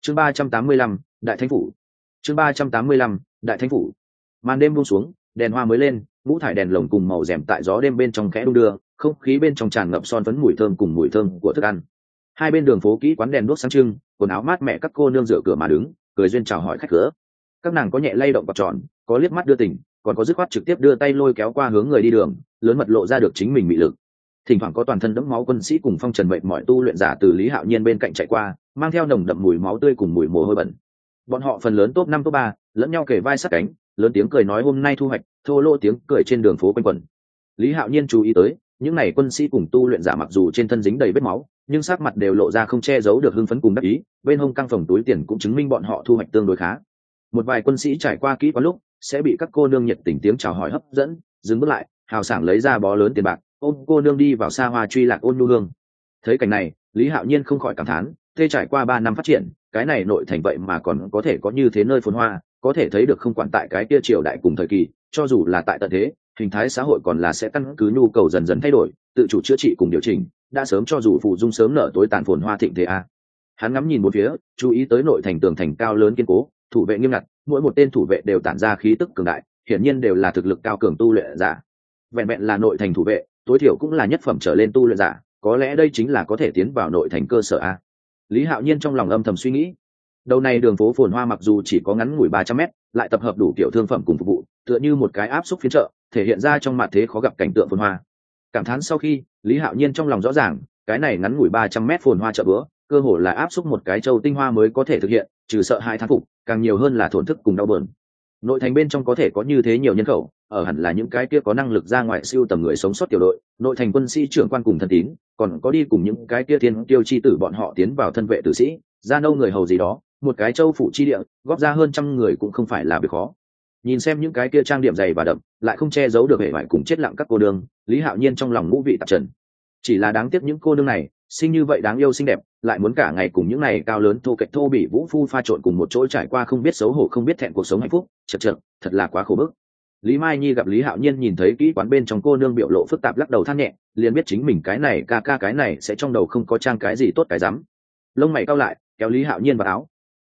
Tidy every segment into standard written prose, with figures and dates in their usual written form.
chương 385, đại thánh phủ. chương 385, đại thánh phủ. Màn đêm buông xuống, đèn hoa mới lên, ngũ thải đèn lồng cùng màu rèm tại gió đêm bên trong khẽ đung đưa, không khí bên trong tràn ngập son phấn mùi thơm cùng mùi thơm của thức ăn. Hai bên đường phố kỹ quán đèn đuốc sáng trưng, quần áo mát mẻ các cô nương dựa cửa mà đứng, cười duyên chào hỏi khách cửa. Các nàng có nhẹ lay động quạt tròn, có liếc mắt đưa tình, còn có dứt khoát trực tiếp đưa tay lôi kéo qua hướng người đi đường, lớn mật lộ ra được chính mình mị lực. Thỉnh thoảng có toàn thân đẫm máu quân sĩ cùng phong trần mệt mỏi tu luyện giả từ Lý Hạo Nhiên bên cạnh chạy qua, mang theo nồng đậm mùi máu tươi cùng mùi mồ hôi bẩn. Bọn họ phần lớn top 5 top 3, lẫn nhau kề vai sát cánh, lớn tiếng cười nói hôm nay thu hoạch, thô lỗ tiếng cười trên đường phố quanh quẩn. Lý Hạo Nhiên chú ý tới, những này quân sĩ cùng tu luyện giả mặc dù trên thân dính đầy vết máu, nhưng sắc mặt đều lộ ra không che giấu được hưng phấn cùng đắc ý, bên hông căng phòng túi tiền cũng chứng minh bọn họ thu hoạch tương đối khá. Một vài quân sĩ trải qua kỹ quán lúc, sẽ bị các cô nương nhiệt tình tiếng chào hỏi hấp dẫn, dừng bước lại, hào sảng lấy ra bó lớn tiền bạc, ôm cô nương đi vào xa hoa truy lạc ôn nhu hương. Thấy cảnh này, Lý Hạo Nhiên không khỏi cảm thán, tê trải qua 3 năm phát triển, cái này nội thành vậy mà còn có thể có như thế nơi phồn hoa, có thể thấy được không quản tại cái kia triều đại cùng thời kỳ, cho dù là tại tận thế, hình thái xã hội còn là sẽ căn cứ nhu cầu dần dần thay đổi, tự chủ chữa trị cùng điều chỉnh, đã sớm cho dù phụ dung sớm nở tối tàn phồn hoa thịnh thế a. Hắn ngắm nhìn một phía, chú ý tới nội thành tường thành cao lớn kiên cố, thủ vệ nghiêm ngặt, mỗi một tên thủ vệ đều tản ra khí tức cường đại, hiển nhiên đều là thực lực cao cường tu luyện giả. Vẹn vẹn là nội thành thủ vệ, tối thiểu cũng là nhất phẩm trở lên tu luyện giả, có lẽ đây chính là có thể tiến vào nội thành cơ sở a. Lý Hạo Nhiên trong lòng âm thầm suy nghĩ. Đầu này đường phố phồn hoa mặc dù chỉ có ngắn ngủi 300 m, lại tập hợp đủ kiểu thương phẩm cùng phục vụ, tựa như một cái áp xúc phiên chợ, thể hiện ra trong mặt thế khó gặp cảnh tượng phồn hoa. Cảm thán sau khi, Lý Hạo Nhiên trong lòng rõ ràng, cái này ngắn ngủi 300 m phồn hoa chợ bữa, cơ hồ là áp xúc một cái châu tinh hoa mới có thể thực hiện, trừ sợ hai thán phục, càng nhiều hơn là thổn thức cùng đau buồn. Nội thành bên trong có thể có như thế nhiều nhân khẩu, ở hẳn là những cái kia có năng lực ra ngoài siêu tầm người sống sót tiểu đội, nội thành quân sĩ trưởng quan cùng thân tín, còn có đi cùng những cái kia thiên tiêu chi tử bọn họ tiến vào thân vệ tử sĩ, gia nâu người hầu gì đó, một cái châu phủ chi địa, góp ra hơn trăm người cũng không phải là việc khó. Nhìn xem những cái kia trang điểm dày và đậm, lại không che giấu được vẻ vải cùng chết lặng các cô nương, Lý Hạo Nhiên trong lòng ngũ vị tạp trần. Chỉ là đáng tiếc những cô nương này, xinh như vậy đáng yêu xinh đẹp, lại muốn cả ngày cùng những này cao lớn thô kệch thô bỉ vũ phu pha trộn cùng một chỗ trải qua không biết xấu hổ không biết thẹn cuộc sống hạnh phúc, chật chật, thật là quá khổ bức. Lý Mai Nhi gặp Lý Hạo Nhiên nhìn thấy kỹ quán bên trong cô nương biểu lộ phức tạp lắc đầu than nhẹ, liền biết chính mình cái này ca cái này sẽ trong đầu không có trang cái gì tốt cái rắm. Lông mày cau lại, kéo Lý Hạo Nhiên vào áo.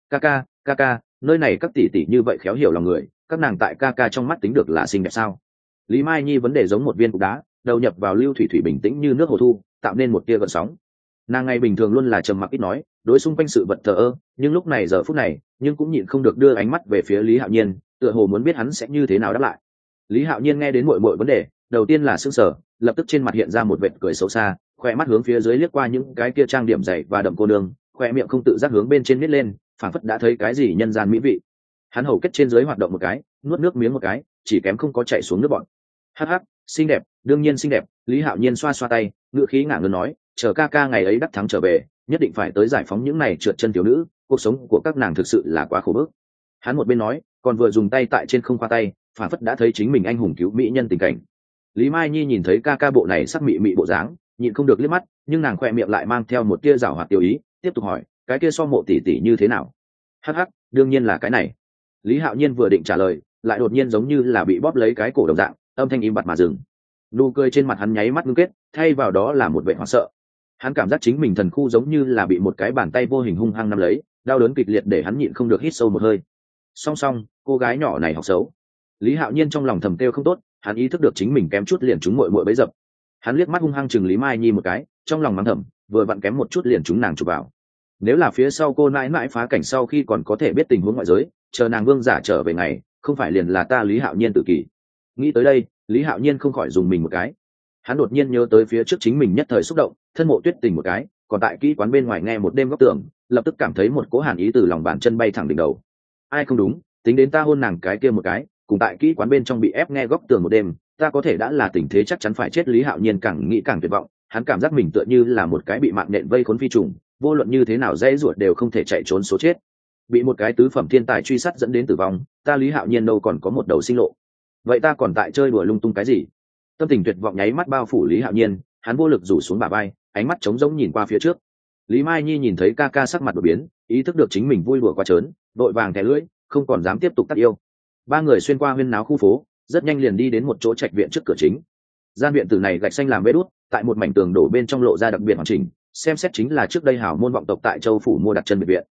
Ca, nơi này các tỷ tỷ như vậy khéo hiểu lòng người, các nàng tại ca trong mắt tính được là xinh đẹp sao? Lý Mai Nhi vấn đề giống một viên cục đá, đầu nhập vào lưu thủy thủy bình tĩnh như nước hồ thu, tạo nên một tia gợn sóng. Nàng ngày bình thường luôn là trầm mặc ít nói, đối xung quanh sự vật thờ ơ, nhưng lúc này giờ phút này, nhưng cũng nhịn không được đưa ánh mắt về phía Lý Hạo Nhiên, tựa hồ muốn biết hắn sẽ như thế nào đáp lại. Lý Hạo Nhiên nghe đến muội vấn đề, đầu tiên là sững sờ, lập tức trên mặt hiện ra một vệt cười xấu xa, khoe mắt hướng phía dưới liếc qua những cái kia trang điểm dày và đậm cô nương, khoe miệng không tự giác hướng bên trên nít lên, phảng phất đã thấy cái gì nhân gian mỹ vị. Hắn hầu kết trên dưới hoạt động một cái, nuốt nước miếng một cái, chỉ kém không có chảy xuống nước bọt. Hắc, xinh đẹp, đương nhiên xinh đẹp. Lý Hạo Nhiên xoa xoa tay, ngữ khí ngả ngớn nói, chờ ca ngày ấy đắc thắng trở về, nhất định phải tới giải phóng những này trượt chân thiếu nữ, cuộc sống của các nàng thực sự là quá khổ bức. Hắn một bên nói, còn vừa dùng tay tại trên không khoa tay, phảng phất đã thấy chính mình anh hùng cứu mỹ nhân tình cảnh. Lý Mai Nhi nhìn thấy ca bộ này sắc mị bộ dáng, nhịn không được liếc mắt, nhưng nàng khoe miệng lại mang theo một tia giảo hoạt tiêu ý, tiếp tục hỏi, cái kia so mộ tỷ tỷ như thế nào? Hắc, đương nhiên là cái này. Lý Hạo Nhiên vừa định trả lời, lại đột nhiên giống như là bị bóp lấy cái cổ đồng dạng, âm thanh im bặt mà dừng. Nụ cười trên mặt hắn nháy mắt ngưng kết, thay vào đó là một vẻ hoảng sợ. Hắn cảm giác chính mình thần khu giống như là bị một cái bàn tay vô hình hung hăng nắm lấy, đau đớn kịch liệt để hắn nhịn không được hít sâu một hơi. Song, cô gái nhỏ này học xấu. Lý Hạo Nhiên trong lòng thầm kêu không tốt, hắn ý thức được chính mình kém chút liền trúng muội bấy dập. Hắn liếc mắt hung hăng chừng Lý Mai Nhi một cái, trong lòng mắng thầm, vừa vặn kém một chút liền trúng nàng chụp vào. Nếu là phía sau cô nãi nãi phá cảnh sau khi còn có thể biết tình huống ngoại giới, chờ nàng vương giả trở về ngày, không phải liền là ta Lý Hạo Nhiên tự kỷ. Nghĩ tới đây, Lý Hạo Nhiên không khỏi dùng mình một cái. Hắn đột nhiên nhớ tới phía trước chính mình nhất thời xúc động, thân mộ tuyết tình một cái, còn tại kỹ quán bên ngoài nghe một đêm góc tường, lập tức cảm thấy một cỗ hàn ý từ lòng bàn chân bay thẳng đỉnh đầu. Ai không đúng, tính đến ta hôn nàng cái kia một cái, cùng tại kỹ quán bên trong bị ép nghe góc tường một đêm, ta có thể đã là tình thế chắc chắn phải chết. Lý Hạo Nhiên càng nghĩ càng tuyệt vọng, hắn cảm giác mình tựa như là một cái bị mạng nện vây khốn phi trùng, vô luận như thế nào dễ ruột đều không thể chạy trốn số chết. Bị một cái tứ phẩm thiên tài truy sát dẫn đến tử vong, ta Lý Hạo Nhiên đâu còn có một đầu sinh lộ. Vậy ta còn tại chơi đùa lung tung cái gì? Tâm tình tuyệt vọng nháy mắt bao phủ Lý Hạo Nhiên, hắn vô lực rủ xuống bả vai, ánh mắt trống rỗng nhìn qua phía trước. Lý Mai Nhi nhìn thấy ca sắc mặt đổi biến, ý thức được chính mình vui đùa quá trớn, đội vàng thẻ lưỡi, không còn dám tiếp tục tắt yêu. Ba người xuyên qua huyên náo khu phố, rất nhanh liền đi đến một chỗ trạch viện trước cửa chính. Gian viện tử này gạch xanh làm bê đút, tại một mảnh tường đổ bên trong lộ ra đặc biệt hoàn chỉnh, xem xét chính là trước đây hảo môn vọng tộc tại châu phủ mua đặt chân biệt viện.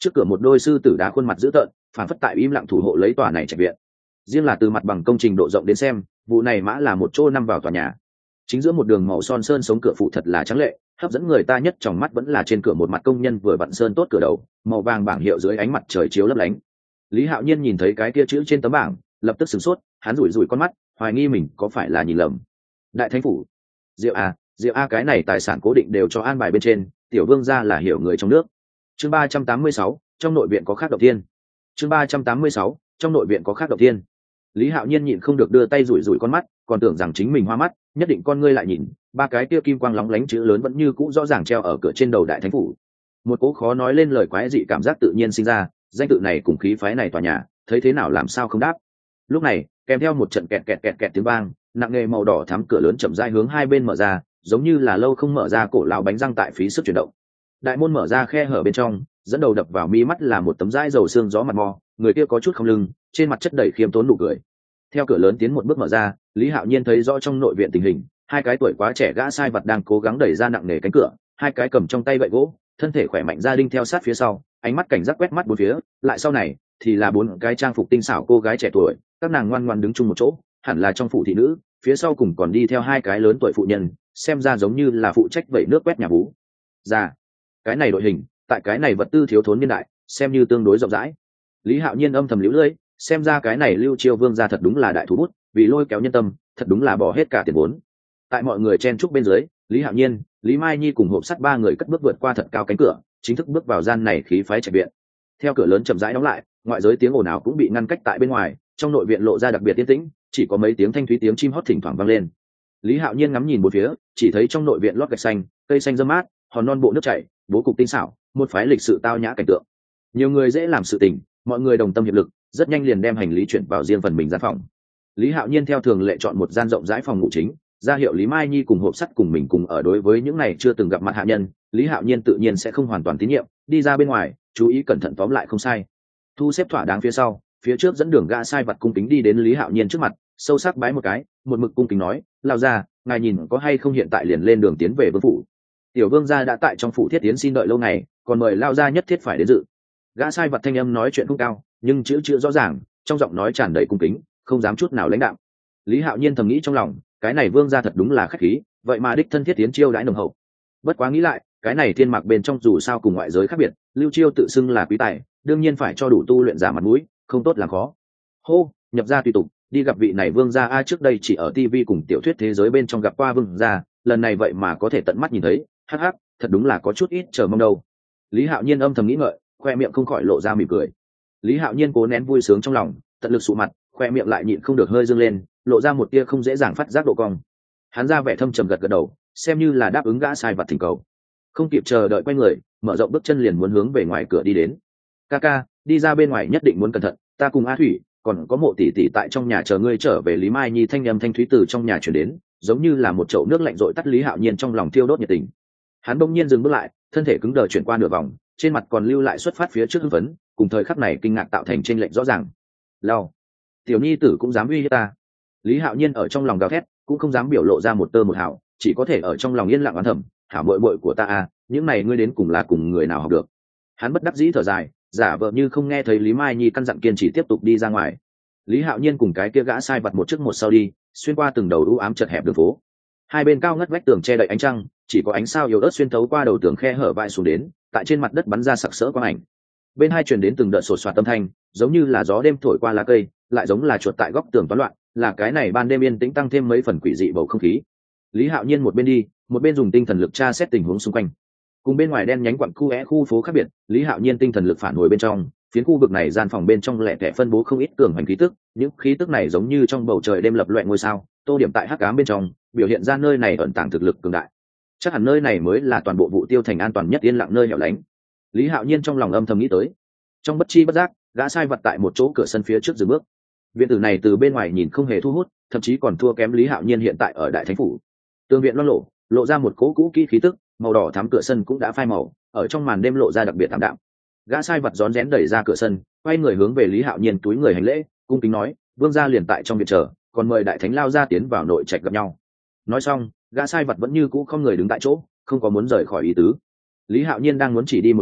Trước cửa một đôi sư tử đá khuôn mặt dữ tợn, phản phất tại im lặng thủ hộ lấy tòa này trạch viện. Riêng là từ mặt bằng công trình độ rộng đến xem, vụ này mã là một chỗ nằm vào tòa nhà. Chính giữa một đường màu son sơn sống cửa phụ thật là trắng lệ, hấp dẫn người ta nhất trong mắt vẫn là trên cửa một mặt công nhân vừa vặn sơn tốt cửa đầu, màu vàng bảng hiệu dưới ánh mặt trời chiếu lấp lánh. Lý Hạo Nhiên nhìn thấy cái kia chữ trên tấm bảng, lập tức sửng sốt, hắn rủi rủi con mắt, hoài nghi mình có phải là nhìn lầm. Đại thánh phủ. Diệu A cái này tài sản cố định đều cho an bài bên trên, tiểu vương gia là hiểu người trong nước. Chương 386, trong nội viện có khác động thiên. Chương 386, trong nội viện có khác động thiên. Lý Hạo Nhiên nhịn không được đưa tay rủi rủi con mắt, còn tưởng rằng chính mình hoa mắt, nhất định con ngươi lại nhìn, ba cái kia kim quang lóng lánh chữ lớn vẫn như cũ rõ ràng treo ở cửa trên đầu đại thánh phủ. Một cố khó nói lên lời quái dị cảm giác tự nhiên sinh ra, danh tự này cùng khí phái này tòa nhà, thấy thế nào làm sao không đáp. Lúc này, kèm theo một trận kẹt kẹt kẹt kẹt tiếng vang, nặng nề màu đỏ thắm cửa lớn chậm rãi hướng hai bên mở ra, giống như là lâu không mở ra cổ lão bánh răng tại phí sức chuyển động. Đại môn mở ra khe hở bên trong, dẫn đầu đập vào mi mắt là một tấm dãi dầu xương gió mặt mò, người kia có chút không lưng, trên mặt chất đầy khiêm tốn nụ cười. Theo cửa lớn tiến một bước mở ra, Lý Hạo Nhiên thấy rõ trong nội viện tình hình, hai cái tuổi quá trẻ gã sai vật đang cố gắng đẩy ra nặng nề cánh cửa, hai cái cầm trong tay gậy gỗ, thân thể khỏe mạnh gia đình theo sát phía sau, ánh mắt cảnh giác quét mắt bốn phía, lại sau này thì là bốn cái trang phục tinh xảo cô gái trẻ tuổi, các nàng ngoan ngoãn đứng chung một chỗ, hẳn là trong phủ thị nữ, phía sau cùng còn đi theo hai cái lớn tuổi phụ nhân, xem ra giống như là phụ trách vẩy nước quét nhà bú. Ra, cái này đội hình, tại cái này vật tư thiếu thốn niên đại, xem như tương đối rộng rãi. Lý Hạo Nhiên âm thầm liễu lưỡi, xem ra cái này Lưu Chiêu Vương gia thật đúng là đại thủ bút, vì lôi kéo nhân tâm, thật đúng là bỏ hết cả tiền vốn. Tại mọi người chen chúc bên dưới, Lý Hạo Nhiên, Lý Mai Nhi cùng hộp sắt ba người cất bước vượt qua thật cao cánh cửa, chính thức bước vào gian này khí phái trạch viện. Theo cửa lớn chậm rãi đóng lại, ngoại giới tiếng ồn ào cũng bị ngăn cách tại bên ngoài, trong nội viện lộ ra đặc biệt yên tĩnh, chỉ có mấy tiếng thanh thúy tiếng chim hót thỉnh thoảng vang lên. Lý Hạo Nhiên ngắm nhìn bốn phía, chỉ thấy trong nội viện lót gạch xanh, cây xanh râm mát, hòn non bộ nước chảy, bố cục tinh xảo, một phái lịch sự tao nhã cảnh tượng. Nhiều người dễ làm sự tình, mọi người đồng tâm hiệp lực, rất nhanh liền đem hành lý chuyển vào riêng phần mình gian phòng. Lý Hạo Nhiên theo thường lệ chọn một gian rộng rãi phòng ngủ chính, ra hiệu Lý Mai Nhi cùng hộp sắt cùng mình cùng ở. Đối với những này chưa từng gặp mặt hạ nhân, Lý Hạo Nhiên tự nhiên sẽ không hoàn toàn tín nhiệm, đi ra bên ngoài, chú ý cẩn thận tóm lại không sai. Thu xếp thỏa đáng phía sau, phía trước dẫn đường gã sai vật cung kính đi đến Lý Hạo Nhiên trước mặt, sâu sắc bái một cái, một mực cung kính nói, lao ra, ngài nhìn có hay không hiện tại liền lên đường tiến về vương phủ. Tiểu vương gia đã tại trong phủ thiết tiến xin đợi lâu ngày, còn mời lao ra nhất thiết phải đến dự. Gã sai vật thanh âm nói chuyện không cao, nhưng chữ rõ ràng, trong giọng nói tràn đầy cung kính, không dám chút nào lãnh đạm. Lý Hạo Nhiên thầm nghĩ trong lòng, cái này vương gia thật đúng là khách khí, vậy mà đích thân thiết tiến chiêu đãi nồng hậu. Bất quá nghĩ lại, cái này thiên mạc bên trong dù sao cùng ngoại giới khác biệt, Lưu Chiêu tự xưng là quý tài, đương nhiên phải cho đủ tu luyện giả mặt mũi, không tốt làm khó. Hô, nhập gia tùy tục, đi gặp vị này vương gia a, trước đây chỉ ở TV cùng tiểu thuyết thế giới bên trong gặp qua vương gia, lần này vậy mà có thể tận mắt nhìn thấy, hắc hắc, thật đúng là có chút ít chờ mong đâu. Lý Hạo Nhiên âm thầm nghĩ ngợi, khoe miệng không khỏi lộ ra mỉm cười. Lý Hạo Nhiên cố nén vui sướng trong lòng, tận lực sụ mặt, khoe miệng lại nhịn không được hơi dương lên, lộ ra một tia không dễ dàng phát giác độ cong. Hắn ra vẻ thâm trầm gật gật đầu, xem như là đáp ứng gã sai vật thỉnh cầu. Không kịp chờ đợi quay người, mở rộng bước chân liền muốn hướng về ngoài cửa đi đến. Ca, đi ra bên ngoài nhất định muốn cẩn thận, ta cùng A Thủy, còn có Mộ tỷ tỷ tại trong nhà chờ ngươi trở về. Lý Mai Nhi thanh âm thanh thúy từ trong nhà truyền đến, giống như là một chậu nước lạnh dội tắt Lý Hạo Nhiên trong lòng thiêu đốt nhiệt tình. Hắn bỗng nhiên dừng bước lại, thân thể cứng đờ chuyển qua nửa vòng, trên mặt còn lưu lại xuất phát phía trước hưng phấn, cùng thời khắc này kinh ngạc tạo thành chênh lệch rõ ràng. Lao, tiểu nhi tử cũng dám uy hiếp ta. Lý Hạo Nhiên ở trong lòng gào thét, cũng không dám biểu lộ ra một tơ một hào, chỉ có thể ở trong lòng yên lặng oán thầm, hảo muội muội của ta à, những này ngươi đến cùng là cùng người nào học được. Hắn bất đắc dĩ thở dài, giả vờ như không nghe thấy Lý Mai Nhi căn dặn kiên trì tiếp tục đi ra ngoài. Lý Hạo Nhiên cùng cái kia gã sai vật một trước một sau đi, xuyên qua từng đầu u ám chật hẹp đường phố. Hai bên cao ngất vách tường che đậy ánh trăng, chỉ có ánh sao yếu ớt xuyên thấu qua đầu tường khe hở vãi xuống đến, tại trên mặt đất bắn ra sặc sỡ quang ảnh. Bên hai truyền đến từng đợt sột soạt âm thanh, giống như là gió đêm thổi qua lá cây, lại giống là chuột tại góc tường toán loạn, là cái này ban đêm yên tĩnh tăng thêm mấy phần quỷ dị bầu không khí. Lý Hạo Nhiên một bên đi, một bên dùng tinh thần lực tra xét tình huống xung quanh. Cùng bên ngoài đen nhánh quặng khu phố khác biệt, Lý Hạo Nhiên tinh thần lực phản hồi bên trong, phiến khu vực này gian phòng bên trong lẻ tẻ phân bố không ít cường hành khí tức, những khí tức này giống như trong bầu trời đêm lập loè ngôi sao, tô điểm tại hắc ám bên trong, biểu hiện ra nơi này ẩn tàng thực lực cường đại. Chắc hẳn nơi này mới là toàn bộ Vũ Tiêu thành an toàn nhất yên lặng nơi hẻo lánh. Lý Hạo Nhiên trong lòng âm thầm nghĩ tới. Trong bất chi bất giác, gã sai vật tại một chỗ cửa sân phía trước dừng bước. Viện tử này từ bên ngoài nhìn không hề thu hút, thậm chí còn thua kém Lý Hạo Nhiên hiện tại ở đại thánh phủ. Tường viện loang lộ ra một cỗ cũ kỹ khí tức, màu đỏ thắm cửa sân cũng đã phai màu, ở trong màn đêm lộ ra đặc biệt ảm đạm. Gã sai vật rón rén đẩy ra cửa sân, quay người hướng về Lý Hạo Nhiên túi người hành lễ, cung kính nói, vương gia liền tại trong viện chờ, còn mời đại thánh lao ra tiến vào nội trạch gặp nhau. Nói xong, gã sai vật vẫn như cũ không người đứng tại chỗ, không có muốn rời khỏi ý tứ. Lý Hạo Nhiên đang muốn chỉ đi một mình,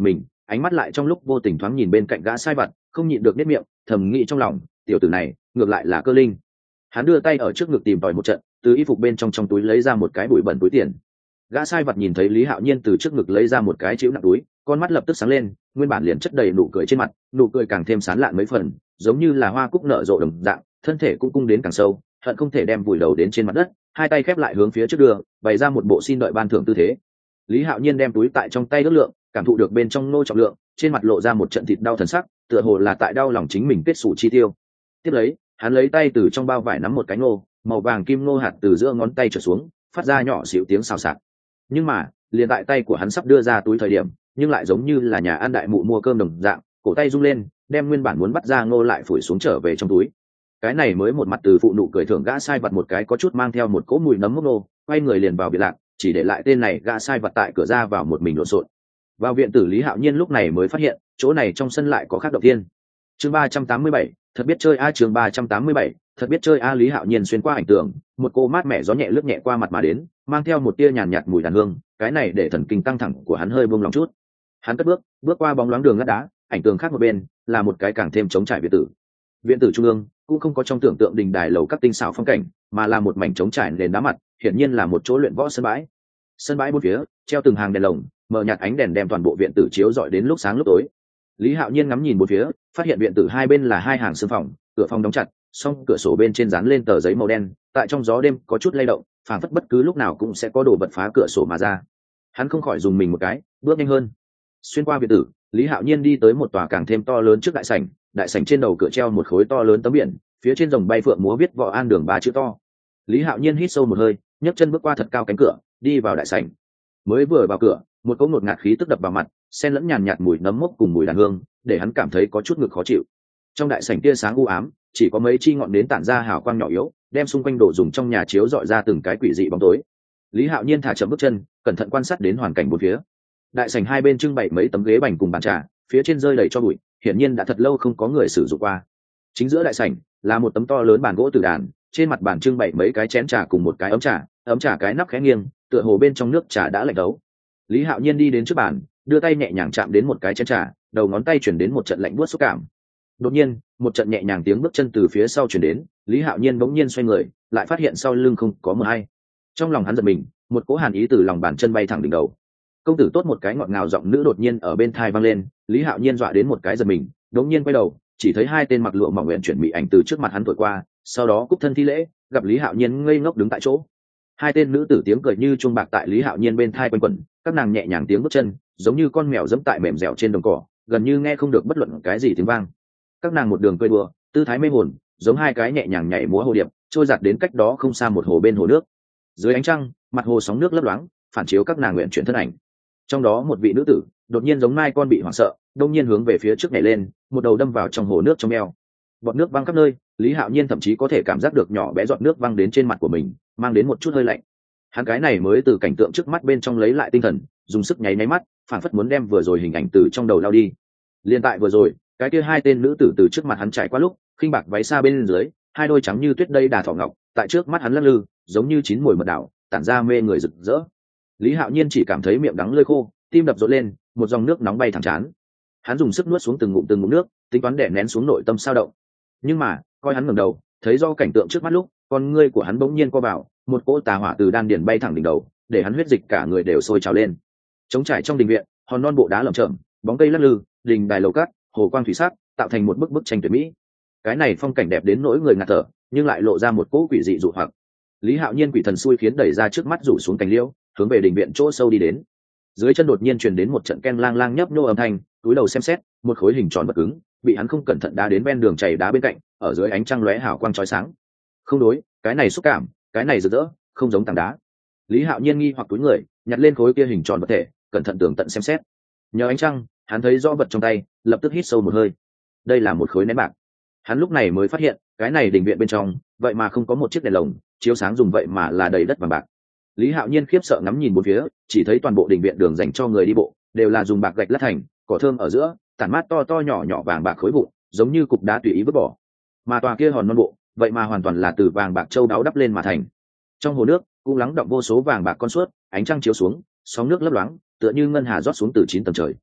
ánh mắt lại trong lúc vô tình thoáng nhìn bên cạnh gã sai vặt, không nhịn được nếp miệng, thầm nghĩ trong lòng, tiểu tử này ngược lại là cơ linh. Hắn đưa tay ở trước ngực tìm tòi một trận, từ y phục bên trong túi lấy ra một cái bụi bẩn túi tiền. Gã sai vặt nhìn thấy Lý Hạo Nhiên từ trước ngực lấy ra một cái chữ nặng túi, con mắt lập tức sáng lên, nguyên bản liền chất đầy nụ cười trên mặt, nụ cười càng thêm sán lạn mấy phần, giống như là hoa cúc nở rộ đồng dạng, thân thể cũng cung đến càng sâu, hận không thể đem vùi đầu đến trên mặt đất, hai tay khép lại hướng phía trước đưa, bày ra một bộ xin đợi ban thưởng tư thế. Lý Hạo Nhiên đem túi tại trong tay ước lượng, cảm thụ được bên trong nô trọng lượng, trên mặt lộ ra một trận thịt đau thần sắc, tựa hồ là tại đau lòng chính mình kết sủ chi tiêu. Tiếp lấy, hắn lấy tay từ trong bao vải nắm một cái ngô, màu vàng kim ngô hạt từ giữa ngón tay trở xuống, phát ra nhỏ xíu tiếng xào xạc. Nhưng mà, liền tại tay của hắn sắp đưa ra túi thời điểm, nhưng lại giống như là nhà ăn đại mụ mua cơm đồng dạng, cổ tay rung lên, đem nguyên bản muốn bắt ra ngô lại phủi xuống trở về trong túi. Cái này mới một mặt từ phụ nụ cười thưởng gã sai vật một cái có chút mang theo một cỗ mùi nấm mốc nô, quay người liền vào biệt lạc, chỉ để lại tên này gã sai vật tại cửa ra vào một mình lộn xộn. Vào viện tử Lý Hạo Nhiên lúc này mới phát hiện, chỗ này trong sân lại có khác động thiên. Chương 387, thật biết chơi a. Chương 387, thật biết chơi a. Lý Hạo Nhiên xuyên qua ảnh tường, một cô mát mẻ gió nhẹ lướt nhẹ qua mặt mà đến, mang theo một tia nhàn nhạt mùi đàn hương, cái này để thần kinh căng thẳng của hắn hơi buông lòng chút. Hắn cất bước qua bóng loáng đường lát đá, ảnh tường khác một bên là một cái càng thêm trống trải viện tử. Viện tử trung ương cũng không có trong tưởng tượng đình đài lầu các tinh xảo phong cảnh, mà là một mảnh trống trải nền đá mặt, hiển nhiên là một chỗ luyện võ sân bãi. Sân bãi bốn phía treo từng hàng đèn lồng, mờ nhạt ánh đèn đem toàn bộ viện tử chiếu rọi đến lúc sáng lúc tối. Lý Hạo Nhiên ngắm nhìn bốn phía, phát hiện viện tử hai bên là hai hàng sương phòng, cửa phòng đóng chặt, song cửa sổ bên trên dán lên tờ giấy màu đen, tại trong gió đêm có chút lay động, phảng phất bất cứ lúc nào cũng sẽ có đồ vật phá cửa sổ mà ra. Hắn không khỏi dùng mình một cái, bước nhanh hơn. Xuyên qua viện tử, Lý Hạo Nhiên đi tới một tòa càng thêm to lớn trước đại sảnh, đại sảnh trên đầu cửa treo một khối to lớn tấm biển, phía trên rồng bay phượng múa viết Võ An Đường ba chữ to. Lý Hạo Nhiên hít sâu một hơi, nhấc chân bước qua thật cao cánh cửa, đi vào đại sảnh. Mới vừa vào cửa, một cỗ ngột ngạt khí tức đập vào mặt, xen lẫn nhàn nhạt mùi nấm mốc cùng mùi đàn hương, để hắn cảm thấy có chút ngực khó chịu. Trong đại sảnh tia sáng u ám, chỉ có mấy chi ngọn nến tản ra hào quang nhỏ yếu, đem xung quanh đồ dùng trong nhà chiếu dọi ra từng cái quỷ dị bóng tối. Lý Hạo Nhiên thả chậm bước chân, cẩn thận quan sát đến hoàn cảnh bốn phía. Đại sảnh hai bên trưng bày mấy tấm ghế bành cùng bàn trà, phía trên rơi đầy cho bụi, hiển nhiên đã thật lâu không có người sử dụng qua. Chính giữa đại sảnh là một tấm to lớn bàn gỗ tử đàn, trên mặt bàn trưng bày mấy cái chén trà cùng một cái ấm trà cái nắp khẽ nghiêng, tựa hồ bên trong nước trà đã lạnh đấu. Lý Hạo Nhiên đi đến trước bàn, đưa tay nhẹ nhàng chạm đến một cái chén trà, đầu ngón tay chuyển đến một trận lạnh buốt xúc cảm. Đột nhiên, một trận nhẹ nhàng tiếng bước chân từ phía sau chuyển đến, Lý Hạo Nhiên bỗng nhiên xoay người, lại phát hiện sau lưng không có mờ hay. Trong lòng hắn giật mình, một cỗ hàn ý từ lòng bàn chân bay thẳng đỉnh đầu. Công tử tốt, một cái ngọt ngào giọng nữ đột nhiên ở bên tai vang lên, Lý Hạo Nhiên dọa đến một cái giật mình, đống nhiên quay đầu, chỉ thấy hai tên mặc lụa mỏng nguyện chuyển mỹ ảnh từ trước mặt hắn thổi qua, sau đó cúp thân thi lễ, gặp Lý Hạo Nhiên ngây ngốc đứng tại chỗ. Hai tên nữ tử tiếng cười như chuông bạc tại Lý Hạo Nhiên bên tai quanh quẩn, các nàng nhẹ nhàng tiếng bước chân, giống như con mèo giẫm tại mềm dẻo trên đồng cỏ, gần như nghe không được bất luận cái gì tiếng vang. Các nàng một đường cười đùa, tư thái mê hồn, giống hai cái nhẹ nhàng nhảy múa hồ điệp, trôi giạt đến cách đó không xa một hồ bên hồ nước. Dưới ánh trăng, mặt hồ sóng nước lấp loáng, phản chiếu các nàng nguyện chuyển thân ảnh. Trong đó một vị nữ tử đột nhiên giống mai con bị hoảng sợ, đông nhiên hướng về phía trước nhảy lên, một đầu đâm vào trong hồ nước trong eo. Bọt nước văng khắp nơi, Lý Hạo Nhiên thậm chí có thể cảm giác được nhỏ bé giọt nước văng đến trên mặt của mình, mang đến một chút hơi lạnh. Hắn cái này mới từ cảnh tượng trước mắt bên trong lấy lại tinh thần, dùng sức nháy mắt, phản phất muốn đem vừa rồi hình ảnh từ trong đầu lao đi. Liên tại vừa rồi, cái kia hai tên nữ tử từ trước mặt hắn trải qua lúc, khinh bạc váy xa bên dưới, hai đôi trắng như tuyết đây đà thỏ ngọc, tại trước mắt hắn lắc lư, giống như chín mùi mật đảo, tản ra mê người rực rỡ. Lý Hạo Nhiên chỉ cảm thấy miệng đắng lưỡi khô, tim đập rộn lên, một dòng nước nóng bay thẳng trán. Hắn dùng sức nuốt xuống từng ngụm nước, tính toán đè nén xuống nội tâm sao động. Nhưng mà, coi hắn ngẩng đầu, thấy do cảnh tượng trước mắt lúc, con ngươi của hắn bỗng nhiên co vào, một cỗ tà hỏa từ đan điền bay thẳng đỉnh đầu, để hắn huyết dịch cả người đều sôi trào lên. Trống trải trong đình viện, hòn non bộ đá lởm chởm, bóng cây lắc lư, đình đài lầu cát, hồ quang thủy sắc, tạo thành một bức tranh tuyệt mỹ. Cái này phong cảnh đẹp đến nỗi người ngạt thở, nhưng lại lộ ra một cỗ quỷ dị dụ hoặc. Lý Hạo Nhiên quỷ thần xui khiến đẩy ra trước mắt rủ xuống cành liễu, hướng về đình viện chỗ sâu đi đến. Dưới chân đột nhiên truyền đến một trận ken lang lang nhấp nhô âm thanh, túi đầu xem xét, một khối hình tròn vật cứng, bị hắn không cẩn thận đá đến ven đường chảy đá bên cạnh, ở dưới ánh trăng lóe hào quang chói sáng. Không đối, cái này xúc cảm, cái này rực rỡ, không giống tảng đá. Lý Hạo Nhiên nghi hoặc túi người, nhặt lên khối kia hình tròn vật thể, cẩn thận tường tận xem xét. Nhờ ánh trăng, hắn thấy rõ vật trong tay, lập tức hít sâu một hơi. Đây là một khối nén bạc. Hắn lúc này mới phát hiện, cái này đình viện bên trong, vậy mà không có một chiếc đèn lồng, chiếu sáng dùng vậy mà là đầy đất vàng bạc. Lý Hạo Nhiên khiếp sợ ngắm nhìn bốn phía, chỉ thấy toàn bộ đình viện đường dành cho người đi bộ đều là dùng bạc gạch lát thành, cỏ thơm ở giữa, tản mát to to nhỏ nhỏ vàng bạc khối vụn, giống như cục đá tùy ý vứt bỏ. Mà tòa kia hòn non bộ, vậy mà hoàn toàn là từ vàng bạc châu đáo đắp lên mà thành. Trong hồ nước cũng lắng đọng vô số vàng bạc con suốt, ánh trăng chiếu xuống, sóng nước lấp loáng, tựa như ngân hà rót xuống từ 9 tầng trời.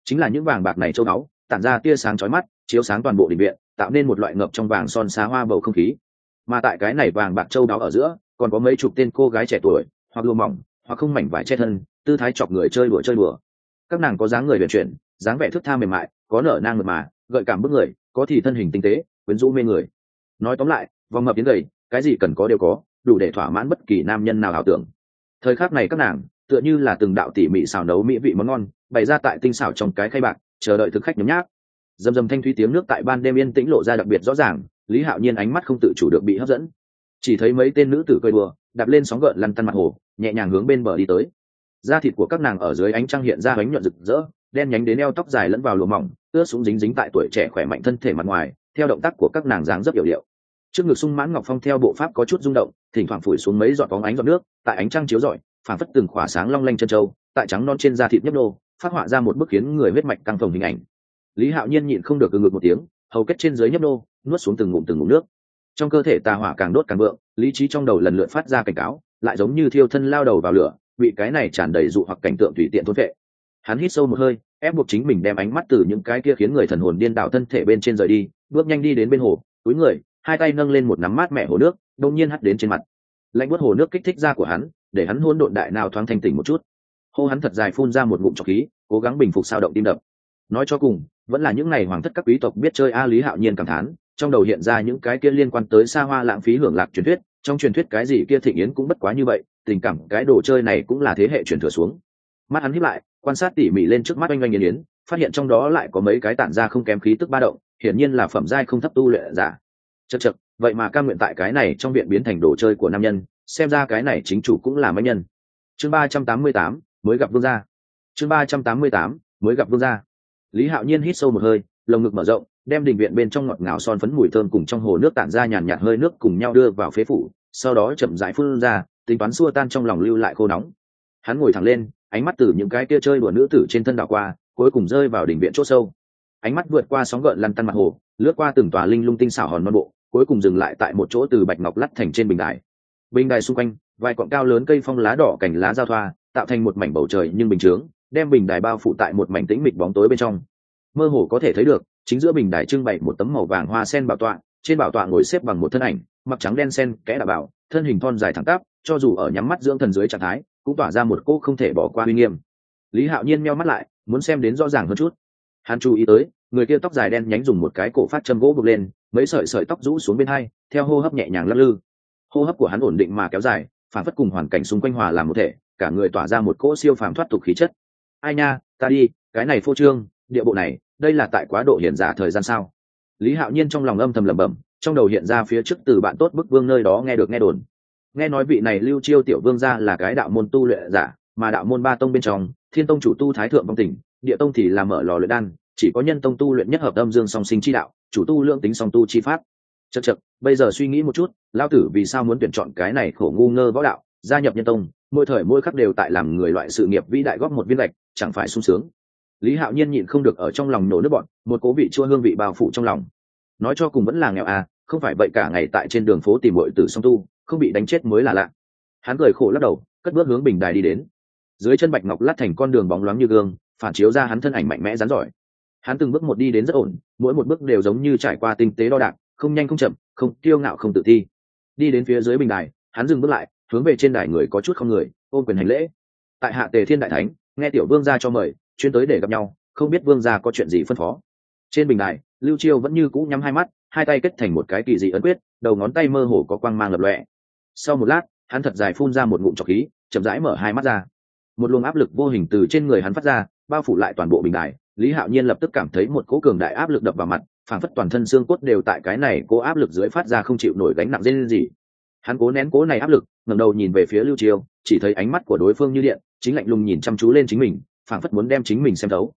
chính là những vàng bạc này châu báu tản ra tia sáng chói mắt, chiếu sáng toàn bộ đình viện, tạo nên một loại ngập trong vàng son xa hoa bầu không khí. Mà tại cái này vàng bạc châu báu ở giữa còn có mấy chục tên cô gái trẻ tuổi, hoặc lụa mỏng hoặc không mảnh vải che thân, tư thái chọc người chơi đùa. Các nàng có dáng người huyền chuyển, dáng vẻ thước tha mềm mại, có nở nang mượt mà gợi cảm bức người, có thì thân hình tinh tế quyến rũ mê người. Nói tóm lại, vòng mập đến gầy, cái gì cần có đều có, đủ để thỏa mãn bất kỳ nam nhân nào ảo tưởng. Thời khắc này các nàng tựa như là từng đạo tỉ mỉ xào nấu mỹ vị món ngon bày ra tại tinh xảo trong cái khay bạc, chờ đợi thực khách nhấm nháp. Dầm dầm thanh thúy tiếng nước tại ban đêm yên tĩnh lộ ra đặc biệt rõ ràng. Lý Hạo Nhiên ánh mắt không tự chủ được bị hấp dẫn, chỉ thấy mấy tên nữ tử cười đùa đạp lên sóng gợn lăn tăn mặt hồ, nhẹ nhàng hướng bên bờ đi tới. Da thịt của các nàng ở dưới ánh trăng hiện ra bánh nhuận rực rỡ, đen nhánh đến eo tóc dài lẫn vào lụa mỏng, ướt sũng dính dính tại tuổi trẻ khỏe mạnh thân thể mặt ngoài. Theo động tác của các nàng dáng dấp yểu điệu, trước ngực sung mãn ngọc phong theo bộ pháp có chút rung động, thỉnh thoảng phủi xuống mấy giọt bóng ánh giọt nước tại ánh trăng chiếu rọi, phảng phất từng khỏa sáng long lanh chân châu tại trắng non trên da thịt nhấp nô, phát họa ra một bức khiến người huyết mạch căng phồng hình ảnh. Lý Hạo Nhiên nhịn không được ngực một tiếng, hầu kết trên dưới nhấp nô, nuốt xuống từng ngụm nước. Trong cơ thể tà hỏa càng đốt càng vượng, lý trí trong đầu lần lượt phát ra cảnh cáo, lại giống như thiêu thân lao đầu vào lửa, bị cái này tràn đầy dụ hoặc cảnh tượng tùy tiện thôn phệ. Hắn hít sâu một hơi, ép buộc chính mình đem ánh mắt từ những cái kia khiến người thần hồn điên đảo thân thể bên trên rời đi, bước nhanh đi đến bên hồ, cúi người, hai tay nâng lên một nắm mát mẻ hồ nước, đột nhiên hắt đến trên mặt. Lạnh buốt hồ nước kích thích da của hắn, để hắn hỗn độn đại nào thoáng thanh tỉnh một chút. Hô hắn thật dài phun ra một ngụm trọc khí, cố gắng bình phục sao động tim đập. Nói cho cùng, vẫn là những ngày hoàng thất các quý tộc biết chơi a. Lý Hạo Nhiên cảm thán, trong đầu hiện ra những cái kia liên quan tới xa hoa lãng phí hưởng lạc truyền thuyết. Trong truyền thuyết cái gì kia thịnh yến cũng bất quá như vậy, tình cảm cái đồ chơi này cũng là thế hệ truyền thừa xuống. Mắt hắn híp lại, quan sát tỉ mỉ lên trước mắt oanh oanh yến, phát hiện trong đó lại có mấy cái tản ra không kém khí tức ba động, hiển nhiên là phẩm giai không thấp tu luyện giả. Chậc, vậy mà cam nguyện tại cái này trong viện biến thành đồ chơi của nam nhân, xem ra cái này chính chủ cũng là mãnh nhân. Chương 388, mới gặp vương gia. Chương 388, mới gặp vương gia. Lý Hạo Nhiên hít sâu một hơi, lồng ngực mở rộng, đem đình viện bên trong ngọt ngào son phấn mùi thơm cùng trong hồ nước tản ra nhàn nhạt hơi nước cùng nhau đưa vào phế phủ, sau đó chậm rãi phun ra, tính toán xua tan trong lòng lưu lại khô nóng. Hắn ngồi thẳng lên, ánh mắt từ những cái kia chơi đùa nữ tử trên thân đảo qua, cuối cùng rơi vào đình viện chỗ sâu. Ánh mắt vượt qua sóng gợn lăn tăn mặt hồ, lướt qua từng tòa linh lung tinh xảo hòn non bộ, cuối cùng dừng lại tại một chỗ từ bạch ngọc lắt thành trên bình đài. Bình đài xung quanh, vài cọng cao lớn cây phong lá đỏ cành lá giao thoa, tạo thành một mảnh bầu trời nhưng bình chướng, đem bình đài bao phủ tại một mảnh tĩnh mịch bóng tối bên trong. Mơ hồ có thể thấy được, chính giữa bình đài trưng bày một tấm màu vàng hoa sen bảo tọa, trên bảo tọa ngồi xếp bằng một thân ảnh, mặc trắng đen sen kẽ đạo bảo, thân hình thon dài thẳng tắp, cho dù ở nhắm mắt dưỡng thần dưới trạng thái, cũng tỏa ra một cỗ không thể bỏ qua uy nghiêm. Lý Hạo Nhiên meo mắt lại, muốn xem đến rõ ràng hơn chút. Hắn chú ý tới, người kia tóc dài đen nhánh dùng một cái cổ phát châm gỗ buộc lên, mấy sợi tóc rũ xuống bên hai, theo hô hấp nhẹ nhàng lắc lư. Hô hấp của hắn ổn định mà kéo dài, phản phất cùng hoàn cảnh xung quanh hòa làm một thể, cả người tỏa ra một cỗ siêu phàm thoát tục khí chất. Ai nha, ta đi, cái này phô trương, địa bộ này, đây là tại quá độ hiển giả thời gian sao? Lý Hạo Nhiên trong lòng âm thầm lẩm bẩm, trong đầu hiện ra phía trước từ bạn tốt bức vương nơi đó nghe được nghe đồn. Nghe nói vị này Lưu Chiêu tiểu vương gia là cái đạo môn tu luyện giả, mà đạo môn ba tông bên trong, Thiên tông chủ tu thái thượng vong tình, Địa tông thì là mở lò luyện đan, chỉ có Nhân tông tu luyện nhất hợp âm dương song sinh chi đạo, chủ tu lượng tính song tu chi pháp. Chậc, bây giờ suy nghĩ một chút, lão tử vì sao muốn tuyển chọn cái này khổ ngu ngơ võ đạo, gia nhập Nhân tông, mỗi thời mỗi khắc đều tại làm người loại sự nghiệp vĩ đại góp một viên gạch, chẳng phải sung sướng. Lý Hạo Nhiên nhịn không được ở trong lòng nổ nước bọt, một cố vị chua hương vị bao phủ trong lòng. Nói cho cùng vẫn là nghèo à, không phải vậy cả ngày tại trên đường phố tìm muội tử song tu, không bị đánh chết mới là lạ. Hắn cười khổ lắc đầu, cất bước hướng bình đài đi đến. Dưới chân bạch ngọc lát thành con đường bóng loáng như gương, phản chiếu ra hắn thân ảnh mạnh mẽ rắn giỏi. Hắn từng bước một đi đến rất ổn, mỗi một bước đều giống như trải qua tinh tế đo đạc, không nhanh không chậm, không kiêu ngạo không tự ti. Đi đến phía dưới bình đài, hắn dừng bước lại, hướng về trên đài người có chút không người, ôm quyền hành lễ. Tại hạ Tề Thiên đại thánh, nghe tiểu vương gia cho mời, chuyên tới để gặp nhau, không biết vương gia có chuyện gì phân phó. Trên bình đài, Lưu Chiêu vẫn như cũ nhắm hai mắt, hai tay kết thành một cái kỳ dị ấn quyết, đầu ngón tay mơ hồ có quang mang lập lòe. Sau một lát, hắn thật dài phun ra một ngụm trọc khí, chậm rãi mở hai mắt ra. Một luồng áp lực vô hình từ trên người hắn phát ra, bao phủ lại toàn bộ bình đài. Lý Hạo Nhiên lập tức cảm thấy một cỗ cường đại áp lực đập vào mặt, phảng phất toàn thân xương cốt đều tại cái này cỗ áp lực dưới phát ra không chịu nổi gánh nặng rên rỉ. Hắn cố nén cỗ này áp lực, ngẩng đầu nhìn về phía Lưu Chiêu, chỉ thấy ánh mắt của đối phương như điện, chính lạnh lùng nhìn chăm chú lên chính mình, phảng phất muốn đem chính mình xem thấu.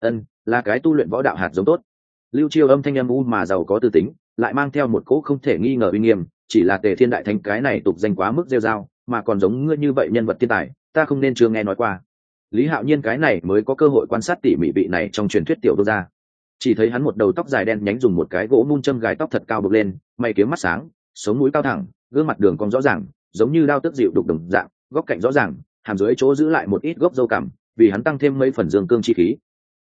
Là cái tu luyện võ đạo hạt giống tốt. Lưu Chiêu âm thanh âm u mà giàu có tư tính, lại mang theo một cỗ không thể nghi ngờ uy nghiêm, chỉ là Tề Thiên đại thánh cái này tục danh quá mức rêu rao, mà còn giống ngươi như vậy nhân vật thiên tài, ta không nên chưa nghe nói qua. Lý Hạo Nhiên cái này mới có cơ hội quan sát tỉ mỉ vị này trong truyền thuyết tiểu vương gia. Chỉ thấy hắn một đầu tóc dài đen nhánh dùng một cái gỗ mun châm gài tóc thật cao buộc lên, mày kiếm mắt sáng, sống mũi cao thẳng, gương mặt đường cong rõ ràng, giống như đao tước dịu đục đồng dạng, góc cạnh rõ ràng, hàm dưới chỗ giữ lại một ít gốc râu cằm, vì hắn tăng thêm mấy phần dương cương chi khí.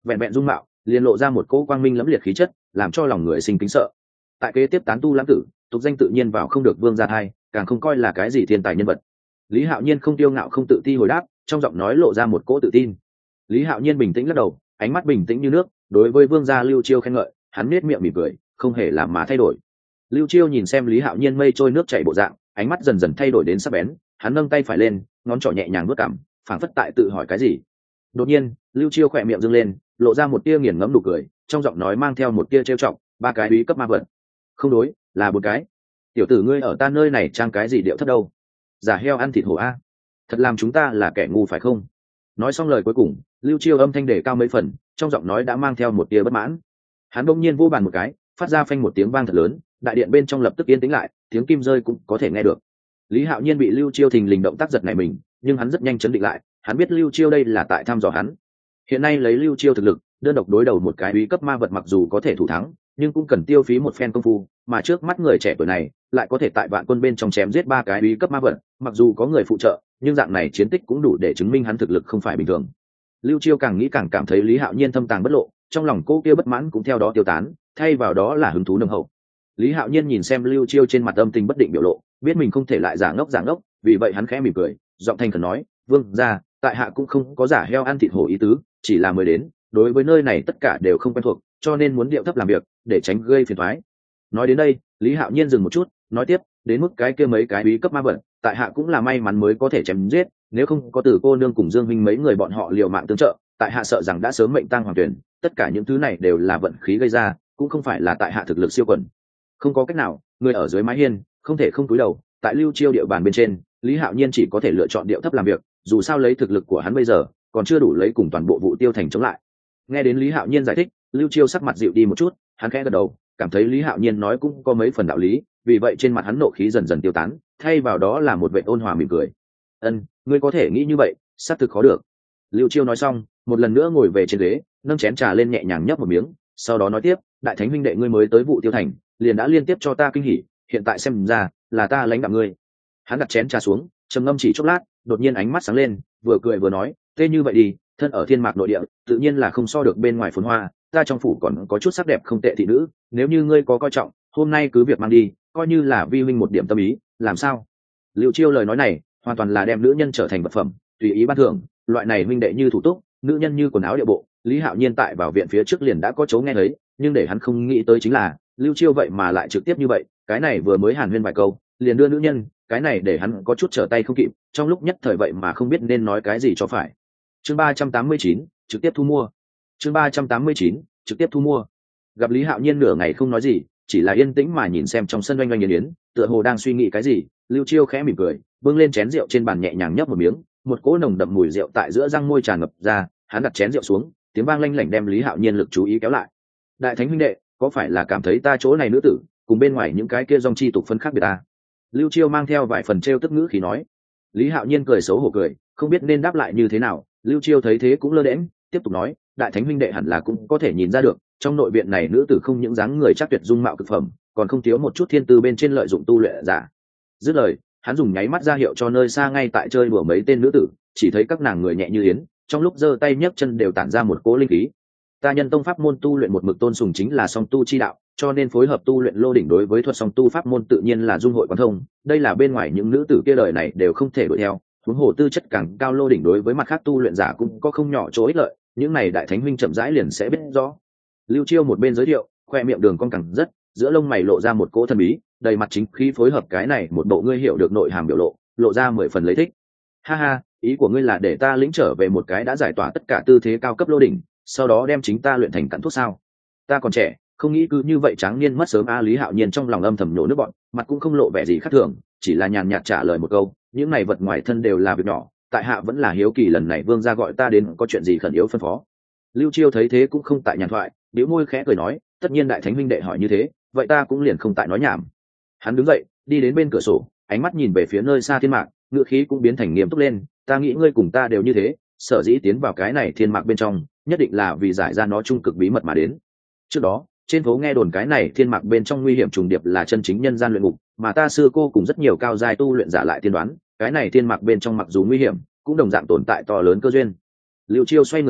vẹn vẹn dung mạo liền lộ ra một cỗ quang minh lẫm liệt khí chất, làm cho lòng người sinh kính sợ. Tại kế tiếp tán tu lãng tử, tục danh tự nhiên vào không được vương gia thai, càng không coi là cái gì thiên tài nhân vật. Lý Hạo Nhiên không tiêu ngạo không tự ti hồi đáp, trong giọng nói lộ ra một cỗ tự tin. Lý Hạo Nhiên bình tĩnh lắc đầu, ánh mắt bình tĩnh như nước, đối với vương gia Lưu Chiêu khen ngợi, hắn nhếch miệng mỉm cười, không hề làm mà thay đổi. Lưu Chiêu nhìn xem Lý Hạo Nhiên mây trôi nước chảy bộ dạng, ánh mắt dần dần thay đổi đến sắc bén, hắn nâng tay phải lên, ngón trỏ nhẹ nhàng vuốt cằm, phảng phất tại tự hỏi cái gì. Đột nhiên, Lưu Chiêu khỏe miệng dương lên, lộ ra một tia nghiền ngẫm nụ cười, trong giọng nói mang theo một tia trêu chọc, ba cái úy cấp ma vật. Không đối, là bốn cái. Tiểu tử ngươi ở ta nơi này trang cái gì điệu thấp đâu? Giả heo ăn thịt hổ a. Thật làm chúng ta là kẻ ngu phải không? Nói xong lời cuối cùng, Lưu Chiêu âm thanh đề cao mấy phần, trong giọng nói đã mang theo một tia bất mãn. Hắn bỗng nhiên vô bàn một cái, phát ra phanh một tiếng vang thật lớn, đại điện bên trong lập tức yên tĩnh lại, tiếng kim rơi cũng có thể nghe được. Lý Hạo Nhiên bị Lưu Chiêu thình lình động tác giật nảy mình, nhưng hắn rất nhanh chấn định lại, hắn biết Lưu Chiêu đây là tại thăm dò hắn. Hiện nay lấy Lưu Chiêu thực lực, đơn độc đối đầu một cái úy cấp ma vật mặc dù có thể thủ thắng, nhưng cũng cần tiêu phí một phen công phu, mà trước mắt người trẻ tuổi này lại có thể tại vạn quân bên trong chém giết ba cái úy cấp ma vật, mặc dù có người phụ trợ, nhưng dạng này chiến tích cũng đủ để chứng minh hắn thực lực không phải bình thường. Lưu Chiêu càng nghĩ càng cảm thấy Lý Hạo Nhiên thâm tàng bất lộ, trong lòng cô kia bất mãn cũng theo đó tiêu tán, thay vào đó là hứng thú nồng hậu. Lý Hạo Nhiên nhìn xem Lưu Chiêu trên mặt âm tình bất định biểu lộ, biết mình không thể lại giả ngốc, vì vậy hắn khẽ mỉm cười, giọng thành khẩn nói, "Vương gia, tại hạ cũng không có giả heo ăn thịt hổ ý tứ, chỉ là mới đến, đối với nơi này tất cả đều không quen thuộc, cho nên muốn điệu thấp làm việc, để tránh gây phiền toái." Nói đến đây, Lý Hạo Nhiên dừng một chút, nói tiếp, "Đến mức cái kia mấy cái úy cấp ma vật, tại hạ cũng là may mắn mới có thể chém giết, nếu không có Từ cô nương cùng Dương Minh mấy người bọn họ liều mạng tương trợ, tại hạ sợ rằng đã sớm mệnh tang hoàng tuyển, tất cả những thứ này đều là vận khí gây ra, cũng không phải là tại hạ thực lực siêu quần." Không có cách nào, người ở dưới mái hiên không thể không cúi đầu, tại Lưu Chiêu địa bàn bên trên, Lý Hạo Nhiên chỉ có thể lựa chọn điệu thấp làm việc, dù sao lấy thực lực của hắn bây giờ, còn chưa đủ lấy cùng toàn bộ Vũ Tiêu thành chống lại. Nghe đến Lý Hạo Nhiên giải thích, Lưu Chiêu sắc mặt dịu đi một chút, hắn khẽ gật đầu, cảm thấy Lý Hạo Nhiên nói cũng có mấy phần đạo lý, vì vậy trên mặt hắn nộ khí dần dần tiêu tán, thay vào đó là một vẻ ôn hòa mỉm cười. "Ân, ngươi có thể nghĩ như vậy, xác thực khó được." Lưu Chiêu nói xong, một lần nữa ngồi về trên ghế, nâng chén trà lên nhẹ nhàng nhấp một miếng, sau đó nói tiếp, "Đại thánh huynh đệ ngươi mới tới Vũ Tiêu thành, liền đã liên tiếp cho ta kinh hỉ, hiện tại xem ra là ta lãnh đạm ngươi." Hắn đặt chén trà xuống, trầm ngâm chỉ chốc lát, đột nhiên ánh mắt sáng lên, vừa cười vừa nói, "Tê như vậy đi, thân ở thiên mạc nội địa, tự nhiên là không so được bên ngoài phồn hoa, ta trong phủ còn có chút sắc đẹp không tệ thị nữ, nếu như ngươi có coi trọng, hôm nay cứ việc mang đi, coi như là vi huynh một điểm tâm ý, làm sao?" Lưu Chiêu lời nói này, hoàn toàn là đem nữ nhân trở thành vật phẩm, tùy ý ban thưởng, loại này huynh đệ như thủ túc, nữ nhân như quần áo địa bộ, Lý Hạo Nhiên tại vào viện phía trước liền đã có chỗ nghe thấy, nhưng để hắn không nghĩ tới chính là, Lưu Chiêu vậy mà lại trực tiếp như vậy, cái này vừa mới hàn huyên vài câu, liền đưa nữ nhân, cái này để hắn có chút trở tay không kịp, trong lúc nhất thời vậy mà không biết nên nói cái gì cho phải. Chương 389, trực tiếp thu mua. Chương 389, trực tiếp thu mua. Gặp Lý Hạo Nhiên nửa ngày không nói gì, chỉ là yên tĩnh mà nhìn xem trong sân oanh oanh yến yến, tựa hồ đang suy nghĩ cái gì, Lưu Chiêu khẽ mỉm cười, bưng lên chén rượu trên bàn nhẹ nhàng nhấp một miếng, một cỗ nồng đậm mùi rượu tại giữa răng môi tràn ngập ra, hắn đặt chén rượu xuống, tiếng vang lanh lảnh đem Lý Hạo Nhiên lực chú ý kéo lại. "Đại thánh huynh đệ, có phải là cảm thấy ta chỗ này nữ tử cùng bên ngoài những cái kia dòng chi tục phân khác biệt ta?" Lưu Chiêu mang theo vài phần trêu tức ngữ khí nói. Lý Hạo Nhiên cười xấu hổ cười, không biết nên đáp lại như thế nào. Lưu Chiêu thấy thế cũng lơ đễnh, tiếp tục nói, "Đại thánh huynh đệ hẳn là cũng có thể nhìn ra được, trong nội viện này nữ tử không những dáng người chắc tuyệt dung mạo cực phẩm, còn không thiếu một chút thiên tư bên trên lợi dụng tu luyện giả." Dứt lời, hắn dùng nháy mắt ra hiệu cho nơi xa ngay tại chơi đùa mấy tên nữ tử, chỉ thấy các nàng người nhẹ như yến, trong lúc giơ tay nhấc chân đều tản ra một cỗ linh khí. "Ta nhân tông pháp môn tu luyện một mực tôn sùng chính là song tu chi đạo, cho nên phối hợp tu luyện lô đỉnh đối với thuật song tu pháp môn tự nhiên là dung hội quán thông, đây là bên ngoài những nữ tử kia đời này đều không thể đuổi theo, huống hồ tư chất càng cao lô đỉnh đối với mặt khác tu luyện giả cũng có không nhỏ chỗ ích lợi, những này đại thánh huynh chậm rãi liền sẽ biết rõ." Lưu Chiêu một bên giới thiệu, khoe miệng đường cong cẳng rất, giữa lông mày lộ ra một cỗ thần bí, đầy mặt chính khí phối hợp cái này một bộ ngươi hiểu được nội hàm biểu lộ, lộ ra 10 phần lấy thích. "Ha ha, ý của ngươi là để ta lĩnh trở về một cái đã giải tỏa tất cả tư thế cao cấp lô đỉnh, sau đó đem chính ta luyện thành cặn thuốc sao? Ta còn trẻ, không nghĩ cứ như vậy tráng niên mất sớm." Lý Hạo Nhiên trong lòng âm thầm nhổ nước bọn, mặt cũng không lộ vẻ gì khác thường, chỉ là nhàn nhạt trả lời một câu, "Những này vật ngoài thân đều là việc nhỏ, tại hạ vẫn là hiếu kỳ lần này vương gia gọi ta đến có chuyện gì khẩn yếu phân phó." Lưu Chiêu thấy thế cũng không tại nhàn thoại, bĩu môi khẽ cười nói, "Tất nhiên đại thánh huynh đệ hỏi như thế, vậy ta cũng liền không tại nói nhảm." Hắn đứng dậy, đi đến bên cửa sổ, ánh mắt nhìn về phía nơi xa thiên mạc, ngựa khí cũng biến thành nghiêm túc lên, "Ta nghĩ ngươi cùng ta đều như thế, sở dĩ tiến vào cái này thiên mạc bên trong, nhất định là vì giải ra nó trung cực bí mật mà đến. Trước đó, trên phố nghe đồn cái này thiên mạc bên trong nguy hiểm trùng điệp là chân chính nhân gian luyện ngục, mà ta xưa cô cùng rất nhiều cao giai tu luyện giả lại tiên đoán, cái này thiên mạc bên trong mặc dù nguy hiểm, cũng đồng dạng tồn tại to lớn cơ duyên." Lưu Chiêu xoay người lại,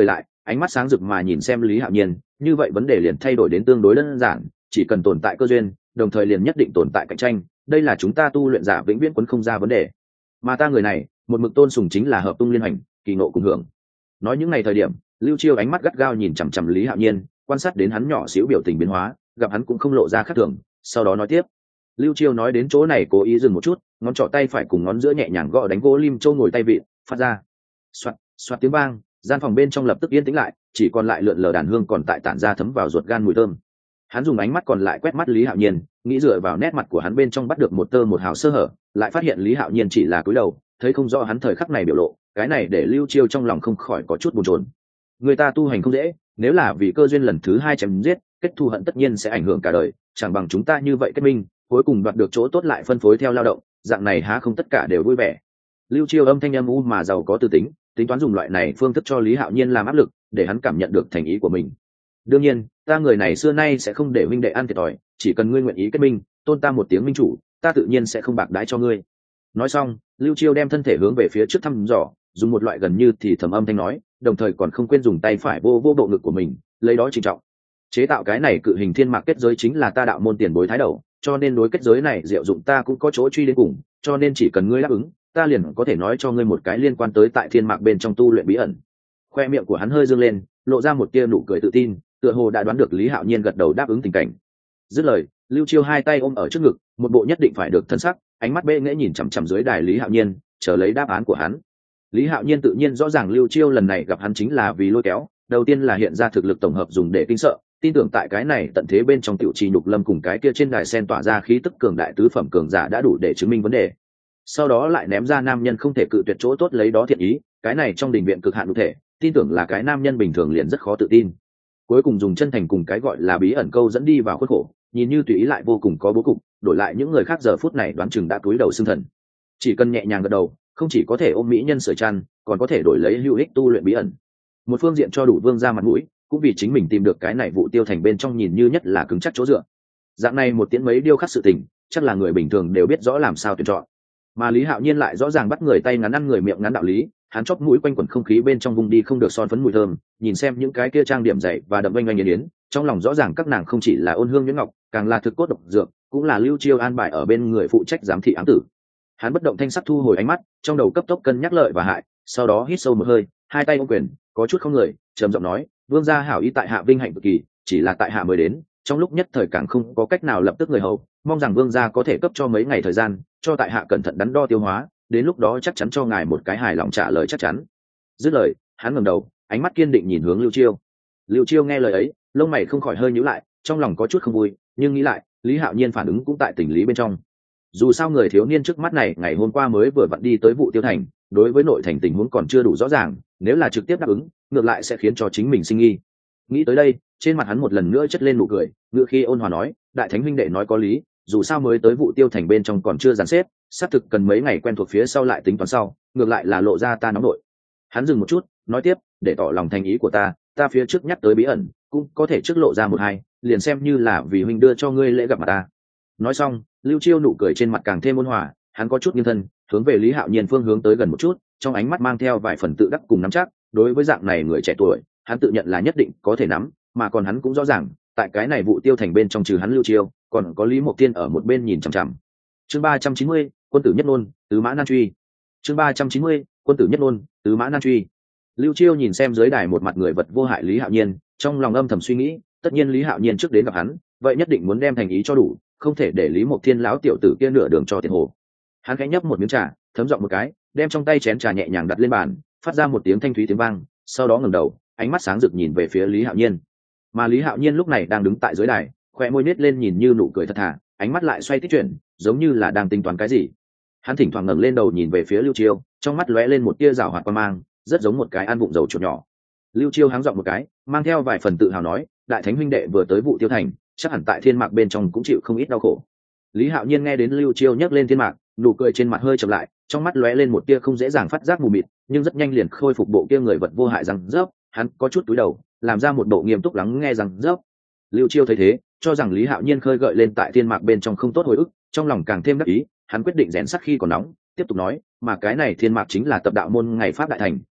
ánh mắt sáng rực mà nhìn xem Lý Hạo Nhiên, như vậy vấn đề liền thay đổi đến tương đối đơn giản, chỉ cần tồn tại cơ duyên, đồng thời liền nhất định tồn tại cạnh tranh, đây là chúng ta tu luyện giả vĩnh viễn quấn không ra vấn đề. Mà ta người này, một mực tôn sùng chính là hợp tung liên hành, kỳ ngộ cùng hưởng. Nói những ngày thời điểm, Lưu Chiêu ánh mắt gắt gao nhìn chằm chằm Lý Hạo Nhiên, quan sát đến hắn nhỏ xíu biểu tình biến hóa, gặp hắn cũng không lộ ra khác thường, sau đó nói tiếp. Lưu Chiêu nói đến chỗ này cố ý dừng một chút, ngón trỏ tay phải cùng ngón giữa nhẹ nhàng gõ đánh gỗ lim châu ngồi tay vịn, phát ra xoạt xoạt tiếng vang, gian phòng bên trong lập tức yên tĩnh lại, chỉ còn lại lượn lờ đàn hương còn tại tản ra thấm vào ruột gan mùi thơm. Hắn dùng ánh mắt còn lại quét mắt Lý Hạo Nhiên, nghĩ dựa vào nét mặt của hắn bên trong bắt được một tơ một hào sơ hở, lại phát hiện Lý Hạo Nhiên chỉ là cúi đầu, thấy không rõ hắn thời khắc này biểu lộ, cái này để Lưu Chiêu trong lòng không khỏi có chút buồn chồn. Người ta tu hành không dễ, nếu là vì cơ duyên lần thứ 2 chém giết, kết thù hận tất nhiên sẽ ảnh hưởng cả đời, chẳng bằng chúng ta như vậy kết minh, cuối cùng đoạt được chỗ tốt lại phân phối theo lao động, dạng này há không tất cả đều vui vẻ. Lưu Chiêu âm thanh âm u mà giàu có tư tính, tính toán dùng loại này phương thức cho Lý Hạo Nhiên làm áp lực, để hắn cảm nhận được thành ý của mình. Đương nhiên, ta người này xưa nay sẽ không để huynh đệ ăn thiệt thòi, chỉ cần ngươi nguyện ý kết minh, tôn ta một tiếng minh chủ, ta tự nhiên sẽ không bạc đái cho ngươi. Nói xong, Lưu Chiêu đem thân thể hướng về phía trước thăm dò, dùng một loại gần như thì thầm âm thanh nói, đồng thời còn không quên dùng tay phải vô bộ ngực của mình, lấy đó trịnh trọng. Chế tạo cái này cự hình thiên mạc kết giới chính là ta đạo môn tiền bối thái đầu, cho nên đối kết giới này diệu dụng ta cũng có chỗ truy đến cùng, cho nên chỉ cần ngươi đáp ứng, ta liền có thể nói cho ngươi một cái liên quan tới tại thiên mạc bên trong tu luyện bí ẩn. Khoe miệng của hắn hơi dương lên, lộ ra một tia nụ cười tự tin, tựa hồ đã đoán được Lý Hạo Nhiên gật đầu đáp ứng tình cảnh. Dứt lời, Lưu Chiêu hai tay ôm ở trước ngực, một bộ nhất định phải được thân sắc, ánh mắt bệ nghễ nhìn chằm chằm dưới đài Lý Hạo Nhiên, chờ lấy đáp án của hắn. Lý Hạo Nhiên tự nhiên rõ ràng Lưu Chiêu lần này gặp hắn chính là vì lôi kéo, đầu tiên là hiện ra thực lực tổng hợp dùng để kinh sợ, tin tưởng tại cái này tận thế bên trong tiểu trì nhục lâm cùng cái kia trên đài sen tỏa ra khí tức cường đại tứ phẩm cường giả đã đủ để chứng minh vấn đề. Sau đó lại ném ra nam nhân không thể cự tuyệt chỗ tốt lấy đó thiện ý, cái này trong đình viện cực hạn cụ thể, tin tưởng là cái nam nhân bình thường liền rất khó tự tin. Cuối cùng dùng chân thành cùng cái gọi là bí ẩn câu dẫn đi vào khuất khổ, nhìn như tùy ý lại vô cùng có bố cục, đổi lại những người khác giờ phút này đoán chừng đã cúi đầu xương thần. Chỉ cần nhẹ nhàng gật đầu, không chỉ có thể ôm mỹ nhân sưởi chăn, còn có thể đổi lấy hữu ích tu luyện bí ẩn. Một phương diện cho đủ vương ra mặt mũi, cũng vì chính mình tìm được cái này vụ tiêu thành bên trong nhìn như nhất là cứng chắc chỗ dựa. Dạng này một tiễn mấy điêu khắc sự tình, chắc là người bình thường đều biết rõ làm sao tuyển chọn. Mà Lý Hạo Nhiên lại rõ ràng bắt người tay ngắn ăn người miệng ngắn đạo lý, hắn chóp mũi quanh quẩn không khí bên trong vùng đi không được son phấn mùi thơm, nhìn xem những cái kia trang điểm dày và đậm oanh oanh yến yến, trong lòng rõ ràng các nàng không chỉ là ôn hương nhuyễn ngọc, càng là thực cốt độc dược, cũng là Lưu Chiêu an bài ở bên người phụ trách giám thị ám tử. Hắn bất động thanh sắc thu hồi ánh mắt, trong đầu cấp tốc cân nhắc lợi và hại, sau đó hít sâu một hơi, hai tay ôm quyền, có chút không người, trầm giọng nói, vương gia hảo ý tại hạ vinh hạnh cực kỳ, chỉ là tại hạ mới đến, trong lúc nhất thời càng không có cách nào lập tức người hầu, mong rằng vương gia có thể cấp cho mấy ngày thời gian, cho tại hạ cẩn thận đắn đo tiêu hóa, đến lúc đó chắc chắn cho ngài một cái hài lòng trả lời chắc chắn. Dứt lời, hắn ngẩng đầu, ánh mắt kiên định nhìn hướng Lưu Chiêu. Lưu Chiêu nghe lời ấy, lông mày không khỏi hơi nhíu lại, trong lòng có chút không vui, nhưng nghĩ lại, Lý Hạo Nhiên phản ứng cũng tại tình lý bên trong. Dù sao người thiếu niên trước mắt này ngày hôm qua mới vừa vặn đi tới vụ tiêu thành, đối với nội thành tình huống còn chưa đủ rõ ràng, nếu là trực tiếp đáp ứng, ngược lại sẽ khiến cho chính mình sinh nghi. Nghĩ tới đây, trên mặt hắn một lần nữa chất lên nụ cười, ngựa khi ôn hòa nói, đại thánh huynh đệ nói có lý, dù sao mới tới vụ tiêu thành bên trong còn chưa dàn xếp, xác thực cần mấy ngày quen thuộc phía sau lại tính toán sau, ngược lại là lộ ra ta nóng nội. Hắn dừng một chút, nói tiếp, để tỏ lòng thành ý của ta phía trước nhắc tới bí ẩn, cũng có thể trước lộ ra một hai, liền xem như là vì huynh đưa cho ngươi lễ gặp mặt ta. Nói xong, Lưu Chiêu nụ cười trên mặt càng thêm ôn hòa, hắn có chút nghiêng thân, hướng về Lý Hạo Nhiên phương hướng tới gần một chút, trong ánh mắt mang theo vài phần tự đắc cùng nắm chắc, đối với dạng này người trẻ tuổi, hắn tự nhận là nhất định có thể nắm, mà còn hắn cũng rõ ràng, tại cái này vụ tiêu thành bên trong trừ hắn Lưu Chiêu, còn có Lý Mộc Tiên ở một bên nhìn chằm chằm. Chương 390, quân tử nhất ngôn, tứ mã nan truy. Chương 390, quân tử nhất ngôn, tứ mã nan truy. Lưu Chiêu nhìn xem dưới đài một mặt người vật vô hại Lý Hạo Nhiên, trong lòng âm thầm suy nghĩ, tất nhiên Lý Hạo Nhiên trước đến gặp hắn, vậy nhất định muốn đem thành ý cho đủ, không thể để Lý Mộc Thiên lão tiểu tử kia nửa đường cho tiền hồ. Hắn khẽ nhấp một miếng trà, thấm giọng một cái, đem trong tay chén trà nhẹ nhàng đặt lên bàn, phát ra một tiếng thanh thúy tiếng vang, sau đó ngẩng đầu, ánh mắt sáng rực nhìn về phía Lý Hạo Nhiên. Mà Lý Hạo Nhiên lúc này đang đứng tại dưới đài, khóe môi nết lên nhìn như nụ cười thật thà, ánh mắt lại xoay tích chuyển, giống như là đang tính toán cái gì. Hắn thỉnh thoảng ngẩng lên đầu nhìn về phía Lưu Chiêu, trong mắt lóe lên một tia giảo hoạt quan mang, rất giống một cái ăn vụng dầu chuột nhỏ. Lưu Chiêu háng giọng một cái, mang theo vài phần tự hào nói, đại thánh huynh đệ vừa tới vụ tiêu thành, chắc hẳn tại thiên mạc bên trong cũng chịu không ít đau khổ. Lý Hạo Nhiên nghe đến Lưu Chiêu nhắc lên thiên mạc, nụ cười trên mặt hơi chậm lại, trong mắt lóe lên một tia không dễ dàng phát giác mù mịt, nhưng rất nhanh liền khôi phục bộ kia người vật vô hại răng rớp, hắn có chút cúi đầu, làm ra một bộ nghiêm túc lắng nghe răng rớp. Lưu Chiêu thấy thế, cho rằng Lý Hạo Nhiên khơi gợi lên tại thiên mạc bên trong không tốt hồi ức, trong lòng càng thêm đắc ý, hắn quyết định rèn sắt khi còn nóng, tiếp tục nói, mà cái này thiên mạc chính là tập đạo môn ngày pháp đại thành,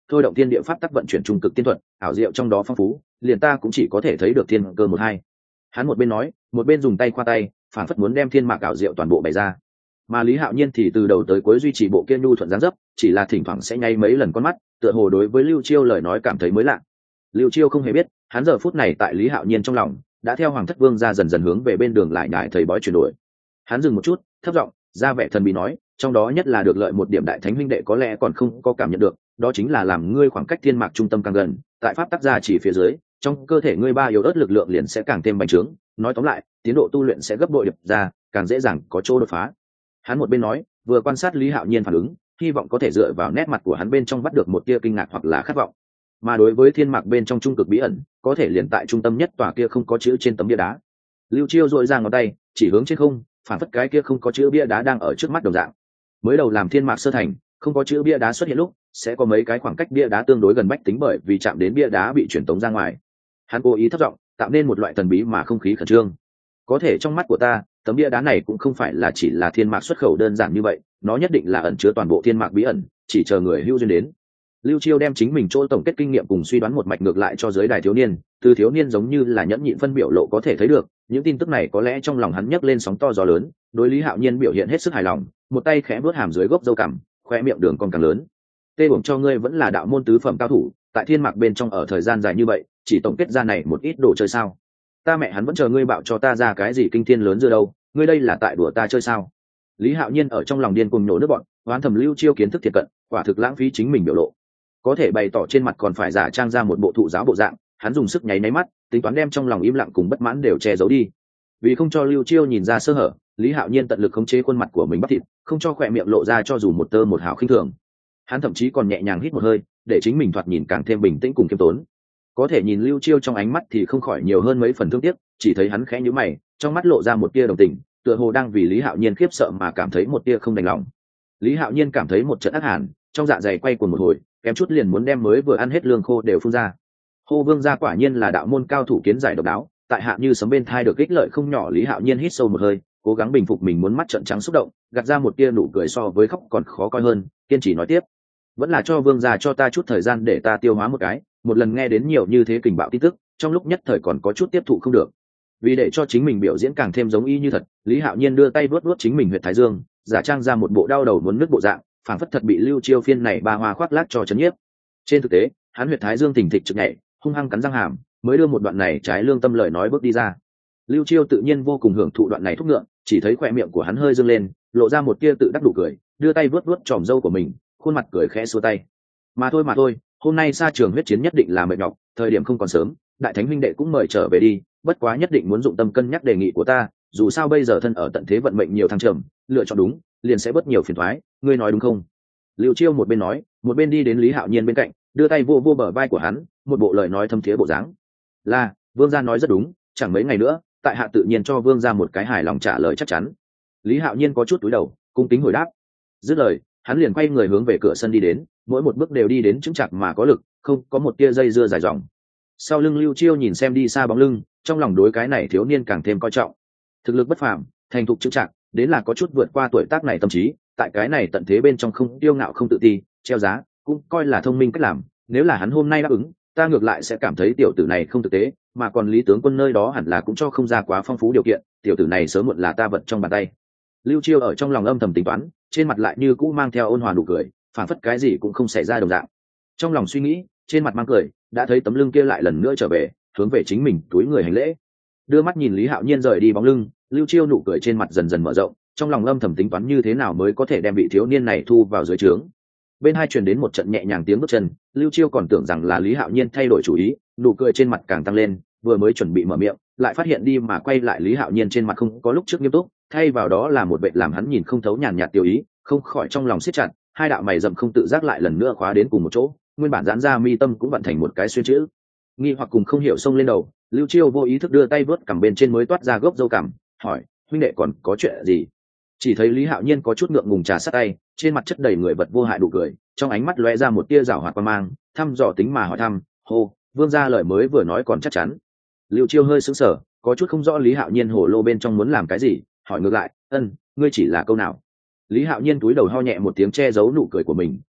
thôi động thiên địa pháp tắc vận chuyển trung cực tiên thuật, ảo diệu trong đó phong phú, liền ta cũng chỉ có thể thấy được thiên cơ một hai. Hắn một bên nói, một bên dùng tay khoa tay, phản phất muốn đem thiên mạc ảo diệu toàn bộ bày ra. Mà Lý Hạo Nhiên thì từ đầu tới cuối duy trì bộ kia nhu thuận dáng dấp, chỉ là thỉnh thoảng sẽ nháy mấy lần con mắt, tựa hồ đối với Lưu Chiêu lời nói cảm thấy mới lạ. Lưu Chiêu không hề biết, hắn giờ phút này tại Lý Hạo Nhiên trong lòng đã theo Hoàng Thất Vương ra dần dần hướng về bên đường lại nhải thầy bói chuyển đổi. Hắn dừng một chút, thấp giọng ra vẻ thần bí nói, trong đó nhất là được lợi một điểm đại thánh huynh đệ có lẽ còn không có cảm nhận được, đó chính là làm ngươi khoảng cách thiên mạc trung tâm càng gần, tại pháp tác gia chỉ phía dưới, trong cơ thể ngươi ba yếu ớt lực lượng liền sẽ càng thêm bành trướng, nói tóm lại, tiến độ tu luyện sẽ gấp bội điệp ra, càng dễ dàng có chỗ đột phá. Hắn một bên nói, vừa quan sát Lý Hạo Nhiên phản ứng, hy vọng có thể dựa vào nét mặt của hắn bên trong bắt được một tia kinh ngạc hoặc là khát vọng. Mà đối với thiên mạc bên trong trung cực bí ẩn, có thể liền tại trung tâm nhất tòa kia không có chữ trên tấm bia đá. Lưu Chiêu dội ra ngón tay, chỉ hướng trên không, phản phất cái kia không có chữ bia đá đang ở trước mắt đồng dạng. Mới đầu làm thiên mạc sơ thành, không có chữ bia đá xuất hiện lúc, sẽ có mấy cái khoảng cách bia đá tương đối gần bách tính bởi vì chạm đến bia đá bị truyền tống ra ngoài. Hắn cố ý thấp giọng, tạo nên một loại thần bí mà không khí khẩn trương. Có thể trong mắt của ta, tấm bia đá này cũng không phải là chỉ là thiên mạc xuất khẩu đơn giản như vậy, nó nhất định là ẩn chứa toàn bộ thiên mạc bí ẩn, chỉ chờ người hữu duyên đến. Lưu Chiêu đem chính mình chỗ tổng kết kinh nghiệm cùng suy đoán một mạch ngược lại cho giới đài thiếu niên, từ thiếu niên giống như là nhẫn nhịn phân biểu lộ có thể thấy được, những tin tức này có lẽ trong lòng hắn nhấc lên sóng to gió lớn, đối Lý Hạo Nhiên biểu hiện hết sức hài lòng, một tay khẽ vuốt hàm dưới gốc râu cằm, khoe miệng đường còn càng lớn. Tê bổng cho ngươi vẫn là đạo môn tứ phẩm cao thủ, tại thiên mạc bên trong ở thời gian dài như vậy, chỉ tổng kết ra này một ít đồ chơi sao? Ta mẹ hắn vẫn chờ ngươi bạo cho ta ra cái gì kinh thiên lớn dưa đâu, ngươi đây là tại đùa ta chơi sao? Lý Hạo Nhiên ở trong lòng điên cuồng nổ nước bọn, oán thầm Lưu Chiêu kiến thức thiệt cận, quả thực lãng phí chính mình biểu lộ. Có thể bày tỏ trên mặt còn phải giả trang ra một bộ thụ giáo bộ dạng, hắn dùng sức nháy mắt, tính toán đem trong lòng im lặng cùng bất mãn đều che giấu đi. Vì không cho Lưu Chiêu nhìn ra sơ hở, Lý Hạo Nhiên tận lực khống chế khuôn mặt của mình bắp thịt, không cho khỏe miệng lộ ra cho dù một tơ một hào khinh thường. Hắn thậm chí còn nhẹ nhàng hít một hơi, để chính mình thoạt nhìn càng thêm bình tĩnh cùng kiêm tốn. Có thể nhìn Lưu Chiêu trong ánh mắt thì không khỏi nhiều hơn mấy phần thương tiếc, chỉ thấy hắn khẽ nhíu mày, trong mắt lộ ra một tia đồng tình, tựa hồ đang vì Lý Hạo Nhiên khiếp sợ mà cảm thấy một tia không đành lòng. Lý Hạo Nhiên cảm thấy một trận ác hàn, trong dạ dày quay cuồng một hồi, kém chút liền muốn đem mới vừa ăn hết lương khô đều phun ra. Hô Vương gia quả nhiên là đạo môn cao thủ kiến giải độc đáo, tại hạ như sấm bên thai được ích lợi không nhỏ. Lý Hạo Nhiên hít sâu một hơi, cố gắng bình phục mình muốn mắt trợn trắng xúc động, gạt ra một tia nụ cười so với khóc còn khó coi hơn, kiên trì nói tiếp: vẫn là cho Vương gia cho ta chút thời gian để ta tiêu hóa một cái, một lần nghe đến nhiều như thế kình bạo tin tức, trong lúc nhất thời còn có chút tiếp thụ không được. Vì để cho chính mình biểu diễn càng thêm giống y như thật, Lý Hạo Nhiên đưa tay vuốt vuốt chính mình huyệt thái dương, giả trang ra một bộ đau đầu muốn nứt bộ dạng, phảng phất thật bị Lưu Chiêu phiên này ba hoa khoác lác cho chấn nhiếp. Trên thực tế, hắn huyệt thái dương thình thịch trực nhảy, hung hăng cắn răng hàm, mới đưa một đoạn này trái lương tâm lời nói bước đi ra. Lưu Chiêu tự nhiên vô cùng hưởng thụ đoạn này thúc ngựa, chỉ thấy khóe miệng của hắn hơi dương lên, lộ ra một tia tự đắc đủ cười, đưa tay vuốt vuốt tròm râu của mình, khuôn mặt cười khẽ xua tay. Mà thôi, hôm nay xa trường huyết chiến nhất định là mệt nhọc, thời điểm không còn sớm, đại thánh huynh đệ cũng mời trở về đi, bất quá nhất định muốn dụng tâm cân nhắc đề nghị của ta, dù sao bây giờ thân ở tận thế vận mệnh nhiều thăng trầm, lựa chọn đúng, liền sẽ bớt nhiều phiền toái, ngươi nói đúng không? Lưu Chiêu một bên nói, một bên đi đến Lý Hạo Nhiên bên cạnh, đưa tay vô vô bờ vai của hắn, một bộ lời nói thâm thiế bộ dáng. Là, Vương gia nói rất đúng, chẳng mấy ngày nữa, tại hạ tự nhiên cho Vương gia một cái hài lòng trả lời chắc chắn. Lý Hạo Nhiên có chút cúi đầu, cung kính hồi đáp. Dứt lời, hắn liền quay người hướng về cửa sân đi đến, mỗi một bước đều đi đến chững chạc mà có lực, không có một tia dây dưa dài dòng. Sau lưng Lưu Chiêu nhìn xem đi xa bóng lưng, trong lòng đối cái này thiếu niên càng thêm coi trọng. Thực lực bất phàm, thành thục chững chạc, đến là có chút vượt qua tuổi tác này tâm trí, tại cái này tận thế bên trong không tiêu ngạo không tự ti, treo giá, cũng coi là thông minh cách làm. Nếu là hắn hôm nay đáp ứng, ta ngược lại sẽ cảm thấy tiểu tử này không thực tế, mà còn Lý tướng quân nơi đó hẳn là cũng cho không ra quá phong phú điều kiện, tiểu tử này sớm muộn là ta vật trong bàn tay. Lưu Chiêu ở trong lòng âm thầm tính toán, trên mặt lại như cũ mang theo ôn hòa nụ cười, phản phất cái gì cũng không xảy ra đồng dạng. Trong lòng suy nghĩ, trên mặt mang cười, đã thấy tấm lưng kia lại lần nữa trở về, hướng về chính mình túi người hành lễ. Đưa mắt nhìn Lý Hạo Nhiên rời đi bóng lưng, Lưu Chiêu nụ cười trên mặt dần dần mở rộng, trong lòng âm thầm tính toán như thế nào mới có thể đem vị thiếu niên này thu vào dưới trướng. Bên hai truyền đến một trận nhẹ nhàng tiếng bước chân, Lưu Chiêu còn tưởng rằng là Lý Hạo Nhiên thay đổi chủ ý, nụ cười trên mặt càng tăng lên, vừa mới chuẩn bị mở miệng, lại phát hiện đi mà quay lại Lý Hạo Nhiên trên mặt không có lúc trước nghiêm túc, thay vào đó là một vẻ làm hắn nhìn không thấu nhàn nhạt tiêu ý, không khỏi trong lòng siết chặt, hai đạo mày rậm không tự giác lại lần nữa khóa đến cùng một chỗ, nguyên bản giãn ra mi tâm cũng vận thành một cái xuyên chữ. Nghi hoặc cùng không hiểu xông lên đầu, Lưu Chiêu vô ý thức đưa tay vớt cằm bên trên mới toát ra gốc râu cằm, hỏi: huynh đệ còn có chuyện gì? Chỉ thấy Lý Hạo Nhiên có chút ngượng ngùng trà sát tay, trên mặt chất đầy người vật vô hại đủ cười, trong ánh mắt lóe ra một tia giảo hoạt quan mang, thăm dò tính mà hỏi thăm: hô, Vương gia lời mới vừa nói còn chắc chắn? Lưu Chiêu hơi sững sờ, có chút không rõ Lý Hạo Nhiên hổ lô bên trong muốn làm cái gì, hỏi ngược lại: ngươi chỉ là câu nào? Lý Hạo Nhiên cúi đầu ho nhẹ một tiếng che giấu nụ cười của mình,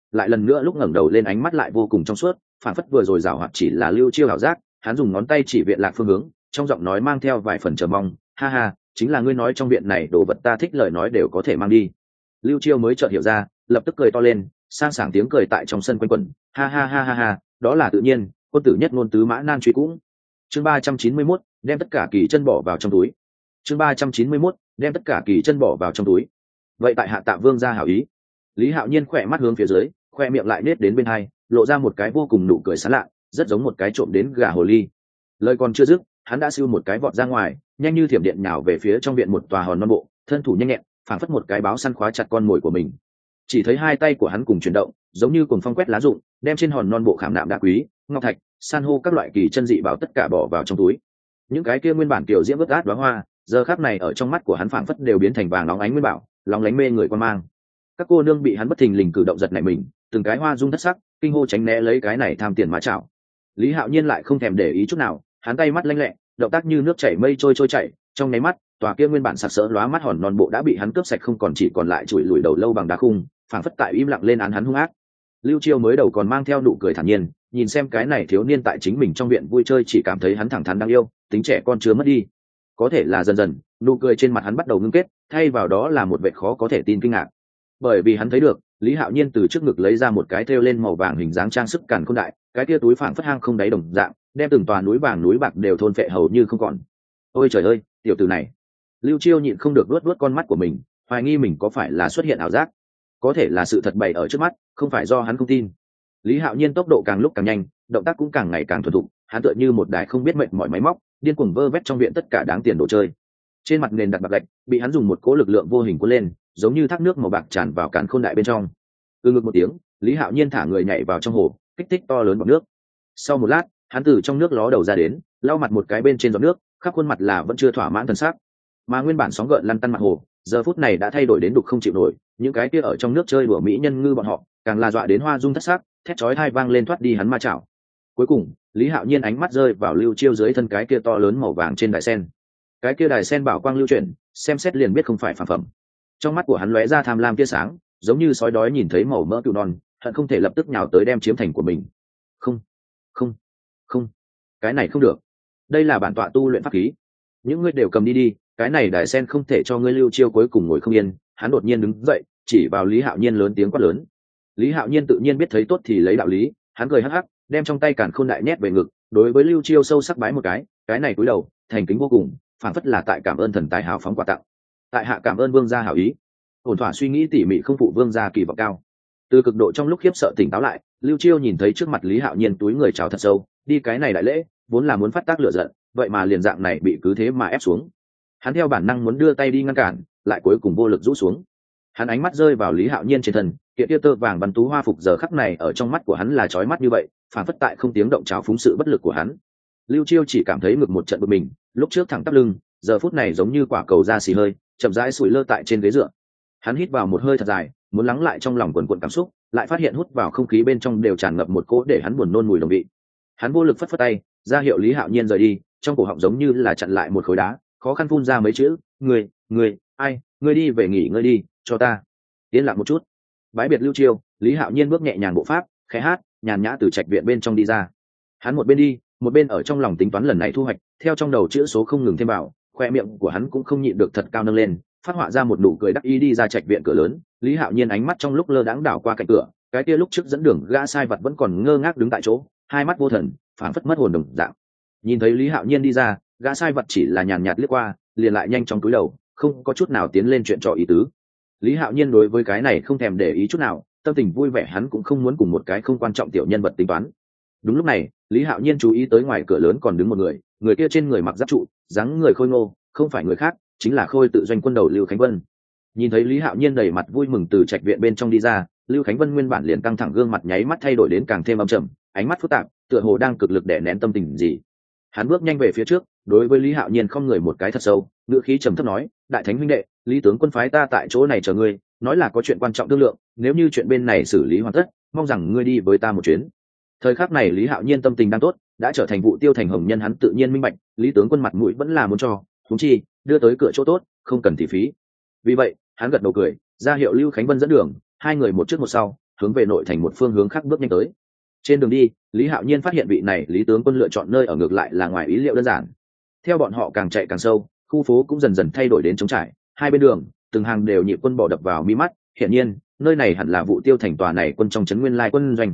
lại lần nữa lúc ngẩng đầu lên ánh mắt lại vô cùng trong suốt, phản phất vừa rồi giảo hoạt chỉ là Lưu Chiêu ảo giác. Hắn dùng ngón tay chỉ viện lạc phương hướng, trong giọng nói mang theo vài phần chờ mong, ha ha, chính là ngươi nói trong viện này đồ vật ta thích lời nói đều có thể mang đi. Lưu Chiêu mới chợt hiểu ra, lập tức cười to lên, sang sảng tiếng cười tại trong sân quanh quẩn, ha ha ha ha ha, đó là tự nhiên, quân tử nhất ngôn tứ mã nan truy cũng. Chương 391, đem tất cả kỳ chân bỏ vào trong túi. Chương 391, đem tất cả kỳ chân bỏ vào trong túi. Vậy tại hạ tạ vương gia hảo ý. Lý Hạo Nhiên khỏe mắt hướng phía dưới, khoe miệng lại nết đến bên hai, lộ ra một cái vô cùng nụ cười sán lạ, rất giống một cái trộm đến gà hồ ly. Lời còn chưa dứt, hắn đã siêu một cái vọt ra ngoài, nhanh như thiểm điện nhào về phía trong viện một tòa hòn non bộ, thân thủ nhanh nhẹn, phảng phất một cái báo săn khóa chặt con mồi của mình. Chỉ thấy hai tay của hắn cùng chuyển động, giống như cuồng phong quét lá rụng, đem trên hòn non bộ khảm nạm đá quý, ngọc thạch, san hô các loại kỳ chân dị bảo tất cả bỏ vào trong túi. Những cái kia nguyên bản kiểu diễm ướt át đóa hoa, giờ khắc này ở trong mắt của hắn phảng phất đều biến thành vàng óng ánh nguyên bảo, lóng lánh mê người quan mang. Các cô nương bị hắn bất thình lình cử động giật nảy mình, từng cái hoa rung thất sắc, kinh hô tránh né lấy cái này tham tiền mà chảo. Lý Hạo Nhiên lại không thèm để ý chút nào, hắn tay mắt lanh lẹ, động tác như nước chảy mây trôi trôi chảy, trong nháy mắt, tòa kia nguyên bản sặc sỡ lóa mắt hòn non bộ đã bị hắn cướp sạch không còn chỉ còn lại chùi lùi đầu lâu bằng đá khung, phảng phất tại im lặng lên án hắn hung ác. Lưu Chiêu mới đầu còn mang theo nụ cười thản nhiên, nhìn xem cái này thiếu niên tại chính mình trong viện vui chơi chỉ cảm thấy hắn thẳng thắn đáng yêu, tính trẻ con chưa mất đi. Có thể là dần dần, nụ cười trên mặt hắn bắt đầu ngưng kết, thay vào đó là một vẻ khó có thể tin kinh ngạc. Bởi vì hắn thấy được, Lý Hạo Nhiên từ trước ngực lấy ra một cái thêu lên màu vàng hình dáng trang sức càn khôn đại, cái kia túi phảng phất hang không đáy đồng dạng, đem từng tòa núi vàng núi bạc đều thôn phệ hầu như không còn. Ôi trời ơi, tiểu tử này! Lưu Chiêu nhịn không được luốt con mắt của mình, hoài nghi mình có phải là xuất hiện ảo giác. Có thể là sự thật bày ở trước mắt, không phải do hắn không tin. Lý Hạo Nhiên tốc độ càng lúc càng nhanh, động tác cũng càng ngày càng thuần thục, hắn tựa như một đài không biết mệt mỏi máy móc, điên cuồng vơ vét trong viện tất cả đáng tiền đồ chơi. Trên mặt nền đặt bạc gạch, bị hắn dùng một cỗ lực lượng vô hình cuốn lên, giống như thác nước màu bạc tràn vào càn khôn đại bên trong. Từ ngực một tiếng, Lý Hạo Nhiên thả người nhảy vào trong hồ, kích thích to lớn bọt nước. Sau một lát, hắn từ trong nước ló đầu ra đến, lau mặt một cái bên trên giọt nước, khắp khuôn mặt là vẫn chưa thỏa mãn thần sắc. Mà nguyên bản sóng gợn lăn tăn mặt hồ, giờ phút này đã thay đổi đến đục không chịu nổi, những cái kia ở trong nước chơi đùa mỹ nhân ngư bọn họ, càng là dọa đến hoa rung thất sắc, thét chói tai vang lên thoát đi hắn ma chảo. Cuối cùng, Lý Hạo Nhiên ánh mắt rơi vào Lưu Chiêu dưới thân cái kia to lớn màu vàng trên đài sen. Cái kia đài sen bảo quang lưu chuyển, xem xét liền biết không phải phàm phẩm. Trong mắt của hắn lóe ra tham lam tia sáng, giống như sói đói nhìn thấy màu mỡ cừu non, hận không thể lập tức nhào tới đem chiếm thành của mình. Không, không, không, cái này không được. Đây là bản tọa tu luyện pháp khí, những ngươi đều cầm đi đi, cái này đài sen không thể cho ngươi. Lưu Chiêu cuối cùng ngồi không yên, hắn đột nhiên đứng dậy, chỉ vào Lý Hạo Nhiên lớn tiếng quát lớn. Lý Hạo Nhiên tự nhiên biết thấy tốt thì lấy đạo lý, hắn cười hắc hắc, đem trong tay càn khôn đại nhét về ngực, đối với Lưu Chiêu sâu sắc bái một cái này cúi đầu, thành kính vô cùng, phảng phất là tại cảm ơn thần tài hào phóng quà tặng. Tại hạ cảm ơn vương gia hảo ý. Ổn thỏa suy nghĩ tỉ mỉ không phụ vương gia kỳ vọng cao. Từ cực độ trong lúc khiếp sợ tỉnh táo lại, Lưu Chiêu nhìn thấy trước mặt Lý Hạo Nhiên túi người chào thật sâu, đi cái này đại lễ, vốn là muốn phát tác lửa giận, vậy mà liền dạng này bị cứ thế mà ép xuống. Hắn theo bản năng muốn đưa tay đi ngăn cản, lại cuối cùng vô lực rũ xuống. Hắn ánh mắt rơi vào Lý Hạo Nhiên trên thân, kiện kia tơ vàng bắn tú hoa phục giờ khắc này ở trong mắt của hắn là chói mắt như vậy, phản phất tại không tiếng động cháo phúng sự bất lực của hắn. Lưu Chiêu chỉ cảm thấy ngực một trận bực mình, lúc trước thẳng tắp lưng, giờ phút này giống như quả cầu da xì hơi, chậm rãi sủi lơ tại trên ghế dựa. Hắn hít vào một hơi thật dài, muốn lắng lại trong lòng quần quần cảm xúc, lại phát hiện hút vào không khí bên trong đều tràn ngập một cỗ để hắn buồn nôn mùi đồng vị. Hắn vô lực phất phất tay, ra hiệu Lý Hạo Nhiên rời đi, trong cổ họng giống như là chặn lại một khối đá, khó khăn phun ra mấy chữ, ngươi đi về nghỉ ngơi đi, cho ta yên lặng một chút. Bái biệt Lưu Chiêu, Lý Hạo Nhiên bước nhẹ nhàng bộ pháp, khẽ hát, nhàn nhã từ trạch viện bên trong đi ra. Hắn một bên đi, một bên ở trong lòng tính toán lần này thu hoạch, theo trong đầu chữ số không ngừng thêm vào, khoe miệng của hắn cũng không nhịn được thật cao nâng lên, phát họa ra một nụ cười đắc ý đi ra trạch viện cửa lớn. Lý Hạo Nhiên ánh mắt trong lúc lơ đãng đảo qua cạnh cửa, cái kia lúc trước dẫn đường gã sai vật vẫn còn ngơ ngác đứng tại chỗ, hai mắt vô thần, phảng phất mất hồn đồng dạng. Nhìn thấy Lý Hạo Nhiên đi ra, gã sai vật chỉ là nhàn nhạt liếc qua, liền lại nhanh chóng cúi đầu, không có chút nào tiến lên chuyện trò ý tứ. Lý Hạo Nhiên đối với cái này không thèm để ý chút nào, tâm tình vui vẻ, hắn cũng không muốn cùng một cái không quan trọng tiểu nhân vật tính toán. Đúng lúc này, Lý Hạo Nhiên chú ý tới ngoài cửa lớn còn đứng một người, người kia trên người mặc giáp trụ, dáng người khôi ngô, không phải người khác, chính là Khôi Tự Doanh quân đầu Lưu Khánh Vân. Nhìn thấy Lý Hạo Nhiên đầy mặt vui mừng từ trạch viện bên trong đi ra, Lưu Khánh Vân nguyên bản liền căng thẳng gương mặt nháy mắt thay đổi đến càng thêm âm trầm, ánh mắt phức tạp, tựa hồ đang cực lực đè nén tâm tình gì. Hắn bước nhanh về phía trước, đối với Lý Hạo Nhiên không người một cái thật sâu, ngữ khí trầm thấp nói: "Đại thánh huynh đệ, Lý tướng quân phái ta tại chỗ này chờ ngươi, nói là có chuyện quan trọng thương lượng, nếu như chuyện bên này xử lý hoàn tất, mong rằng ngươi đi với ta một chuyến." Thời khắc này Lý Hạo Nhiên tâm tình đang tốt, đã trở thành vụ tiêu thành hồng nhân, hắn tự nhiên minh bạch, Lý tướng quân mặt mũi vẫn là muốn cho, huống chi đưa tới cửa chỗ tốt, không cần thị phí. Vì vậy, hắn gật đầu cười, ra hiệu Lưu Khánh Vân dẫn đường, hai người một trước một sau, hướng về nội thành một phương hướng khác bước nhanh tới. Trên đường đi, Lý Hạo Nhiên phát hiện vị này Lý tướng quân lựa chọn nơi ở ngược lại là ngoài ý liệu đơn giản. Theo bọn họ càng chạy càng sâu, khu phố cũng dần dần thay đổi đến trống trải, hai bên đường từng hàng đều nhịp quân bỏ đập vào mi mắt. Hiển nhiên nơi này hẳn là Vụ Tiêu thành tòa này quân trong trấn nguyên lai quân doanh.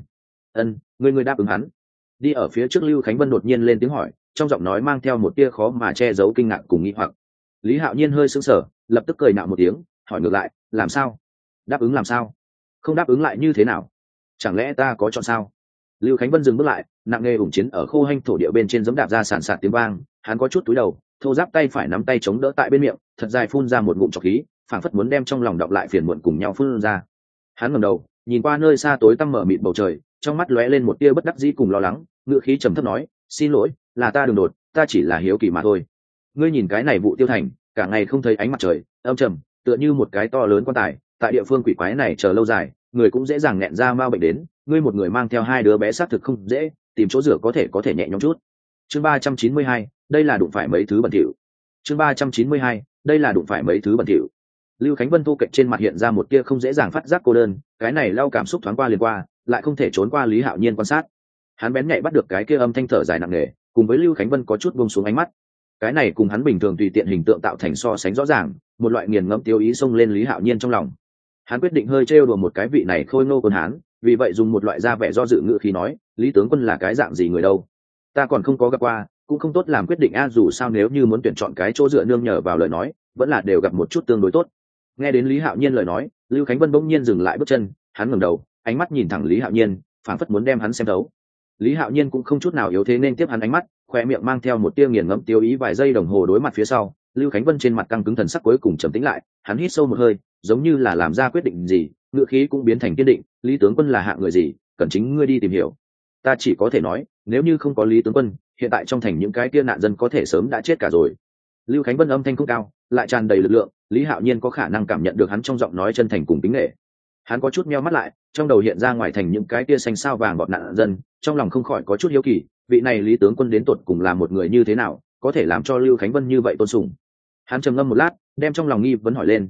Người đáp ứng hắn. Đi ở phía trước Lưu Khánh Vân đột nhiên lên tiếng hỏi, trong giọng nói mang theo một tia khó mà che giấu kinh ngạc cùng nghi hoặc. Lý Hạo Nhiên hơi sững sờ, lập tức cười nạo một tiếng, hỏi ngược lại, làm sao? Đáp ứng làm sao? Không đáp ứng lại như thế nào? Chẳng lẽ ta có chọn sao? Lưu Khánh Vân dừng bước lại, nặng nề ủng chiến ở khô hanh thổ địa bên trên giẫm đạp ra sàn sạt tiếng vang, hắn có chút túi đầu, thô giáp tay phải nắm tay chống đỡ tại bên miệng, thật dài phun ra một ngụm trọc khí, phảng phất muốn đem trong lòng đọng lại phiền muộn cùng nhau phun ra. Hắn ngẩng đầu, nhìn qua nơi xa tối tăm mở mịt bầu trời, trong mắt lóe lên một tia bất đắc dĩ cùng lo lắng, ngựa khí trầm thấp nói, xin lỗi, là ta đường đột, ta chỉ là hiếu kỳ mà thôi. Ngươi nhìn cái này Vụ Tiêu thành, cả ngày không thấy ánh mặt trời, âm trầm, tựa như một cái to lớn quan tài, tại địa phương quỷ quái này chờ lâu dài, người cũng dễ dàng nghẹn ra mau bệnh đến. Ngươi một người mang theo hai đứa bé xác thực không dễ, tìm chỗ rửa có thể nhẹ nhõm chút. Chương 392, đây là đụng phải mấy thứ bẩn thỉu. Chương 392, đây là đụng phải mấy thứ bẩn thỉu. Lưu Khánh Vân thu cạnh trên mặt hiện ra một tia không dễ dàng phát giác cô đơn, cái này lau cảm xúc thoáng qua liền qua, lại không thể trốn qua Lý Hạo Nhiên quan sát. Hắn bén nhạy bắt được cái kia âm thanh thở dài nặng nề, cùng với Lưu Khánh Vân có chút buông xuống ánh mắt. Cái này cùng hắn bình thường tùy tiện hình tượng tạo thành so sánh rõ ràng, một loại nghiền ngẫm tiêu ý xông lên Lý Hạo Nhiên trong lòng. Hắn quyết định hơi trêu đùa một cái vị này khôi ngô quân hán, vì vậy dùng một loại da vẻ do dự ngữ khí nói, Lý tướng quân là cái dạng gì người đâu? Ta còn không có gặp qua, cũng không tốt làm quyết định a, dù sao nếu như muốn tuyển chọn cái chỗ dựa nương nhờ vào lời nói, vẫn là đều gặp một chút tương đối tốt. Nghe đến Lý Hạo Nhiên lời nói, Lưu Khánh Vân bỗng nhiên dừng lại bước chân, hắn ngẩng đầu, ánh mắt nhìn thẳng Lý Hạo Nhiên, phảng phất muốn đem hắn xem thấu. Lý Hạo Nhiên cũng không chút nào yếu thế nên tiếp hắn ánh mắt, khoe miệng mang theo một tia nghiền ngẫm tiêu ý. Vài giây đồng hồ đối mặt phía sau, Lưu Khánh Vân trên mặt căng cứng, thần sắc cuối cùng trầm tĩnh lại, hắn hít sâu một hơi, giống như là làm ra quyết định gì, ngữ khí cũng biến thành kiên định. Lý tướng quân là hạng người gì, cần chính ngươi đi tìm hiểu. Ta chỉ có thể nói, nếu như không có Lý tướng quân, hiện tại trong thành những cái kia nạn dân có thể sớm đã chết cả rồi. Lưu Khánh Vân âm thanh cũng cao, lại tràn đầy lực lượng. Lý Hạo Nhiên có khả năng cảm nhận được hắn trong giọng nói chân thành cùng kính nể. Hắn có chút meo mắt lại, trong đầu hiện ra ngoài thành những cái kia xanh sao vàng bọt nạn dân, trong lòng không khỏi có chút hiếu kỳ, vị này Lý tướng quân đến tột cùng là một người như thế nào, có thể làm cho Lưu Khánh Vân như vậy tôn sùng. Hắn trầm ngâm một lát, đem trong lòng nghi vấn hỏi lên,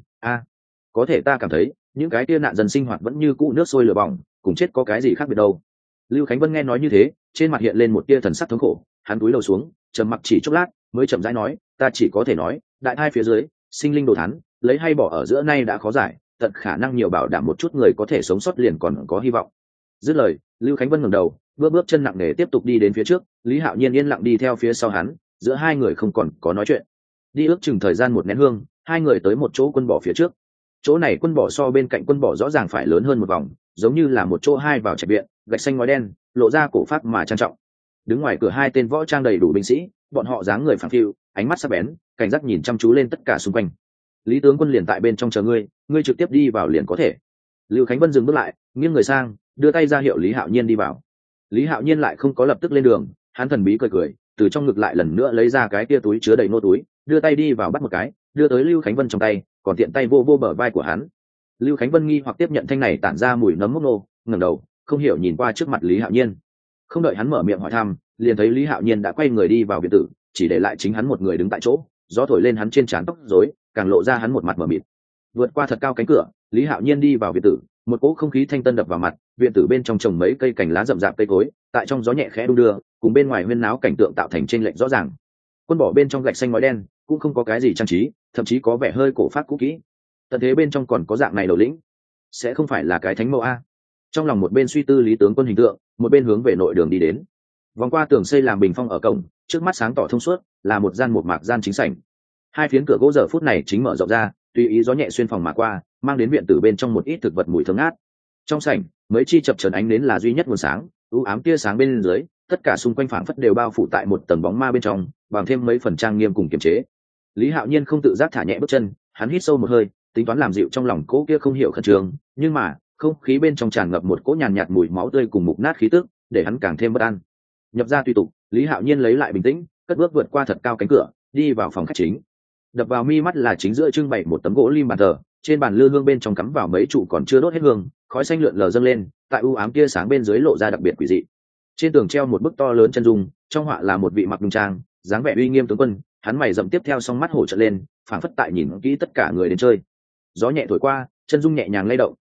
có thể ta cảm thấy những cái kia nạn dân sinh hoạt vẫn như cũ nước sôi lửa bỏng, cùng chết có cái gì khác biệt đâu. Lưu Khánh Vân nghe nói như thế, trên mặt hiện lên một tia thần sắc thống khổ, hắn cúi đầu xuống, trầm mặc chỉ chốc lát, mới chậm rãi nói, ta chỉ có thể nói, đại thai phía dưới, sinh linh đồ thán, lấy hay bỏ ở giữa nay đã khó giải, tận khả năng nhiều bảo đảm một chút người có thể sống sót liền còn có hy vọng. Dứt lời, Lưu Khánh Vân ngẩng đầu, bước chân nặng nề tiếp tục đi đến phía trước. Lý Hạo Nhiên yên lặng đi theo phía sau hắn, giữa hai người không còn có nói chuyện. Đi ước chừng thời gian một nén hương, hai người tới một chỗ quân bỏ phía trước. Chỗ này quân bỏ so bên cạnh quân bỏ rõ ràng phải lớn hơn một vòng, giống như là một chỗ hai vào trạch viện, gạch xanh ngói đen, lộ ra cổ phác mà trang trọng. Đứng ngoài cửa hai tên võ trang đầy đủ binh sĩ, bọn họ dáng người phẳng phiu, ánh mắt sắc bén, cảnh giác nhìn chăm chú lên tất cả xung quanh. Lý tướng quân liền tại bên trong chờ ngươi trực tiếp đi vào liền có thể. Lưu Khánh Vân dừng bước lại, nghiêng người sang, đưa tay ra hiệu Lý Hạo Nhiên đi vào. Lý Hạo Nhiên lại không có lập tức lên đường, hắn thần bí cười cười, từ trong ngực lại lần nữa lấy ra cái tia túi chứa đầy nô túi, đưa tay đi vào bắt một cái, đưa tới Lưu Khánh Vân trong tay, còn tiện tay vô bờ vai của hắn. Lưu Khánh Vân nghi hoặc tiếp nhận thanh này tản ra mùi nấm mốc nô, ngẩng đầu, không hiểu nhìn qua trước mặt Lý Hạo Nhiên. Không đợi hắn mở miệng hỏi thăm, liền thấy Lý Hạo Nhiên đã quay người đi vào biệt tử, chỉ để lại chính hắn một người đứng tại chỗ, gió thổi lên hắn trên trán tóc rối, càng lộ ra hắn một mặt mờ mịt. Vượt qua thật cao cánh cửa, Lý Hạo Nhiên đi vào biệt tử, một cỗ không khí thanh tân đập vào mặt. Viện tử bên trong trồng mấy cây cành lá rậm rạp cây cối, tại trong gió nhẹ khẽ đung đưa, cùng bên ngoài huyên náo cảnh tượng tạo thành chênh lệch rõ ràng. Quân bỏ bên trong gạch xanh ngói đen, cũng không có cái gì trang trí, thậm chí có vẻ hơi cổ phác cũ kỹ. Tận thế bên trong còn có dạng này đầu lĩnh, sẽ không phải là cái thánh mẫu a? Trong lòng một bên suy tư Lý tướng quân hình tượng, một bên hướng về nội đường đi đến. Vòng qua tường xây làm bình phong ở cổng, trước mắt sáng tỏ thông suốt, là một gian một mạc gian chính sảnh. Hai phiến cửa gỗ giờ phút này chính mở rộng ra, tùy ý gió nhẹ xuyên phòng mà qua, mang đến viện tử bên trong một ít thực vật mùi thơm ngát. Trong sảnh, mấy chi chập chờn ánh nến là duy nhất nguồn sáng, u ám tia sáng bên dưới, tất cả xung quanh phảng phất đều bao phủ tại một tầng bóng ma bên trong, bằng thêm mấy phần trang nghiêm cùng kiềm chế. Lý Hạo Nhiên không tự giác thả nhẹ bước chân, hắn hít sâu một hơi, tính toán làm dịu trong lòng cỗ kia không hiểu khẩn trương, nhưng mà không khí bên trong tràn ngập một cỗ nhàn nhạt mùi máu tươi cùng mục nát khí tức, để hắn càng thêm bất an. Nhập ra tùy tục, Lý Hạo Nhiên lấy lại bình tĩnh, cất bước vượt qua thật cao cánh cửa, đi vào phòng khách chính. Đập vào mi mắt là chính giữa trưng bày một tấm gỗ lim bàn thờ, trên bàn lư hương bên trong cắm vào mấy trụ còn chưa đốt hết hương, khói xanh lượn lờ dâng lên, tại u ám tia sáng bên dưới lộ ra đặc biệt quỷ dị. Trên tường treo một bức to lớn chân dung, trong họa là một vị mặc nhung trang, dáng vẻ uy nghiêm tướng quân, hắn mày rậm tiếp theo song mắt hổ trợn lên, phảng phất tại nhìn kỹ tất cả người đến chơi. Gió nhẹ thổi qua, chân dung nhẹ nhàng lay động,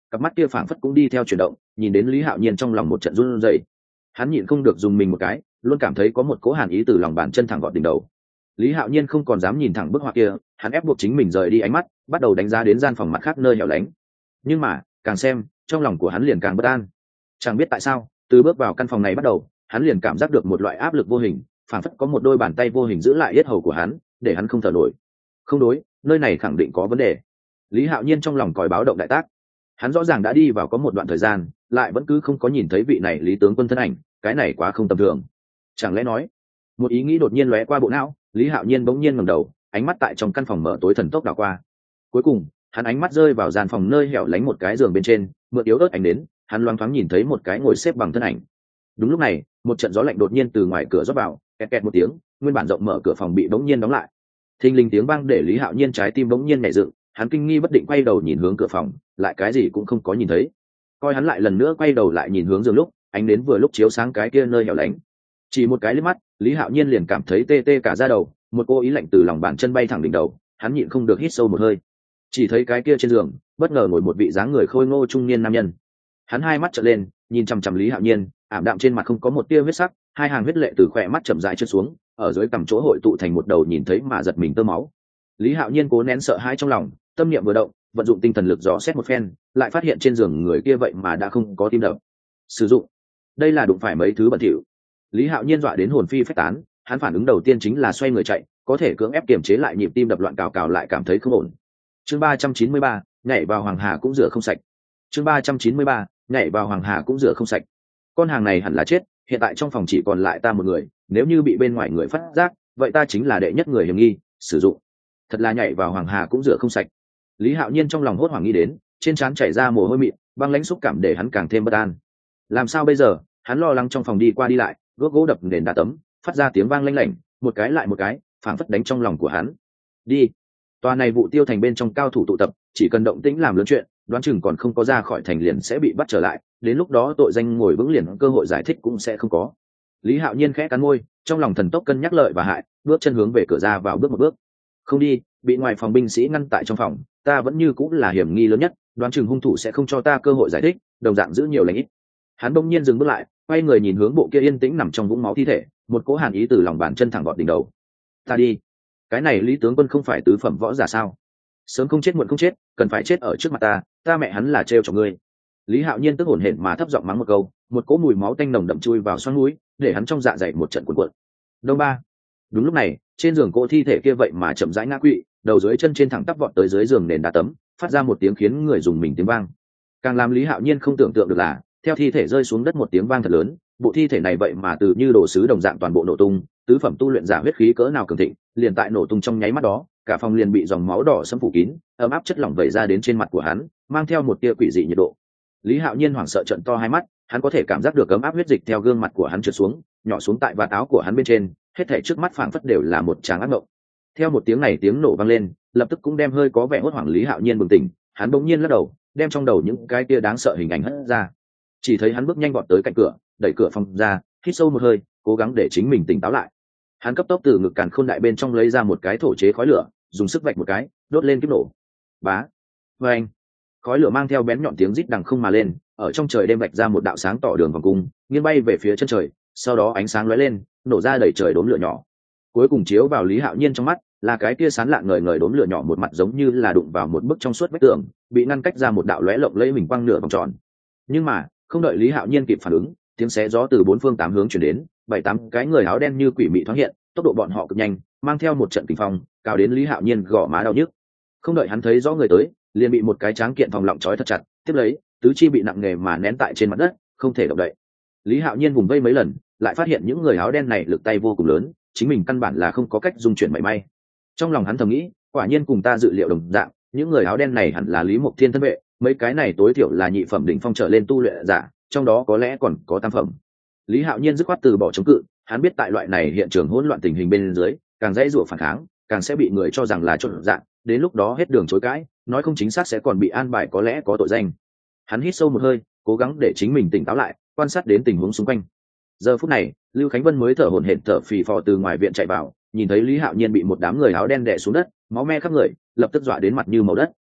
cặp mắt kia phảng phất cũng đi theo chuyển động, nhìn đến Lý Hạo Nhiên trong lòng một trận run rẩy. Hắn nhịn không được dùng mình một cái, luôn cảm thấy có một cỗ hàn ý từ lòng bàn chân thẳng gọt đỉnh đầu. Lý Hạo Nhiên không còn dám nhìn thẳng bức họa kia, hắn ép buộc chính mình rời đi ánh mắt, bắt đầu đánh giá đến gian phòng mặt khác nơi hẻo lánh. Nhưng mà càng xem, trong lòng của hắn liền càng bất an. Chẳng biết tại sao, từ bước vào căn phòng này bắt đầu, hắn liền cảm giác được một loại áp lực vô hình, phảng phất có một đôi bàn tay vô hình giữ lại yết hầu của hắn, để hắn không thở nổi. Không đối, nơi này khẳng định có vấn đề. Lý Hạo Nhiên trong lòng còi báo động đại tác. Hắn rõ ràng đã đi vào có một đoạn thời gian, lại vẫn cứ không có nhìn thấy vị này Lý tướng quân thân ảnh, cái này quá không tầm thường. Chẳng lẽ nói, một ý nghĩ đột nhiên lóe qua bộ não, Lý Hạo Nhiên bỗng nhiên ngẩng đầu, ánh mắt tại trong căn phòng mở tối thần tốc đảo qua. Cuối cùng, hắn ánh mắt rơi vào gian phòng nơi hẻo lánh một cái giường bên trên, mượn yếu ớt ánh đến, hắn loáng thoáng nhìn thấy một cái ngồi xếp bằng thân ảnh. Đúng lúc này, một trận gió lạnh đột nhiên từ ngoài cửa rót vào, kẹt kẹt một tiếng, nguyên bản rộng mở cửa phòng bị bỗng nhiên đóng lại. Thình lình tiếng vang để Lý Hạo Nhiên trái tim bỗng nhiên nhảy dựng, hắn kinh nghi bất định quay đầu nhìn hướng cửa phòng, lại cái gì cũng không có nhìn thấy. Coi hắn lại lần nữa quay đầu lại nhìn hướng giường lúc, ánh đến vừa lúc chiếu sáng cái kia nơi hẻo lánh. Chỉ một cái liếc mắt, Lý Hạo Nhiên liền cảm thấy tê tê cả da đầu, một cô ý lạnh từ lòng bàn chân bay thẳng đỉnh đầu, hắn nhịn không được hít sâu một hơi. Chỉ thấy cái kia trên giường, bất ngờ ngồi một vị dáng người khôi ngô trung niên nam nhân. Hắn hai mắt trợn lên, nhìn chằm chằm Lý Hạo Nhiên, ảm đạm trên mặt không có một tia huyết sắc, hai hàng huyết lệ từ khóe mắt chậm rãi trượt xuống, ở dưới cằm chỗ hội tụ thành một đầu nhìn thấy mà giật mình tơ máu. Lý Hạo Nhiên cố nén sợ hãi trong lòng, tâm niệm vừa động, vận dụng tinh thần lực dò xét một phen, lại phát hiện trên giường người kia vậy mà đã không có tim đập. Sử dụng, đây là đụng phải mấy thứ bẩn thỉu. Lý Hạo Nhiên dọa đến hồn phi phách tán, hắn phản ứng đầu tiên chính là xoay người chạy, có thể cưỡng ép kiềm chế lại nhịp tim đập loạn cào cào lại cảm thấy không ổn. Chương 393, nhảy vào hoàng hà cũng rửa không sạch. Chương 393, nhảy vào hoàng hà cũng rửa không sạch. Con hàng này hẳn là chết, hiện tại trong phòng chỉ còn lại ta một người, nếu như bị bên ngoài người phát giác, vậy ta chính là đệ nhất người hiểm nghi. Sử dụng, thật là nhảy vào hoàng hà cũng rửa không sạch. Lý Hạo Nhiên trong lòng hốt hoảng nghĩ đến, trên trán chảy ra mồ hôi mịn, băng lãnh xúc cảm để hắn càng thêm bất an. Làm sao bây giờ? Hắn lo lắng trong phòng đi qua đi lại, gốc gỗ đập nền đá tấm, phát ra tiếng vang lanh lảnh, một cái lại một cái, phảng phất đánh trong lòng của hắn. Đi. Tòa này vụ tiêu thành bên trong cao thủ tụ tập, chỉ cần động tĩnh làm lớn chuyện, đoán chừng còn không có ra khỏi thành liền sẽ bị bắt trở lại, đến lúc đó tội danh ngồi vững liền cơ hội giải thích cũng sẽ không có. Lý Hạo Nhiên khẽ cắn môi, trong lòng thần tốc cân nhắc lợi và hại, bước chân hướng về cửa ra vào bước một bước. Không đi, bị ngoài phòng binh sĩ ngăn tại trong phòng, ta vẫn như cũng là hiểm nghi lớn nhất, đoán chừng hung thủ sẽ không cho ta cơ hội giải thích, đồng dạng giữ nhiều lành ít. Hắn bỗng nhiên dừng bước lại, quay người nhìn hướng bộ kia yên tĩnh nằm trong vũng máu thi thể, một cỗ hàn ý từ lòng bàn chân thẳng vọt đỉnh đầu. Ta đi, cái này Lý tướng quân không phải tứ phẩm võ giả sao? Sớm không chết muộn không chết, cần phải chết ở trước mặt ta mẹ hắn là trêu cho ngươi. Lý Hạo Nhiên tức hổn hển mà thấp giọng mắng một câu, một cỗ mùi máu tanh nồng đậm chui vào xoang mũi, để hắn trong dạ dày một trận cuộn cuộn. Đông ba. Đúng lúc này, trên giường cỗ thi thể kia vậy mà chậm rãi ngã quỵ, đầu dưới chân trên thẳng tắp vọt tới dưới giường nền đá tấm, phát ra một tiếng khiến người dùng mình tiếng vang. Càng làm Lý Hạo Nhiên không tưởng tượng được là, theo thi thể rơi xuống đất một tiếng vang thật lớn, bộ thi thể này vậy mà từ như đồ sứ đồng dạng toàn bộ nổ tung, tứ phẩm tu luyện giả huyết khí cỡ nào cường thịnh, liền tại nổ tung trong nháy mắt đó, cả phòng liền bị dòng máu đỏ xâm phủ kín, ấm áp chất lỏng vẩy ra đến trên mặt của hắn, mang theo một tia quỷ dị nhiệt độ. Lý Hạo Nhiên hoảng sợ trợn to hai mắt, hắn có thể cảm giác được ấm áp huyết dịch theo gương mặt của hắn trượt xuống, nhỏ xuống tại vạt áo của hắn bên trên, hết thảy trước mắt phảng phất đều là một tràng ác mộng. Theo một tiếng này tiếng nổ vang lên, lập tức cũng đem hơi có vẻ hốt hoảng Lý Hạo Nhiên bừng tỉnh, hắn bỗng nhiên lắc đầu, đem trong đầu những cái tia đáng sợ hình ảnh hất ra. Chỉ thấy hắn bước nhanh vọt tới cạnh cửa, đẩy cửa phòng ra, hít sâu một hơi, cố gắng để chính mình tỉnh táo lại. Hắn cấp tốc từ ngực càn khôn đại bên trong lấy ra một cái thổ chế khói lửa, dùng sức vạch một cái, đốt lên kiếp nổ. Bá, vang, khói lửa mang theo bén nhọn tiếng rít đằng không mà lên, ở trong trời đêm vạch ra một đạo sáng tỏ đường vòng cung, nghiêng bay về phía chân trời, sau đó ánh sáng lóe lên, nổ ra đầy trời đốm lửa nhỏ. Cuối cùng chiếu vào Lý Hạo Nhiên trong mắt, là cái kia sáng lạng ngời ngời đốm lửa nhỏ một mặt giống như là đụng vào một bức trong suốt vách tường, bị ngăn cách ra một đạo lóe lộng lẫy mình quang nửa vòng tròn. Nhưng mà, không đợi Lý Hạo Nhiên kịp phản ứng, tiếng xé gió từ bốn phương tám hướng truyền đến, bảy tám cái người áo đen như quỷ mị thoáng hiện, tốc độ bọn họ cực nhanh, mang theo một trận kinh phong, cao đến Lý Hạo Nhiên gò má đau nhức. Không đợi hắn thấy rõ người tới, liền bị một cái tráng kiện phòng lọng trói thật chặt, tiếp lấy, tứ chi bị nặng nề mà nén tại trên mặt đất, không thể động đậy. Lý Hạo Nhiên vùng vây mấy lần, lại phát hiện những người áo đen này lực tay vô cùng lớn, chính mình căn bản là không có cách dung chuyển mảy may. Trong lòng hắn thầm nghĩ, quả nhiên cùng ta dự liệu đồng dạng, những người áo đen này hẳn là Lý Mộc Thiên thân vệ, mấy cái này tối thiểu là nhị phẩm đỉnh phong trở lên tu luyện giả, trong đó có lẽ còn có tam phẩm. Lý Hạo Nhiên dứt khoát từ bỏ chống cự, hắn biết tại loại này hiện trường hỗn loạn tình hình bên dưới, càng dễ dụa phản kháng, càng sẽ bị người cho rằng là trộn dạng, đến lúc đó hết đường chối cãi, nói không chính xác sẽ còn bị an bài có lẽ có tội danh. Hắn hít sâu một hơi, cố gắng để chính mình tỉnh táo lại, quan sát đến tình huống xung quanh. Giờ phút này, Lưu Khánh Vân mới thở hổn hển thở phì phò từ ngoài viện chạy vào, nhìn thấy Lý Hạo Nhiên bị một đám người áo đen đè xuống đất, máu me khắp người, lập tức dọa đến mặt như màu đất.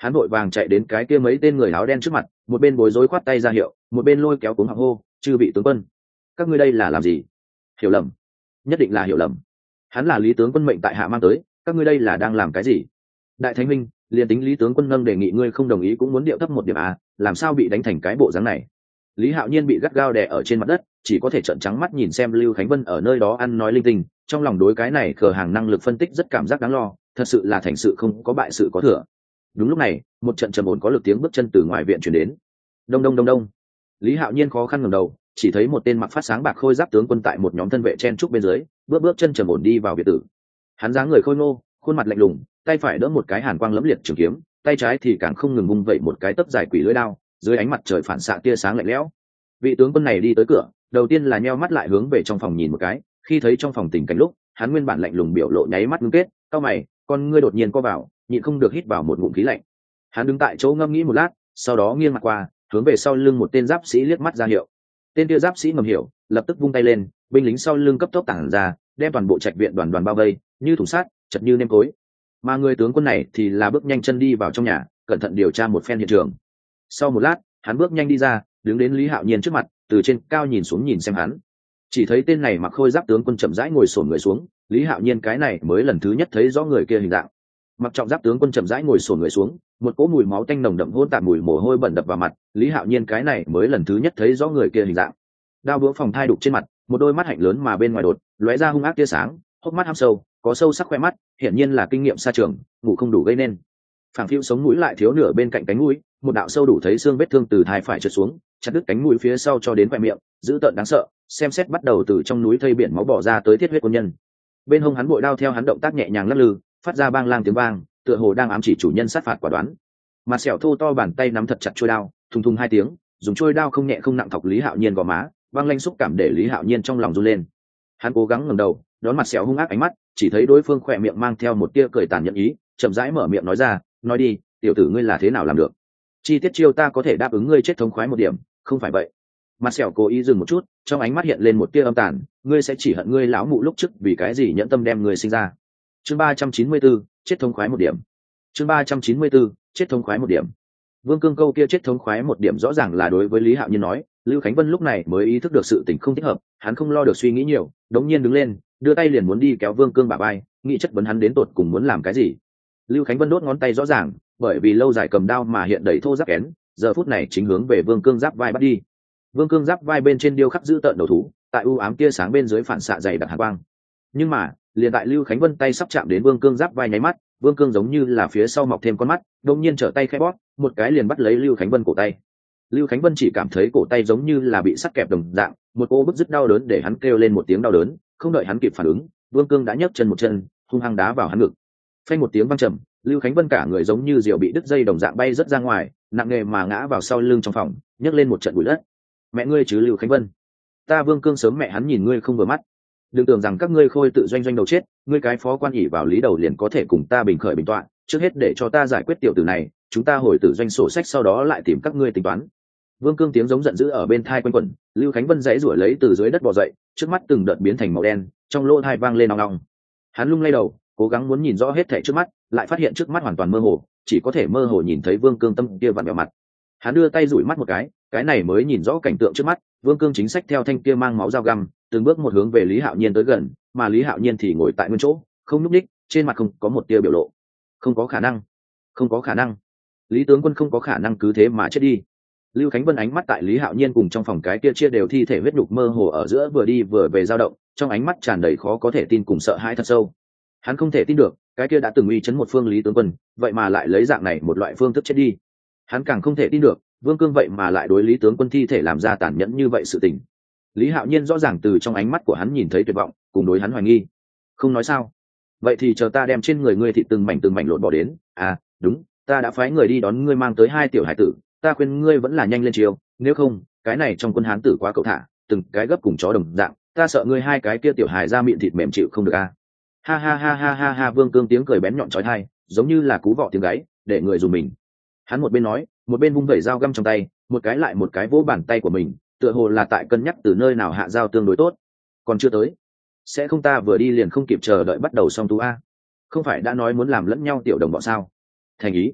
hắn vội vàng chạy đến cái kia mấy tên người áo đen trước mặt, một bên bối rối khoát tay ra hiệu, một bên lôi kéo cuống họng hô: chư vị tướng quân, các ngươi đây là làm gì? Hiểu lầm, nhất định là hiểu lầm. Hắn là Lý tướng quân mệnh tại hạ mang tới, các ngươi đây là đang làm cái gì? Đại thánh minh, liền tính Lý tướng quân nâng đề nghị ngươi không đồng ý cũng muốn điệu thấp một điểm à, làm sao bị đánh thành cái bộ dáng này? Lý Hạo Nhiên bị gắt gao đè ở trên mặt đất, chỉ có thể trợn trắng mắt nhìn xem Lưu Khánh Vân ở nơi đó ăn nói linh tinh, trong lòng đối cái này khờ hàng năng lực phân tích rất cảm giác đáng lo, thật sự là thành sự không có bại sự có thừa. Đúng lúc này, một trận trầm ổn có lực tiếng bước chân từ ngoài viện truyền đến. Đông đông đông đông. Lý Hạo Nhiên khó khăn ngẩng đầu, chỉ thấy một tên mặc phát sáng bạc khôi giáp tướng quân tại một nhóm thân vệ chen trúc bên dưới, bước bước chân trầm ổn đi vào viện tử. Hắn dáng người khôi ngô, khuôn mặt lạnh lùng, tay phải đỡ một cái hàn quang lẫm liệt trường kiếm, tay trái thì càng không ngừng vung vẩy một cái tấc dài quỷ lưỡi đao, dưới ánh mặt trời phản xạ tia sáng lạnh lẽo. Vị tướng quân này đi tới cửa, đầu tiên là nheo mắt lại hướng về trong phòng nhìn một cái, khi thấy trong phòng tình cảnh lúc, hắn nguyên bản lạnh lùng biểu lộ nháy mắt ngưng kết, cau mày, con ngươi đột nhiên co vào, nhịn không được hít vào một ngụm khí lạnh. Hắn đứng tại chỗ ngâm nghĩ một lát, sau đó nghiêng mặt qua, hướng về sau lưng một tên giáp sĩ liếc mắt ra hiệu. Tên kia giáp sĩ ngầm hiểu, lập tức vung tay lên, binh lính sau lưng cấp tốc tản ra, đem toàn bộ trạch viện đoàn đoàn bao vây, như thùng sắt, chật như nêm cối. Mà người tướng quân này thì là bước nhanh chân đi vào trong nhà, cẩn thận điều tra một phen hiện trường. Sau một lát, hắn bước nhanh đi ra, đứng đến Lý Hạo Nhiên trước mặt, từ trên cao nhìn xuống nhìn xem hắn. Chỉ thấy tên này mặc khôi giáp tướng quân chậm rãi ngồi xổm người xuống, Lý Hạo Nhiên cái này mới lần thứ nhất thấy rõ người kia hình dạng. Mặc trọng giáp tướng quân chậm rãi ngồi xổm người xuống, một cỗ mùi máu tanh nồng đậm hỗn tạp mùi mồ hôi bẩn đập vào mặt, Lý Hạo Nhiên cái này mới lần thứ nhất thấy rõ người kia hình dạng. Đao búa phòng thai đục trên mặt, một đôi mắt hạnh lớn mà bên ngoài đột lóe ra hung ác tia sáng, hốc mắt hăm sâu, có sâu sắc khoe mắt, hiển nhiên là kinh nghiệm xa trường, ngủ không đủ gây nên. Phảng phiu sống mũi lại thiếu nửa bên cạnh cánh mũi, một đạo sâu đủ thấy xương vết thương từ thai phải trượt xuống, chặt đứt cánh mũi phía sau cho đến khoe miệng, dữ tợn đáng sợ, xem xét bắt đầu từ trong núi thây biển máu bỏ ra tới thiết huyết quân nhân. Bên hông hắn bội đao theo hắn động tác nhẹ nhàng lắc lư, phát ra bang lang tiếng vang, tựa hồ đang ám chỉ chủ nhân sát phạt quả đoán. Mặt sẹo thô to bàn tay nắm thật chặt chuôi đao, thùng thùng hai tiếng, dùng chuôi đao không nhẹ không nặng thọc Lý Hạo Nhiên gò má, băng lanh xúc cảm để Lý Hạo Nhiên trong lòng run lên. Hắn cố gắng ngẩng đầu, đón mặt sẹo hung ác ánh mắt, chỉ thấy đối phương khỏe miệng mang theo một tia cười tàn nhẫn ý, chậm rãi mở miệng nói ra, nói đi, tiểu tử ngươi là thế nào làm được? Chi tiết chiêu ta có thể đáp ứng ngươi chết thống khoái một điểm, không phải vậy? Mặt sẹo cố ý dừng một chút, trong ánh mắt hiện lên một tia âm tàn, ngươi sẽ chỉ hận ngươi lão mụ lúc trước vì cái gì nhẫn tâm đem ngươi sinh ra. Chương 394, chết thống khoái một điểm. Chương 394, chết thống khoái một điểm. Vương Cương câu kia chết thống khoái một điểm rõ ràng là đối với Lý Hạo Nhiên nói, Lưu Khánh Vân lúc này mới ý thức được sự tình không thích hợp, hắn không lo được suy nghĩ nhiều, đống nhiên đứng lên, đưa tay liền muốn đi kéo Vương Cương bả vai, nghĩ chất vấn hắn đến tột cùng muốn làm cái gì. Lưu Khánh Vân đốt ngón tay rõ ràng, bởi vì lâu dài cầm đao mà hiện đầy thô ráp kén, giờ phút này chính hướng về Vương Cương giáp vai bắt đi. Vương Cương giáp vai bên trên điêu khắc giữ tợn đầu thú, tại u ám tia sáng bên dưới phản xạ dày đặc hàn quang. Nhưng mà, liền tại Lưu Khánh Vân tay sắp chạm đến Vương Cương giáp vai nháy mắt, Vương Cương giống như là phía sau mọc thêm con mắt, đột nhiên trở tay khẽ bóp, một cái liền bắt lấy Lưu Khánh Vân cổ tay. Lưu Khánh Vân chỉ cảm thấy cổ tay giống như là bị sắt kẹp đồng dạng, một cô bứt rứt đau đớn để hắn kêu lên một tiếng đau đớn, không đợi hắn kịp phản ứng, Vương Cương đã nhấc chân một chân, hung hăng đá vào hắn ngực. Phanh một tiếng vang trầm, Lưu Khánh Vân cả người giống như diều bị đứt dây đồng dạng bay rất ra ngoài, nặng nề mà ngã vào sau lưng trong phòng, nhấc lên một trận bụi đất. Mẹ ngươi chứ Lưu Khánh Vân, ta Vương Cương sớm mẹ hắn nhìn ngươi không vừa mắt, đừng tưởng rằng các ngươi khôi tự doanh doanh đầu chết, ngươi cái phó quan ỷ vào lý đầu liền có thể cùng ta bình khởi bình tọa, trước hết để cho ta giải quyết tiểu tử này, chúng ta hồi tử doanh sổ sách sau đó lại tìm các ngươi tính toán. Vương Cương tiếng giống giận dữ ở bên thai quanh quẩn, Lưu Khánh Vân dãy rủa lấy từ dưới đất bò dậy, trước mắt từng đợt biến thành màu đen, trong lỗ tai vang lên ong ong. Hắn lung lay đầu, cố gắng muốn nhìn rõ hết thảy trước mắt, lại phát hiện trước mắt hoàn toàn mơ hồ, chỉ có thể mơ hồ nhìn thấy Vương Cương tâm kia vặn vẹo mặt. Hắn đưa tay dụi mắt một cái này mới nhìn rõ cảnh tượng trước mắt, Vương Cương chính sách theo thanh kia mang máu dao găm, từng bước một hướng về Lý Hạo Nhiên tới gần, mà Lý Hạo Nhiên thì ngồi tại nguyên chỗ, không nhúc nhích, trên mặt không có một tia biểu lộ. Không có khả năng, không có khả năng. Lý tướng quân không có khả năng cứ thế mà chết đi. Lưu Khánh Vân ánh mắt tại Lý Hạo Nhiên cùng trong phòng cái kia chia đều thi thể huyết nhục mơ hồ ở giữa vừa đi vừa về dao động, trong ánh mắt tràn đầy khó có thể tin cùng sợ hãi thật sâu. Hắn không thể tin được, cái kia đã từng uy chấn một phương Lý tướng quân, vậy mà lại lấy dạng này một loại phương thức chết đi. Hắn càng không thể tin được, Vương Cương vậy mà lại đối Lý tướng quân thi thể làm ra tàn nhẫn như vậy sự tình. Lý Hạo Nhiên rõ ràng từ trong ánh mắt của hắn nhìn thấy tuyệt vọng, cùng đối hắn hoài nghi. Không nói sao? Vậy thì chờ ta đem trên người ngươi thịt từng mảnh lột bỏ đến. À, đúng, ta đã phái người đi đón ngươi mang tới 2 tiểu hải tử, ta khuyên ngươi vẫn là nhanh lên chiều, nếu không, cái này trong quân Hán tử quá cậu thả, từng cái gấp cùng chó đồng dạng, ta sợ ngươi 2 cái kia tiểu hài ra miệng thịt mềm chịu không được a. Ha ha ha ha ha ha, Vương Cương tiếng cười bén nhọn chói tai, giống như là cú vọ tiếng gáy, để người dùng mình. Hắn một bên nói, một bên vung vẩy dao găm trong tay, một cái lại một cái vỗ bàn tay của mình, tựa hồ là tại cân nhắc từ nơi nào hạ dao tương đối tốt. Còn chưa tới, sẽ không ta vừa đi liền không kịp chờ đợi bắt đầu xong tú a. Không phải đã nói muốn làm lẫn nhau tiểu đồng bọn sao? Thành ý.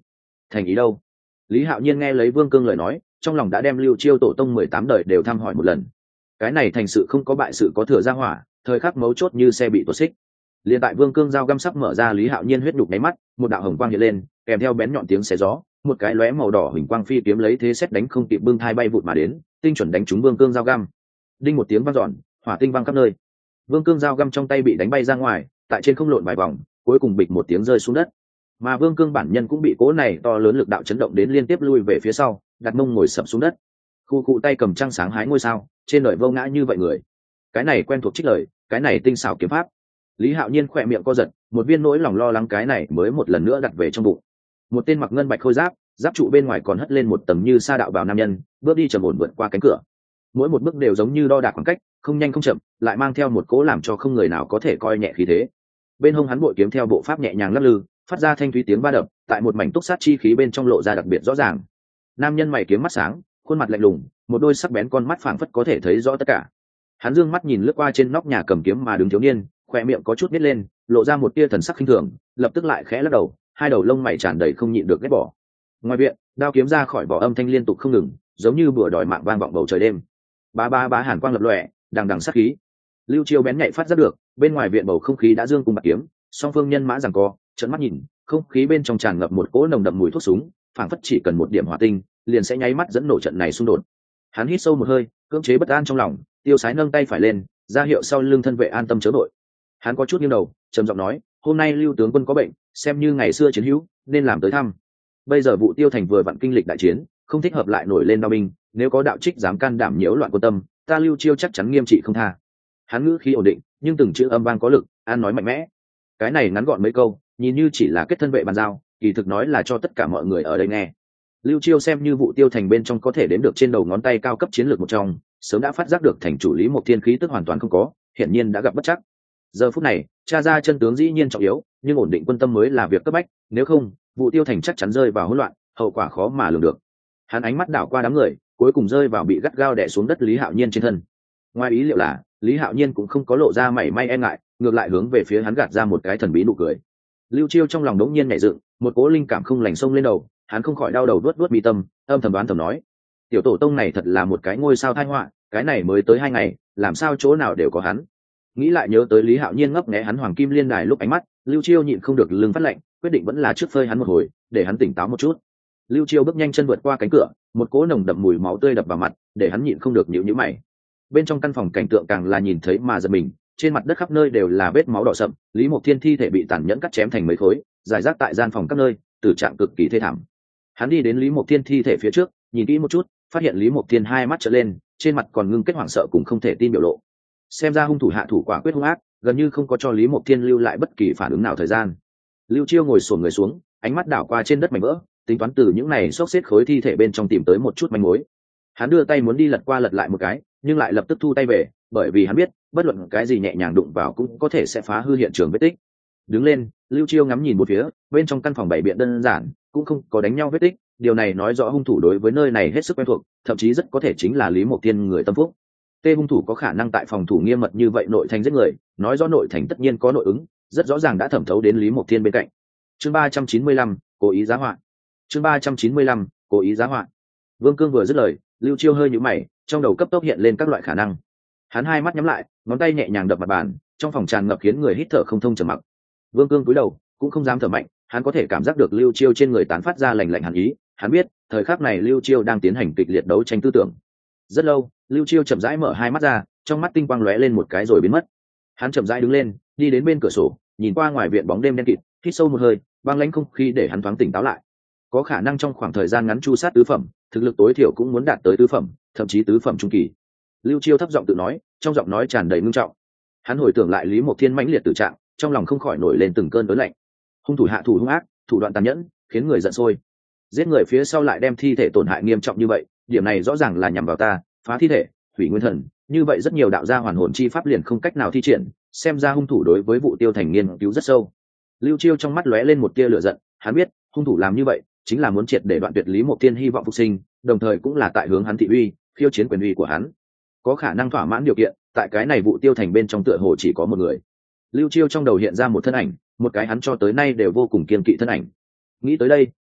thành ý đâu? Lý Hạo Nhiên nghe lấy Vương Cương lời nói, trong lòng đã đem Lưu Chiêu tổ tông 18 đời đều thăm hỏi một lần. Cái này thành sự không có bại sự có thừa ra hỏa, thời khắc mấu chốt như xe bị tuột xích. Liên tại Vương Cương dao găm sắp mở ra, Lý Hạo Nhiên huyết nhục nháy mắt, một đạo hồng quang hiện lên, kèm theo bén nhọn tiếng xé gió, một cái lóe màu đỏ huỳnh quang phi kiếm lấy thế xét đánh không kịp bưng thai bay vụt mà đến, tinh chuẩn đánh trúng Vương Cương dao găm. Đinh một tiếng vang dọn, hỏa tinh văng khắp nơi. Vương Cương dao găm trong tay bị đánh bay ra ngoài, tại trên không lộn vài vòng, cuối cùng bịch một tiếng rơi xuống đất. Mà Vương Cương bản nhân cũng bị cố này to lớn lực đạo chấn động đến liên tiếp lui về phía sau, đặt mông ngồi sập xuống đất. Khu cụ tay cầm trăng sáng hái ngôi sao, trên đời vô ngã như vậy người. Cái này quen thuộc trích lời, cái này tinh xảo kiếm pháp. Lý Hạo Nhiên khỏe miệng co giật, một viên nỗi lòng lo lắng cái này mới một lần nữa đặt về trong bụng. Một tên mặc ngân bạch khôi giáp, giáp trụ bên ngoài còn hất lên một tầng như sa đạo vào nam nhân, bước đi trầm ổn vượt qua cánh cửa. Mỗi một bước đều giống như đo đạc khoảng cách, không nhanh không chậm, lại mang theo một cố làm cho không người nào có thể coi nhẹ khí thế. Bên hông hắn bội kiếm theo bộ pháp nhẹ nhàng lắc lư, phát ra thanh thúy tiếng va đập, tại một mảnh túc sát chi khí bên trong lộ ra đặc biệt rõ ràng. Nam nhân mày kiếm mắt sáng, khuôn mặt lạnh lùng, một đôi sắc bén con mắt phảng phất có thể thấy rõ tất cả. Hắn dương mắt nhìn lướt qua trên nóc nhà cầm kiếm mà đứng thiếu niên, khóe miệng có chút nít lên, lộ ra một tia thần sắc khinh thường, lập tức lại khẽ lắc đầu, hai đầu lông mày tràn đầy không nhịn được ghét bỏ. Ngoài viện, đao kiếm ra khỏi vỏ âm thanh liên tục không ngừng, giống như bùa đòi mạng vang vọng bầu trời đêm. Ba hàn quang lập lòe, đằng đằng sát khí. Lưu Chiêu bén nhạy phát giác được, bên ngoài viện bầu không khí đã dương cùng bạc kiếm, song phương nhân mã giằng co, trợn mắt nhìn, không khí bên trong tràn ngập một cỗ nồng đậm mùi thuốc súng, phảng phất chỉ cần một điểm hỏa tinh, liền sẽ nháy mắt dẫn nổ trận này xung đột. Hắn hít sâu một hơi, cưỡng chế bất an trong lòng, tiêu sái nâng tay phải lên, ra hiệu sau lưng thân vệ an tâm chớ đội. Hắn có chút nghiêng đầu, trầm giọng nói, hôm nay Lưu tướng quân có bệnh, xem như ngày xưa chiến hữu, nên làm tới thăm. Bây giờ vụ Tiêu thành vừa vặn kinh lịch đại chiến, không thích hợp lại nổi lên đao binh, nếu có đạo trích dám can đảm nhiễu loạn quân tâm, ta Lưu Chiêu chắc chắn nghiêm trị không tha. Hắn ngữ khí ổn định, nhưng từng chữ âm vang có lực, an nói mạnh mẽ. Cái này ngắn gọn mấy câu, nhìn như chỉ là kết thân vệ bàn giao, kỳ thực nói là cho tất cả mọi người ở đây nghe. Lưu Chiêu xem như vụ Tiêu thành bên trong có thể đếm được trên đầu ngón tay cao cấp chiến lược một trong, sớm đã phát giác được thành chủ Lý Mộc Thiên khí tức hoàn toàn không có, hiển nhiên đã gặp bất chắc. Giờ phút này, tra ra chân tướng dĩ nhiên trọng yếu, nhưng ổn định quân tâm mới là việc cấp bách, nếu không, vụ Tiêu thành chắc chắn rơi vào hỗn loạn, hậu quả khó mà lường được. Hắn ánh mắt đảo qua đám người, cuối cùng rơi vào bị gắt gao đè xuống đất Lý Hạo Nhiên trên thân. Ngoài ý liệu là, Lý Hạo Nhiên cũng không có lộ ra mảy may e ngại, ngược lại hướng về phía hắn gạt ra một cái thần bí nụ cười. Lưu Chiêu trong lòng đống nhiên nhảy dựng, một cỗ linh cảm không lành xông lên đầu, hắn không khỏi đau đầu vuốt mi tâm, âm thầm đoán thầm nói: tiểu tổ tông này thật là một cái ngôi sao tai họa, cái này mới tới 2 ngày, làm sao chỗ nào đều có hắn. Nghĩ lại nhớ tới Lý Hạo Nhiên ngấp nghé hắn hoàng kim liên đài lúc ánh mắt, Lưu Chiêu nhịn không được lưng phát lạnh, quyết định vẫn là trước phơi hắn một hồi, để hắn tỉnh táo một chút. Lưu Chiêu bước nhanh chân vượt qua cánh cửa, một cỗ nồng đậm mùi máu tươi đập vào mặt, để hắn nhịn không được nhíu mày. Bên trong căn phòng cảnh tượng càng là nhìn thấy mà giật mình, trên mặt đất khắp nơi đều là vết máu đỏ sậm, Lý Mộc Thiên thi thể bị tàn nhẫn cắt chém thành mấy khối, rải rác tại gian phòng các nơi, tử trạng cực kỳ thê thảm. Hắn đi đến Lý Mộc Thiên thi thể phía trước, nhìn kỹ một chút, phát hiện Lý Mộc Thiên hai mắt trợn lên, trên mặt còn ngưng kết hoảng sợ cùng không thể tin biểu lộ. Xem ra hung thủ hạ thủ quả quyết hung ác, gần như không có cho Lý Mộc Thiên lưu lại bất kỳ phản ứng nào thời gian. Lưu Chiêu ngồi xổm người xuống, ánh mắt đảo qua trên đất mảnh vỡ, tính toán từ những này xốc xếp khối thi thể bên trong tìm tới một chút manh mối. Hắn đưa tay muốn đi lật qua lật lại một cái, nhưng lại lập tức thu tay về, bởi vì hắn biết, bất luận cái gì nhẹ nhàng đụng vào cũng có thể sẽ phá hư hiện trường vết tích. Đứng lên, Lưu Chiêu ngắm nhìn một phía, bên trong căn phòng bày biện đơn giản, cũng không có đánh nhau vết tích, điều này nói rõ hung thủ đối với nơi này hết sức quen thuộc, thậm chí rất có thể chính là Lý Mộc Thiên người tâm phúc. Tê hung thủ có khả năng tại phòng thủ nghiêm mật như vậy nội thành giết người, nói rõ nội thành tất nhiên có nội ứng, rất rõ ràng đã thẩm thấu đến Lý Mộc Thiên bên cạnh. Chương 395, cố ý giá họa. Chương 395, cố ý giá họa. Vương Cương vừa dứt lời, Lưu Chiêu hơi nhíu mày, trong đầu cấp tốc hiện lên các loại khả năng. Hắn hai mắt nhắm lại, ngón tay nhẹ nhàng đập mặt bàn, trong phòng tràn ngập khiến người hít thở không thông trầm mặc. Vương Cương cúi đầu, cũng không dám thở mạnh, hắn có thể cảm giác được Lưu Chiêu trên người tán phát ra lạnh lạnh hàn ý, hắn biết, thời khắc này Lưu Chiêu đang tiến hành kịch liệt đấu tranh tư tưởng. Rất lâu, Lưu Chiêu chậm rãi mở hai mắt ra, trong mắt tinh quang lóe lên một cái rồi biến mất. Hắn chậm rãi đứng lên, đi đến bên cửa sổ, nhìn qua ngoài viện bóng đêm đen kịt, hít sâu một hơi, băng lãnh không khí để hắn thoáng tỉnh táo lại. Có khả năng trong khoảng thời gian ngắn chu sát tứ phẩm, thực lực tối thiểu cũng muốn đạt tới tứ phẩm, thậm chí tứ phẩm trung kỳ. Lưu Chiêu thấp giọng tự nói, trong giọng nói tràn đầy ngưng trọng. Hắn hồi tưởng lại Lý Mộc Thiên mãnh liệt tử trạng, trong lòng không khỏi nổi lên từng cơn ớn lạnh. Hung thủ hạ thủ hung ác, thủ đoạn tàn nhẫn, khiến người giận sôi. Giết người phía sau lại đem thi thể tổn hại nghiêm trọng như vậy, điểm này rõ ràng là nhằm vào ta, phá thi thể, hủy nguyên thần, như vậy rất nhiều đạo gia hoàn hồn chi pháp liền không cách nào thi triển, xem ra hung thủ đối với vụ Tiêu thành nghiên cứu rất sâu. Lưu Chiêu trong mắt lóe lên một tia lửa giận, hắn biết, hung thủ làm như vậy chính là muốn triệt để đoạn tuyệt Lý Mộc Thiên hy vọng phục sinh, đồng thời cũng là tại hướng hắn thị uy, khiêu chiến quyền uy của hắn. Có khả năng thỏa mãn điều kiện, tại cái này vụ Tiêu thành bên trong tựa hồ chỉ có một người. Lưu Chiêu trong đầu hiện ra một thân ảnh, một cái hắn cho tới nay đều vô cùng kiên kỵ thân ảnh. Nghĩ tới đây,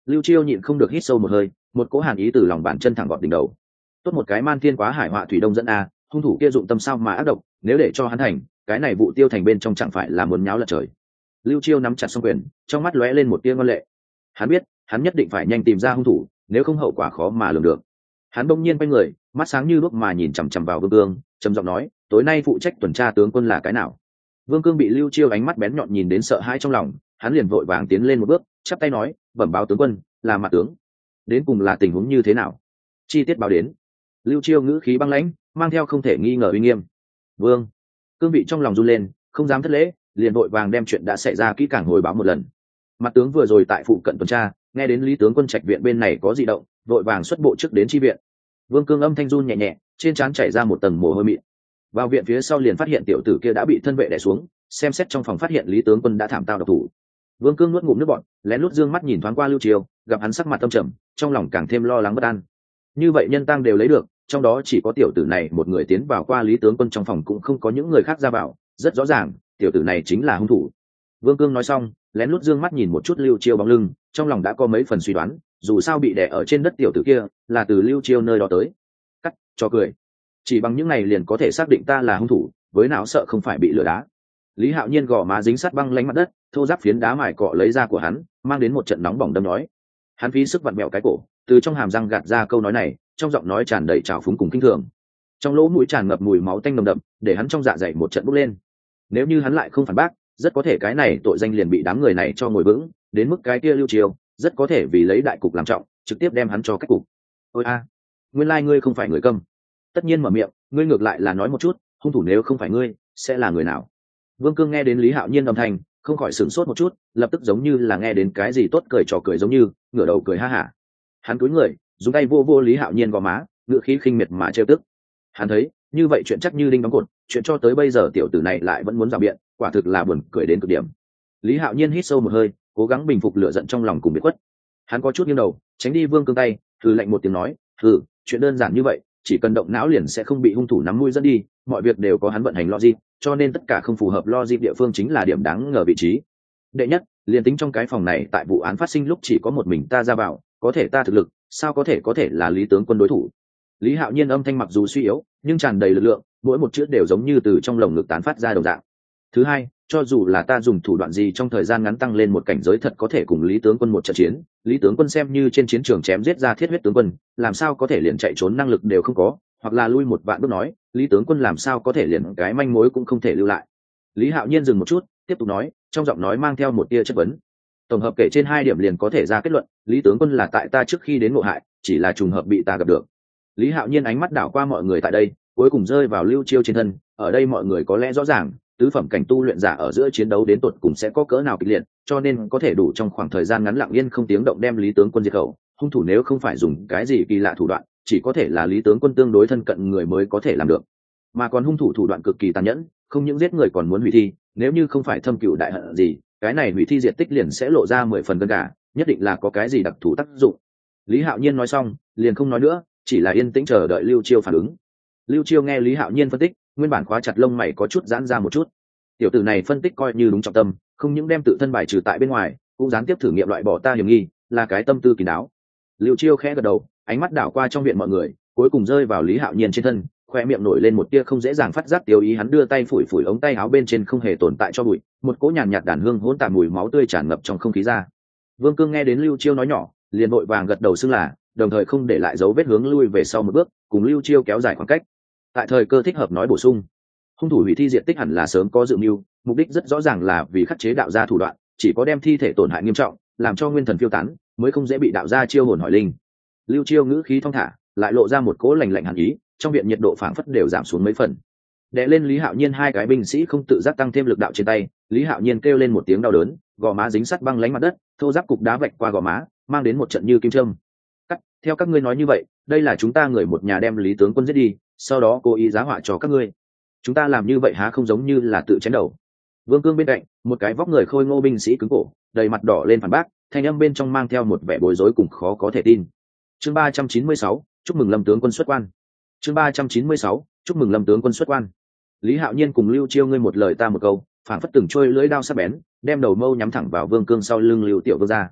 Lưu Chiêu nhịn không được hít sâu một hơi, một cỗ hàn ý từ lòng bàn chân thẳng gọt đỉnh đầu. Tốt một cái Man Thiên Quá Hải Họa Thủy Đông dẫn a, hung thủ kia dụng tâm sao mà ác độc, nếu để cho hắn thành, cái này vụ tiêu thành bên trong chẳng phải là muốn nháo lật trời. Lưu Chiêu nắm chặt song quyền, trong mắt lóe lên một tia ngoan lệ. Hắn biết, hắn nhất định phải nhanh tìm ra hung thủ, nếu không hậu quả khó mà lường được. Hắn bỗng nhiên quay người, mắt sáng như đuốc mà nhìn chằm chằm vào Vương Cương, trầm giọng nói, tối nay phụ trách tuần tra tướng quân là cái nào? Vương Cương bị Lưu Chiêu ánh mắt bén nhọn nhìn đến sợ hãi trong lòng, hắn liền vội vàng tiến lên một bước, chắp tay nói, bẩm báo tướng quân, là Mạt tướng. Đến cùng là tình huống như thế nào? Chi tiết báo đến. Lưu Chiêu ngữ khí băng lãnh, mang theo không thể nghi ngờ uy nghiêm. Vương Cương bị trong lòng run lên, không dám thất lễ, liền vội vàng đem chuyện đã xảy ra kỹ càng hồi báo một lần. Mặt tướng vừa rồi tại phụ cận tuần tra, nghe đến Lý tướng quân trạch viện bên này có dị động, vội vàng xuất bộ trước đến chi viện. Vương Cương âm thanh run nhẹ nhẹ, trên trán chảy ra một tầng mồ hôi mịn. Vào viện phía sau liền phát hiện tiểu tử kia đã bị thân vệ đè xuống, xem xét trong phòng phát hiện Lý tướng quân đã thảm tao độc thủ. Vương Cương nuốt ngụm nước bọt, lén lút dương mắt nhìn thoáng qua Lưu Chiêu, gặp hắn sắc mặt tâm trầm, trong lòng càng thêm lo lắng bất an. Như vậy nhân tang đều lấy được, trong đó chỉ có tiểu tử này một người tiến vào qua Lý tướng quân trong phòng, cũng không có những người khác ra vào, rất rõ ràng, tiểu tử này chính là hung thủ. Vương Cương nói xong, lén lút dương mắt nhìn một chút Lưu Chiêu bóng lưng, trong lòng đã có mấy phần suy đoán, dù sao bị đè ở trên đất tiểu tử kia là từ Lưu Chiêu nơi đó tới. Cắt cho cười, chỉ bằng những này liền có thể xác định ta là hung thủ, với não sợ không phải bị lừa đá. Lý Hạo Nhiên gò má dính sát băng lánh mặt đất, thô giáp phiến đá mài cọ lấy ra của hắn, mang đến một trận nóng bỏng đâm nói. Hắn phí sức vặn mẹo cái cổ, từ trong hàm răng gạt ra câu nói này, trong giọng nói tràn đầy trào phúng cùng kinh thường. Trong lỗ mũi tràn ngập mùi máu tanh nồng đậm, để hắn trong dạ dày một trận bốc lên. Nếu như hắn lại không phản bác, rất có thể cái này tội danh liền bị đám người này cho ngồi vững, đến mức cái kia Lưu Chiêu rất có thể vì lấy đại cục làm trọng, trực tiếp đem hắn cho cách cục. Ôi a, nguyên lai ngươi không phải người câm. Tất nhiên mở miệng, ngươi ngược lại là nói một chút, hung thủ nếu không phải ngươi, sẽ là người nào? Vương Cương nghe đến Lý Hạo Nhiên âm thanh, không khỏi sửng sốt một chút, lập tức giống như là nghe đến cái gì tốt cười trò cười giống như, ngửa đầu cười ha hả. Hắn cúi người, dùng tay vô vô Lý Hạo Nhiên gò má, ngựa khí khinh miệt mà trêu tức. Hắn thấy, như vậy chuyện chắc như đinh đóng cột, chuyện cho tới bây giờ tiểu tử này lại vẫn muốn rào biện, quả thực là buồn cười đến cực điểm. Lý Hạo Nhiên hít sâu một hơi, cố gắng bình phục lửa giận trong lòng cùng biệt khuất. Hắn có chút nghiêng đầu, tránh đi Vương Cương tay, hừ lạnh một tiếng nói, hừ, chuyện đơn giản như vậy, chỉ cần động não liền sẽ không bị hung thủ nắm mũi dẫn đi, mọi việc đều có hắn vận hành logic, cho nên tất cả không phù hợp logic địa phương chính là điểm đáng ngờ vị trí. Đệ nhất, liền tính trong cái phòng này tại vụ án phát sinh lúc chỉ có một mình ta ra vào, có thể ta thực lực, sao có thể là Lý tướng quân đối thủ? Lý Hạo Nhiên âm thanh mặc dù suy yếu, nhưng tràn đầy lực lượng, mỗi một chữ đều giống như từ trong lồng ngực tán phát ra đồng dạng. Thứ hai, cho dù là ta dùng thủ đoạn gì trong thời gian ngắn tăng lên một cảnh giới thật có thể cùng Lý tướng quân một trận chiến, Lý tướng quân xem như trên chiến trường chém giết ra thiết huyết tướng quân, làm sao có thể liền chạy trốn năng lực đều không có, hoặc là lui một vạn bước nói, Lý tướng quân làm sao có thể liền cái manh mối cũng không thể lưu lại. Lý Hạo Nhiên dừng một chút, tiếp tục nói, trong giọng nói mang theo một tia chất vấn. Tổng hợp kể trên 2 điểm liền có thể ra kết luận, Lý tướng quân là tại ta trước khi đến ngộ hại, chỉ là trùng hợp bị ta gặp được. Lý Hạo Nhiên ánh mắt đảo qua mọi người tại đây, cuối cùng rơi vào Lưu Chiêu trên thân, ở đây mọi người có lẽ rõ ràng, tứ phẩm cảnh tu luyện giả ở giữa chiến đấu đến tột cùng sẽ có cỡ nào kịch liệt, cho nên có thể đủ trong khoảng thời gian ngắn lặng yên không tiếng động đem Lý tướng quân diệt khẩu, hung thủ nếu không phải dùng cái gì kỳ lạ thủ đoạn, chỉ có thể là Lý tướng quân tương đối thân cận người mới có thể làm được. Mà còn hung thủ thủ đoạn cực kỳ tàn nhẫn, không những giết người còn muốn hủy thi, nếu như không phải thâm cừu đại hận gì, cái này hủy thi diệt tích liền sẽ lộ ra 10 phần gần cả, nhất định là có cái gì đặc thù tác dụng. Lý Hạo Nhiên nói xong, liền không nói nữa, chỉ là yên tĩnh chờ đợi Lưu Chiêu phản ứng. Lưu Chiêu nghe Lý Hạo Nhiên phân tích, nguyên bản khóa chặt lông mày có chút giãn ra một chút. Tiểu tử này phân tích coi như đúng trọng tâm, không những đem tự thân bài trừ tại bên ngoài, cũng gián tiếp thử nghiệm loại bỏ ta hiểm nghi, là cái tâm tư kín đáo. Lưu Chiêu khẽ gật đầu, ánh mắt đảo qua trong viện mọi người, cuối cùng rơi vào Lý Hạo Nhiên trên thân, khoe miệng nổi lên một tia không dễ dàng phát giác tiêu ý, hắn đưa tay phủi phủi ống tay áo bên trên không hề tồn tại cho bụi, một cỗ nhàn nhạt đàn hương hỗn tạp mùi máu tươi tràn ngập trong không khí ra. Vương Cương nghe đến Lưu Chiêu nói nhỏ, liền vội vàng gật đầu xưng là, đồng thời không để lại dấu vết hướng lui về sau một bước, cùng Lưu Chiêu kéo dài khoảng cách. Tại thời cơ thích hợp nói bổ sung, hung thủ hủy thi diệt tích hẳn là sớm có dự mưu, mục đích rất rõ ràng là vì khắc chế đạo gia thủ đoạn, chỉ có đem thi thể tổn hại nghiêm trọng, làm cho nguyên thần phiêu tán, mới không dễ bị đạo gia chiêu hồn hỏi linh. Lưu Chiêu ngữ khí thong thả, lại lộ ra một cỗ lạnh lạnh hàn ý, trong viện nhiệt độ phảng phất đều giảm xuống mấy phần. Đè lên Lý Hạo Nhiên 2 cái binh sĩ không tự giác tăng thêm lực đạo trên tay, Lý Hạo Nhiên kêu lên một tiếng đau đớn, gò má dính sắt băng lánh mặt đất, thô ráp cục đá vạch qua gò má, mang đến một trận như kim châm. Theo các ngươi nói như vậy, đây là chúng ta người một nhà đem Lý tướng quân giết đi, sau đó cố ý giá họa cho các ngươi. Chúng ta làm như vậy há không giống như là tự chém đầu? Vương Cương bên cạnh, một cái vóc người khôi ngô binh sĩ cứng cổ, đầy mặt đỏ lên phản bác, thanh âm bên trong mang theo một vẻ bối rối cùng khó có thể tin. Chương 396, chúc mừng Lâm tướng quân xuất quan. Chương 396, chúc mừng Lâm tướng quân xuất quan. Lý Hạo Nhiên cùng Lưu Chiêu ngươi một lời ta một câu, phản phất từng trôi lưỡi đao sắc bén, đem đầu mâu nhắm thẳng vào Vương Cương sau lưng Lưu Tiểu Vương ra.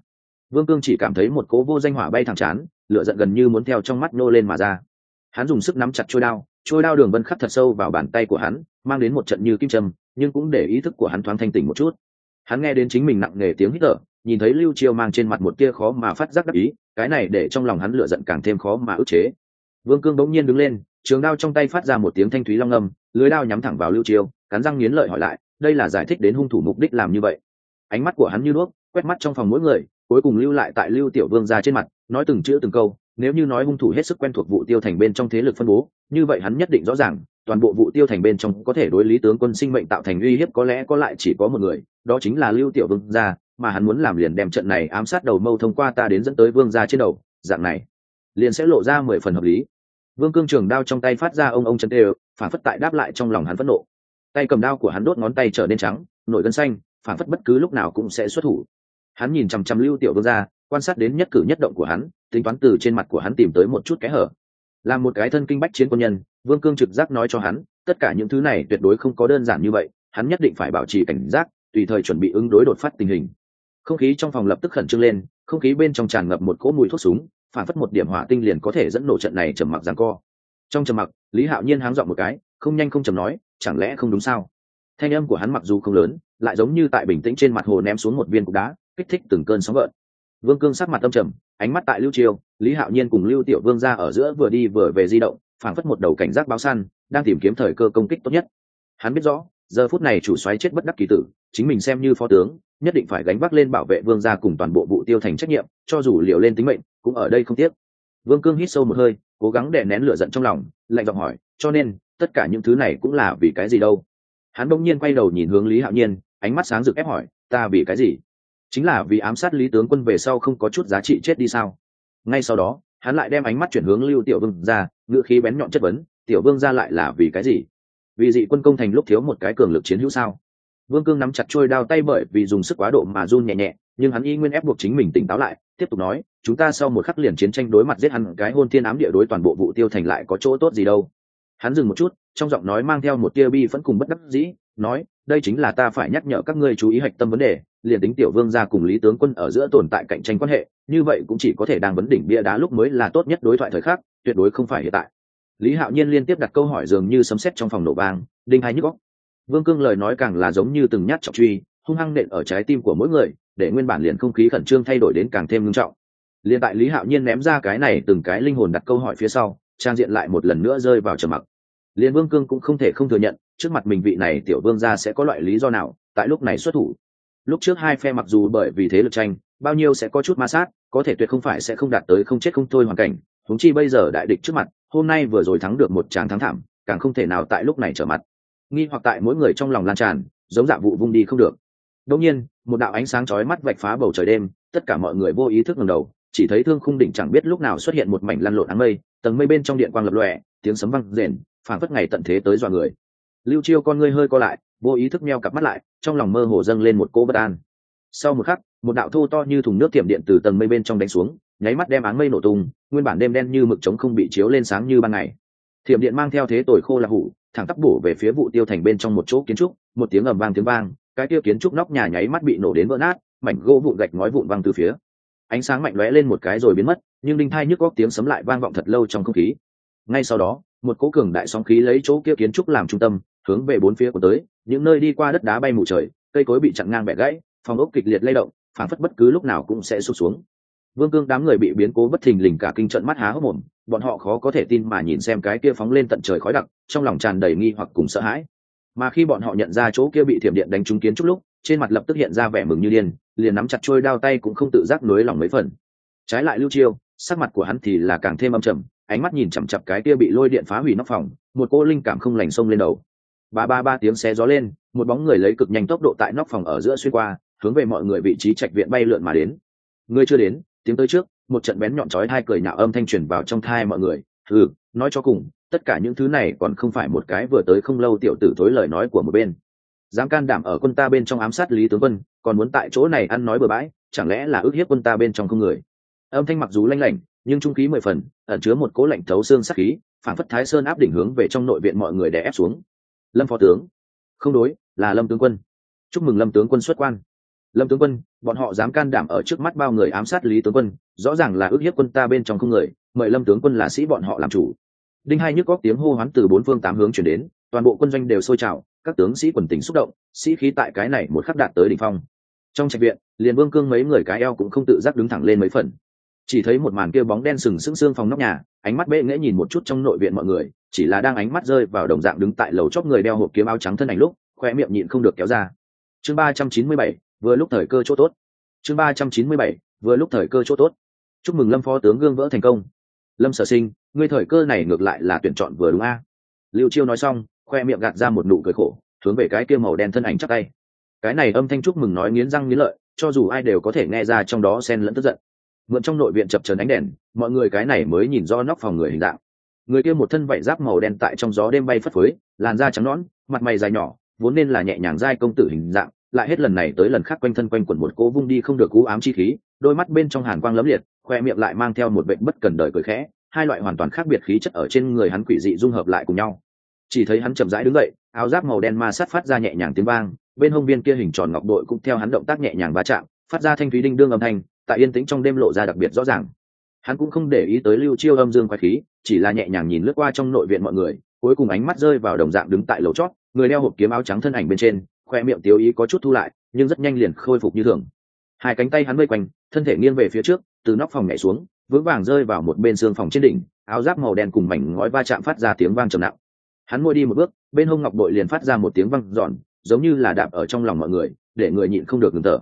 Vương Cương chỉ cảm thấy một cỗ vô danh hỏa bay thẳng chán, lửa giận gần như muốn theo trong mắt nô lên mà ra. Hắn dùng sức nắm chặt trôi đao đường vân khắc thật sâu vào bàn tay của hắn, mang đến một trận như kim châm, nhưng cũng để ý thức của hắn thoáng thanh tỉnh một chút. Hắn nghe đến chính mình nặng nề tiếng hít thở, nhìn thấy Lưu Chiêu mang trên mặt một tia khó mà phát giác đắc ý, cái này để trong lòng hắn lửa giận càng thêm khó mà ức chế. Vương Cương bỗng nhiên đứng lên, trường đao trong tay phát ra một tiếng thanh thúy long âm, lưỡi đao nhắm thẳng vào Lưu Chiêu, cắn răng nghiến lợi hỏi lại, đây là giải thích đến hung thủ mục đích làm như vậy. Ánh mắt của hắn như đuốc, quét mắt trong phòng mỗi người, cuối cùng lưu lại tại Lưu Tiểu Vương gia trên mặt, nói từng chữ từng câu, nếu như nói hung thủ hết sức quen thuộc vụ Tiêu Thành bên trong thế lực phân bố, như vậy hắn nhất định rõ ràng, toàn bộ vụ Tiêu Thành bên trong có thể đối Lý tướng quân sinh mệnh tạo thành uy hiếp có lẽ có lại chỉ có một người, đó chính là Lưu Tiểu Vương gia, mà hắn muốn làm liền đem trận này ám sát đầu mâu thông qua ta đến dẫn tới Vương gia trên đầu, dạng này liền sẽ lộ ra 10 phần hợp lý. Vương Cương trường đao trong tay phát ra ông chấn tê, phản phất tại đáp lại trong lòng hắn phẫn nộ. Tay cầm đao của hắn đốt ngón tay trở nên trắng, nổi gân xanh, phản phất bất cứ lúc nào cũng sẽ xuất thủ. Hắn nhìn chằm chằm Lưu Tiểu Vương gia, quan sát đến nhất cử nhất động của hắn, tính toán từ trên mặt của hắn tìm tới một chút kẽ hở. Làm một cái thân kinh bách chiến quân nhân, Vương Cương trực giác nói cho hắn, tất cả những thứ này tuyệt đối không có đơn giản như vậy, hắn nhất định phải bảo trì cảnh giác, tùy thời chuẩn bị ứng đối đột phát tình hình. Không khí trong phòng lập tức khẩn trương lên, không khí bên trong tràn ngập một cỗ mùi thuốc súng, phản phất một điểm hỏa tinh liền có thể dẫn nổ trận này trầm mặc giằng co. Trong trầm mặc, Lý Hạo Nhiên háng giọng một cái, không nhanh không chậm nói, chẳng lẽ không đúng sao? Thanh âm của hắn mặc dù không lớn, lại giống như tại bình tĩnh trên mặt hồ ném xuống một viên cục đá, kích thích từng cơn sóng gợn. Vương Cương sắc mặt âm trầm, ánh mắt tại Lưu Chiêu, Lý Hạo Nhiên cùng Lưu Tiểu Vương gia ở giữa vừa đi vừa về di động, phảng phất một đầu cảnh giác báo săn, đang tìm kiếm thời cơ công kích tốt nhất. Hắn biết rõ, giờ phút này chủ soái chết bất đắc kỳ tử, chính mình xem như phó tướng, nhất định phải gánh vác lên bảo vệ Vương gia cùng toàn bộ vụ Tiêu Thành trách nhiệm, cho dù liều lên tính mệnh, cũng ở đây không tiếc. Vương Cương hít sâu một hơi, cố gắng đè nén lửa giận trong lòng, lạnh giọng hỏi, cho nên, tất cả những thứ này cũng là vì cái gì đâu? Hắn bỗng nhiên quay đầu nhìn hướng Lý Hạo Nhiên, ánh mắt sáng rực ép hỏi, ta vì cái gì? Chính là vì ám sát Lý tướng quân về sau không có chút giá trị chết đi sao? Ngay sau đó, hắn lại đem ánh mắt chuyển hướng Lưu Tiểu Vương gia, ngữ khí bén nhọn chất vấn, Tiểu Vương gia lại là vì cái gì? Vì dị quân công thành lúc thiếu một cái cường lực chiến hữu sao? Vương Cương nắm chặt trôi đao tay bởi vì dùng sức quá độ mà run nhẹ nhẹ, nhưng hắn y nguyên ép buộc chính mình tỉnh táo lại, tiếp tục nói, chúng ta sau một khắc liền chiến tranh đối mặt giết hắn cái hôn thiên ám địa đối toàn bộ vụ Tiêu Thành lại có chỗ tốt gì đâu? Hắn dừng một chút, trong giọng nói mang theo một tia bi phẫn cùng bất đắc dĩ, nói, đây chính là ta phải nhắc nhở các ngươi chú ý hạch tâm vấn đề, liền tính Tiểu Vương gia cùng Lý tướng quân ở giữa tồn tại cạnh tranh quan hệ, như vậy cũng chỉ có thể đang vấn đỉnh bia đá lúc mới là tốt nhất đối thoại thời khắc, tuyệt đối không phải hiện tại. Lý Hạo Nhiên liên tiếp đặt câu hỏi dường như sấm sét trong phòng nổ vang, đinh hai nhức óc. Vương Cương lời nói càng là giống như từng nhát trọng truy, hung hăng nện ở trái tim của mỗi người, để nguyên bản liền không khí khẩn trương thay đổi đến càng thêm nghiêm trọng. Liên tại Lý Hạo Nhiên ném ra cái này từng cái linh hồn đặt câu hỏi phía sau, trang diện lại một lần nữa rơi vào trầm mặc. Liên Vương Cương cũng không thể không thừa nhận, trước mặt mình vị này tiểu vương gia sẽ có loại lý do nào tại lúc này xuất thủ. Lúc trước hai phe mặc dù bởi vì thế lực tranh, bao nhiêu sẽ có chút ma sát, có thể tuyệt không phải sẽ không đạt tới không chết không thôi hoàn cảnh, huống chi bây giờ đại địch trước mặt, hôm nay vừa rồi thắng được một tràng thắng thảm, càng không thể nào tại lúc này trở mặt. Nghi hoặc tại mỗi người trong lòng lan tràn, giống dạ vụ vung đi không được. Đột nhiên, một đạo ánh sáng chói mắt vạch phá bầu trời đêm, tất cả mọi người vô ý thức ngẩng đầu, chỉ thấy thương khung đỉnh chẳng biết lúc nào xuất hiện một mảnh lăn lộn áng mây, tầng mây bên trong điện quang lập lòe, tiếng sấm vang rền, phảng phất ngày tận thế tới dọa người. Lưu Chiêu con ngươi hơi co lại, vô ý thức meo cặp mắt lại, trong lòng mơ hồ dâng lên một cỗ bất an. Sau một khắc, một đạo thô to như thùng nước tiệm điện từ tầng mây bên trong đánh xuống, nháy mắt đem áng mây nổ tung, nguyên bản đêm đen như mực trống không bị chiếu lên sáng như ban ngày. Thiểm điện mang theo thế tồi khô là hủ, thẳng tắp bổ về phía vụ Tiêu Thành bên trong một chỗ kiến trúc, một tiếng ầm vang tiếng vang, cái kia kiến trúc nóc nhà nháy mắt bị nổ đến vỡ nát, mảnh gỗ vụn gạch ngói vụn văng từ phía. Ánh sáng mạnh lóe lên một cái rồi biến mất, nhưng đinh thai nhức óc tiếng sấm lại vang vọng thật lâu trong không khí. Ngay sau đó, một cỗ cường đại sóng khí lấy chỗ kia kiến trúc làm trung tâm, hướng về bốn phía của tới, những nơi đi qua đất đá bay mù trời, cây cối bị chặn ngang bẻ gãy, phòng ốc kịch liệt lay động, phảng phất bất cứ lúc nào cũng sẽ sụp xuống. Vương Cương đám người bị biến cố bất thình lình cả kinh trận mắt há hốc mồm, bọn họ khó có thể tin mà nhìn xem cái kia phóng lên tận trời khói đặc, trong lòng tràn đầy nghi hoặc cùng sợ hãi. Mà khi bọn họ nhận ra chỗ kia bị thiểm điện đánh trúng kiến trúc lúc, trên mặt lập tức hiện ra vẻ mừng như điên, liền nắm chặt trôi đao tay cũng không tự giác nối lòng mấy phần. Trái lại Lưu Chiêu, sắc mặt của hắn thì là càng thêm âm trầm, ánh mắt nhìn chằm chằm cái kia bị lôi điện phá hủy nóc phòng, một cô linh cảm không lành xông lên đầu. Ba tiếng xé gió lên, một bóng người lấy cực nhanh tốc độ tại nóc phòng ở giữa xuyên qua, hướng về mọi người vị trí trạch viện bay lượn mà đến. Người chưa đến, tiếng tới trước, một trận bén nhọn chói tai cười nhạo âm thanh truyền vào trong tai mọi người. Nói cho cùng, tất cả những thứ này còn không phải một cái vừa tới không lâu tiểu tử thối lời nói của một bên. Dám can đảm ở quân ta bên trong ám sát Lý tướng quân, còn muốn tại chỗ này ăn nói bừa bãi, chẳng lẽ là ức hiếp quân ta bên trong không người? Âm thanh mặc dù lanh lảnh, nhưng trung khí 10 phần, ẩn chứa một cố lạnh thấu xương sát khí, phản phất Thái Sơn áp đỉnh hướng về trong nội viện mọi người đè ép xuống. Lâm phó tướng, không đối, là Lâm tướng quân. Chúc mừng Lâm tướng quân xuất quan. Lâm tướng quân, bọn họ dám can đảm ở trước mắt bao người ám sát Lý tướng quân, rõ ràng là ức hiếp quân ta bên trong không người, mời Lâm tướng quân là sĩ bọn họ làm chủ. Đinh hai nhức góc tiếng hô hoán từ bốn phương tám hướng chuyển đến, toàn bộ quân doanh đều sôi trào, các tướng sĩ quần tình xúc động, sĩ khí tại cái này một khắc đạt tới đỉnh phong. Trong trạch viện, liền Vương Cương mấy người cái eo cũng không tự giác đứng thẳng lên mấy phần. Chỉ thấy một màn kia bóng đen sừng sững xương phòng nóc nhà, ánh mắt bệ nghễ nhìn một chút trong nội viện mọi người, chỉ là đang ánh mắt rơi vào đồng dạng đứng tại lầu chóp người đeo hộp kiếm áo trắng thân ảnh lúc, khoe miệng nhịn không được kéo ra. Chương 397, vừa lúc thời cơ chỗ tốt. Chương 397, vừa lúc thời cơ chỗ tốt. Chúc mừng Lâm phó tướng gương vỡ thành công. Lâm Sở Sinh, ngươi thời cơ này ngược lại là tuyển chọn vừa đúng a. Lưu Chiêu nói xong, khoe miệng gạt ra một nụ cười khổ, hướng về cái kia màu đen thân ảnh chắp tay. Cái này âm thanh chúc mừng nói nghiến răng nghiến lợi, cho dù ai đều có thể nghe ra trong đó xen lẫn tức giận. Mượn trong nội viện chập chờn ánh đèn, mọi người cái này mới nhìn rõ nóc phòng người hình dạng. Người kia một thân vảy giáp màu đen tại trong gió đêm bay phất phới, làn da trắng nõn, mặt mày dài nhỏ, vốn nên là nhẹ nhàng giai công tử hình dạng, lại hết lần này tới lần khác quanh thân quanh quẩn một cỗ vung đi không được cú ám chi khí, đôi mắt bên trong hàn quang lấm liệt, khoe miệng lại mang theo một vẻ bất cần đời cười khẽ, hai loại hoàn toàn khác biệt khí chất ở trên người hắn quỷ dị dung hợp lại cùng nhau. Chỉ thấy hắn chậm rãi đứng dậy, áo giáp màu đen ma sát phát ra nhẹ nhàng tiếng vang, bên hông viên kia hình tròn ngọc bội cũng theo hắn động tác nhẹ nhàng va chạm, phát ra thanh thúy đinh đương âm thanh, tại yên tĩnh trong đêm lộ ra đặc biệt rõ ràng. Hắn cũng không để ý tới Lưu Chiêu âm dương quái khí, chỉ là nhẹ nhàng nhìn lướt qua trong nội viện mọi người, cuối cùng ánh mắt rơi vào đồng dạng đứng tại lầu chót, người đeo hộp kiếm áo trắng thân ảnh bên trên, khoe miệng tiêu ý có chút thu lại, nhưng rất nhanh liền khôi phục như thường. Hai cánh tay hắn vây quanh, thân thể nghiêng về phía trước, từ nóc phòng nhảy xuống, vững vàng rơi vào một bên xương phòng trên đỉnh, áo giáp màu đen cùng mảnh ngói va chạm phát ra tiếng vang trầm nặng. Hắn môi đi một bước, bên hông ngọc bội liền phát ra một tiếng vang giòn, giống như là đạp ở trong lòng mọi người, để người nhịn không được ngừng thở.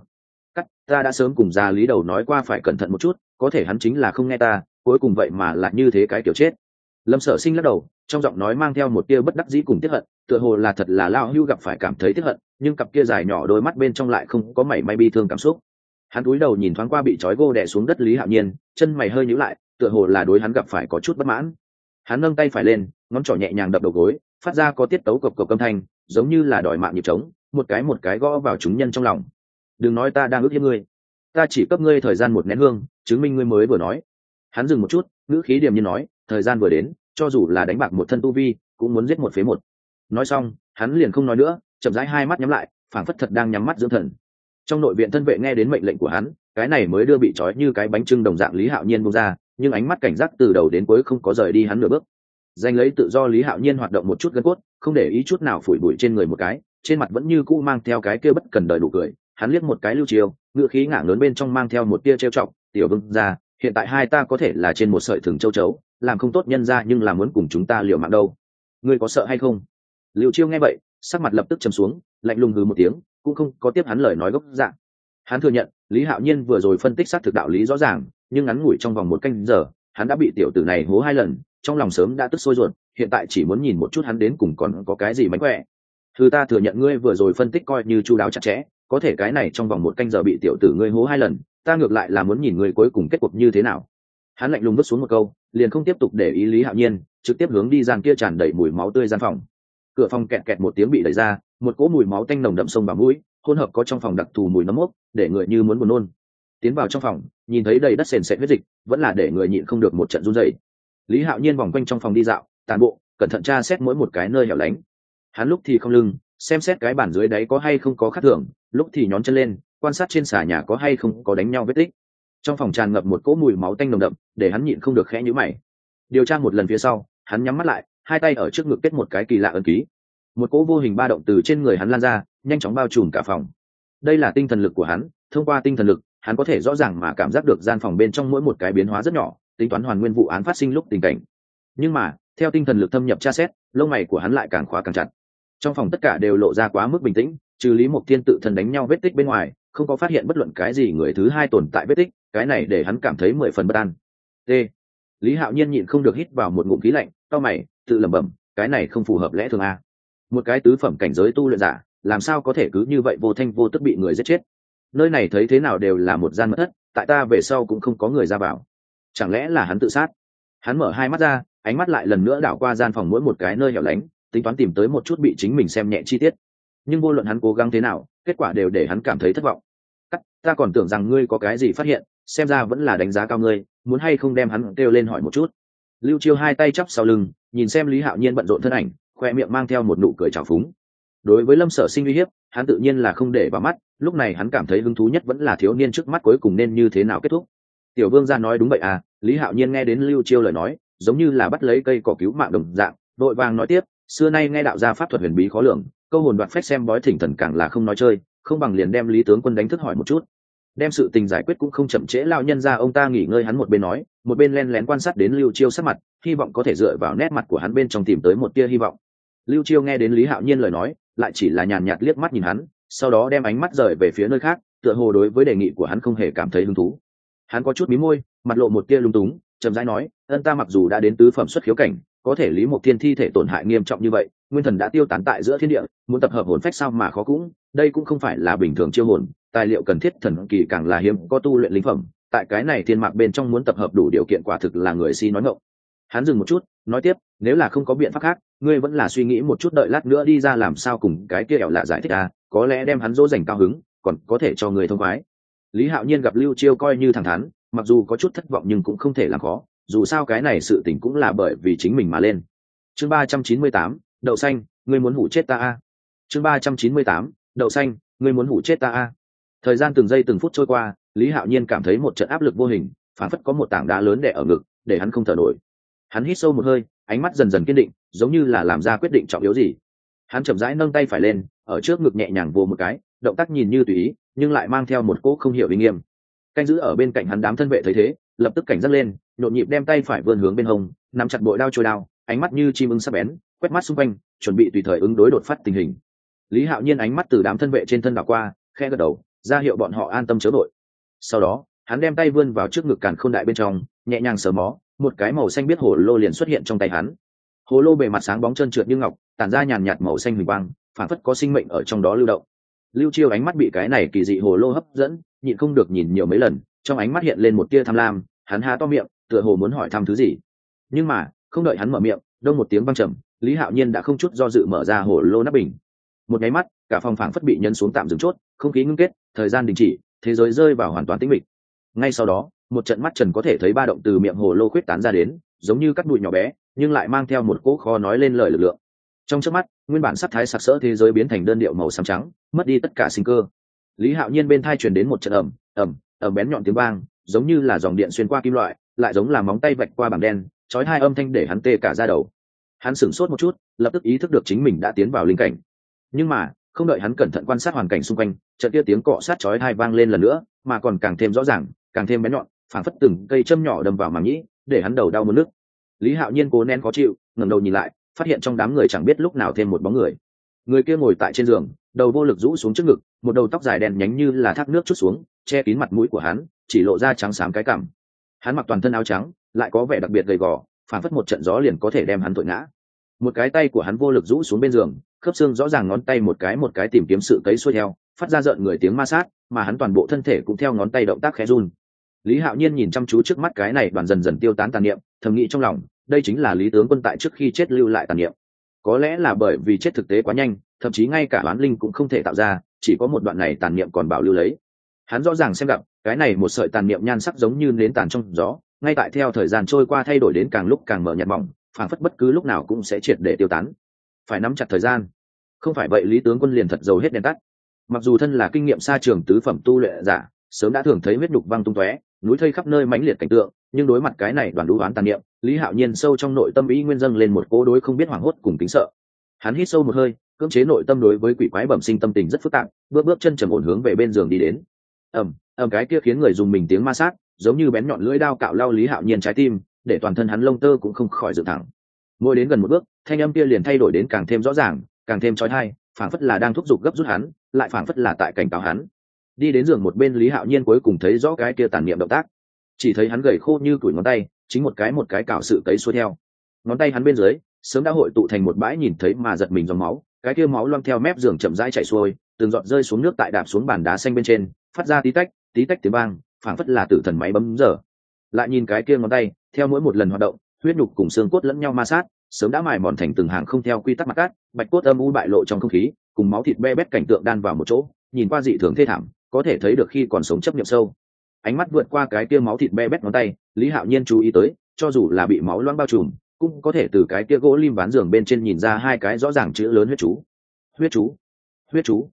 Ta đã sớm cùng gia Lý Đầu nói qua phải cẩn thận một chút, có thể hắn chính là không nghe ta, cuối cùng vậy mà lại như thế cái kiểu chết. Lâm Sở Sinh lắc đầu, trong giọng nói mang theo một tia bất đắc dĩ cùng tiếc hận, tựa hồ là thật là lao hưu gặp phải cảm thấy tiếc hận, nhưng cặp kia dài nhỏ đôi mắt bên trong lại không có mảy may bi thương cảm xúc. Hắn cúi đầu nhìn thoáng qua bị trói gô đè xuống đất Lý Hạo Nhiên, chân mày hơi nhíu lại, tựa hồ là đối hắn gặp phải có chút bất mãn. Hắn nâng tay phải lên, ngón trỏ nhẹ nhàng đập đầu gối, phát ra có tiết tấu cộc cộc âm thanh, giống như là đòi mạng nhịp trống, một cái gõ vào chúng nhân trong lòng. Đừng nói ta đang ức hiếp ngươi, ta chỉ cấp ngươi thời gian một nén hương, chứng minh ngươi mới vừa nói. Hắn dừng một chút, ngữ khí điềm nhiên nói, thời gian vừa đến, cho dù là đánh bạc một thân tu vi, cũng muốn giết một phế một. Nói xong, hắn liền không nói nữa, chậm rãi hai mắt nhắm lại, phảng phất thật đang nhắm mắt dưỡng thần. Trong nội viện thân vệ nghe đến mệnh lệnh của hắn, cái này mới đưa bị trói như cái bánh trưng đồng dạng Lý Hạo Nhiên buông ra, nhưng ánh mắt cảnh giác từ đầu đến cuối không có rời đi hắn nửa bước. Giành lấy tự do Lý Hạo Nhiên hoạt động một chút gân cốt, không để ý chút nào phủi bụi trên người một cái, trên mặt vẫn như cũ mang theo cái kia bất cần đời nụ cười. Hắn liếc một cái Lưu Chiêu, ngựa khí ngả lớn bên trong mang theo một tia trêu chọc, "Tiểu Vương gia, hiện tại hai ta có thể là trên một sợi thừng châu chấu, làm không tốt nhân ra nhưng là muốn cùng chúng ta liều mạng đâu. Ngươi có sợ hay không?" Lưu Chiêu nghe vậy, sắc mặt lập tức trầm xuống, lạnh lùng hừ một tiếng, cũng không có tiếp hắn lời nói gốc dạng. Hắn thừa nhận, Lý Hạo Nhiên vừa rồi phân tích sát thực đạo lý rõ ràng, nhưng ngắn ngủi trong vòng một canh giờ, hắn đã bị tiểu tử này hố hai lần, trong lòng sớm đã tức sôi ruột, hiện tại chỉ muốn nhìn một chút hắn đến cùng còn có cái gì mánh khỏe. Thứ ta thừa nhận ngươi vừa rồi phân tích coi như chu đáo chặt chẽ, có thể cái này trong vòng một canh giờ bị tiểu tử ngươi hố hai lần, ta ngược lại là muốn nhìn ngươi cuối cùng kết cục như thế nào. Hắn lạnh lùng vứt xuống một câu, liền không tiếp tục để ý Lý Hạo Nhiên, trực tiếp hướng đi gian kia tràn đầy mùi máu tươi gian phòng. Cửa phòng kẹt kẹt một tiếng bị đẩy ra, một cỗ mùi máu tanh nồng đậm sông vào mũi, hỗn hợp có trong phòng đặc thù mùi nấm mốc, để người như muốn buồn nôn. Tiến vào trong phòng, nhìn thấy đầy đất sền sệt huyết dịch, vẫn là để người nhịn không được một trận run rẩy. Lý Hạo Nhiên vòng quanh trong phòng đi dạo, tàn bộ, cẩn thận tra xét mỗi một cái nơi hẻo lánh. Hắn lúc thì không lưng, xem xét cái bàn dưới đáy có hay không có khác thường, lúc thì nhón chân lên, quan sát trên xà nhà có hay không có đánh nhau vết tích. Trong phòng tràn ngập một cỗ mùi máu tanh nồng đậm, để hắn nhịn không được khẽ nhíu mày. Điều tra một lần phía sau, hắn nhắm mắt lại, hai tay ở trước ngực kết một cái kỳ lạ ấn ký. Một cỗ vô hình ba động từ trên người hắn lan ra, nhanh chóng bao trùm cả phòng. Đây là tinh thần lực của hắn, thông qua tinh thần lực, hắn có thể rõ ràng mà cảm giác được gian phòng bên trong mỗi một cái biến hóa rất nhỏ, tính toán hoàn nguyên vụ án phát sinh lúc tình cảnh. Nhưng mà, theo tinh thần lực thâm nhập tra xét, lông mày của hắn lại càng khóa càng chặt. Trong phòng tất cả đều lộ ra quá mức bình tĩnh, trừ Lý Mộc Thiên tự thân đánh nhau vết tích bên ngoài, không có phát hiện bất luận cái gì người thứ hai tồn tại vết tích, cái này để hắn cảm thấy 10 phần bất an. T. Lý Hạo Nhiên nhịn không được hít vào một ngụm khí lạnh, cau mày, tự lẩm bẩm, cái này không phù hợp lẽ thường a. Một cái tứ phẩm cảnh giới tu luyện giả, làm sao có thể cứ như vậy vô thanh vô tức bị người giết chết? Nơi này thấy thế nào đều là một gian mật thất, tại ta về sau cũng không có người ra vào. Chẳng lẽ là hắn tự sát? Hắn mở hai mắt ra, ánh mắt lại lần nữa đảo qua gian phòng mỗi một cái nơi hẻo lánh, tính toán tìm tới một chút bị chính mình xem nhẹ chi tiết. Nhưng vô luận hắn cố gắng thế nào, kết quả đều để hắn cảm thấy thất vọng. Ta còn tưởng rằng ngươi có cái gì phát hiện, xem ra vẫn là đánh giá cao ngươi, muốn hay không đem hắn kêu lên hỏi một chút. Lưu Chiêu hai tay chắp sau lưng, nhìn xem Lý Hạo Nhiên bận rộn thân ảnh, khoe miệng mang theo một nụ cười trào phúng. Đối với Lâm Sở Sinh uy hiếp, hắn tự nhiên là không để vào mắt. Lúc này hắn cảm thấy hứng thú nhất vẫn là thiếu niên trước mắt cuối cùng nên như thế nào kết thúc. Tiểu vương gia nói đúng vậy à. Lý Hạo Nhiên nghe đến Lưu Chiêu lời nói giống như là bắt lấy cây cỏ cứu mạng đồng dạng, đội vàng nói tiếp, xưa nay nghe đạo gia pháp thuật huyền bí khó lường, câu hồn đoạt phách xem bói thỉnh thần càng là không nói chơi, không bằng liền đem Lý tướng quân đánh thức hỏi một chút. Đem sự tình giải quyết cũng không chậm trễ, lão nhân ra ông ta nghỉ ngơi. Hắn một bên nói một bên len lén quan sát đến Lưu Chiêu sắc mặt, hy vọng có thể dựa vào nét mặt của hắn bên trong tìm tới một tia hy vọng. Lưu Chiêu nghe đến Lý Hạo Nhiên lời nói lại chỉ là nhàn nhạt liếc mắt nhìn hắn, sau đó đem ánh mắt rời về phía nơi khác, tựa hồ đối với đề nghị của hắn không hề cảm thấy hứng thú. Hắn có chút mí môi, mặt lộ một tia lung túng, chậm rãi nói, ân ta mặc dù đã đến tứ phẩm xuất khiếu cảnh, có thể Lý Mộc Thiên thi thể tổn hại nghiêm trọng như vậy, nguyên thần đã tiêu tán tại giữa thiên địa, muốn tập hợp hồn phách sao mà khó cũng, đây cũng không phải là bình thường chiêu hồn, tài liệu cần thiết thần kỳ càng là hiếm có tu luyện linh phẩm, tại cái này thiên mạc bên trong muốn tập hợp đủ điều kiện quả thực là người si nói ngọng. Hắn dừng một chút, nói tiếp, nếu là không có biện pháp khác, ngươi vẫn là suy nghĩ một chút, đợi lát nữa đi ra làm sao cùng cái kia ẻo lạ giải thích à, có lẽ đem hắn dỗ dành cao hứng, còn có thể cho người thông khoái. Lý Hạo Nhiên gặp Lưu Chiêu coi như thẳng thắn, mặc dù có chút thất vọng nhưng cũng không thể làm khó, dù sao cái này sự tình cũng là bởi vì chính mình mà lên. Chương 398, đậu xanh, ngươi muốn hủ chết ta a. Chương 398, đậu xanh, ngươi muốn hủ chết ta a. Thời gian từng giây từng phút trôi qua, Lý Hạo Nhiên cảm thấy một trận áp lực vô hình, phản phất có một tảng đá lớn đè ở ngực, để hắn không thở nổi. Hắn hít sâu một hơi, ánh mắt dần dần kiên định, giống như là làm ra quyết định trọng yếu gì. Hắn chậm rãi nâng tay phải lên, ở trước ngực nhẹ nhàng vồ một cái, động tác nhìn như tùy ý, nhưng lại mang theo một cỗ không hiểu uy nghiêm. Canh giữ ở bên cạnh hắn đám thân vệ thấy thế, lập tức cảnh giác lên, nhộn nhịp đem tay phải vươn hướng bên hông, nắm chặt bội đao trôi đao, ánh mắt như chim ưng sắc bén, quét mắt xung quanh, chuẩn bị tùy thời ứng đối đột phát tình hình. Lý Hạo Nhiên ánh mắt từ đám thân vệ trên thân đảo qua, khẽ gật đầu, ra hiệu bọn họ an tâm chớ vội. Sau đó, hắn đem tay vươn vào trước ngực càn khôn đại bên trong, nhẹ nhàng sờ mó, một cái màu xanh biết hồ lô liền xuất hiện trong tay hắn. Hồ lô bề mặt sáng bóng trơn trượt như ngọc, tản ra nhàn nhạt màu xanh huỳnh quang, phản phất có sinh mệnh ở trong đó lưu động. Lưu Chiêu ánh mắt bị cái này kỳ dị hồ lô hấp dẫn, nhịn không được nhìn nhiều mấy lần, trong ánh mắt hiện lên một tia tham lam, hắn há to miệng, tựa hồ muốn hỏi thăm thứ gì. Nhưng mà, không đợi hắn mở miệng, đông một tiếng vang trầm, Lý Hạo Nhiên đã không chút do dự mở ra hồ lô nắp bình. Một cái mắt, cả phòng phảng phất bị nhấn xuống tạm dừng chốt, không khí ngưng kết, thời gian đình chỉ, thế giới rơi vào hoàn toàn tĩnh mịch. Ngay sau đó, một trận mắt trần có thể thấy ba động từ miệng hồ lô khuyết tán ra đến, giống như cắt bụi nhỏ bé, nhưng lại mang theo một cỗ khó nói lên lời lực lượng. Trong chớp mắt, nguyên bản sắc thái sặc sỡ thế giới biến thành đơn điệu màu xám trắng, mất đi tất cả sinh cơ. Lý Hạo Nhiên bên tai truyền đến một trận ầm bén nhọn tiếng vang, giống như là dòng điện xuyên qua kim loại, lại giống là móng tay vạch qua bảng đen, chói hai âm thanh để hắn tê cả da đầu. Hắn sửng sốt một chút, lập tức ý thức được chính mình đã tiến vào linh cảnh. Nhưng mà, không đợi hắn cẩn thận quan sát hoàn cảnh xung quanh, trận kia tiếng cọ sát chói tai vang lên lần nữa, mà còn càng thêm rõ ràng, càng thêm bén nhọn, phảng phất từng cây châm nhỏ đâm vào màng nhĩ, để hắn đầu đau muốn nức. Lý Hạo Nhiên cố nén khó chịu, ngẩng đầu nhìn lại, phát hiện trong đám người chẳng biết lúc nào thêm một bóng người. Người kia ngồi tại trên giường, đầu vô lực rũ xuống trước ngực, một đầu tóc dài đen nhánh như là thác nước trút xuống, che kín mặt mũi của hắn, chỉ lộ ra trắng xám cái cằm. Hắn mặc toàn thân áo trắng, lại có vẻ đặc biệt gầy gò, phảng phất một trận gió liền có thể đem hắn thổi ngã. Một cái tay của hắn vô lực rũ xuống bên giường, khớp xương rõ ràng ngón tay một cái tìm kiếm sự cấy xuôi theo, phát ra rợn người tiếng ma sát, mà hắn toàn bộ thân thể cũng theo ngón tay động tác khẽ run. Lý Hạo Nhiên nhìn chăm chú trước mắt cái này đoàn dần dần tiêu tán tàn niệm, thầm nghĩ trong lòng, đây chính là Lý tướng quân tại trước khi chết lưu lại tàn niệm. Có lẽ là bởi vì chết thực tế quá nhanh, thậm chí ngay cả oán linh cũng không thể tạo ra, chỉ có một đoạn này tàn niệm còn bảo lưu lấy. Hắn rõ ràng xem gặp, cái này một sợi tàn niệm nhan sắc giống như nến tàn trong gió, ngay tại theo thời gian trôi qua thay đổi đến càng lúc càng mờ nhạt mỏng, phảng phất bất cứ lúc nào cũng sẽ triệt để tiêu tán. Phải nắm chặt thời gian. Không phải vậy Lý tướng quân liền thật dầu hết đèn tắt. Mặc dù thân là kinh nghiệm xa trường tứ phẩm tu luyện giả, sớm đã thường thấy huyết nhục văng tung tóe, núi thây khắp nơi mãnh liệt cảnh tượng, nhưng đối mặt cái này đoàn đũ oán tàn niệm, Lý Hạo Nhiên sâu trong nội tâm ý nguyên dâng lên một cố đối không biết hoảng hốt cùng kính sợ. Hắn hít sâu một hơi, cưỡng chế nội tâm đối với quỷ quái bẩm sinh tâm tình rất phức tạp, bước chân trầm ổn hướng về bên giường đi đến. Cái kia khiến người dùng mình tiếng ma sát, giống như bén nhọn lưỡi dao cạo lao Lý Hạo Nhiên trái tim, để toàn thân hắn lông tơ cũng không khỏi dựng thẳng. Mỗi đến gần một bước, thanh âm kia liền thay đổi đến càng thêm rõ ràng, càng thêm chói tai, phảng phất là đang thúc giục gấp rút hắn, lại phảng phất là tại cảnh cáo hắn. Đi đến giường một bên, Lý Hạo Nhiên cuối cùng thấy rõ cái kia tàn niệm động tác, chỉ thấy hắn gầy khô như tuổi ngón tay, chính một cái cào sự cấy xuôi theo. Ngón tay hắn bên dưới sớm đã hội tụ thành một bãi nhìn thấy mà giật mình dòng máu, cái kia máu loang theo mép giường chậm rãi chảy xuôi, từng giọt rơi xuống nước tại đạp xuống bàn đá xanh bên trên, phát ra tí tách tiếng vang, phảng phất là tử thần máy bấm giờ. Lại nhìn cái kia ngón tay, theo mỗi một lần hoạt động, huyết nhục cùng xương cốt lẫn nhau ma sát, sớm đã mài mòn thành từng hàng không theo quy tắc mặt cát, bạch cốt âm u bại lộ trong không khí, cùng máu thịt be bét cảnh tượng đan vào một chỗ, nhìn qua dị thường thê thảm, có thể thấy được khi còn sống chấp niệm sâu. Ánh mắt vượt qua cái kia máu thịt be bét ngón tay, Lý Hạo Nhiên chú ý tới, cho dù là bị máu loãng bao trùm, cũng có thể từ cái kia gỗ lim ván giường bên trên nhìn ra hai cái rõ ràng chữ lớn huyết chú.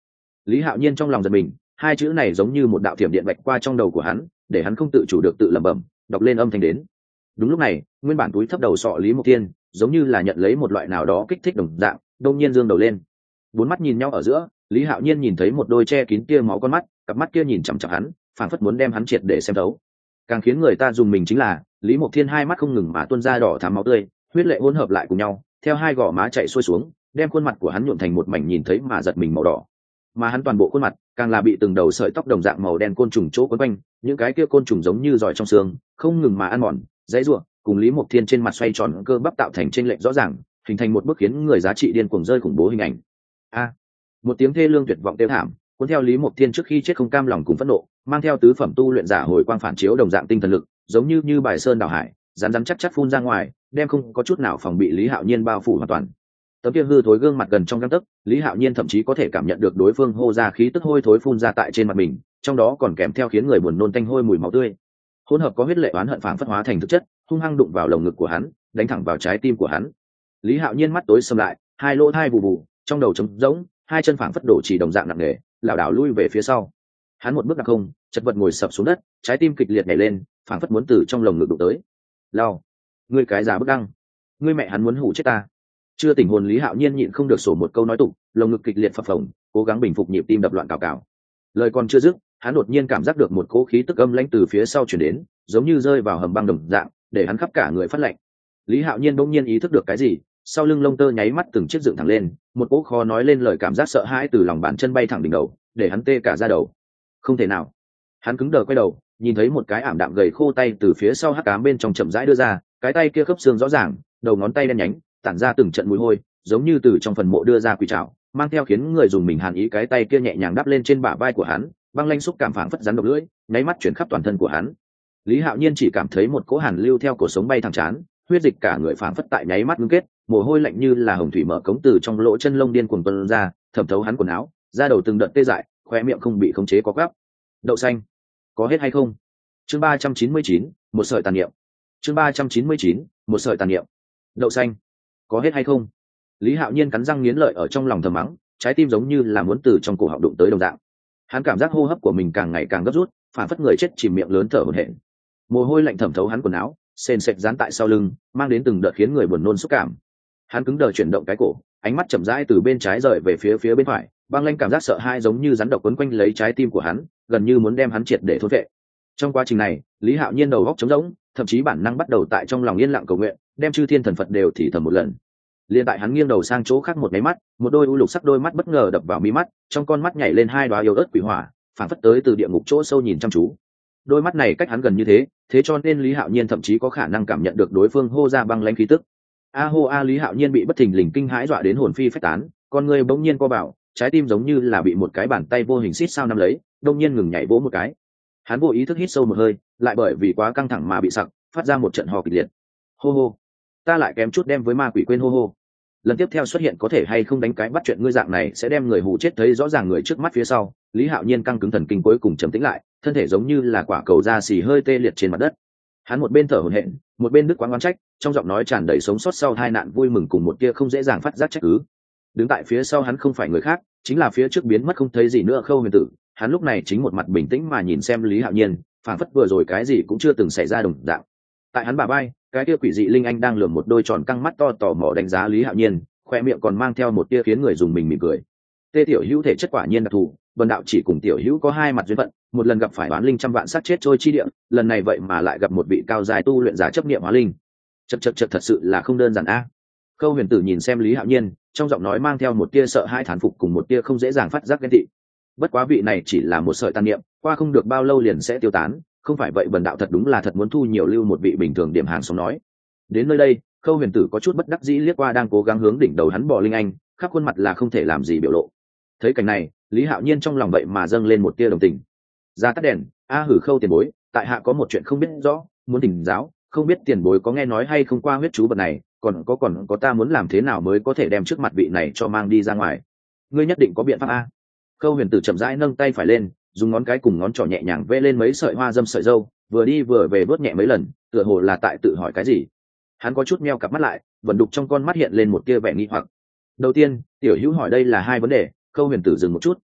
Lý Hạo Nhiên trong lòng giật mình, hai chữ này giống như một đạo thiểm điện vạch qua trong đầu của hắn, để hắn không tự chủ được tự lẩm bẩm, đọc lên âm thanh đến. Đúng lúc này, nguyên bản túi thấp đầu sọ Lý Mộc Thiên, giống như là nhận lấy một loại nào đó kích thích đồng dạng, đông nhiên dương đầu lên. Bốn mắt nhìn nhau ở giữa, Lý Hạo Nhiên nhìn thấy một đôi che kín tia máu con mắt, cặp mắt kia nhìn chằm chằm hắn, phảng phất muốn đem hắn triệt để xem thấu. Càng khiến người ta dùng mình chính là, Lý Mộc Thiên hai mắt không ngừng mà tuôn ra đỏ thắm máu tươi, huyết lệ hỗn hợp lại cùng nhau, theo hai gò má chạy xuôi xuống, đem khuôn mặt của hắn nhuộm thành một mảnh nhìn thấy mà giật mình màu đỏ. Mà hắn toàn bộ khuôn mặt càng là bị từng đầu sợi tóc đồng dạng màu đen côn trùng chỗ quấn quanh, những cái kia côn trùng giống như giỏi trong xương, không ngừng mà ăn mòn, dãy rủa, cùng Lý Mộc Thiên trên mặt xoay tròn cơ bắp tạo thành chênh lệch rõ ràng, hình thành một bức khiến người giá trị điên cuồng rơi khủng bố hình ảnh. A! Một tiếng thê lương tuyệt vọng kêu thảm, cuốn theo Lý Mộc Thiên trước khi chết không cam lòng cùng phẫn nộ, mang theo tứ phẩm tu luyện giả hồi quang phản chiếu đồng dạng tinh thần lực, giống như bài sơn đảo hải, rắn rắn chắc chắc phun ra ngoài, đem không có chút nào phòng bị Lý Hạo Nhiên bao phủ hoàn toàn. Tấm kia hư thối gương mặt gần trong gang tấc, Lý Hạo Nhiên thậm chí có thể cảm nhận được đối phương hô ra khí tức hôi thối phun ra tại trên mặt mình, trong đó còn kèm theo khiến người buồn nôn tanh hôi mùi máu tươi. Hỗn hợp có huyết lệ oán hận phảng phất hóa thành thực chất, hung hăng đụng vào lồng ngực của hắn, đánh thẳng vào trái tim của hắn. Lý Hạo Nhiên mắt tối sầm lại, hai lỗ tai bù bù, trong đầu trống rỗng, hai chân phảng phất đổ chỉ đồng dạng nặng nề, lảo đảo lui về phía sau. Hắn một bước đạp không, chật vật ngồi sập xuống đất, trái tim kịch liệt nhảy lên, phảng phất muốn từ trong lồng ngực đụng tới. Lao, ngươi cái giả bức đăng, ngươi mẹ hắn muốn hủ chết ta. Chưa tỉnh hồn Lý Hạo Nhiên nhịn không được sổ một câu nói tục, lồng ngực kịch liệt phập phồng, cố gắng bình phục nhịp tim đập loạn cào cào. Lời còn chưa dứt, hắn đột nhiên cảm giác được một cỗ khí tức âm lãnh từ phía sau truyền đến, giống như rơi vào hầm băng đồng dạng, để hắn khắp cả người phát lạnh. Lý Hạo Nhiên bỗng nhiên ý thức được cái gì, sau lưng lông tơ nháy mắt từng chiếc dựng thẳng lên, một cỗ khó nói lên lời cảm giác sợ hãi từ lòng bàn chân bay thẳng đỉnh đầu, để hắn tê cả da đầu. Không thể nào. Hắn cứng đờ quay đầu, nhìn thấy một cái ảm đạm gầy khô tay từ phía sau hắc ám bên trong chậm rãi đưa ra, cái tay kia khớp xương rõ ràng, đầu ngón tay đen nhánh, tản ra từng trận mùi hôi, giống như từ trong phần mộ đưa ra quỷ trảo, mang theo khiến người dùng mình hàn ý. Cái tay kia nhẹ nhàng đắp lên trên bả vai của hắn, băng lanh xúc cảm phảng phất rắn độc lưỡi, nháy mắt chuyển khắp toàn thân của hắn. Lý Hạo Nhiên chỉ cảm thấy một cỗ hàn lưu theo cổ sống bay thẳng trán, huyết dịch cả người phảng phất tại nháy mắt ngưng kết, mồ hôi lạnh như là hồng thủy mở cống từ trong lỗ chân lông điên cuồng tuôn ra, thẩm thấu hắn quần áo, da đầu từng đợt tê dại, khóe miệng không bị khống chế có gắp. Đậu xanh, có hết hay không? Chương 399, một sợi tàn niệm. Chương 399, một sợi tàn niệm. Đậu xanh, có hết hay không? Lý Hạo Nhiên cắn răng nghiến lợi ở trong lòng thầm mắng, trái tim giống như là muốn từ trong cổ họng đụng tới đồng dạng. Hắn cảm giác hô hấp của mình càng ngày càng gấp rút, phản phất người chết chìm miệng lớn thở hổn hển. Mồ hôi lạnh thẩm thấu hắn quần áo, sền sệt dán tại sau lưng, mang đến từng đợt khiến người buồn nôn xúc cảm. Hắn cứng đờ chuyển động cái cổ, ánh mắt chậm rãi từ bên trái rời về phía bên phải, băng lanh cảm giác sợ hãi giống như rắn độc quấn quanh lấy trái tim của hắn, gần như muốn đem hắn triệt để thôn phệ. Trong quá trình này, Lý Hạo Nhiên đầu óc trống rỗng, thậm chí bản năng bắt đầu tại trong lòng yên lặng cầu nguyện, đem chư thiên thần Phật đều thì thầm một lần. Liên tại hắn nghiêng đầu sang chỗ khác một cái mắt, một đôi u lục sắc đôi mắt bất ngờ đập vào mi mắt, trong con mắt nhảy lên hai đóa yếu ớt quỷ hỏa, phản phất tới từ địa ngục chỗ sâu nhìn chăm chú. Đôi mắt này cách hắn gần như thế, thế cho nên Lý Hạo Nhiên thậm chí có khả năng cảm nhận được đối phương hô ra băng lãnh khí tức. A hô a! Lý Hạo Nhiên bị bất thình lình kinh hãi dọa đến hồn phi phách tán, con người bỗng nhiên co bảo, trái tim giống như là bị một cái bàn tay vô hình xít sao nắm lấy, đông nhiên ngừng nhảy vỗ một cái. Hắn vô ý thức hít sâu một hơi, lại bởi vì quá căng thẳng mà bị sặc, phát ra một trận ho kịch liệt. Hô hô, ta lại kém chút đem với ma quỷ quên hô hô. Lần tiếp theo xuất hiện có thể hay không đánh cái bắt chuyện ngươi dạng này sẽ đem người hù chết. Thấy rõ ràng người trước mắt phía sau, Lý Hạo Nhiên căng cứng thần kinh cuối cùng trầm tĩnh lại, thân thể giống như là quả cầu da xì hơi tê liệt trên mặt đất. Hắn một bên thở hổn hển, một bên đứt quãng oán trách, trong giọng nói tràn đầy sống sót sau tai nạn vui mừng cùng một tia không dễ dàng phát giác trách cứ. Đứng tại phía sau hắn không phải người khác, chính là phía trước biến mất không thấy gì nữa Khâu Huyền Tử. Hắn lúc này chính một mặt bình tĩnh mà nhìn xem Lý Hạo Nhiên, phảng phất vừa rồi cái gì cũng chưa từng xảy ra đồng dạng. Tại hắn bả vai, cái tia quỷ dị linh anh đang lườm một đôi tròn căng mắt to tò mò đánh giá Lý Hạo Nhiên, khoe miệng còn mang theo một tia khiến người dùng mình mỉm cười. Tê Tiểu Hữu thể chất quả nhiên đặc thù, Vân đạo chỉ cùng Tiểu Hữu có hai mặt duyên phận, một lần gặp phải oán linh trăm vạn sát chết trôi chi địa, lần này vậy mà lại gặp một vị cao dài tu luyện giả chấp niệm hóa linh. Chật thật sự là không đơn giản a. Khâu Huyền Tử nhìn xem Lý Hạo Nhiên, trong giọng nói mang theo một tia sợ hãi thán phục cùng một tia không dễ dàng phát giác ghen tị. Bất quá vị này chỉ là một sợi tàn niệm, qua không được bao lâu liền sẽ tiêu tán, không phải vậy Vân đạo thật đúng là thật muốn thu nhiều lưu một vị bình thường điểm hàng sống nói. Đến nơi đây, Khâu Huyền Tử có chút bất đắc dĩ liếc qua đang cố gắng hướng đỉnh đầu hắn bò linh anh, khắp khuôn mặt là không thể làm gì biểu lộ. Thấy cảnh này, Lý Hạo Nhiên trong lòng vậy mà dâng lên một tia đồng tình. Ra tắt đèn, a hử Khâu tiền bối, tại hạ có một chuyện không biết rõ, muốn thỉnh giáo, không biết tiền bối có nghe nói hay không qua huyết chú vật này, còn có ta muốn làm thế nào mới có thể đem trước mặt vị này cho mang đi ra ngoài. Ngươi nhất định có biện pháp a. Khâu Huyền Tử chậm rãi nâng tay phải lên, dùng ngón cái cùng ngón trỏ nhẹ nhàng vẽ lên mấy sợi hoa dâm sợi dâu, vừa đi vừa về vớt nhẹ mấy lần, tựa hồ là tại tự hỏi cái gì. Hắn có chút meo cặp mắt lại, vận đục trong con mắt hiện lên một tia vẻ nghi hoặc. Đầu tiên, Tiểu Hữu hỏi đây là hai vấn đề. Khâu Huyền Tử dừng một chút,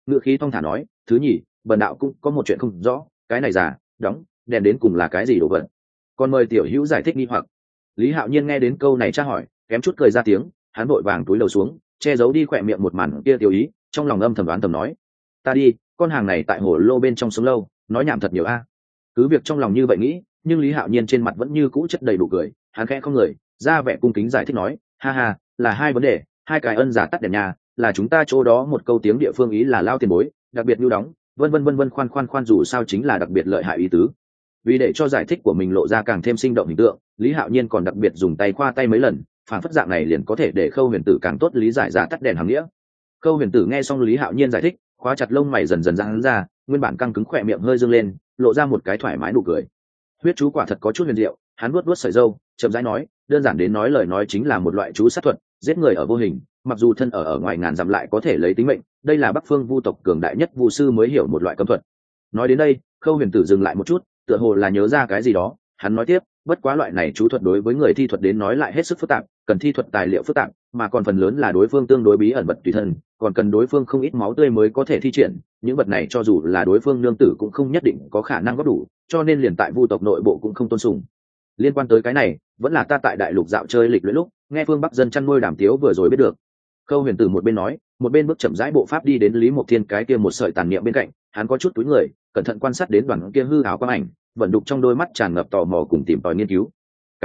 ngựa khí thong thả nói, thứ nhì, bần đạo cũng có một chuyện không rõ, cái này giả đóng đèn đến cùng là cái gì đồ vật, còn mời tiểu hữu giải thích nghi hoặc. Lý Hạo Nhiên nghe đến câu này tra hỏi, kém chút cười ra tiếng, hắn vội vàng túi lầu xuống, che giấu đi khỏe miệng một màn kia tiểu ý, trong lòng âm thầm đoán thầm nói, ta đi, con hàng này tại hồ lô bên trong sống lâu, nói nhảm thật nhiều a. Cứ việc trong lòng như vậy nghĩ, nhưng Lý Hạo Nhiên trên mặt vẫn như cũ chất đầy đủ cười, hắn khẽ không người, ra vẻ cung kính giải thích nói, ha ha, là hai vấn đề, hai cái ân giả tắt đèn nhà, là chúng ta chỗ đó một câu tiếng địa phương ý là lao tiền bối, đặc biệt lưu đóng, vân vân khoan dù sao chính là đặc biệt lợi hại ý tứ. Vì để cho giải thích của mình lộ ra càng thêm sinh động hình tượng, Lý Hạo Nhiên còn đặc biệt dùng tay khoa tay mấy lần, phản phất dạng này liền có thể để Khâu Huyền Tử càng tốt lý giải giả tắt đèn hàm nghĩa. Khâu Huyền Tử nghe xong Lý Hạo Nhiên giải thích, khóa chặt lông mày dần dần giãn ra, nguyên bản căng cứng khỏe miệng hơi dương lên, lộ ra một cái thoải mái nụ cười. Huyết chú quả thật có chút huyền diệu, hắn vuốt sợi râu, chậm rãi nói, đơn giản đến nói lời nói chính là một loại chú sát thuật, giết người ở vô hình, mặc dù thân ở ngoài ngàn dặm lại có thể lấy tính mệnh, đây là Bắc Phương Vu tộc cường đại nhất vu sư mới hiểu một loại cấm thuật. Nói đến đây, Khâu Huyền Tử dừng lại một chút, tựa hồ là nhớ ra cái gì đó, hắn nói tiếp, bất quá loại này chú thuật đối với người thi thuật đến nói lại hết sức phức tạp, cần thi thuật tài liệu phức tạp, mà còn phần lớn là đối phương tương đối bí ẩn vật tùy thân, còn cần đối phương không ít máu tươi mới có thể thi triển, những vật này cho dù là đối phương nương tử cũng không nhất định có khả năng góp đủ, cho nên liền tại Vu tộc nội bộ cũng không tôn sùng. Liên quan tới cái này, vẫn là ta tại đại lục dạo chơi lịch luyện lúc, nghe phương Bắc dân chăn nuôi Đàm Tiếu vừa rồi biết được. Khâu Huyền Tử một bên nói, một bên bước chậm rãi bộ pháp đi đến Lý Mộc Thiên cái kia một sợi tàn niệm bên cạnh, hắn có chút túi người, cẩn thận quan sát đến đoàn kia hư ảo quang ảnh, vận đục trong đôi mắt tràn ngập tò mò cùng tìm tòi nghiên cứu. Cái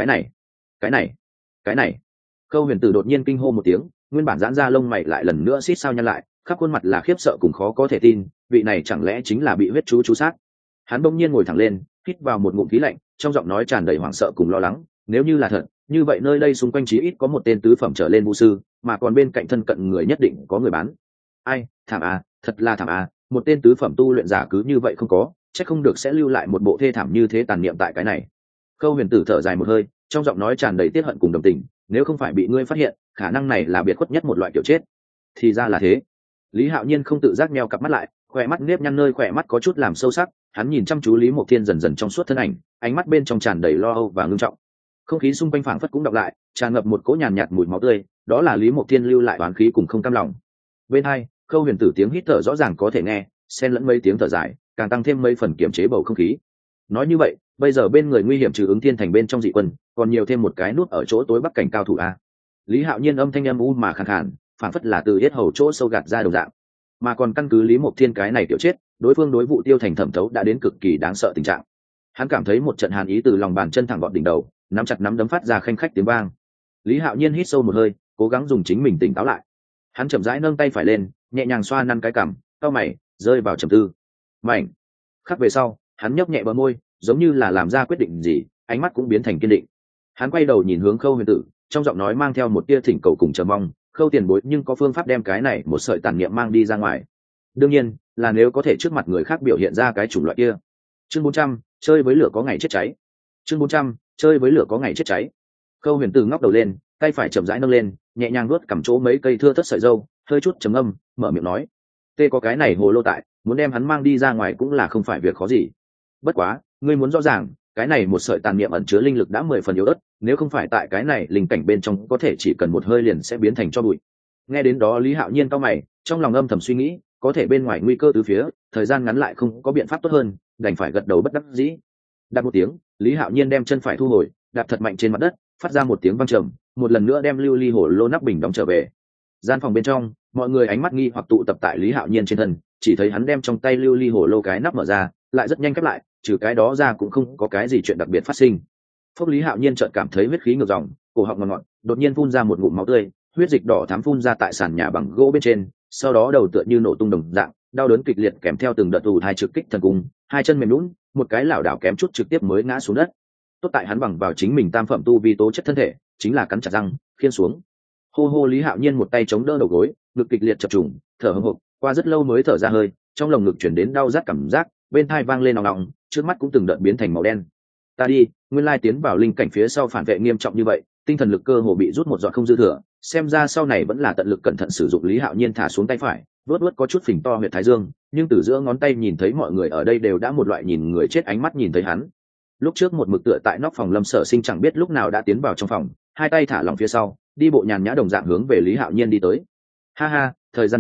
này. Khâu Huyền Tử đột nhiên kinh hô một tiếng, nguyên bản giãn ra lông mày lại lần nữa xít sao nhăn lại, khắp khuôn mặt là khiếp sợ cùng khó có thể tin, vị này chẳng lẽ chính là bị huyết chú sát. Hắn bỗng nhiên ngồi thẳng lên, hít vào một ngụm khí lạnh, trong giọng nói tràn đầy hoảng sợ cùng lo lắng, nếu như là thật, như vậy nơi đây xung quanh chí ít có một tên tứ phẩm trở lên vu sư, mà còn bên cạnh thân cận người nhất định có người bán. Ai, thảm à, thật là thảm à, một tên tứ phẩm tu luyện giả cứ như vậy không có, chắc không được sẽ lưu lại một bộ thê thảm như thế tàn niệm tại cái này. Khâu Huyền Tử thở dài một hơi, trong giọng nói tràn đầy tiết hận cùng đồng tình, nếu không phải bị ngươi phát hiện, khả năng này là biệt khuất nhất một loại kiểu chết. Thì ra là thế. Lý Hạo Nhiên không tự giác nheo cặp mắt lại, khỏe mắt nếp nhăn nơi khỏe mắt có chút làm sâu sắc, hắn nhìn chăm chú Lý Mộc Thiên dần dần trong suốt thân ảnh, ánh mắt bên trong tràn đầy lo âu và ngưng trọng. Không khí xung quanh phảng phất cũng đọc lại, tràn ngập một cỗ nhàn nhạt mùi máu tươi, đó là Lý Mộc Thiên lưu lại oán khí cùng không cam lòng. Bên hai, Khâu Huyền Tử tiếng hít thở rõ ràng có thể nghe, xen lẫn mấy tiếng thở dài, càng tăng thêm mấy phần kiềm chế bầu không khí. Nói như vậy, bây giờ bên người nguy hiểm trừ Ứng Thiên thành bên trong dị quân, còn nhiều thêm một cái nút ở chỗ tối bắc cảnh cao thủ a. Lý Hạo Nhiên âm thanh âm u mà khàn khàn, phảng phất là từ yết hầu chỗ sâu gạt ra đồng dạng. Mà còn căn cứ Lý Mộc Thiên cái này tiểu chết, đối phương đối vụ Tiêu Thành thẩm thấu đã đến cực kỳ đáng sợ tình trạng. Hắn cảm thấy một trận hàn ý từ lòng bàn chân thẳng gọn đỉnh đầu, nắm chặt nắm đấm phát ra khanh khách tiếng vang. Lý Hạo Nhiên hít sâu một hơi, cố gắng dùng chính mình tỉnh táo lại. Hắn chậm rãi nâng tay phải lên, nhẹ nhàng xoa năn cái cằm, cau mày, rơi vào trầm tư. Mảnh. Khắc về sau, hắn nhấp nhẹ bờ môi, giống như là làm ra quyết định gì, ánh mắt cũng biến thành kiên định. Hắn quay đầu nhìn hướng Khâu Huyền Tử, trong giọng nói mang theo một tia thỉnh cầu cùng chờ mong, Khâu tiền bối nhưng có phương pháp đem cái này một sợi tàn niệm mang đi ra ngoài. Đương nhiên, là nếu có thể trước mặt người khác biểu hiện ra cái chủng loại kia. Chương 400, chơi với lửa có ngày chết cháy. Chương 400, chơi với lửa có ngày chết cháy. Khâu Huyền Tử ngóc đầu lên, tay phải chậm rãi nâng lên, nhẹ nhàng vuốt cầm chỗ mấy cây thưa thớt sợi râu, hơi chút trầm âm, mở miệng nói: "Tê có cái này hồ lô tại, muốn đem hắn mang đi ra ngoài cũng là không phải việc khó gì. Bất quá, ngươi muốn rõ ràng, cái này một sợi tàn niệm ẩn chứa linh lực đã 10 phần yếu ớt, nếu không phải tại cái này linh cảnh bên trong có thể chỉ cần một hơi liền sẽ biến thành tro bụi." Nghe đến đó Lý Hạo Nhiên cau mày, trong lòng âm thầm suy nghĩ, có thể bên ngoài nguy cơ từ phía, thời gian ngắn lại không có biện pháp tốt hơn, đành phải gật đầu bất đắc dĩ. Đạp một tiếng, Lý Hạo Nhiên đem chân phải thu hồi, đạp thật mạnh trên mặt đất, phát ra một tiếng vang trầm, một lần nữa đem lưu ly hồ lô nắp bình đóng trở về. Gian phòng bên trong, mọi người ánh mắt nghi hoặc tụ tập tại Lý Hạo Nhiên trên thân, chỉ thấy hắn đem trong tay lưu ly hồ lô cái nắp mở ra, lại rất nhanh khép lại, trừ cái đó ra cũng không có cái gì chuyện đặc biệt phát sinh. Phúc Lý Hạo Nhiên chợt cảm thấy huyết khí ngược dòng, cổ họng ngọt ngọt, đột nhiên phun ra một ngụm máu tươi, huyết dịch đỏ thắm phun ra tại sàn nhà bằng gỗ bên trên, sau đó đầu tựa như nổ tung đồng dạng, đau đớn kịch liệt kèm theo từng đợt tù thai trực kích thần cung, hai chân mềm nhũn, một cái lảo đảo kém chút trực tiếp mới ngã xuống đất. Tốt tại hắn bằng vào chính mình tam phẩm tu vi tố chất thân thể, chính là cắn chặt răng, khiên xuống. Hô hô Lý Hạo Nhiên một tay chống đỡ đầu gối, ngực kịch liệt chập trùng, thở hổn hển, qua rất lâu mới thở ra hơi, trong lồng ngực chuyển đến đau rát cảm giác, bên tai vang lên ong ong, trước mắt cũng từng đợt biến thành màu đen. Ta đi, nguyên lai tiến vào linh cảnh phía sau phản vệ nghiêm trọng như vậy, tinh thần lực cơ hồ bị rút một giọt không dư thừa, xem ra sau này vẫn là tận lực cẩn thận sử dụng. Lý Hạo Nhiên thả xuống tay phải, vớt có chút phình to huyệt thái dương, nhưng từ giữa ngón tay nhìn thấy mọi người ở đây đều đã một loại nhìn người chết ánh mắt nhìn thấy hắn. Lúc trước một mực tựa tại nóc phòng Lâm Sở Sinh chẳng biết lúc nào đã tiến vào trong phòng, hai tay thả lỏng phía sau, đi bộ nhàn nhã đồng dạng hướng về Lý Hạo Nhiên đi tới. Ha ha, thời gian đến,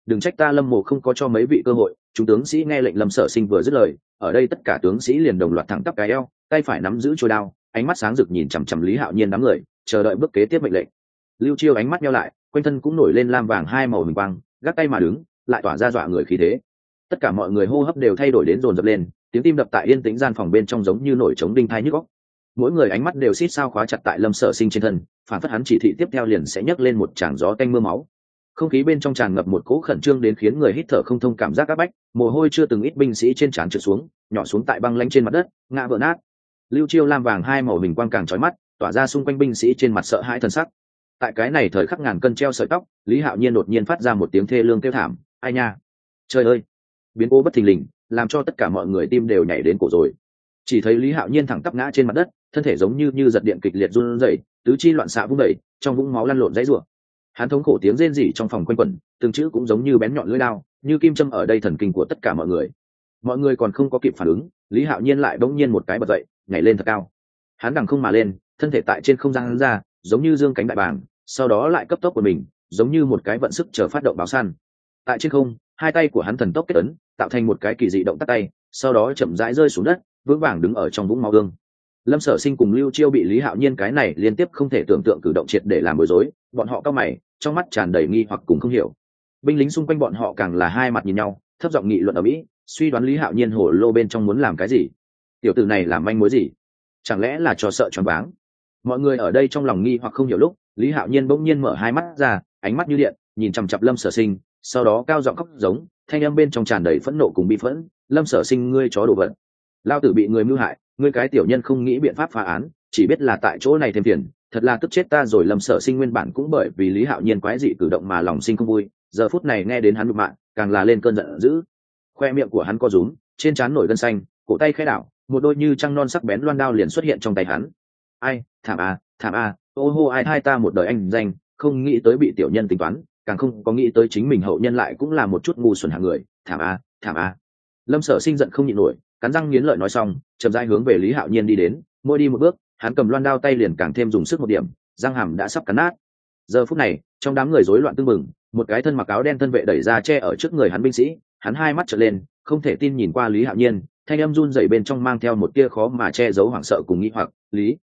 đừng trách ta Lâm Mộ không có cho mấy vị cơ hội. Chúng tướng sĩ nghe lệnh Lâm Sở Sinh vừa dứt lời, ở đây tất cả tướng sĩ liền đồng loạt thẳng tắp cái eo, tay phải nắm giữ chuôi đao, ánh mắt sáng rực nhìn chằm chằm Lý Hạo Nhiên đám người, chờ đợi bước kế tiếp mệnh lệnh. Lưu Chiêu ánh mắt nheo lại, quanh thân cũng nổi lên lam vàng hai màu huỳnh quang, gác tay mà đứng, lại tỏa ra dọa người khí thế. Tất cả mọi người hô hấp đều thay đổi đến dồn dập lên, tiếng tim đập tại yên tĩnh gian phòng bên trong giống như nổi trống đinh thai nhức óc. Mỗi người ánh mắt đều xít sao khóa chặt tại Lâm Sở Sinh trên thân, phản phất hắn chỉ thị tiếp theo liền sẽ nhấc lên một tràng gió tanh mưa máu. Không khí bên trong tràn ngập một cỗ khẩn trương đến khiến người hít thở không thông cảm giác áp bách, mồ hôi chưa từng ít binh sĩ trên trán trượt xuống, nhỏ xuống tại băng lanh trên mặt đất, ngã vỡ nát. Lưu Chiêu lam vàng hai màu huỳnh quang càng chói mắt, tỏa ra xung quanh binh sĩ trên mặt sợ hãi thần sắc. Tại cái này thời khắc ngàn cân treo sợi tóc, Lý Hạo Nhiên đột nhiên phát ra một tiếng thê lương kêu thảm, ai nha, trời ơi! Biến cố bất thình lình làm cho tất cả mọi người tim đều nhảy đến cổ rồi. Chỉ thấy Lý Hạo Nhiên thẳng tắp ngã trên mặt đất, thân thể giống như giật điện kịch liệt run rẩy, tứ chi loạn xạ vung đẩy, trong vũng máu lăn lộn dãy rủa. Hắn thống khổ tiếng rên rỉ trong phòng quanh quẩn, từng chữ cũng giống như bén nhọn lưỡi dao, như kim châm ở đây thần kinh của tất cả mọi người. Mọi người còn không có kịp phản ứng, Lý Hạo Nhiên lại bỗng nhiên một cái bật dậy, nhảy lên thật cao. Hắn đằng không mà lên, thân thể tại trên không gian hắn ra, giống như dương cánh đại bàng, sau đó lại cấp tốc của mình, giống như một cái vận sức chờ phát động báo săn. Tại trên không, hai tay của hắn thần tốc kết ấn, tạo thành một cái kỳ dị động tác tay, sau đó chậm rãi rơi xuống đất, vững vàng đứng ở trong vũng máu gương. Lâm Sở Sinh cùng Lưu Chiêu bị Lý Hạo Nhiên cái này liên tiếp không thể tưởng tượng cử động triệt để làm bối rối, bọn họ cau mày, trong mắt tràn đầy nghi hoặc cùng không hiểu. Binh lính xung quanh bọn họ càng là hai mặt nhìn nhau, thấp giọng nghị luận ở mỹ, suy đoán Lý Hạo Nhiên hổ lô bên trong muốn làm cái gì. Tiểu tử này làm manh mối gì? Chẳng lẽ là cho sợ choáng váng? Mọi người ở đây trong lòng nghi hoặc không hiểu lúc, Lý Hạo Nhiên bỗng nhiên mở hai mắt ra, ánh mắt như điện, nhìn chằm chằm Lâm Sở Sinh, sau đó cao giọng khóc giống, thanh âm bên trong tràn đầy phẫn nộ cùng bi phẫn, Lâm Sở Sinh ngươi chó đồ vật, lao tử bị người mưu hại, ngươi cái tiểu nhân không nghĩ biện pháp phá án, chỉ biết là tại chỗ này thêm tiền, thật là tức chết ta rồi. Lâm Sở Sinh nguyên bản cũng bởi vì Lý Hạo Nhiên quái dị cử động mà lòng sinh không vui, giờ phút này nghe đến hắn nhục mạ, càng là lên cơn giận dữ. Khoe miệng của hắn co rúm, trên trán nổi gân xanh, cổ tay khẽ đảo, một đôi như trăng non sắc bén loan đao liền xuất hiện trong tay hắn. Ai, thảm a, ô hô ai hai ta một đời anh danh, không nghĩ tới bị tiểu nhân tính toán, càng không có nghĩ tới chính mình hậu nhân lại cũng là một chút ngu xuẩn hạng người, thảm a. Lâm Sở Sinh giận không nhịn nổi, cắn răng nghiến lợi nói xong, chậm rãi hướng về Lý Hạo Nhiên đi đến, mỗi đi một bước, hắn cầm loan đao tay liền càng thêm dùng sức một điểm, răng hàm đã sắp cắn nát. Giờ phút này, trong đám người rối loạn tương mừng, một cái thân mặc áo đen thân vệ đẩy ra che ở trước người hắn binh sĩ, hắn hai mắt trợn lên, không thể tin nhìn qua Lý Hạo Nhiên, thanh âm run rẩy bên trong mang theo một tia khó mà che giấu hoảng sợ cùng nghi hoặc,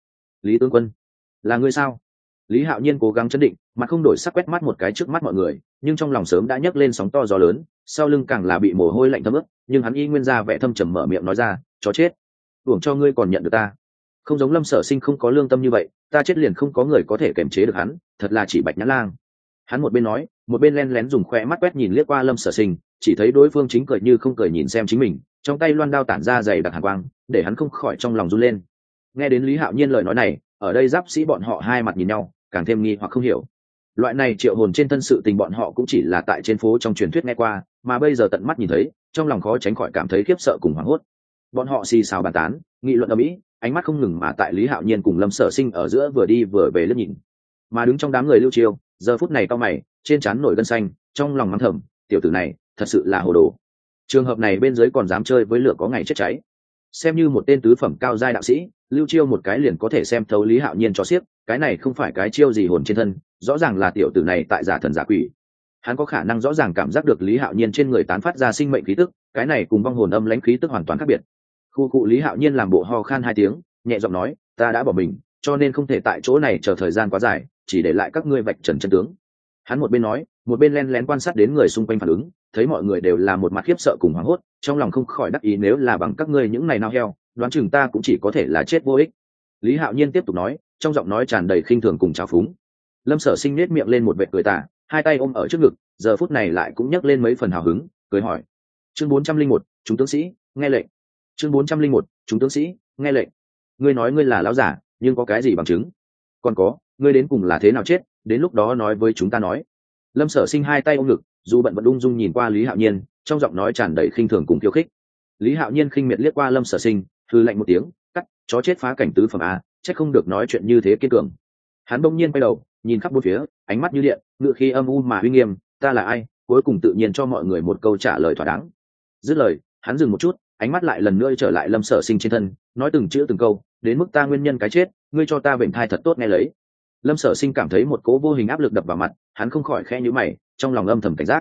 Lý tướng quân, là ngươi sao? Lý Hạo Nhiên cố gắng chấn định, mặt không đổi sắc quét mắt một cái trước mắt mọi người, nhưng trong lòng sớm đã nhấc lên sóng to gió lớn, sau lưng càng là bị mồ hôi lạnh thấm ướt, nhưng hắn y nguyên ra vẻ thâm trầm mở miệng nói ra, chó chết, uổng cho ngươi còn nhận được ta. Không giống Lâm Sở Sinh không có lương tâm như vậy, ta chết liền không có người có thể kiềm chế được hắn, thật là chỉ Bạch Nhã Lang. Hắn một bên nói, một bên len lén dùng khóe mắt quét nhìn liếc qua Lâm Sở Sinh, chỉ thấy đối phương chính cười như không cười nhìn xem chính mình, trong tay loan đao tản ra dày đặc hàn quang, để hắn không khỏi trong lòng run lên. Nghe đến Lý Hạo Nhiên lời nói này, ở đây giáp sĩ bọn họ hai mặt nhìn nhau, càng thêm nghi hoặc không hiểu. Loại này triệu hồn trên thân sự tình bọn họ cũng chỉ là tại trên phố trong truyền thuyết nghe qua, mà bây giờ tận mắt nhìn thấy, trong lòng khó tránh khỏi cảm thấy khiếp sợ cùng hoảng hốt. Bọn họ xì xào bàn tán, nghị luận ầm ĩ, ánh mắt không ngừng mà tại Lý Hạo Nhiên cùng Lâm Sở Sinh ở giữa vừa đi vừa về liếc nhìn. Mà đứng trong đám người Lưu Chiêu, giờ phút này cau mày, trên trán nổi gân xanh, trong lòng mắng thầm, tiểu tử này thật sự là hồ đồ. Trường hợp này bên dưới còn dám chơi với lửa có ngày chết cháy. Xem như một tên tứ phẩm cao giai đạo sĩ, Lưu Chiêu một cái liền có thể xem thấu Lý Hạo Nhiên cho xiếc, cái này không phải cái chiêu gì hồn trên thân, rõ ràng là tiểu tử này tại giả thần giả quỷ. Hắn có khả năng rõ ràng cảm giác được Lý Hạo Nhiên trên người tán phát ra sinh mệnh khí tức, cái này cùng vong hồn âm lãnh khí tức hoàn toàn khác biệt. Khu cụ Lý Hạo Nhiên làm bộ ho khan hai tiếng, nhẹ giọng nói, ta đã bỏ mình, cho nên không thể tại chỗ này chờ thời gian quá dài, chỉ để lại các ngươi vạch trần chân tướng. Hắn một bên nói, một bên len lén quan sát đến người xung quanh phản ứng, thấy mọi người đều là một mặt khiếp sợ cùng hoảng hốt, trong lòng không khỏi đắc ý, nếu là bằng các ngươi những này nao heo, đoán chừng ta cũng chỉ có thể là chết vô ích. Lý Hạo Nhiên tiếp tục nói, trong giọng nói tràn đầy khinh thường cùng trào phúng. Lâm Sở Sinh nết miệng lên một vệt cười tà, hai tay ôm ở trước ngực, giờ phút này lại cũng nhấc lên mấy phần hào hứng, cười hỏi, chương 401, chúng tướng sĩ nghe lệnh. Chương 401, chúng tướng sĩ nghe lệnh. Ngươi nói ngươi là lão giả, nhưng có cái gì bằng chứng? Còn có, ngươi đến cùng là thế nào chết, đến lúc đó nói với chúng ta nói. Lâm Sở Sinh hai tay ôm ngực, dù bận vẫn ung dung nhìn qua Lý Hạo Nhiên, trong giọng nói tràn đầy khinh thường cùng khiêu khích. Lý Hạo Nhiên khinh miệt liếc qua Lâm Sở Sinh, hừ lạnh một tiếng, cắt, chó chết phá cảnh tứ phẩm a, chắc không được nói chuyện như thế kiên cường. Hắn bỗng nhiên quay đầu, nhìn khắp bốn phía, ánh mắt như điện, ngựa khí âm u mà uy nghiêm, ta là ai, cuối cùng tự nhiên cho mọi người một câu trả lời thỏa đáng. Dứt lời, hắn dừng một chút, ánh mắt lại lần nữa trở lại Lâm Sở Sinh trên thân, nói từng chữ từng câu, đến mức ta nguyên nhân cái chết, ngươi cho ta vểnh thai thật tốt nghe lấy. Lâm Sở Sinh cảm thấy một cỗ vô hình áp lực đập vào mặt, hắn không khỏi khẽ nhíu mày, trong lòng âm thầm cảnh giác.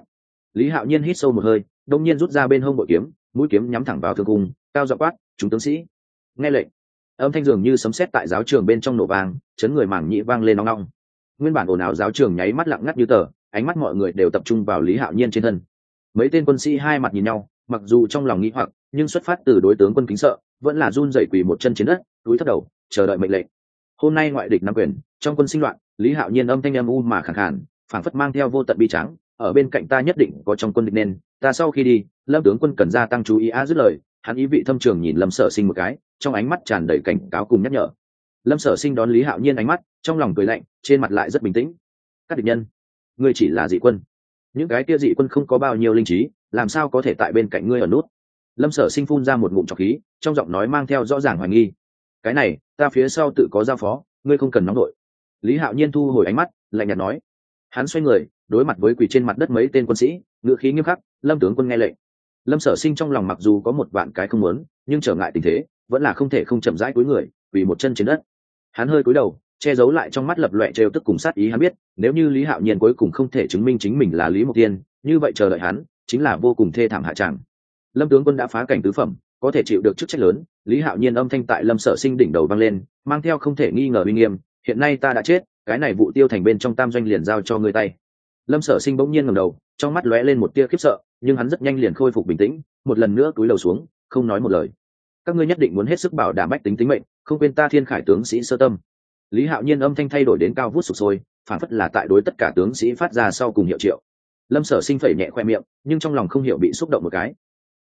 Lý Hạo Nhiên hít sâu một hơi, đông nhiên rút ra bên hông bội kiếm, mũi kiếm nhắm thẳng vào thương cung, cao giọng quát: "Chúng tướng sĩ, nghe lệnh!" Âm thanh dường như sấm sét tại giáo trường bên trong nổ vang, chấn người màng nhĩ vang lên ong ong. Nguyên bản ồn ào giáo trường nháy mắt lặng ngắt như tờ, ánh mắt mọi người đều tập trung vào Lý Hạo Nhiên trên thân. Mấy tên quân sĩ hai mặt nhìn nhau, mặc dù trong lòng nghĩ hoặc, nhưng xuất phát từ đối tướng quân kính sợ, vẫn là run rẩy quỳ một chân trên đất, cúi thấp đầu, chờ đợi mệnh lệnh. Hôm nay ngoại địch nắm quyền, trong quân sinh loạn, Lý Hạo Nhiên âm thanh âm u mà khàn khàn, phảng phất mang theo vô tận bi tráng, ở bên cạnh ta nhất định có trong quân địch nên, ta sau khi đi, Lâm tướng quân cần gia tăng chú ý á dứt lời, hắn ý vị thâm trường nhìn Lâm Sở Sinh một cái, trong ánh mắt tràn đầy cảnh cáo cùng nhắc nhở. Lâm Sở Sinh đón Lý Hạo Nhiên ánh mắt, trong lòng cười lạnh, trên mặt lại rất bình tĩnh. Các địch nhân, ngươi chỉ là dị quân, những cái kia dị quân không có bao nhiêu linh trí, làm sao có thể tại bên cạnh ngươi ở nút? Lâm Sở Sinh phun ra một ngụm trọc khí, trong giọng nói mang theo rõ ràng hoài nghi. Cái này, ta phía sau tự có giao phó, ngươi không cần nóng nổi. Lý Hạo Nhiên thu hồi ánh mắt, lạnh nhạt nói. Hắn xoay người, đối mặt với quỳ trên mặt đất mấy tên quân sĩ, ngữ khí nghiêm khắc: Lâm tướng quân nghe lệnh. Lâm Sở Sinh trong lòng mặc dù có một vạn cái không muốn, nhưng trở ngại tình thế, vẫn là không thể không chậm rãi cúi người, quỳ một chân trên đất. Hắn hơi cúi đầu, che giấu lại trong mắt lập loè trêu tức cùng sát ý. Hắn biết, nếu như Lý Hạo Nhiên cuối cùng không thể chứng minh chính mình là Lý Mộc Tiên, như vậy chờ đợi hắn chính là vô cùng thê thảm hạ tràng. Lâm tướng quân đã phá cảnh tứ phẩm, có thể chịu được chức trách lớn. Lý Hạo Nhiên âm thanh tại Lâm Sở Sinh đỉnh đầu vang lên, mang theo không thể nghi ngờ uy nghiêm. Hiện nay ta đã chết, cái này vụ tiêu thành bên trong tam doanh liền giao cho ngươi tay. Lâm Sở Sinh bỗng nhiên ngẩng đầu, trong mắt lóe lên một tia khiếp sợ, nhưng hắn rất nhanh liền khôi phục bình tĩnh, một lần nữa cúi đầu xuống, không nói một lời. Các ngươi nhất định muốn hết sức bảo đảm bách tính tính mệnh, không quên ta Thiên Khải tướng sĩ Sơ Tâm. Lý Hạo Nhiên âm thanh thay đổi đến cao vút sục sôi, phản phất là tại đối tất cả tướng sĩ phát ra sau cùng hiệu triệu. Lâm Sở Sinh phẩy nhẹ khoe miệng, nhưng trong lòng không hiểu bị xúc động một cái.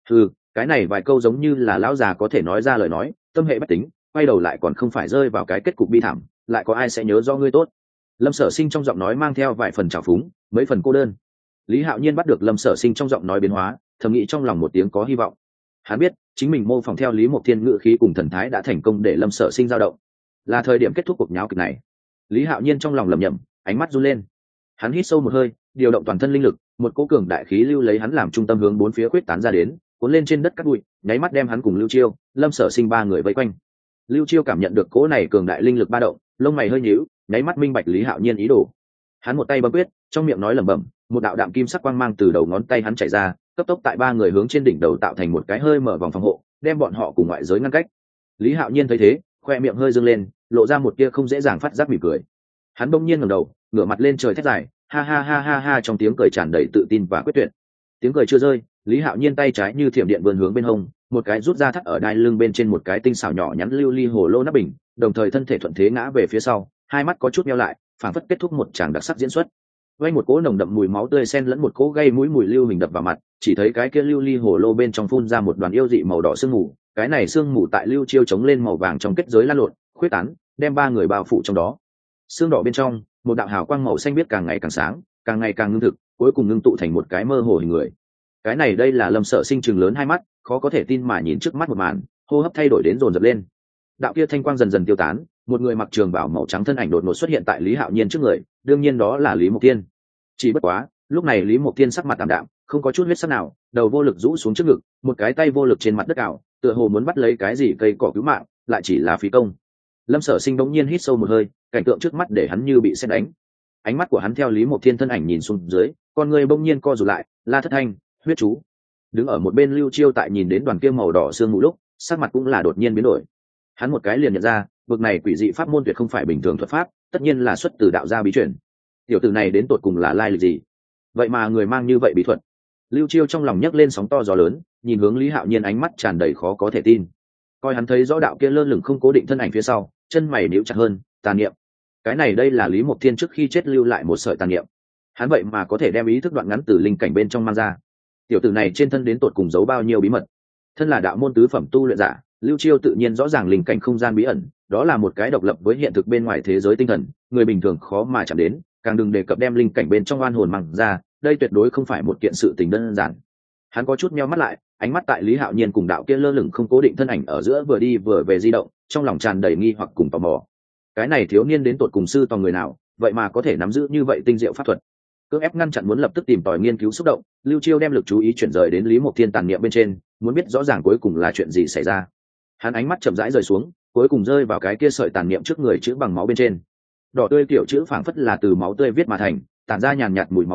Cái này vài câu giống như là lão già có thể nói ra lời nói, tâm hệ bách tính, quay đầu lại còn không phải rơi vào cái kết cục bi thảm, lại có ai sẽ nhớ do ngươi tốt? Lâm Sở Sinh trong giọng nói mang theo vài phần trào phúng, mấy phần cô đơn. Lý Hạo Nhiên bắt được Lâm Sở Sinh trong giọng nói biến hóa, thầm nghĩ trong lòng một tiếng có hy vọng. Hắn biết, chính mình mô phỏng theo Lý Mộc Thiên ngữ khí cùng thần thái đã thành công để Lâm Sở Sinh dao động. Là thời điểm kết thúc cuộc nháo kịch này. Lý Hạo Nhiên trong lòng lẩm nhẩm, ánh mắt run lên. Hắn hít sâu một hơi, điều động toàn thân linh lực, một cỗ cường đại khí lưu lấy hắn làm trung tâm hướng bốn phía khuếch tán ra đến, cuốn lên trên đất cát bụi, nháy mắt đem hắn cùng Lưu Chiêu, Lâm Sở Sinh ba người vây quanh. Lưu Chiêu cảm nhận được cỗ này cường đại linh lực ba động, lông mày hơi nhíu, nháy mắt minh bạch Lý Hạo Nhiên ý đồ. Hắn một tay bấm quyết, trong miệng nói lẩm bẩm, một đạo đạm kim sắc quang mang từ đầu ngón tay hắn chảy ra, cấp tốc tại ba người hướng trên đỉnh đầu tạo thành một cái hơi mở vòng phòng hộ, đem bọn họ cùng ngoại giới ngăn cách. Lý Hạo Nhiên thấy thế, khoe miệng hơi dương lên, lộ ra một tia không dễ dàng phát giác mỉm cười. Hắn bỗng nhiên ngẩng đầu, ngửa mặt lên trời thét dài, ha ha ha ha ha, trong tiếng cười tràn đầy tự tin và quyết tuyệt. Tiếng cười chưa rơi, Lý Hạo Nhiên tay trái như thiểm điện vươn hướng bên hông, một cái rút ra thắt ở đai lưng bên trên một cái tinh xảo nhỏ nhắn lưu ly hồ lô nắp bình, đồng thời thân thể thuận thế ngã về phía sau, hai mắt có chút nheo lại, phảng phất kết thúc một tràng đặc sắc diễn xuất. Vang một cỗ nồng đậm mùi máu tươi xen lẫn một cỗ gây mũi mùi lưu hình đập vào mặt, chỉ thấy cái kia lưu ly hồ lô bên trong phun ra một đoàn yêu dị màu đỏ sương mù, cái này sương mù tại Lưu Chiêu chống lên màu vàng trong kết giới lan lộn, khuyết tán, đem ba người bao phủ trong đó. Sương đỏ bên trong, một đạo hào quang màu xanh biếc càng ngày càng sáng, càng ngày càng ngưng thực, cuối cùng ngưng tụ thành một cái mơ hồ hình người. Cái này đây là Lâm Sở Sinh trừng lớn hai mắt, khó có thể tin mà nhìn trước mắt một màn, hô hấp thay đổi đến dồn dập lên. Đạo kia thanh quang dần dần tiêu tán, một người mặc trường bào màu trắng thân ảnh đột ngột xuất hiện tại Lý Hạo Nhiên trước người, đương nhiên đó là Lý Mộc Tiên. Chỉ bất quá, lúc này Lý Mộc Tiên sắc mặt tạm đạm, không có chút huyết sắc nào, đầu vô lực rũ xuống trước ngực, một cái tay vô lực trên mặt đất cào, tựa hồ muốn bắt lấy cái gì cây cỏ cứu mạng, lại chỉ là phí công. Lâm Sở Sinh đống nhiên hít sâu một hơi, cảnh tượng trước mắt để hắn như bị sét đánh. Ánh mắt của hắn theo Lý Mộc Thiên thân ảnh nhìn xuống dưới, con người bỗng nhiên co rụt lại, La Thất Thanh, huyết chú. Đứng ở một bên Lưu Chiêu tại nhìn đến đoàn kia màu đỏ sương mù lúc, sắc mặt cũng là đột nhiên biến đổi. Hắn một cái liền nhận ra, vực này quỷ dị pháp môn tuyệt không phải bình thường thuật pháp, tất nhiên là xuất từ đạo gia bí truyền. Tiểu tử này đến tột cùng là lai lịch gì? Vậy mà người mang như vậy bí thuật. Lưu Chiêu trong lòng nhấc lên sóng to gió lớn, nhìn hướng Lý Hạo Nhiên ánh mắt tràn đầy khó có thể tin. Coi hắn thấy rõ đạo kia lơ lửng không cố định thân ảnh phía sau, chân mày nhíu chặt hơn, tàn niệm. Cái này đây là Lý Mộc Thiên trước khi chết lưu lại một sợi tàn niệm. Hắn vậy mà có thể đem ý thức đoạn ngắn từ linh cảnh bên trong mang ra. Tiểu tử này trên thân đến tột cùng giấu bao nhiêu bí mật? Thân là đạo môn tứ phẩm tu luyện giả, Lưu Chiêu tự nhiên rõ ràng linh cảnh không gian bí ẩn, đó là một cái độc lập với hiện thực bên ngoài thế giới tinh thần, người bình thường khó mà chạm đến, càng đừng đề cập đem linh cảnh bên trong oan hồn mang ra, đây tuyệt đối không phải một kiện sự tình đơn giản. Hắn có chút nheo mắt lại, ánh mắt tại Lý Hạo Nhiên cùng đạo kia lơ lửng không cố định thân ảnh ở giữa vừa đi vừa về di động, trong lòng tràn đầy nghi hoặc cùng tò mò. Cái này thiếu niên đến tột cùng sư tò người nào, vậy mà có thể nắm giữ như vậy tinh diệu pháp thuật. Cưỡng ép ngăn chặn muốn lập tức tìm tòi nghiên cứu xúc động, Lưu Chiêu đem lực chú ý chuyển rời đến Lý Mộc Thiên tàn niệm bên trên, muốn biết rõ ràng cuối cùng là chuyện gì xảy ra. Hắn ánh mắt chậm rãi rời xuống, cuối cùng rơi vào cái kia sợi tàn niệm trước người chữ bằng máu bên trên. Đỏ tươi kiểu chữ phảng phất là từ máu tươi viết mà thành, tản ra nhàn nhạt mùi máu tươi,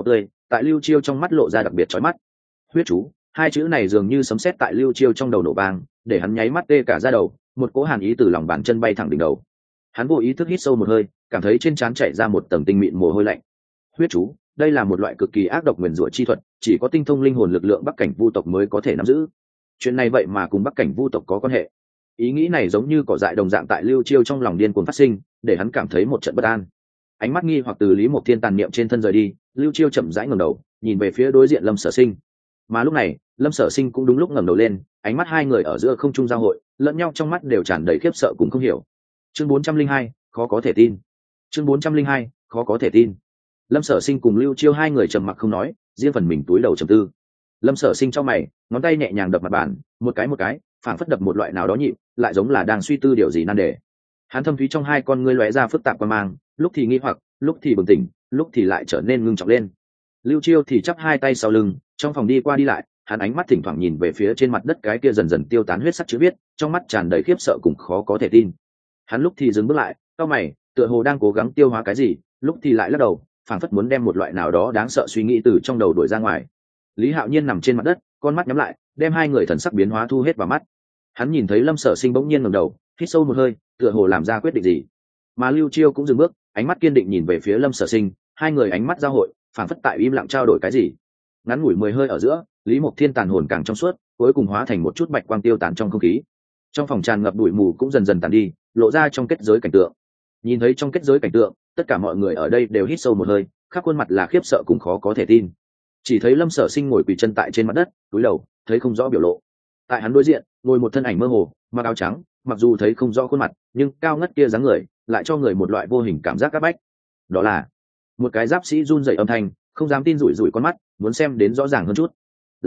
tại Lưu Chiêu trong mắt lộ ra đặc biệt chói mắt. Huyết chú, hai chữ này dường như sấm sét tại Lưu Chiêu trong đầu nổ vang, để hắn nháy mắt tê cả da đầu, một cỗ hàn ý từ lòng bàn chân bay thẳng đỉnh đầu. Hắn vô ý thức hít sâu một hơi, cảm thấy trên trán chảy ra một tầng tinh mịn mồ hôi lạnh. Huyết chú, đây là một loại cực kỳ ác độc nguyền rủa chi thuật, chỉ có tinh thông linh hồn lực lượng Bắc Cảnh Vu tộc mới có thể nắm giữ. Chuyện này vậy mà cùng Bắc Cảnh Vu tộc có quan hệ. Ý nghĩ này giống như cỏ dại đồng dạng tại Lưu Chiêu trong lòng điên cuồng phát sinh, để hắn cảm thấy một trận bất an. Ánh mắt nghi hoặc từ Lý Mộc Thiên tàn niệm trên thân rời đi, Lưu Chiêu chậm rãi ngẩng đầu, nhìn về phía đối diện Lâm Sở Sinh. Mà lúc này, Lâm Sở Sinh cũng đúng lúc ngẩng đầu lên, ánh mắt hai người ở giữa không trung giao hội, lẫn nhau trong mắt đều tràn đầy khiếp sợ cũng không hiểu. Chương 402, khó có thể tin. Chương 402, khó có thể tin. Lâm Sở Sinh cùng Lưu Chiêu hai người trầm mặc không nói, riêng phần mình túi đầu trầm tư. Lâm Sở Sinh trong mày, ngón tay nhẹ nhàng đập mặt bàn, một cái, phảng phất đập một loại nào đó nhịp, lại giống là đang suy tư điều gì nan đề. Hắn thâm thúy trong hai con ngươi lóe ra phức tạp quan mang, lúc thì nghi hoặc, lúc thì bừng tỉnh, lúc thì lại trở nên ngưng trọng lên. Lưu Chiêu thì chắp hai tay sau lưng, trong phòng đi qua đi lại, hắn ánh mắt thỉnh thoảng nhìn về phía trên mặt đất cái kia dần dần tiêu tán huyết sắc chữ viết, trong mắt tràn đầy khiếp sợ cùng khó có thể tin. Hắn lúc thì dừng bước lại, cau mày, tựa hồ đang cố gắng tiêu hóa cái gì, lúc thì lại lắc đầu, phảng phất muốn đem một loại nào đó đáng sợ suy nghĩ từ trong đầu đuổi ra ngoài. Lý Hạo Nhiên nằm trên mặt đất, con mắt nhắm lại, đem hai người thần sắc biến hóa thu hết vào mắt. Hắn nhìn thấy Lâm Sở Sinh bỗng nhiên ngẩng đầu, hít sâu một hơi, tựa hồ làm ra quyết định gì. Mà Lưu Chiêu cũng dừng bước, ánh mắt kiên định nhìn về phía Lâm Sở Sinh, hai người ánh mắt giao hội, phảng phất tại im lặng trao đổi cái gì. Ngắn ngủi 10 hơi ở giữa, Lý Mộc Thiên tàn hồn càng trong suốt, cuối cùng hóa thành một chút bạch quang tiêu tán trong không khí. Trong phòng tràn ngập bụi mù cũng dần dần tàn đi, lộ ra trong kết giới cảnh tượng. Nhìn thấy trong kết giới cảnh tượng, tất cả mọi người ở đây đều hít sâu một hơi, khắp khuôn mặt là khiếp sợ cùng khó có thể tin. Chỉ thấy Lâm Sở Sinh ngồi quỳ chân tại trên mặt đất, cúi đầu, thấy không rõ biểu lộ. Tại hắn đối diện, ngồi một thân ảnh mơ hồ, mặc áo trắng, mặc dù thấy không rõ khuôn mặt, nhưng cao ngất kia dáng người, lại cho người một loại vô hình cảm giác áp bách. Đó là một cái giáp sĩ run rẩy âm thanh, không dám tin, rủi rủi con mắt, muốn xem đến rõ ràng hơn chút.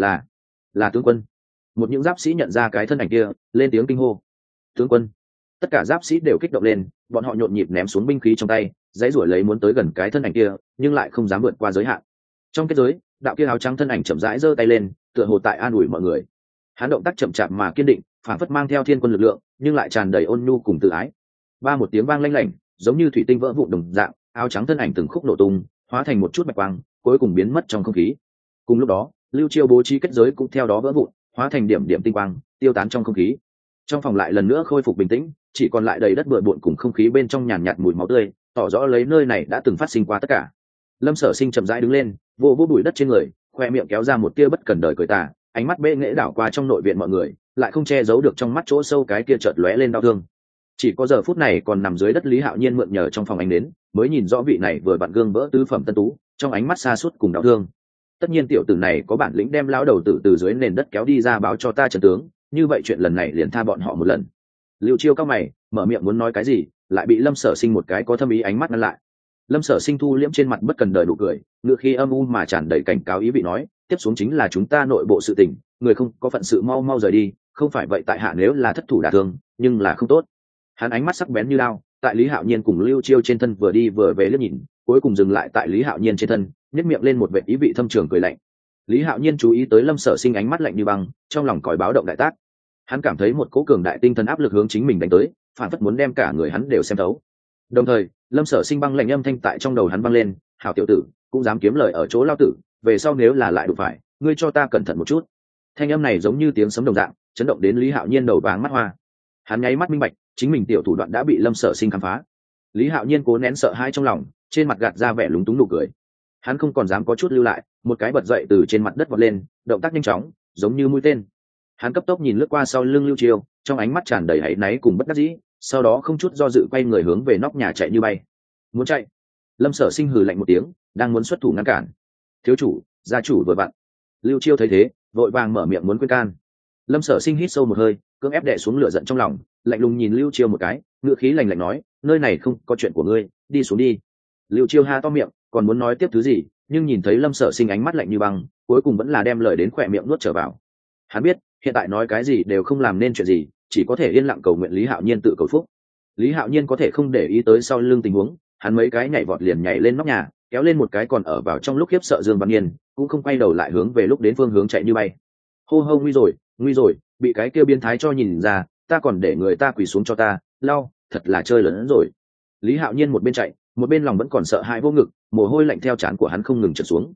Là tướng quân. Một những giáp sĩ nhận ra cái thân ảnh kia, lên tiếng kinh hô. Tướng quân. Tất cả giáp sĩ đều kích động lên, bọn họ nhộn nhịp ném xuống binh khí trong tay, dãy rủi lấy muốn tới gần cái thân ảnh kia, nhưng lại không dám vượt qua giới hạn. Trong kết giới, đạo kia áo trắng thân ảnh chậm rãi giơ tay lên, tựa hồ tại an ủi mọi người. Hắn động tác chậm chạp mà kiên định, phảng phất mang theo thiên quân lực lượng, nhưng lại tràn đầy ôn nhu cùng tự ái. Ba một tiếng vang lanh lảnh, giống như thủy tinh vỡ vụn đồng dạng, áo trắng thân ảnh từng khúc nổ tung, hóa thành một chút bạch quang, cuối cùng biến mất trong không khí. Cùng lúc đó, Lưu Chiêu bố trí kết giới cũng theo đó vỡ vụn, hóa thành điểm điểm tinh quang, tiêu tán trong không khí. Trong phòng lại lần nữa khôi phục bình tĩnh, chỉ còn lại đầy đất bừa bộn cùng không khí bên trong nhàn nhạt mùi máu tươi, tỏ rõ lấy nơi này đã từng phát sinh qua tất cả. Lâm Sở Sinh chậm rãi đứng lên, vô bụi đất trên người, khoe miệng kéo ra một tia bất cần đời cười tà, ánh mắt bệ nghệ đảo qua trong nội viện mọi người, lại không che giấu được trong mắt chỗ sâu cái kia chợt lóe lên đau thương. Chỉ có giờ phút này còn nằm dưới đất Lý Hạo Nhiên mượn nhờ trong phòng ánh đến, mới nhìn rõ vị này vừa vặn gương vỡ tứ phẩm tân tú, trong ánh mắt xa suốt cùng đau thương. Tất nhiên tiểu tử này có bản lĩnh đem lão đầu tử từ dưới nền đất kéo đi ra báo cho ta trần tướng, như vậy chuyện lần này liền tha bọn họ một lần. Lưu Chiêu cao mày, mở miệng muốn nói cái gì, lại bị Lâm Sở Sinh một cái có thâm ý ánh mắt ngăn lại. Lâm Sở Sinh thu liễm trên mặt bất cần đời nụ cười, ngựa khi âm u mà tràn đầy cảnh cáo ý vị nói, tiếp xuống chính là chúng ta nội bộ sự tình, người không có phận sự mau mau rời đi, không phải vậy tại hạ nếu là thất thủ đả thương, nhưng là không tốt. Hắn ánh mắt sắc bén như lao, tại Lý Hạo Nhiên cùng Lưu Chiêu trên thân vừa đi vừa về liếc nhìn, cuối cùng dừng lại tại Lý Hạo Nhiên trên thân, nhếch miệng lên một vệt ý vị thâm trường cười lạnh. Lý Hạo Nhiên chú ý tới Lâm Sở Sinh ánh mắt lạnh như băng, trong lòng còi báo động đại tác. Hắn cảm thấy một cỗ cường đại tinh thần áp lực hướng chính mình đánh tới, phản phất muốn đem cả người hắn đều xem thấu. Đồng thời, Lâm Sở Sinh băng lạnh âm thanh tại trong đầu hắn vang lên, "Hảo tiểu tử, cũng dám kiếm lời ở chỗ lao tử, về sau nếu là lại đụng phải, ngươi cho ta cẩn thận một chút." Thanh âm này giống như tiếng sấm đồng dạng, chấn động đến Lý Hạo Nhiên đầu váng mắt hoa. Hắn nháy mắt minh bạch, chính mình tiểu thủ đoạn đã bị Lâm Sở Sinh khám phá. Lý Hạo Nhiên cố nén sợ hãi trong lòng, trên mặt gạt ra vẻ lúng túng nụ cười. Hắn không còn dám có chút lưu lại, một cái bật dậy từ trên mặt đất vọt lên, động tác nhanh chóng, giống như mũi tên. Hắn cấp tốc nhìn lướt qua sau lưng Lưu Chiêu, trong ánh mắt tràn đầy áy náy cùng bất đắc dĩ, sau đó không chút do dự quay người hướng về nóc nhà chạy như bay. Muốn chạy? Lâm Sở Sinh hừ lạnh một tiếng, đang muốn xuất thủ ngăn cản. "Thiếu chủ, gia chủ vừa vặn." Lưu Chiêu thấy thế, vội vàng mở miệng muốn khuyên can. Lâm Sở Sinh hít sâu một hơi, cưỡng ép đè xuống lửa giận trong lòng, lạnh lùng nhìn Lưu Chiêu một cái, ngựa khí lạnh lạnh nói, "Nơi này không có chuyện của ngươi, đi xuống đi." Lưu Chiêu ha to miệng, còn muốn nói tiếp thứ gì, nhưng nhìn thấy Lâm Sở Sinh ánh mắt lạnh như băng, cuối cùng vẫn là đem lời đến khỏe miệng nuốt trở vào. Hắn biết, hiện tại nói cái gì đều không làm nên chuyện gì, chỉ có thể yên lặng cầu nguyện Lý Hạo Nhiên tự cầu phúc. Lý Hạo Nhiên có thể không để ý tới sau lưng tình huống, hắn mấy cái nhảy vọt liền nhảy lên nóc nhà, kéo lên một cái còn ở vào trong lúc khiếp sợ Dương Văn Nghiên, cũng không quay đầu lại hướng về lúc đến phương hướng chạy như bay. Hô hô, nguy rồi, bị cái kia biến thái cho nhìn ra, ta còn để người ta quỳ xuống cho ta, lau, thật là chơi lớn hơn rồi. Lý Hạo Nhiên một bên chạy, một bên lòng vẫn còn sợ hãi vô ngực, mồ hôi lạnh theo trán của hắn không ngừng trượt xuống.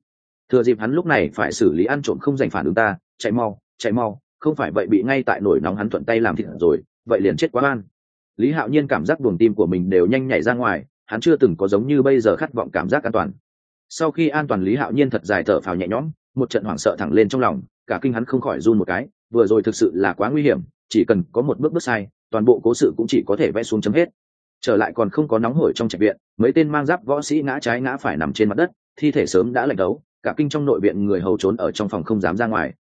Thừa dịp hắn lúc này phải xử lý ăn trộm không giành phản ứng ta, chạy mau, không phải vậy bị ngay tại nổi nóng hắn thuận tay làm thịt rồi, vậy liền chết quá oan. Lý Hạo Nhiên cảm giác buồng tim của mình đều nhanh nhảy ra ngoài, hắn chưa từng có giống như bây giờ khát vọng cảm giác an toàn. Sau khi an toàn, Lý Hạo Nhiên thật dài thở phào nhẹ nhõm, một trận hoảng sợ thẳng lên trong lòng, cả kinh hắn không khỏi run một cái, vừa rồi thực sự là quá nguy hiểm, chỉ cần có một bước sai, toàn bộ cố sự cũng chỉ có thể vẽ xuống chấm hết. Trở lại còn không có nóng hổi trong trạch viện, mấy tên mang giáp võ sĩ ngã trái ngã phải nằm trên mặt đất, thi thể sớm đã lạnh đấu, cả kinh trong nội viện người hầu trốn ở trong phòng không dám ra ngoài.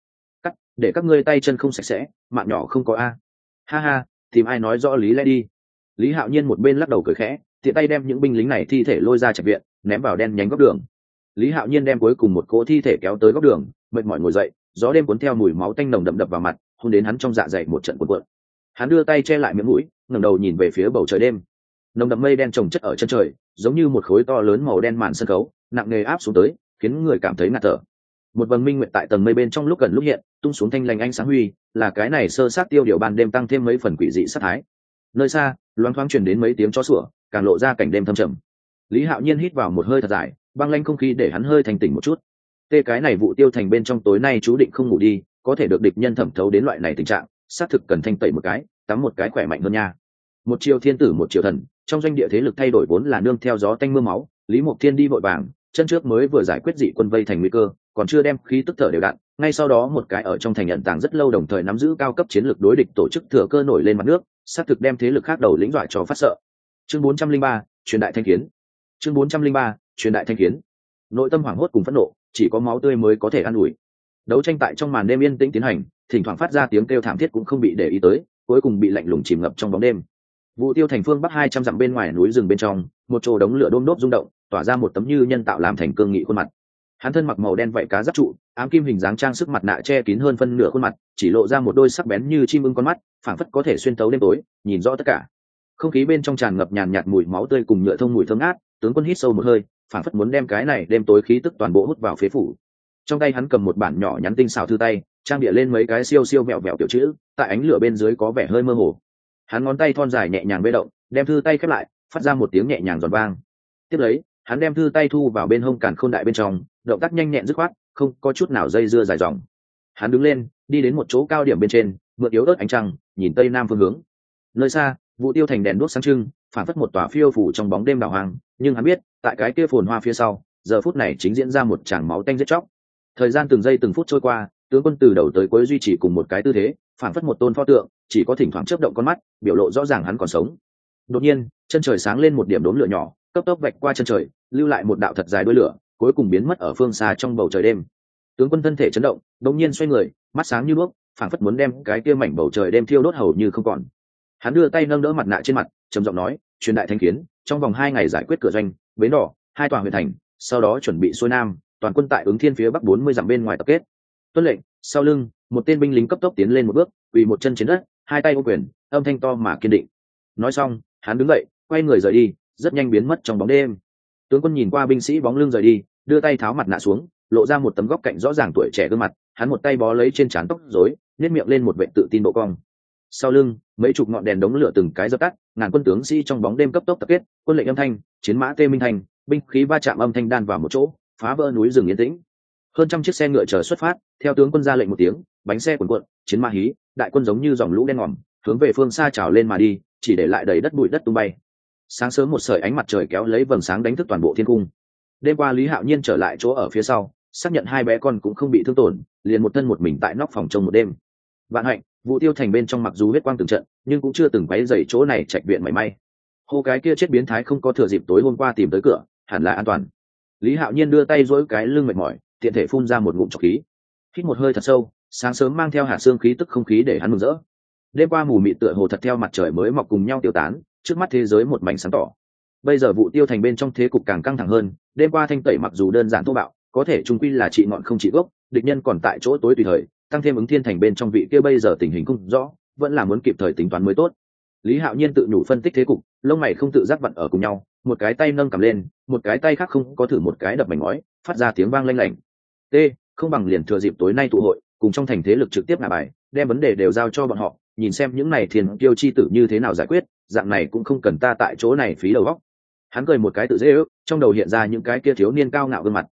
Để các ngươi tay chân không sạch sẽ, mạng nhỏ không có a. Ha ha, tìm ai nói rõ lý lẽ đi. Lý Hạo Nhiên một bên lắc đầu cười khẽ, tiện tay đem những binh lính này thi thể lôi ra trạch viện, ném vào đen nhánh góc đường. Lý Hạo Nhiên đem cuối cùng một cỗ thi thể kéo tới góc đường, mệt mỏi ngồi dậy, gió đêm cuốn theo mùi máu tanh nồng đậm đập vào mặt, hôn đến hắn trong dạ dày một trận cuộn cuộn. Hắn đưa tay che lại miệng mũi, ngẩng đầu nhìn về phía bầu trời đêm. Nồng đậm mây đen chồng chất ở chân trời, giống như một khối to lớn màu đen màn sân khấu, nặng nề áp xuống tới, khiến người cảm thấy ngạt thở. Một vầng minh nguyệt tại tầng mây bên trong lúc gần lúc hiện, tung xuống thanh lành ánh sáng huy, là cái này sơ sát tiêu điều ban đêm tăng thêm mấy phần quỷ dị sát thái. Nơi xa, loáng thoáng truyền đến mấy tiếng chó sủa, càng lộ ra cảnh đêm thâm trầm. Lý Hạo Nhiên hít vào một hơi thật dài, băng lãnh không khí để hắn hơi thành tỉnh một chút. Tê cái này vụ tiêu thành bên trong tối nay chú định không ngủ đi, có thể được địch nhân thẩm thấu đến loại này tình trạng, xác thực cần thanh tẩy một cái, tắm một cái khỏe mạnh hơn nha. Một triều thiên tử một triều thần, trong doanh địa thế lực thay đổi vốn là nương theo gió tanh mưa máu, Lý Mộc Thiên đi vội vàng, chân trước mới vừa giải quyết dị quân vây thành nguy cơ, còn chưa đem khí tức thở đều đặn, ngay sau đó một cái ở trong thành nhận tàng rất lâu đồng thời nắm giữ cao cấp chiến lược đối địch tổ chức thừa cơ nổi lên mặt nước, xác thực đem thế lực khác đầu lĩnh dọa cho phát sợ. Chương 403, truyền đại thanh kiến. Chương 403, truyền đại thanh kiến. Nội tâm hoảng hốt cùng phẫn nộ, chỉ có máu tươi mới có thể an ủi. Đấu tranh tại trong màn đêm yên tĩnh tiến hành, thỉnh thoảng phát ra tiếng kêu thảm thiết cũng không bị để ý tới, cuối cùng bị lạnh lùng chìm ngập trong bóng đêm. Vụ tiêu thành phương bắc 200 dặm bên ngoài núi rừng bên trong, một chỗ đống lửa đôm đốp rung động, tỏa ra một tấm như nhân tạo làm thành cương nghị khuôn mặt. Hắn thân mặc màu đen vảy cá giáp trụ, ám kim hình dáng trang sức mặt nạ che kín hơn phân nửa khuôn mặt, chỉ lộ ra một đôi sắc bén như chim ưng con mắt, phảng phất có thể xuyên tấu đêm tối, nhìn rõ tất cả. Không khí bên trong tràn ngập nhàn nhạt mùi máu tươi cùng nhựa thông mùi thơm ngát, tướng quân hít sâu một hơi, phảng phất muốn đem cái này đêm tối khí tức toàn bộ hút vào phế phủ. Trong tay hắn cầm một bản nhỏ nhắn tinh xảo thư tay, trang địa lên mấy cái siêu siêu vẹo vẹo tiểu chữ, tại ánh lửa bên dưới có vẻ hơi mơ hồ. Hắn ngón tay thon dài nhẹ nhàng bê động, đem thư tay khép lại, phát ra một tiếng nhẹ nhàng giòn vang. Tiếp lấy, hắn đem thư tay thu vào bên hông càn khôn đại bên trong, động tác nhanh nhẹn dứt khoát, không có chút nào dây dưa dài dòng. Hắn đứng lên, đi đến một chỗ cao điểm bên trên, mượn yếu ớt ánh trăng, nhìn tây nam phương hướng. Nơi xa, vụ tiêu thành đèn đuốc sáng trưng, phản phất một tòa phiêu phủ trong bóng đêm đảo hoang, nhưng hắn biết, tại cái kia phồn hoa phía sau, giờ phút này chính diễn ra một tràng máu tanh giết chóc. Thời gian từng giây từng phút trôi qua, tướng quân từ đầu tới cuối duy trì cùng một cái tư thế, phản phất một tôn pho tượng, chỉ có thỉnh thoảng chớp động con mắt, biểu lộ rõ ràng hắn còn sống. Đột nhiên, chân trời sáng lên một điểm đốm lửa nhỏ, cấp tốc vạch qua chân trời, lưu lại một đạo thật dài đuôi lửa, cuối cùng biến mất ở phương xa trong bầu trời đêm. Tướng quân thân thể chấn động, đột nhiên xoay người, mắt sáng như đuốc, phảng phất muốn đem cái kia mảnh bầu trời đêm thiêu đốt hầu như không còn. Hắn đưa tay nâng đỡ mặt nạ trên mặt, trầm giọng nói, truyền đại thanh kiến, trong vòng 2 ngày giải quyết cửa doanh, bến đỏ, 2 tòa huyện thành, sau đó chuẩn bị xuôi nam, toàn quân tại ứng thiên phía bắc 40 dặm bên ngoài tập kết. Tuân lệnh. Sau lưng, một tên binh lính cấp tốc tiến lên một bước, quỳ một chân trên đất, hai tay ôm quyền, âm thanh to mà kiên định. Nói xong, hắn đứng dậy, quay người rời đi, rất nhanh biến mất trong bóng đêm. Tướng quân nhìn qua binh sĩ bóng lưng rời đi, đưa tay tháo mặt nạ xuống, lộ ra một tấm góc cạnh rõ ràng tuổi trẻ gương mặt, hắn một tay bó lấy trên trán tóc rối, nhếch miệng lên một vẻ tự tin độ cong. Sau lưng, mấy chục ngọn đèn đống lửa từng cái dập tắt, ngàn quân tướng sĩ trong bóng đêm cấp tốc tập kết, quân lệnh âm thanh, chiến mã tê minh thành, binh khí va chạm âm thanh đan vào một chỗ, phá vỡ núi rừng yên tĩnh. Hơn trăm chiếc xe ngựa chờ xuất phát, theo tướng quân ra lệnh một tiếng, bánh xe cuồn cuộn, chiến mã hí, đại quân giống như dòng lũ đen ngòm, hướng về phương xa trào lên mà đi, chỉ để lại đầy đất bụi đất tung bay. Sáng sớm một sợi ánh mặt trời kéo lấy vầng sáng đánh thức toàn bộ thiên cung. Đêm qua Lý Hạo Nhiên trở lại chỗ ở phía sau, xác nhận hai bé con cũng không bị thương tổn, liền một thân một mình tại nóc phòng trông một đêm. Vạn hạnh, vụ tiêu thành bên trong mặc dù huyết quang từng trận, nhưng cũng chưa từng quấy rầy chỗ này trạch viện mảy may. Hô cái kia chết biến thái không có thừa dịp tối hôm qua tìm tới cửa, hẳn là an toàn. Lý Hạo Nhiên đưa tay duỗi cái lưng mệt mỏi, tiện thể phun ra một ngụm trọc khí. Hít một hơi thật sâu, sáng sớm mang theo hạt sương khí tức không khí để hắn mừng rỡ. Đêm qua mù mịt tựa hồ thật theo mặt trời mới mọc cùng nhau tiêu tán, trước mắt thế giới một mảnh sáng tỏ. Bây giờ vụ tiêu thành bên trong thế cục càng căng thẳng hơn, đêm qua thanh tẩy mặc dù đơn giản thô bạo, có thể trung quy là trị ngọn không trị gốc, địch nhân còn tại chỗ tối tùy thời, tăng thêm ứng thiên thành bên trong vị kia bây giờ tình hình không rõ, vẫn là muốn kịp thời tính toán mới tốt. Lý Hạo Nhiên tự nhủ phân tích thế cục, lông mày không tự giác vặn ở cùng nhau, một cái tay nâng cầm lên, một cái tay khác không có thử một cái đập mảnh ngói, phát ra tiếng vang lanh lảnh. T, không bằng liền thừa dịp tối nay tụ hội, cùng trong thành thế lực trực tiếp ngả bài, đem vấn đề đều giao cho bọn họ, nhìn xem những này thiên kiêu chi tử như thế nào giải quyết, dạng này cũng không cần ta tại chỗ này phí đầu óc. Hắn cười một cái tự dễ ước, trong đầu hiện ra những cái kia thiếu niên cao ngạo gương mặt.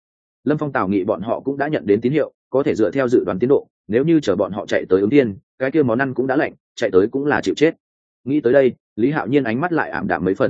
Lâm Phong Tào Nghị bọn họ cũng đã nhận đến tín hiệu, có thể dựa theo dự đoán tiến độ, nếu như chờ bọn họ chạy tới ứng thiên, cái kia món ăn cũng đã lạnh, chạy tới cũng là chịu chết. Nghĩ tới đây, Lý Hạo Nhiên ánh mắt lại ảm đạm mấy phần.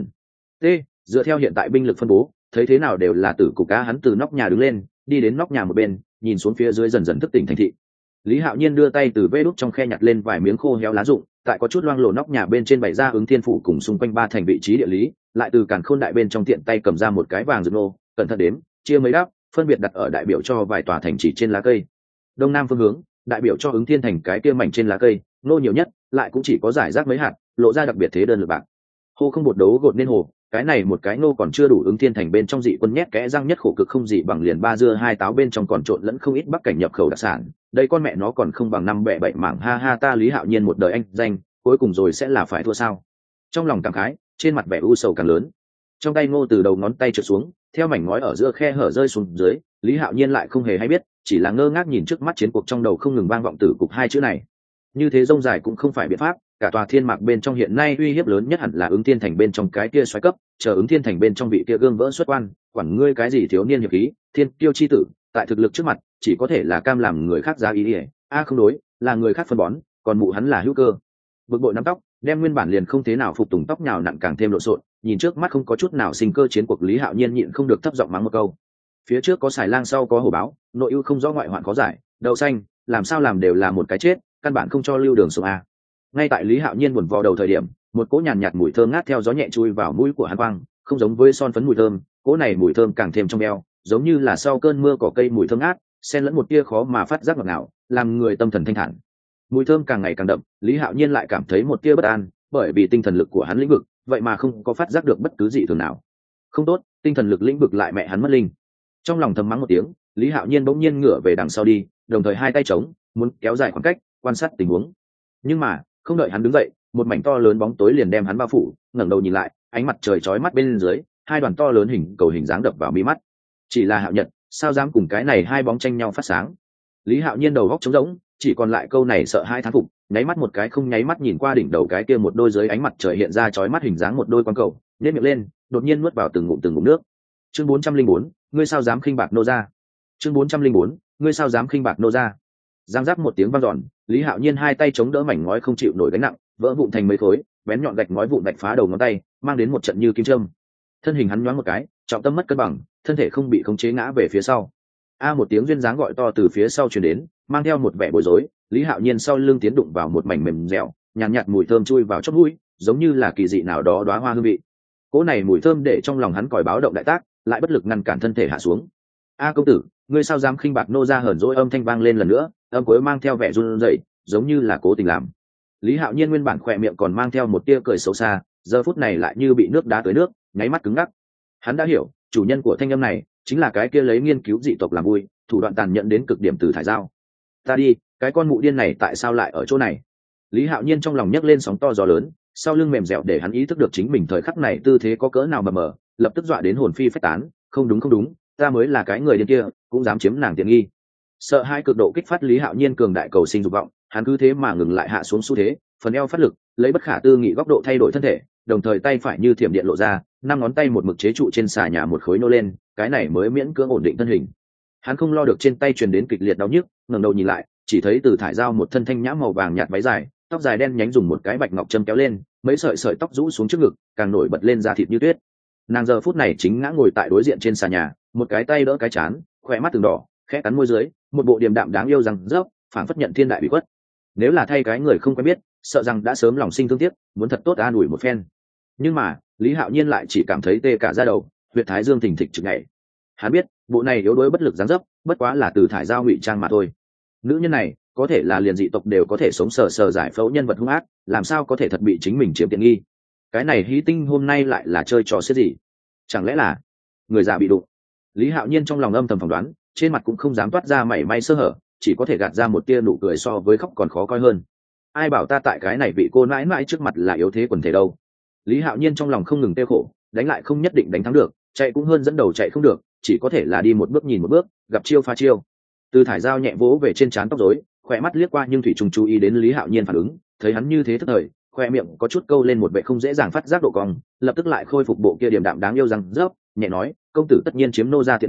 Dựa theo hiện tại binh lực phân bố, thấy thế nào đều là tử cục cá. Hắn từ nóc nhà đứng lên, đi đến nóc nhà một bên, nhìn xuống phía dưới dần dần thức tỉnh thành thị. Lý Hạo Nhiên đưa tay từ vê đúc trong khe nhặt lên vài miếng khô héo lá rụng, tại có chút loang lổ nóc nhà bên trên bày ra ứng thiên phủ cùng xung quanh 3 thành vị trí địa lý, lại từ càn khôn đại bên trong tiện tay cầm ra một cái vàng rực nô, cẩn thận đếm, chia mấy đáp, phân biệt đặt ở đại biểu cho vài tòa thành chỉ trên lá cây. Đông nam phương hướng, đại biểu cho ứng thiên thành cái kia mảnh trên lá cây, nô nhiều nhất, lại cũng chỉ có giải rác mấy hạt, lộ ra đặc biệt thế đơn lực bạc. Hô không bột đấu gột nên hồ, cái này một cái nô còn chưa đủ ứng thiên thành bên trong dị quân nhét kẽ răng nhất khổ cực không gì bằng liền 3 dưa 2 táo bên trong còn trộn lẫn không ít bắc cảnh nhập khẩu đặc sản, đây con mẹ nó còn không bằng 5 bẹ 7 mảng, ha ha, ta Lý Hạo Nhiên một đời anh danh, cuối cùng rồi sẽ là phải thua sao? Trong lòng cảm khái, trên mặt vẻ u sầu càng lớn. Trong tay ngô từ đầu ngón tay trượt xuống, theo mảnh ngói ở giữa khe hở rơi xuống dưới, Lý Hạo Nhiên lại không hề hay biết, chỉ là ngơ ngác nhìn trước mắt chiến cuộc trong đầu không ngừng vang vọng tử cục 2 chữ này. Như thế rông dài cũng không phải biện pháp, cả tòa thiên mạc bên trong hiện nay uy hiếp lớn nhất hẳn là ứng thiên thành bên trong cái kia xoáy cấp, chờ ứng thiên thành bên trong vị kia gương vỡ xuất quan, quản ngươi cái gì thiếu niên hiệp khí, thiên tiêu chi tử, tại thực lực trước mặt, chỉ có thể là cam làm người khác giá ý ỉa, không đối, là người khác phân bón, còn mụ hắn là hữu cơ. Bực bội nắm tóc, đem nguyên bản liền không thế nào phục tùng tóc nhào nặn càng thêm lộn xộn, nhìn trước mắt không có chút nào sinh cơ chiến cuộc, Lý Hạo Nhiên nhịn không được thấp giọng mắng một câu. Phía trước có xài lang, sau có hổ báo, nội ưu không rõ ngoại hoạn khó giải, đậu xanh, làm sao làm đều là một cái chết, căn bản không cho lưu đường sống a. Ngay tại Lý Hạo Nhiên buồn vò đầu thời điểm, một cỗ nhàn nhạt mùi thơm ngát theo gió nhẹ chui vào mũi của hắn quang, không giống với son phấn mùi thơm, cỗ này mùi thơm càng thêm trong eo, giống như là sau cơn mưa cỏ cây mùi thơm ngát, xen lẫn một tia khó mà phát giác ngọt ngào, làm người tâm thần thanh thản. Mùi thơm càng ngày càng đậm, Lý Hạo Nhiên lại cảm thấy một tia bất an, bởi vì tinh thần lực của hắn lĩnh vực, vậy mà không có phát giác được bất cứ gì thường nào. Không tốt, tinh thần lực lĩnh vực lại mẹ hắn mất linh. Trong lòng thầm mắng một tiếng, Lý Hạo Nhiên bỗng nhiên ngửa về đằng sau đi, đồng thời hai tay trống, muốn kéo dài khoảng cách, quan sát tình huống. Nhưng mà, không đợi hắn đứng dậy, một mảnh to lớn bóng tối liền đem hắn bao phủ, ngẩng đầu nhìn lại, ánh mặt trời chói mắt bên dưới, 2 đoàn to lớn hình cầu hình dáng đập vào mi mắt. Chỉ là Hạo Nhật, sao dám cùng cái này 2 bóng tranh nhau phát sáng. Lý Hạo Nhiên đầu góc trống rỗng, chỉ còn lại câu này sợ hai thán phục, nháy mắt một cái không nháy mắt nhìn qua đỉnh đầu cái kia một đôi dưới ánh mặt trời hiện ra chói mắt hình dáng một đôi quang cầu, nhếch miệng lên, đột nhiên nuốt vào từng ngụm nước. Chương 404, ngươi sao dám khinh bạc nô gia. Chương 404, ngươi sao dám khinh bạc nô gia. Giang giáp một tiếng vang dọn, Lý Hạo Nhiên hai tay chống đỡ mảnh ngói không chịu nổi gánh nặng, vỡ vụn thành mấy khối, bén nhọn gạch ngói vụn vạch phá đầu ngón tay, mang đến một trận như kim châm. Thân hình hắn nhoáng một cái, trọng tâm mất cân bằng, thân thể không bị khống chế ngã về phía sau. Một tiếng duyên dáng gọi to từ phía sau truyền đến, mang theo một vẻ bối rối, Lý Hạo Nhiên sau lưng tiến đụng vào một mảnh mềm dẻo, nhàn nhạt mùi thơm chui vào chóp mũi, giống như là kỳ dị nào đó đóa hoa hương vị. Cỗ này mùi thơm để trong lòng hắn còi báo động đại tác, lại bất lực ngăn cản thân thể hạ xuống. Công tử, ngươi sao dám khinh bạc nô gia, hờn dỗi âm thanh vang lên lần nữa, âm cuối mang theo vẻ run rẩy, giống như là cố tình làm. Lý Hạo Nhiên nguyên bản khỏe miệng còn mang theo một tia cười xấu xa, giờ phút này lại như bị nước đá tưới nước, nháy mắt cứng ngắc. Hắn đã hiểu, chủ nhân của thanh âm này chính là cái kia lấy nghiên cứu dị tộc làm vui, thủ đoạn tàn nhẫn đến cực điểm từ thải giao. Ta đi, cái con mụ điên này tại sao lại ở chỗ này? Lý Hạo Nhiên trong lòng nhấc lên sóng to gió lớn, sau lưng mềm dẻo để hắn ý thức được chính mình thời khắc này tư thế có cỡ nào mờ mờ, lập tức dọa đến hồn phi phách tán. Không đúng, ta mới là cái người điên kia, cũng dám chiếm nàng tiện nghi. Sợ hai cực độ kích phát Lý Hạo Nhiên cường đại cầu sinh dục vọng, hắn cứ thế mà ngừng lại hạ xuống xu thế, phần eo phát lực, lấy bất khả tư nghị góc độ thay đổi thân thể, đồng thời tay phải như thiểm điện lộ ra, 5 ngón tay một mực chế trụ trên xà nhà một khối nô lên, cái này mới miễn cưỡng ổn định thân hình. Hắn không lo được trên tay truyền đến kịch liệt đau nhức, ngẩng đầu nhìn lại, chỉ thấy từ thải giao một thân thanh nhã màu vàng nhạt váy dài, tóc dài đen nhánh dùng một cái bạch ngọc châm kéo lên, mấy sợi tóc rũ xuống trước ngực, càng nổi bật lên da thịt như tuyết. Nàng giờ phút này chính ngã ngồi tại đối diện trên xà nhà, một cái tay đỡ cái trán, khỏe mắt từng đỏ, khẽ cắn môi dưới, một bộ điềm đạm đáng yêu rằng rớp, phảng phất nhận thiên đại bị khuất. Nếu là thay cái người không quen biết, sợ rằng đã sớm lòng sinh thương tiếc, muốn thật tốt an ủi một phen. Nhưng mà Lý Hạo Nhiên lại chỉ cảm thấy tê cả da đầu, huyệt thái dương thình thịch trực nhảy. Hắn biết bộ này yếu đuối bất lực dáng dấp, bất quá là từ thải giao ngụy trang mà thôi. Nữ nhân này có thể là liền dị tộc đều có thể sống sờ sờ giải phẫu nhân vật hung ác, làm sao có thể thật bị chính mình chiếm tiện nghi? Cái này hí tinh hôm nay lại là chơi trò xiết gì? Chẳng lẽ là người già bị đụng? Lý Hạo Nhiên trong lòng âm thầm phỏng đoán, trên mặt cũng không dám toát ra mảy may sơ hở, chỉ có thể gạt ra một tia nụ cười so với khóc còn khó coi hơn. Ai bảo ta tại cái này vị cô mãi mãi trước mặt là yếu thế quần thể đâu? Lý Hạo Nhiên trong lòng không ngừng tiêu khổ, đánh lại không nhất định đánh thắng được, chạy cũng hơn dẫn đầu chạy không được, chỉ có thể là đi một bước nhìn một bước, gặp chiêu phá chiêu. Từ thải giao nhẹ vỗ về trên trán tóc rối, khỏe mắt liếc qua nhưng thủy trùng chú ý đến Lý Hạo Nhiên phản ứng, thấy hắn như thế tức thời, khoe miệng có chút câu lên một vẻ không dễ dàng phát giác độ cong, lập tức lại khôi phục bộ kia điềm đạm đáng yêu rằng rớp, nhẹ nói, công tử tất nhiên chiếm nô gia tiện nghi,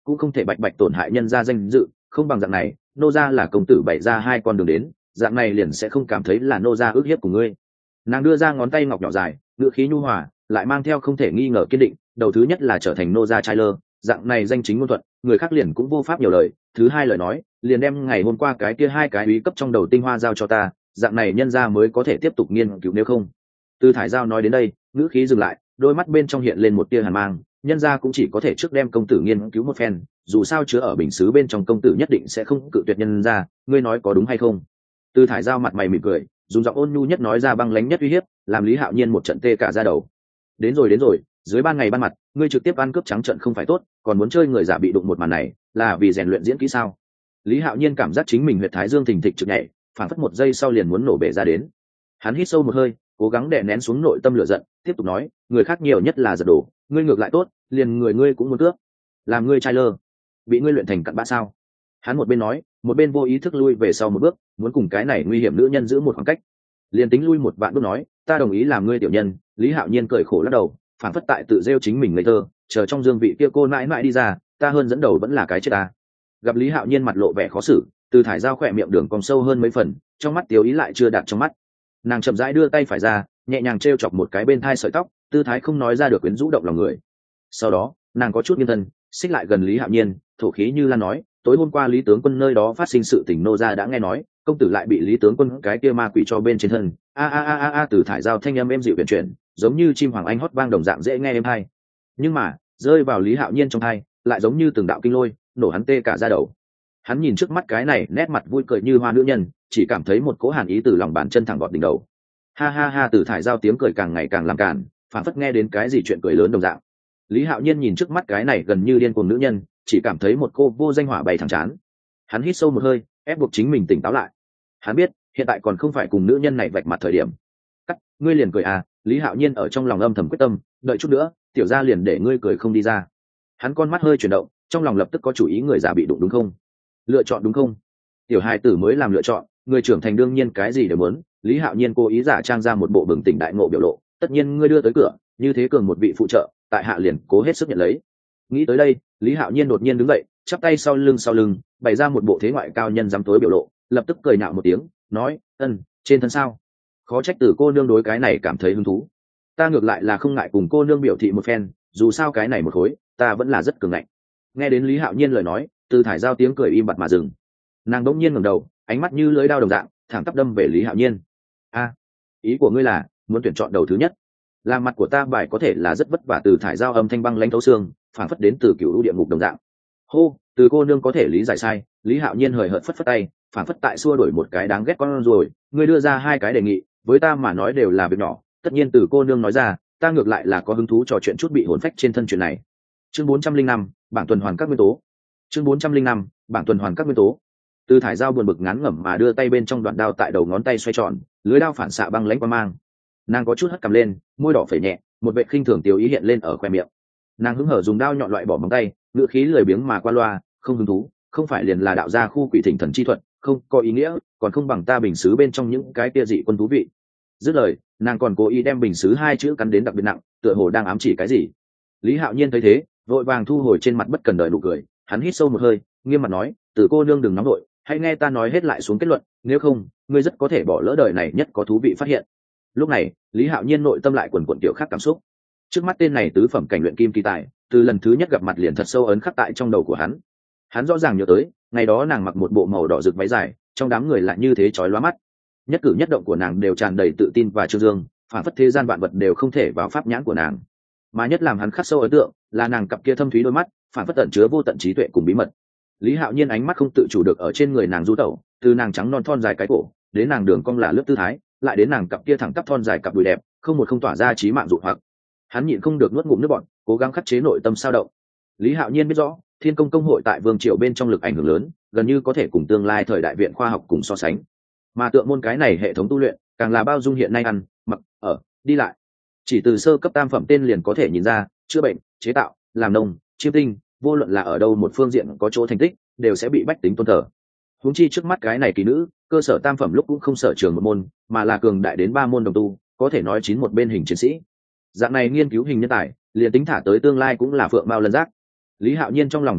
cũng không thể bạch bạch tổn hại nhân gia danh dự, không bằng dạng này, nô gia là công tử bày ra hai con đường đến, dạng này liền sẽ không cảm thấy là nô gia ức hiếp của ngươi. Nàng đưa ra ngón tay ngọc nhỏ dài, ngữ khí nhu hòa, lại mang theo không thể nghi ngờ kiên định. Đầu thứ nhất là trở thành nô gia trai lơ, dạng này danh chính ngôn thuận, người khác liền cũng vô pháp nhiều lời. Thứ hai lời nói, liền đem ngày hôm qua cái kia hai cái úy cấp trong đầu tinh hoa giao cho ta, dạng này nhân gia mới có thể tiếp tục nghiên cứu, nếu không. Từ Thải Giao nói đến đây, ngữ khí dừng lại, đôi mắt bên trong hiện lên một tia hàn mang. Nhân gia cũng chỉ có thể trước đem công tử nghiên cứu một phen, dù sao chứa ở bình xứ bên trong công tử nhất định sẽ không cự tuyệt nhân gia, ngươi nói có đúng hay không? Từ Thải Giao mặt mày mỉm cười, dùng giọng ôn nhu nhất nói ra băng lãnh nhất uy hiếp, làm Lý Hạo Nhiên một trận tê cả da đầu. Đến rồi, dưới ban ngày ban mặt, ngươi trực tiếp ăn cướp trắng trận không phải tốt, còn muốn chơi người giả bị đụng một màn này, là vì rèn luyện diễn kỹ sao? Lý Hạo Nhiên cảm giác chính mình huyệt thái dương thình thịch trực nhảy, phản phất một giây sau liền muốn nổ bể ra đến. Hắn hít sâu một hơi, cố gắng đè nén xuống nội tâm lửa giận, tiếp tục nói, người khác nhiều nhất là giật đổ, ngươi ngược lại tốt, liền người ngươi cũng muốn cướp, làm ngươi trai lơ, bị ngươi luyện thành cặn bã sao? Hắn một bên nói, một bên vô ý thức lui về sau một bước, muốn cùng cái này nguy hiểm nữ nhân giữ một khoảng cách. Liền tính lui một vạn bước nói, ta đồng ý làm ngươi tiểu nhân. Lý Hạo Nhiên cười khổ lắc đầu, phản phất tại tự rêu chính mình ngây thơ, chờ trong dương vị kia cô mãi mãi đi ra, ta hơn dẫn đầu vẫn là cái chết ta. Gặp Lý Hạo Nhiên mặt lộ vẻ khó xử, Từ Thải Giao khỏe miệng đường cong sâu hơn mấy phần, trong mắt tiêu ý lại chưa đạt trong mắt. Nàng chậm rãi đưa tay phải ra, nhẹ nhàng treo chọc một cái bên thai sợi tóc, tư thái không nói ra được quyến rũ động lòng người. Sau đó, nàng có chút nghiêng thân, xích lại gần Lý Hạo Nhiên, thổ khí như lan nói, tối hôm qua Lý tướng quân nơi đó phát sinh sự tình nô gia đã nghe nói, công tử lại bị Lý tướng quân cái kia ma quỷ cho bên trên thân. Từ Thải Giao thanh âm êm dịu huyền chuyển, giống như chim hoàng anh hót vang đồng dạng dễ nghe êm hay. Nhưng mà, rơi vào Lý Hạo Nhiên trong tai, lại giống như từng đạo kinh lôi, nổ hắn tê cả da đầu. Hắn nhìn trước mắt cái này nét mặt vui cười như hoa nữ nhân, chỉ cảm thấy một cỗ hàn ý từ lòng bàn chân thẳng gọt đỉnh đầu. Từ Thải Giao tiếng cười càng ngày càng làm cản, phản phất nghe đến cái gì chuyện cười lớn đồng dạng. Lý Hạo Nhiên nhìn trước mắt cái này gần như điên cuồng nữ nhân, chỉ cảm thấy một cô vô danh hỏa bay thẳng chán. Hắn hít sâu một hơi, ép buộc chính mình tỉnh táo lại. Hắn biết, hiện tại còn không phải cùng nữ nhân này vạch mặt thời điểm. Cắt, ngươi liền cười à? Lý Hạo Nhiên ở trong lòng âm thầm quyết tâm, đợi chút nữa, tiểu gia liền để ngươi cười không đi ra. Hắn con mắt hơi chuyển động, trong lòng lập tức có chủ ý, người già bị đụng đúng không? Lựa chọn đúng không? Tiểu hài tử mới làm lựa chọn, người trưởng thành đương nhiên cái gì đều muốn. Lý Hạo Nhiên cố ý giả trang ra một bộ bừng tỉnh đại ngộ biểu lộ, tất nhiên ngươi đưa tới cửa, như thế cường một vị phụ trợ, tại hạ liền cố hết sức nhận lấy. Nghĩ tới đây, Lý Hạo Nhiên đột nhiên đứng dậy, chắp tay sau lưng, bày ra một bộ thế ngoại cao nhân dám tối biểu lộ, lập tức cười nhạo một tiếng, nói, trên thân sao? Khó trách Tử cô nương đối cái này cảm thấy hứng thú. Ta ngược lại là không ngại cùng cô nương biểu thị một phen, dù sao cái này một khối, ta vẫn là rất cường ngạnh. Nghe đến Lý Hạo Nhiên lời nói, Từ Thải Giao tiếng cười im bặt mà dừng. Nàng đống nhiên ngẩng đầu, ánh mắt như lưỡi dao đồng dạng, thẳng tắp đâm về Lý Hạo Nhiên. Ý của ngươi là muốn tuyển chọn đầu thứ nhất? Là mặt của ta bài có thể là rất vất vả. Từ Thải Giao âm thanh băng lãnh thấu xương, phản phất đến từ cựu địa ngục đồng dạng. Hô, Từ cô nương có thể lý giải sai. Lý Hạo Nhiên hời hợt phất phất tay, phản phất tại xua đuổi một cái đáng ghét con rồi. Ngươi đưa ra hai cái đề nghị, với ta mà nói đều là việc nhỏ. Tất nhiên Từ cô nương nói ra, ta ngược lại là có hứng thú trò chuyện chút bị hồn phách trên thân chuyện này. Chương 405, bảng tuần hoàn các nguyên tố. Chương 405, bảng tuần hoàn các nguyên tố. Từ Thải Giao buồn bực ngán ngẩm mà đưa tay bên trong đoạn đao tại đầu ngón tay xoay tròn, lưới đao phản xạ băng lãnh quang mang. Nàng có chút hất cằm lên, môi đỏ phẩy nhẹ, một vệ khinh thường tiêu ý hiện lên ở khoe miệng. Nàng hứng hở dùng đao nhọn loại bỏ móng tay, ngựa khí lười biếng mà qua loa, không hứng thú, không phải liền là đạo gia khu quỷ thỉnh thần chi thuật, không có ý nghĩa, còn không bằng ta bình sứ bên trong những cái kia dị quân thú vị. Dứt lời, nàng còn cố ý đem bình sứ hai chữ cắn đến đặc biệt nặng, tựa hồ đang ám chỉ cái gì. Lý Hạo Nhiên thấy thế, vội vàng thu hồi trên mặt bất cần đời nụ cười, hắn hít sâu một hơi, nghiêm mặt nói, Từ cô nương đừng nóng nội, hãy nghe ta nói hết lại xuống kết luận, nếu không, ngươi rất có thể bỏ lỡ đời này nhất có thú vị phát hiện. Lúc này, Lý Hạo Nhiên nội tâm lại quần quần tiểu khác cảm xúc. Trước mắt tên này tứ phẩm cảnh luyện kim kỳ tài, từ lần thứ nhất gặp mặt liền thật sâu ấn khắc tại trong đầu của hắn. Hắn rõ ràng nhớ tới, ngày đó nàng mặc một bộ màu đỏ rực váy dài, trong đám người lại như thế chói lóa mắt. Nhất cử nhất động của nàng đều tràn đầy tự tin và trương dương, phản phất thế gian vạn vật đều không thể vào pháp nhãn của nàng. Mà nhất làm hắn khắc sâu ấn tượng là nàng cặp kia thâm thúy đôi mắt, phản phất tẩn chứa vô tận trí tuệ cùng bí mật. Lý Hạo Nhiên ánh mắt không tự chủ được ở trên người nàng du tẩu, từ nàng trắng non thon dài cái cổ, đến nàng đường cong là lướt tư thái, lại đến nàng cặp kia thẳng tắp thon dài cặp đùi đẹp, không một không tỏa ra trí mạng dụ hoặc. Hắn nhịn không được nuốt ngụm nước bọt, cố gắng khắc chế nội tâm sao động. Lý Hạo Nhiên biết rõ, Thiên Công công hội tại vương triều bên trong lực ảnh hưởng lớn, gần như có thể cùng tương lai thời đại viện khoa học cùng so sánh. Mà tượng môn cái này hệ thống tu luyện, càng là bao dung hiện nay ăn, mặc, ở, đi lại. Chỉ từ sơ cấp tam phẩm tên liền có thể nhìn ra, chữa bệnh, chế tạo, làm nông, chiêm tinh, vô luận là ở đâu một phương diện có chỗ thành tích, đều sẽ bị bách tính tôn thờ. Huống chi trước mắt cái này kỳ nữ, cơ sở tam phẩm lúc cũng không sở trường một môn, mà là cường đại đến 3 môn đồng tu, có thể nói 9 một bên hình chiến sĩ. Dạng này nghiên cứu hình nhân tài, liền tính thả tới tương lai cũng là phượng mao lân giác. Lý Hạo Nhiên trong lòng thầm nghĩ,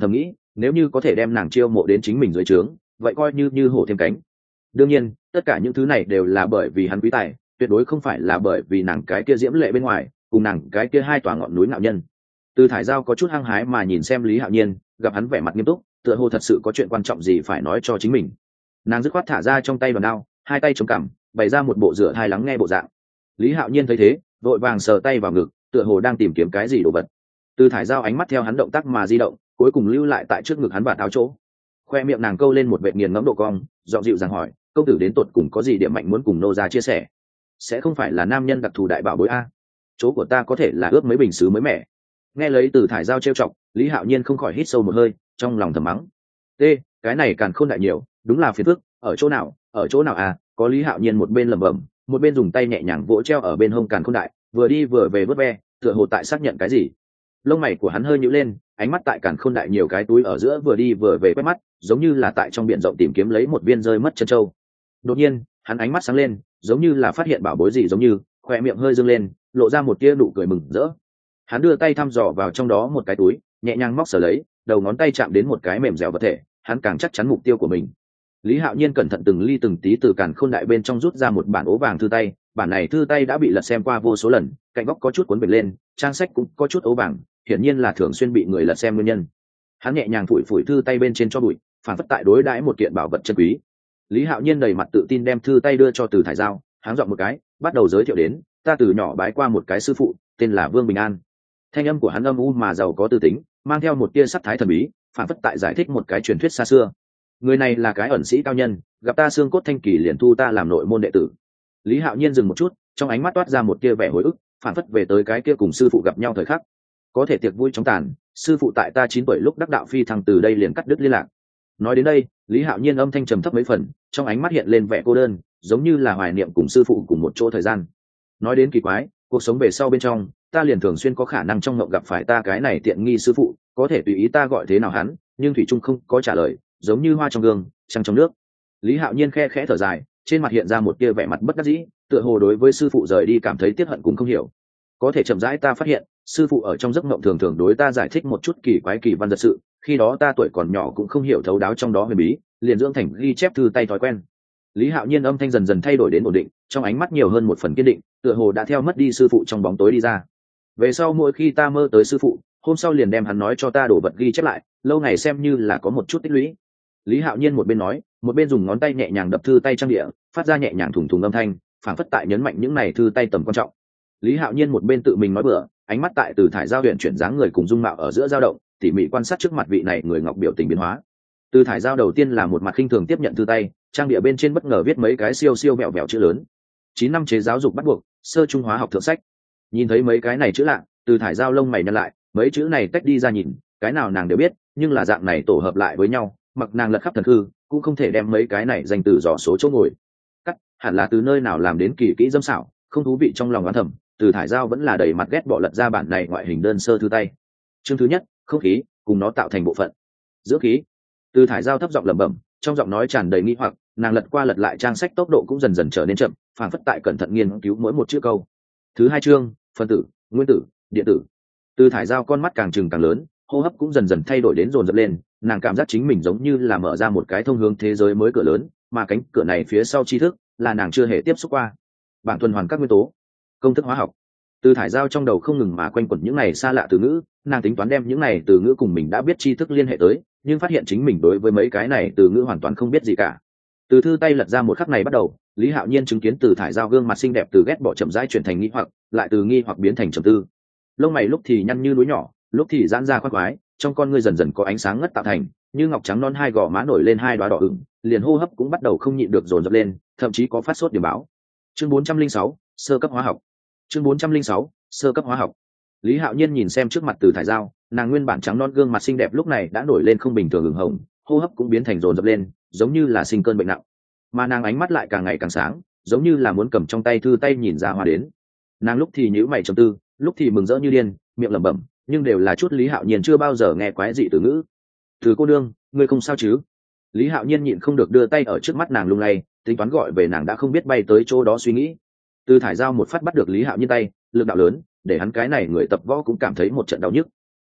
nếu như có thể đem nàng chiêu mộ đến chính mình dưới trướng, vậy coi như hổ thêm cánh. Đương nhiên tất cả những thứ này đều là bởi vì hắn quý tài, tuyệt đối không phải là bởi vì nàng cái kia diễm lệ bên ngoài cùng nàng cái kia hai tòa ngọn núi ngạo nhân. Từ Thải Giao có chút hăng hái mà nhìn xem Lý Hạo Nhiên, gặp hắn vẻ mặt nghiêm túc, tựa hồ thật sự có chuyện quan trọng gì phải nói cho chính mình. Nàng dứt khoát thả ra trong tay đòn đao, hai tay chống cằm, bày ra một bộ rửa thai lắng nghe bộ dạng. Lý Hạo Nhiên thấy thế, vội vàng sờ tay vào ngực, tựa hồ đang tìm kiếm cái gì đồ vật. Từ Thải Giao ánh mắt theo hắn động tác mà di động, cuối cùng lưu lại tại trước ngực hắn và tháo chỗ. Khoe miệng nàng câu lên một vệt nghiền ngẫm độ cong, giọng dịu dàng hỏi, công tử đến tột cùng có gì điểm mạnh muốn cùng nô gia chia sẻ? Sẽ không phải là nam nhân đặc thù đại bảo bối a? Chỗ của ta có thể là ướp mấy bình sứ mới mẻ. Nghe lấy Từ Thải Giao trêu chọc, Lý Hạo Nhiên không khỏi hít sâu một hơi, trong lòng thầm mắng. Cái này càng khôn đại nhiều, đúng là phiền phức, ở chỗ nào à? Có Lý Hạo Nhiên một bên lẩm bẩm, một bên dùng tay nhẹ nhàng vỗ treo ở bên hông càn khôn đại, vừa đi vừa về vớt ve, tựa hồ tại xác nhận cái gì. Lông mày của hắn hơi nhíu lên, ánh mắt tại càn khôn đại nhiều cái túi ở giữa vừa đi vừa về quét mắt, giống như là tại trong biển rộng tìm kiếm lấy một viên rơi mất chân châu. Đột nhiên hắn ánh mắt sáng lên, giống như là phát hiện bảo bối gì giống như, khoe miệng hơi dương lên, lộ ra một tia nụ cười mừng rỡ. Hắn đưa tay thăm dò vào trong đó một cái túi, nhẹ nhàng móc sờ lấy, đầu ngón tay chạm đến một cái mềm dẻo vật thể, hắn càng chắc chắn mục tiêu của mình. Lý Hạo Nhiên cẩn thận từng ly từng tí từ càn khôn đại bên trong rút ra một bản ố vàng thư tay, bản này thư tay đã bị lật xem qua vô số lần, cạnh góc có chút cuốn bệt lên, trang sách cũng có chút ố vàng, hiển nhiên là thường xuyên bị người lật xem nguyên nhân. Hắn nhẹ nhàng phủi phủi thư tay bên trên cho bụi, phản phất tại đối đãi một kiện bảo vật chân quý. Lý Hạo Nhiên đầy mặt tự tin đem thư tay đưa cho Từ Thải Giao, háng giọng một cái, bắt đầu giới thiệu đến, ta từ nhỏ bái qua một cái sư phụ, tên là Vương Bình An. Thanh âm của hắn âm u mà giàu có tư tính, mang theo một tia sắc thái thần bí, phản phất tại giải thích một cái truyền thuyết xa xưa. Người này là cái ẩn sĩ cao nhân, gặp ta xương cốt thanh kỳ liền thu ta làm nội môn đệ tử. Lý Hạo Nhiên dừng một chút, trong ánh mắt toát ra một tia vẻ hồi ức, phản phất về tới cái kia cùng sư phụ gặp nhau thời khắc. Có thể tiệc vui chóng tàn, sư phụ tại ta 9 tuổi lúc đắc đạo phi thăng từ đây liền cắt đứt liên lạc. Nói đến đây, Lý Hạo Nhiên âm thanh trầm thấp mấy phần, trong ánh mắt hiện lên vẻ cô đơn, giống như là hoài niệm cùng sư phụ cùng một chỗ thời gian. Nói đến kỳ quái, cuộc sống về sau bên trong, ta liền thường xuyên có khả năng trong mộng gặp phải ta cái này tiện nghi sư phụ, có thể tùy ý ta gọi thế nào hắn, nhưng thủy trung không có trả lời, giống như hoa trong gương, trăng trong nước. Lý Hạo Nhiên khe khẽ thở dài, trên mặt hiện ra một tia vẻ mặt bất đắc dĩ, tựa hồ đối với sư phụ rời đi cảm thấy tiếc hận cũng không hiểu. Có thể chậm rãi ta phát hiện, sư phụ ở trong giấc mộng thường thường đối ta giải thích một chút kỳ quái kỳ văn giật sự, khi đó ta tuổi còn nhỏ cũng không hiểu thấu đáo trong đó huyền bí, liền dưỡng thành ghi chép thư tay thói quen. Lý Hạo Nhiên âm thanh dần dần thay đổi đến ổn định, trong ánh mắt nhiều hơn một phần kiên định, tựa hồ đã theo mất đi sư phụ trong bóng tối đi ra. Về sau mỗi khi ta mơ tới sư phụ, hôm sau liền đem hắn nói cho ta đổ vật ghi chép lại, lâu ngày xem như là có một chút tích lũy. Lý Hạo Nhiên một bên nói, một bên dùng ngón tay nhẹ nhàng đập thư tay trang địa, phát ra nhẹ nhàng thủng thủng âm thanh, phảng phất tại nhấn mạnh những này thư tay tầm quan trọng. Lý Hạo Nhiên một bên tự mình nói bừa, ánh mắt tại Từ Thải Giao huyện chuyển dáng người cùng dung mạo ở giữa dao động, tỉ mỉ quan sát trước mặt vị này người ngọc biểu tình biến hóa. Từ Thải Giao đầu tiên là một mặt khinh thường tiếp nhận thư tay, trang địa bên trên bất ngờ viết mấy cái siêu siêu vẹo vẹo chữ lớn: 9 năm chế giáo dục bắt buộc, sơ trung hóa học thượng sách. Nhìn thấy mấy cái này chữ lạ, Từ Thải Giao lông mày nhăn lại, mấy chữ này tách đi ra nhìn, cái nào nàng đều biết, nhưng là dạng này tổ hợp lại với nhau, mặc nàng lật khắp thần hư, cũng không thể đem mấy cái này dành từ dò số chỗ ngồi. Cắt, hẳn là từ nơi nào làm đến kỳ kỹ dâm xảo, không thú vị trong lòng oán thầm. Từ Thải Giao vẫn là đầy mặt ghét bỏ lật ra bản này ngoại hình đơn sơ thư tay. Chương thứ nhất, không khí cùng nó tạo thành bộ phận. Dưỡng khí. Từ Thải Giao thấp giọng lẩm bẩm, trong giọng nói tràn đầy nghi hoặc, nàng lật qua lật lại trang sách tốc độ cũng dần dần trở nên chậm, phản phất tại cẩn thận nghiên cứu mỗi một chữ câu. Thứ hai chương, phân tử, nguyên tử, điện tử. Từ Thải Giao con mắt càng trừng càng lớn, hô hấp cũng dần dần thay đổi đến dồn dập lên, nàng cảm giác chính mình giống như là mở ra một cái thông hướng thế giới mới cửa lớn, mà cánh cửa này phía sau tri thức là nàng chưa hề tiếp xúc qua. Bảng tuần hoàn các nguyên tố, công thức hóa học. Từ Thải Giao trong đầu không ngừng mà quanh quẩn những này xa lạ từ ngữ, nàng tính toán đem những này từ ngữ cùng mình đã biết tri thức liên hệ tới, nhưng phát hiện chính mình đối với mấy cái này từ ngữ hoàn toàn không biết gì cả. Từ thư tay lật ra một khắc này bắt đầu, Lý Hạo Nhiên chứng kiến Từ Thải Giao gương mặt xinh đẹp từ ghét bỏ chậm rãi chuyển thành nghi hoặc, lại từ nghi hoặc biến thành trầm tư. Lông mày lúc thì nhăn như núi nhỏ, lúc thì giãn ra khoác khoái, trong con ngươi dần dần có ánh sáng ngất tạo thành, như ngọc trắng non, hai gò má nổi lên hai đóa đỏ ửng, liền hô hấp cũng bắt đầu không nhịn được dồn dập lên, thậm chí có phát sốt điểm báo. Chương 406, sơ cấp hóa học. Chương 406, sơ cấp hóa học. Lý Hạo Nhiên nhìn xem trước mặt Từ Thải Giao, nàng nguyên bản trắng non gương mặt xinh đẹp lúc này đã nổi lên không bình thường ửng hồng, hô hấp cũng biến thành dồn dập lên, giống như là sinh cơn bệnh nặng. Mà nàng ánh mắt lại càng ngày càng sáng, giống như là muốn cầm trong tay thư tay nhìn ra hoa đến. Nàng lúc thì nhíu mày trầm tư, lúc thì mừng rỡ như điên, miệng lẩm bẩm, nhưng đều là chút Lý Hạo Nhiên chưa bao giờ nghe quái dị từ ngữ. Từ cô đương, ngươi không sao chứ? Lý Hạo Nhiên nhịn không được đưa tay ở trước mắt nàng lung lay, tính toán gọi về nàng đã không biết bay tới chỗ đó suy nghĩ. Từ Thải Giao một phát bắt được Lý Hạo Nhiên tay, lực đạo lớn, để hắn cái này người tập võ cũng cảm thấy một trận đau nhức.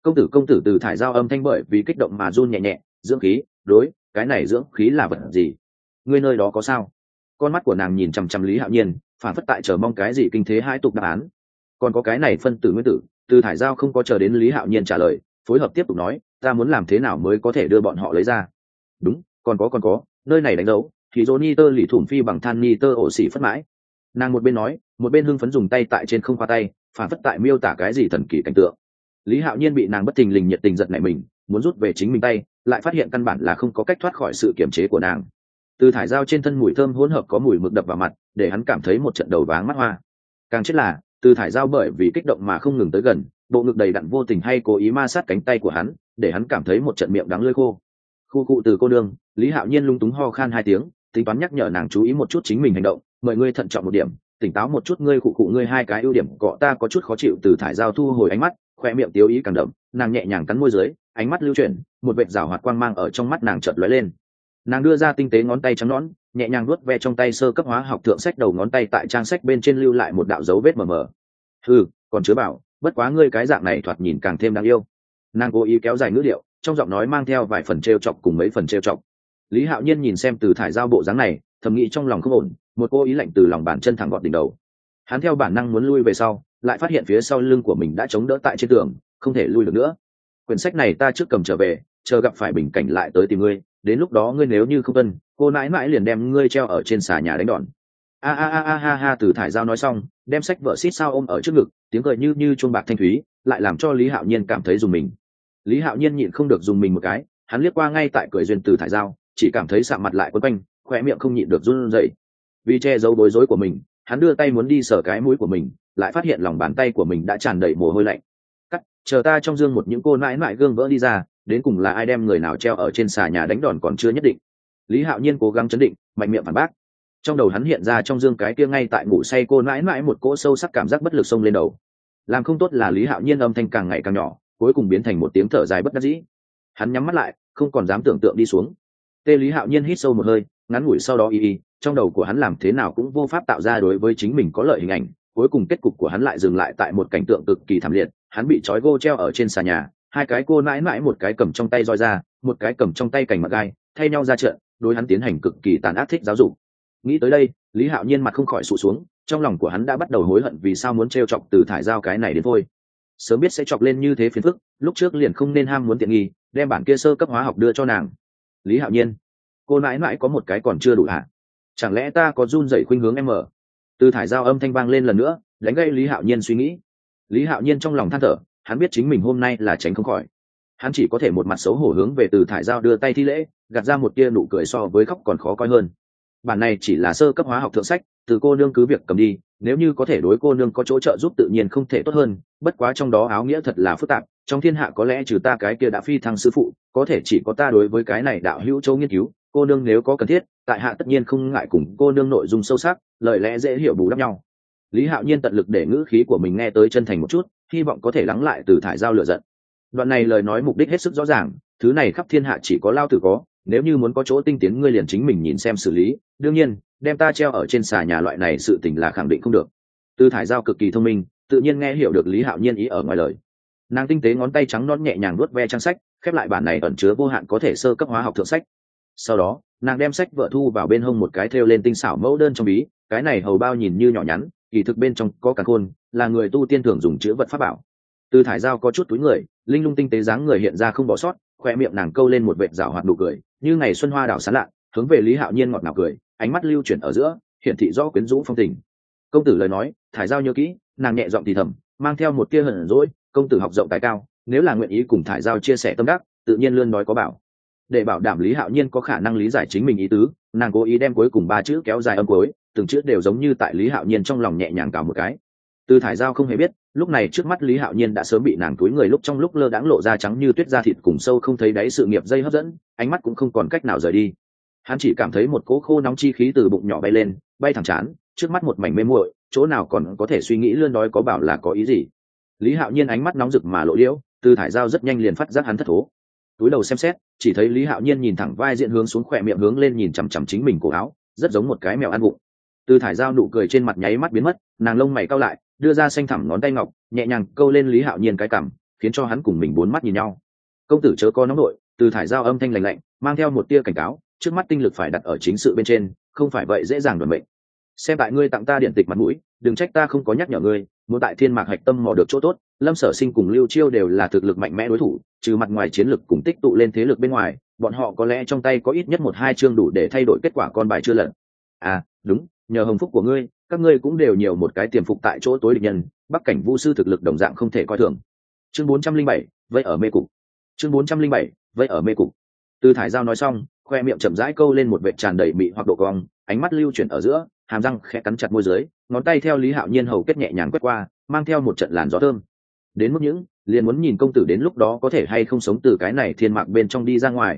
công tử, Từ Thải Giao âm thanh bởi vì kích động mà run nhẹ nhẹ. Dưỡng khí? Đối, cái này dưỡng khí là vật gì? Ngươi nơi đó có sao? Con mắt của nàng nhìn chằm chằm Lý Hạo Nhiên, phản phất tại chờ mong cái gì kinh thế hai tục đáp án. Còn có cái này phân tử nguyên tử. Từ Thải Giao không có chờ đến Lý Hạo Nhiên trả lời, phối hợp tiếp tục nói, ta muốn làm thế nào mới có thể đưa bọn họ lấy ra. Đúng, còn có, nơi này đánh dấu thì dỗ ni tơ lì thủng phi bằng than ni tơ ổ xỉ phất mãi. Nàng một bên nói, một bên hưng phấn dùng tay tại trên không khoa tay, phản phất tại miêu tả cái gì thần kỳ cảnh tượng. Lý Hạo Nhiên bị nàng bất thình lình nhiệt tình giật nảy mình, muốn rút về chính mình tay, lại phát hiện căn bản là không có cách thoát khỏi sự kiềm chế của nàng. Từ Thải Giao trên thân mùi thơm hỗn hợp có mùi mực đập vào mặt, để hắn cảm thấy một trận đầu váng mắt hoa. Càng chết là Từ Thải Giao bởi vì kích động mà không ngừng tới gần, bộ ngực đầy đặn vô tình hay cố ý ma sát cánh tay của hắn, để hắn cảm thấy một trận miệng đắng lưỡi khô. Khu cụ từ cô nương. Lý Hạo Nhiên lung túng ho khan hai tiếng, tính toán nhắc nhở nàng chú ý một chút chính mình hành động, mời ngươi thận trọng một điểm, tỉnh táo một chút, ngươi cụ ngươi hai cái ưu điểm cọ ta có chút khó chịu. Từ Thải Giao thu hồi ánh mắt, khoe miệng tiêu ý càng đậm, nàng nhẹ nhàng cắn môi dưới, ánh mắt lưu chuyển, một vệt rào hoạt quang mang ở trong mắt nàng chợt lóe lên. Nàng đưa ra tinh tế ngón tay trắng nõn, nhẹ nhàng vuốt ve trong tay sơ cấp hóa học thượng sách đầu ngón tay tại trang sách bên trên lưu lại một đạo dấu vết mờ mờ. Còn chứa bảo, bất quá ngươi cái dạng này thoạt nhìn càng thêm đáng yêu. Nàng cố ý kéo dài ngữ điệu, trong giọng nói mang theo vài phần trêu chọc cùng mấy phần trêu chọc. Lý Hạo Nhiên nhìn xem Từ Thải Giao bộ dáng này, thầm nghĩ trong lòng không ổn, một cô ý lạnh từ lòng bàn chân thẳng gọt đỉnh đầu. Hắn theo bản năng muốn lui về sau, lại phát hiện phía sau lưng của mình đã chống đỡ tại trên tường, không thể lui được nữa. Quyển sách này ta trước cầm trở về, chờ gặp phải bình cảnh lại tới tìm ngươi, đến lúc đó ngươi nếu như không tuân, cô nãi mãi liền đem ngươi treo ở trên xà nhà đánh đòn. Ha. Từ Thải Giao nói xong, đem sách vợ xít sao ôm ở trước ngực, tiếng cười như chuông bạc thanh thúy, lại làm cho Lý Hạo Nhiên cảm thấy dùng mình. Lý Hạo Nhiên nhịn không được dùng mình một cái, hắn liếc qua ngay tại cười duyên Từ Thải Giao, chỉ cảm thấy sạm mặt lại quấn quanh, khóe miệng không nhịn được run rẩy. Vì che giấu bối rối của mình, hắn đưa tay muốn đi sờ cái mũi của mình, lại phát hiện lòng bàn tay của mình đã tràn đầy mồ hôi lạnh. Chờ ta trong dương một những cô nãi nãi gương vỡ đi ra, đến cùng là ai đem người nào treo ở trên xà nhà đánh đòn còn chưa nhất định. Lý Hạo Nhiên cố gắng chấn định, mạnh miệng phản bác. Trong đầu hắn hiện ra trong dương cái kia ngay tại ngủ say cô nãi nãi một cỗ sâu sắc cảm giác bất lực xông lên đầu. Làm không tốt là Lý Hạo Nhiên âm thanh càng ngày càng nhỏ, cuối cùng biến thành một tiếng thở dài bất đắc dĩ. Hắn nhắm mắt lại, không còn dám tưởng tượng đi xuống. Lý Hạo Nhiên hít sâu một hơi, ngắn ngủi sau đó trong đầu của hắn làm thế nào cũng vô pháp tạo ra đối với chính mình có lợi hình ảnh. Cuối cùng kết cục của hắn lại dừng lại tại một cảnh tượng cực kỳ thảm liệt, hắn bị trói gô treo ở trên xà nhà, hai cái cô nãi nãi một cái cầm trong tay roi ra, một cái cầm trong tay cành mặc gai, thay nhau ra trận, đối hắn tiến hành cực kỳ tàn ác thích giáo dục. Nghĩ tới đây, Lý Hạo Nhiên mặt không khỏi sụt xuống, trong lòng của hắn đã bắt đầu hối hận vì sao muốn trêu chọc Từ Thải Giao cái này đến thôi. Sớm biết sẽ chọc lên như thế phiền phức, lúc trước liền không nên ham muốn tiện nghi, đem bản kia sơ cấp hóa học đưa cho nàng. Lý Hạo Nhiên, cô nãi nãi có một cái còn chưa đủ hả? Chẳng lẽ ta có run rẩy khuynh hướng em ở? Từ Thải Giao âm thanh vang lên lần nữa, đánh gây Lý Hạo Nhiên suy nghĩ. Lý Hạo Nhiên trong lòng than thở, hắn biết chính mình hôm nay là tránh không khỏi. Hắn chỉ có thể một mặt xấu hổ hướng về Từ Thải Giao đưa tay thi lễ, gạt ra một tia nụ cười so với khóc còn khó coi hơn. Bản này chỉ là sơ cấp hóa học thượng sách, từ cô nương cứ việc cầm đi, nếu như có thể đối cô nương có chỗ trợ giúp tự nhiên không thể tốt hơn, bất quá trong đó áo nghĩa thật là phức tạp, trong thiên hạ có lẽ trừ ta cái kia đã phi thăng sư phụ, có thể chỉ có ta đối với cái này đạo hữu châu nghiên cứu, cô nương nếu có cần thiết, tại hạ tất nhiên không ngại cùng cô nương nội dung sâu sắc, lời lẽ dễ hiểu bù đắp nhau. Lý Hạo Nhiên tận lực để ngữ khí của mình nghe tới chân thành một chút, hy vọng có thể lắng lại Từ Thải Giao lửa giận. Đoạn này lời nói mục đích hết sức rõ ràng, thứ này khắp thiên hạ chỉ có lao tử có, nếu như muốn có chỗ tinh tiến ngươi liền chính mình nhìn xem xử lý, đương nhiên đem ta treo ở trên xà nhà loại này sự tình là khẳng định không được. Từ Thải Giao cực kỳ thông minh, tự nhiên nghe hiểu được Lý Hạo Nhiên ý ở ngoài lời. Nàng tinh tế ngón tay trắng nõn nhẹ nhàng vuốt ve trang sách, khép lại bản này ẩn chứa vô hạn có thể sơ cấp hóa học thượng sách. Sau đó nàng đem sách vợ thu vào bên hông một cái thêu lên tinh xảo mẫu đơn trong bí, cái này hầu bao nhìn như nhỏ nhắn, kỳ thực bên trong có càn khôn, là người tu tiên thường dùng chữ vật pháp bảo. Từ Thải Giao có chút túi người, linh lung tinh tế dáng người hiện ra không bỏ sót, khoe miệng nàng câu lên một vệt rảo hoạt nụ cười, như ngày xuân hoa đào sáng lạ, hướng về Lý Hạo Nhiên ngọt ngào cười, ánh mắt lưu chuyển ở giữa, hiển thị rõ quyến rũ phong tình. Công tử lời nói, Thải Giao nhớ kỹ, nàng nhẹ giọng thì thầm, mang theo một tia hờn dỗi, công tử học rộng tài cao, nếu là nguyện ý cùng Thải Giao chia sẻ tâm đắc, tự nhiên lươn nói có bảo. Để bảo đảm Lý Hạo Nhiên có khả năng lý giải chính mình ý tứ, nàng cố ý đem cuối cùng ba chữ kéo dài âm cuối, từng chữ đều giống như tại Lý Hạo Nhiên trong lòng nhẹ nhàng cào một cái. Từ Thải Giao không hề biết, lúc này trước mắt Lý Hạo Nhiên đã sớm bị nàng túi người lúc trong lúc lơ đãng lộ ra trắng như tuyết da thịt cùng sâu không thấy đáy sự nghiệp dây hấp dẫn, ánh mắt cũng không còn cách nào rời đi. Hắn chỉ cảm thấy một cỗ khô nóng chi khí từ bụng nhỏ bay lên, bay thẳng chán, trước mắt một mảnh mê muội, chỗ nào còn có thể suy nghĩ lươn nói có bảo là có ý gì. Lý Hạo Nhiên ánh mắt nóng rực mà lộ liễu, Từ Thải Giao rất nhanh liền phát giác hắn thất thố. Túi đầu xem xét, chỉ thấy Lý Hạo Nhiên nhìn thẳng vai diện hướng xuống, khỏe miệng hướng lên nhìn chằm chằm chính mình cổ áo, rất giống một cái mèo ăn bụng. Từ Thải Giao nụ cười trên mặt nháy mắt biến mất, nàng lông mày cau lại, đưa ra xanh thẳm ngón tay ngọc, nhẹ nhàng câu lên Lý Hạo Nhiên cái cằm, khiến cho hắn cùng mình bốn mắt nhìn nhau. Công tử chớ có nóng nổi, Từ Thải Giao âm thanh lạnh lạnh mang theo một tia cảnh cáo, trước mắt tinh lực phải đặt ở chính sự bên trên, không phải vậy dễ dàng đoạt mệnh. Xem tại ngươi tặng ta điện tịch mặt mũi, đừng trách ta không có nhắc nhở ngươi, muốn tại Thiên Mạc Hạch Tâm mò được chỗ tốt, Lâm Sở Sinh cùng Lưu Chiêu đều là thực lực mạnh mẽ đối thủ, trừ mặt ngoài chiến lực cùng tích tụ lên thế lực bên ngoài, bọn họ có lẽ trong tay có ít nhất một hai chương đủ để thay đổi kết quả con bài chưa lật. À, đúng, nhờ hồng phúc của ngươi, các ngươi cũng đều nhiều một cái tiềm phục tại chỗ tối địch nhân, Bắc Cảnh Vu sư thực lực đồng dạng không thể coi thường. Chương 407, vậy ở mê cục. Chương 407, vậy ở mê cục. Từ Thải Giao nói xong, khoe miệng chậm rãi câu lên một vệt tràn đầy mị hoặc độ cong, ánh mắt lưu chuyển ở giữa, hàm răng khẽ cắn chặt môi dưới, ngón tay theo Lý Hạo Nhiên hầu kết nhẹ nhàng quét qua, mang theo một trận làn gió thơm. Đến mức những, liền muốn nhìn công tử đến lúc đó có thể hay không sống từ cái này thiên mạc bên trong đi ra ngoài.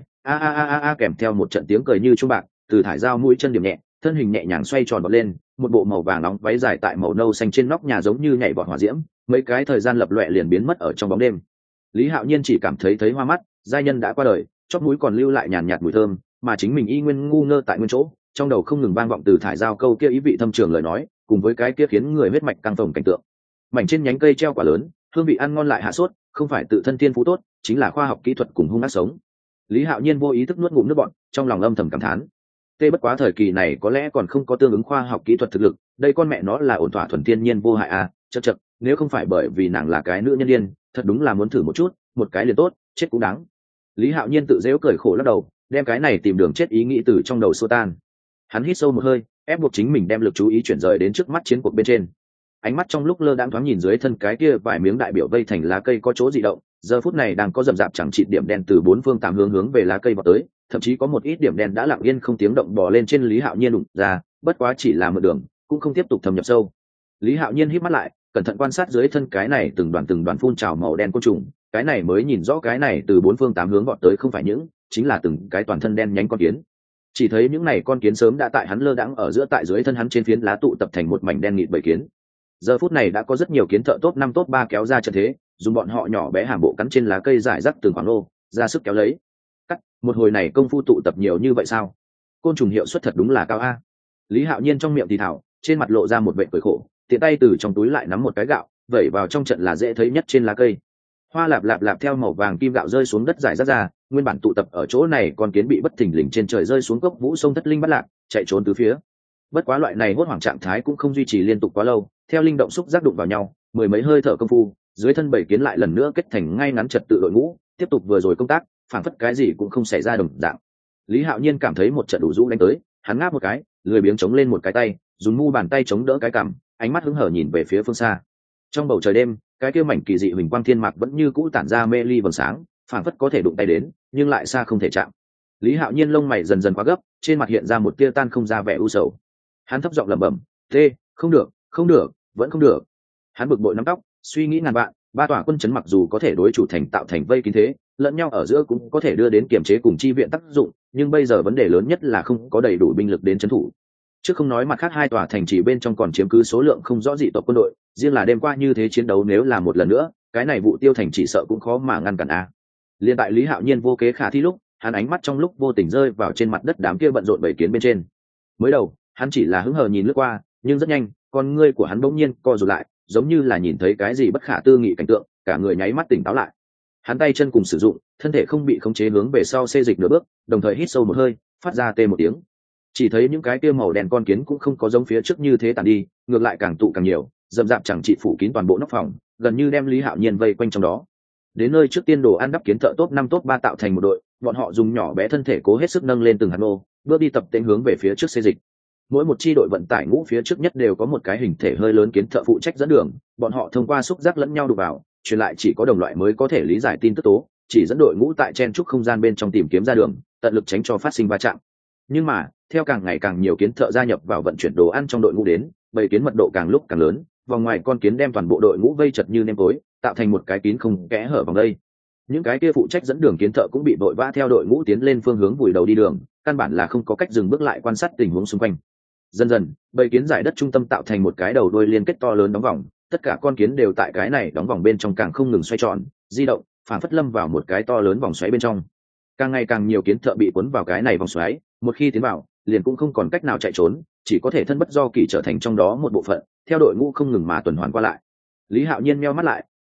A kèm theo một trận tiếng cười như chuông bạc, Từ Thải Giao mũi chân điểm nhẹ, thân hình nhẹ nhàng xoay tròn bật lên, một bộ màu vàng nóng váy dài tại màu nâu xanh trên nóc nhà giống như nhảy vọt hỏa diễm, mấy cái thời gian lập loè liền biến mất ở trong bóng đêm. Lý Hạo Nhiên chỉ cảm thấy hoa mắt, giai nhân đã qua đời, chóp mũi còn lưu lại nhàn nhạt mùi thơm, mà chính mình y nguyên ngu ngơ tại nguyên chỗ, trong đầu không ngừng vang vọng Từ Thải Giao câu kia ý vị thâm trường lời nói, cùng với cái kia khiến người huyết mạch căng phồng cảnh tượng. Mảnh trên nhánh cây treo quả lớn, hương vị ăn ngon lại hạ sốt, không phải tự thân thiên phú tốt, chính là khoa học kỹ thuật cùng hung ác sống. Lý Hạo Nhiên vô ý thức nuốt ngụm nước bọt, trong lòng âm thầm cảm thán. Tê bất quá thời kỳ này có lẽ còn không có tương ứng khoa học kỹ thuật thực lực, đây con mẹ nó là ổn thỏa thuần thiên nhiên vô hại à, chậc, nếu không phải bởi vì nàng là cái nữ nhân điên, thật đúng là muốn thử một chút, một cái liền tốt, chết cũng đáng. Lý Hạo Nhiên tự giễu cười khổ lắc đầu, đem cái này tìm đường chết ý nghĩ từ trong đầu xua tan. Hắn hít sâu một hơi, ép buộc chính mình đem lực chú ý chuyển rời đến trước mắt chiến cuộc bên trên. Ánh mắt trong lúc lơ đãng thoáng nhìn dưới thân cái kia vài miếng đại biểu vây thành lá cây có chỗ dị động, giờ phút này đang có rậm rạp chẳng chịt điểm đen từ bốn phương tám hướng về lá cây vào tới, thậm chí có một ít điểm đen đã lặng yên không tiếng động bò lên trên Lý Hạo Nhiên đụng ra, bất quá chỉ là một đường, cũng không tiếp tục thâm nhập sâu. Lý Hạo Nhiên híp mắt lại, cẩn thận quan sát dưới thân cái này từng đoàn phun trào màu đen côn trùng, cái này mới nhìn rõ cái này từ bốn phương tám hướng vọt tới không phải những, chính là từng cái toàn thân đen nhánh con kiến. Chỉ thấy những này con kiến sớm đã tại hắn lơ đãng ở giữa tại dưới thân hắn trên phiến lá tụ tập thành một mảnh đen nghịt bầy kiến. Giờ phút này đã có rất nhiều kiến thợ top 5 top 3 kéo ra trận thế, dùng bọn họ nhỏ bé hàm bộ cắn trên lá cây rải rác từng khoảng lô, ra sức kéo lấy. Cắt, một hồi này công phu tụ tập nhiều như vậy sao? Côn trùng hiệu suất thật đúng là cao a. Lý Hạo Nhiên trong miệng thì thảo, trên mặt lộ ra một vẻ cười khổ, tiện tay từ trong túi lại nắm một cái gạo, vẩy vào trong trận là dễ thấy nhất trên lá cây. Hoa lạp lạp lạp theo màu vàng kim gạo rơi xuống đất rải rác ra, nguyên bản tụ tập ở chỗ này con kiến bị bất thình lình trên trời rơi xuống cốc vũ sông thất linh bắt lạc, chạy trốn tứ phía. Bất quá loại này hốt hoảng trạng thái cũng không duy trì liên tục quá lâu, theo linh động xúc giác đụng vào nhau, mười mấy hơi thở công phu, dưới thân bảy kiến lại lần nữa kết thành ngay ngắn trật tự đội ngũ, tiếp tục vừa rồi công tác, phảng phất cái gì cũng không xảy ra đồng dạng. Lý Hạo Nhiên cảm thấy một trận đủ rũ đánh tới, hắn ngáp một cái, lười biếng chống lên một cái tay, dùng mu bàn tay chống đỡ cái cằm, ánh mắt hứng hở nhìn về phía phương xa. Trong bầu trời đêm, cái kia mảnh kỳ dị huỳnh quang thiên mạc vẫn như cũ tản ra mê ly vầng sáng, phảng phất có thể đụng tay đến, nhưng lại xa không thể chạm. Lý Hạo Nhiên lông mày dần dần quá gấp, trên mặt hiện ra một tia tan không ra vẻ u sầu. Hắn thấp giọng lẩm bẩm, "Tê, không được, vẫn không được." Hắn bực bội nắm tóc, suy nghĩ ngàn vạn, ba tòa quân chấn mặc dù có thể đối chủ thành tạo thành vây kín thế, lẫn nhau ở giữa cũng có thể đưa đến kiểm chế cùng chi viện tác dụng, nhưng bây giờ vấn đề lớn nhất là không có đầy đủ binh lực đến trấn thủ. Chứ không nói mặt khác hai tòa thành trì bên trong còn chiếm cứ số lượng không rõ dị tộc quân đội, riêng là đêm qua như thế chiến đấu nếu là một lần nữa, cái này vụ tiêu thành chỉ sợ cũng khó mà ngăn cản a. Liên tại Lý Hạo Nhiên vô kế khả thi lúc, hắn ánh mắt trong lúc vô tình rơi vào trên mặt đất đám kia bận rộn bầy kiến bên trên. Mới đầu, hắn chỉ là hứng hờ nhìn lướt qua, nhưng rất nhanh, con ngươi của hắn bỗng nhiên co rụt lại, giống như là nhìn thấy cái gì bất khả tư nghị cảnh tượng, cả người nháy mắt tỉnh táo lại. Hắn tay chân cùng sử dụng, thân thể không bị khống chế hướng về sau xê dịch nửa bước, đồng thời hít sâu một hơi, phát ra tê một tiếng. Chỉ thấy những cái kia màu đen con kiến cũng không có giống phía trước như thế tàn đi, ngược lại càng tụ càng nhiều, rậm rạp chẳng trị phủ kín toàn bộ nóc phòng, gần như đem Lý Hạo Nhiên vây quanh trong đó. Đến nơi trước tiên đồ ăn đắp kiến thợ top 5 top 3 tạo thành một đội, bọn họ dùng nhỏ bé thân thể cố hết sức nâng lên từng hạt nô, bước đi tập tễnh hướng về phía trước xê dịch. Mỗi một chi đội vận tải ngũ phía trước nhất đều có một cái hình thể hơi lớn kiến thợ phụ trách dẫn đường, bọn họ thông qua xúc giác lẫn nhau đụng vào, truyền lại chỉ có đồng loại mới có thể lý giải tin tức tố, chỉ dẫn đội ngũ tại chen trúc không gian bên trong tìm kiếm ra đường, tận lực tránh cho phát sinh va chạm. Nhưng mà, theo càng ngày càng nhiều kiến thợ gia nhập vào vận chuyển đồ ăn trong đội ngũ đến, bầy kiến mật độ càng lúc càng lớn, vòng ngoài con kiến đem toàn bộ đội ngũ vây chật như nêm tối, tạo thành một cái kín không kẽ hở vòng đây. Những cái kia phụ trách dẫn đường kiến thợ cũng bị vội vã theo đội ngũ tiến lên phương hướng vùi đầu đi đường, căn bản là không có cách dừng bước lại quan sát tình huống xung quanh. Dần dần, bầy kiến giải đất trung tâm tạo thành một cái đầu đuôi liên kết to lớn đóng vòng, tất cả con kiến đều tại cái này đóng vòng bên trong càng không ngừng xoay tròn, di động, phản phất lâm vào một cái to lớn vòng xoáy bên trong. Càng ngày càng nhiều kiến thợ bị cuốn vào cái này vòng xoáy, một khi tiến vào, liền cũng không còn cách nào chạy trốn, chỉ có thể thân bất do kỳ trở thành trong đó một bộ phận, theo đội ngũ không ngừng mà tuần hoàn qua lại. Lý Hạo Nhiên meo mắt lại,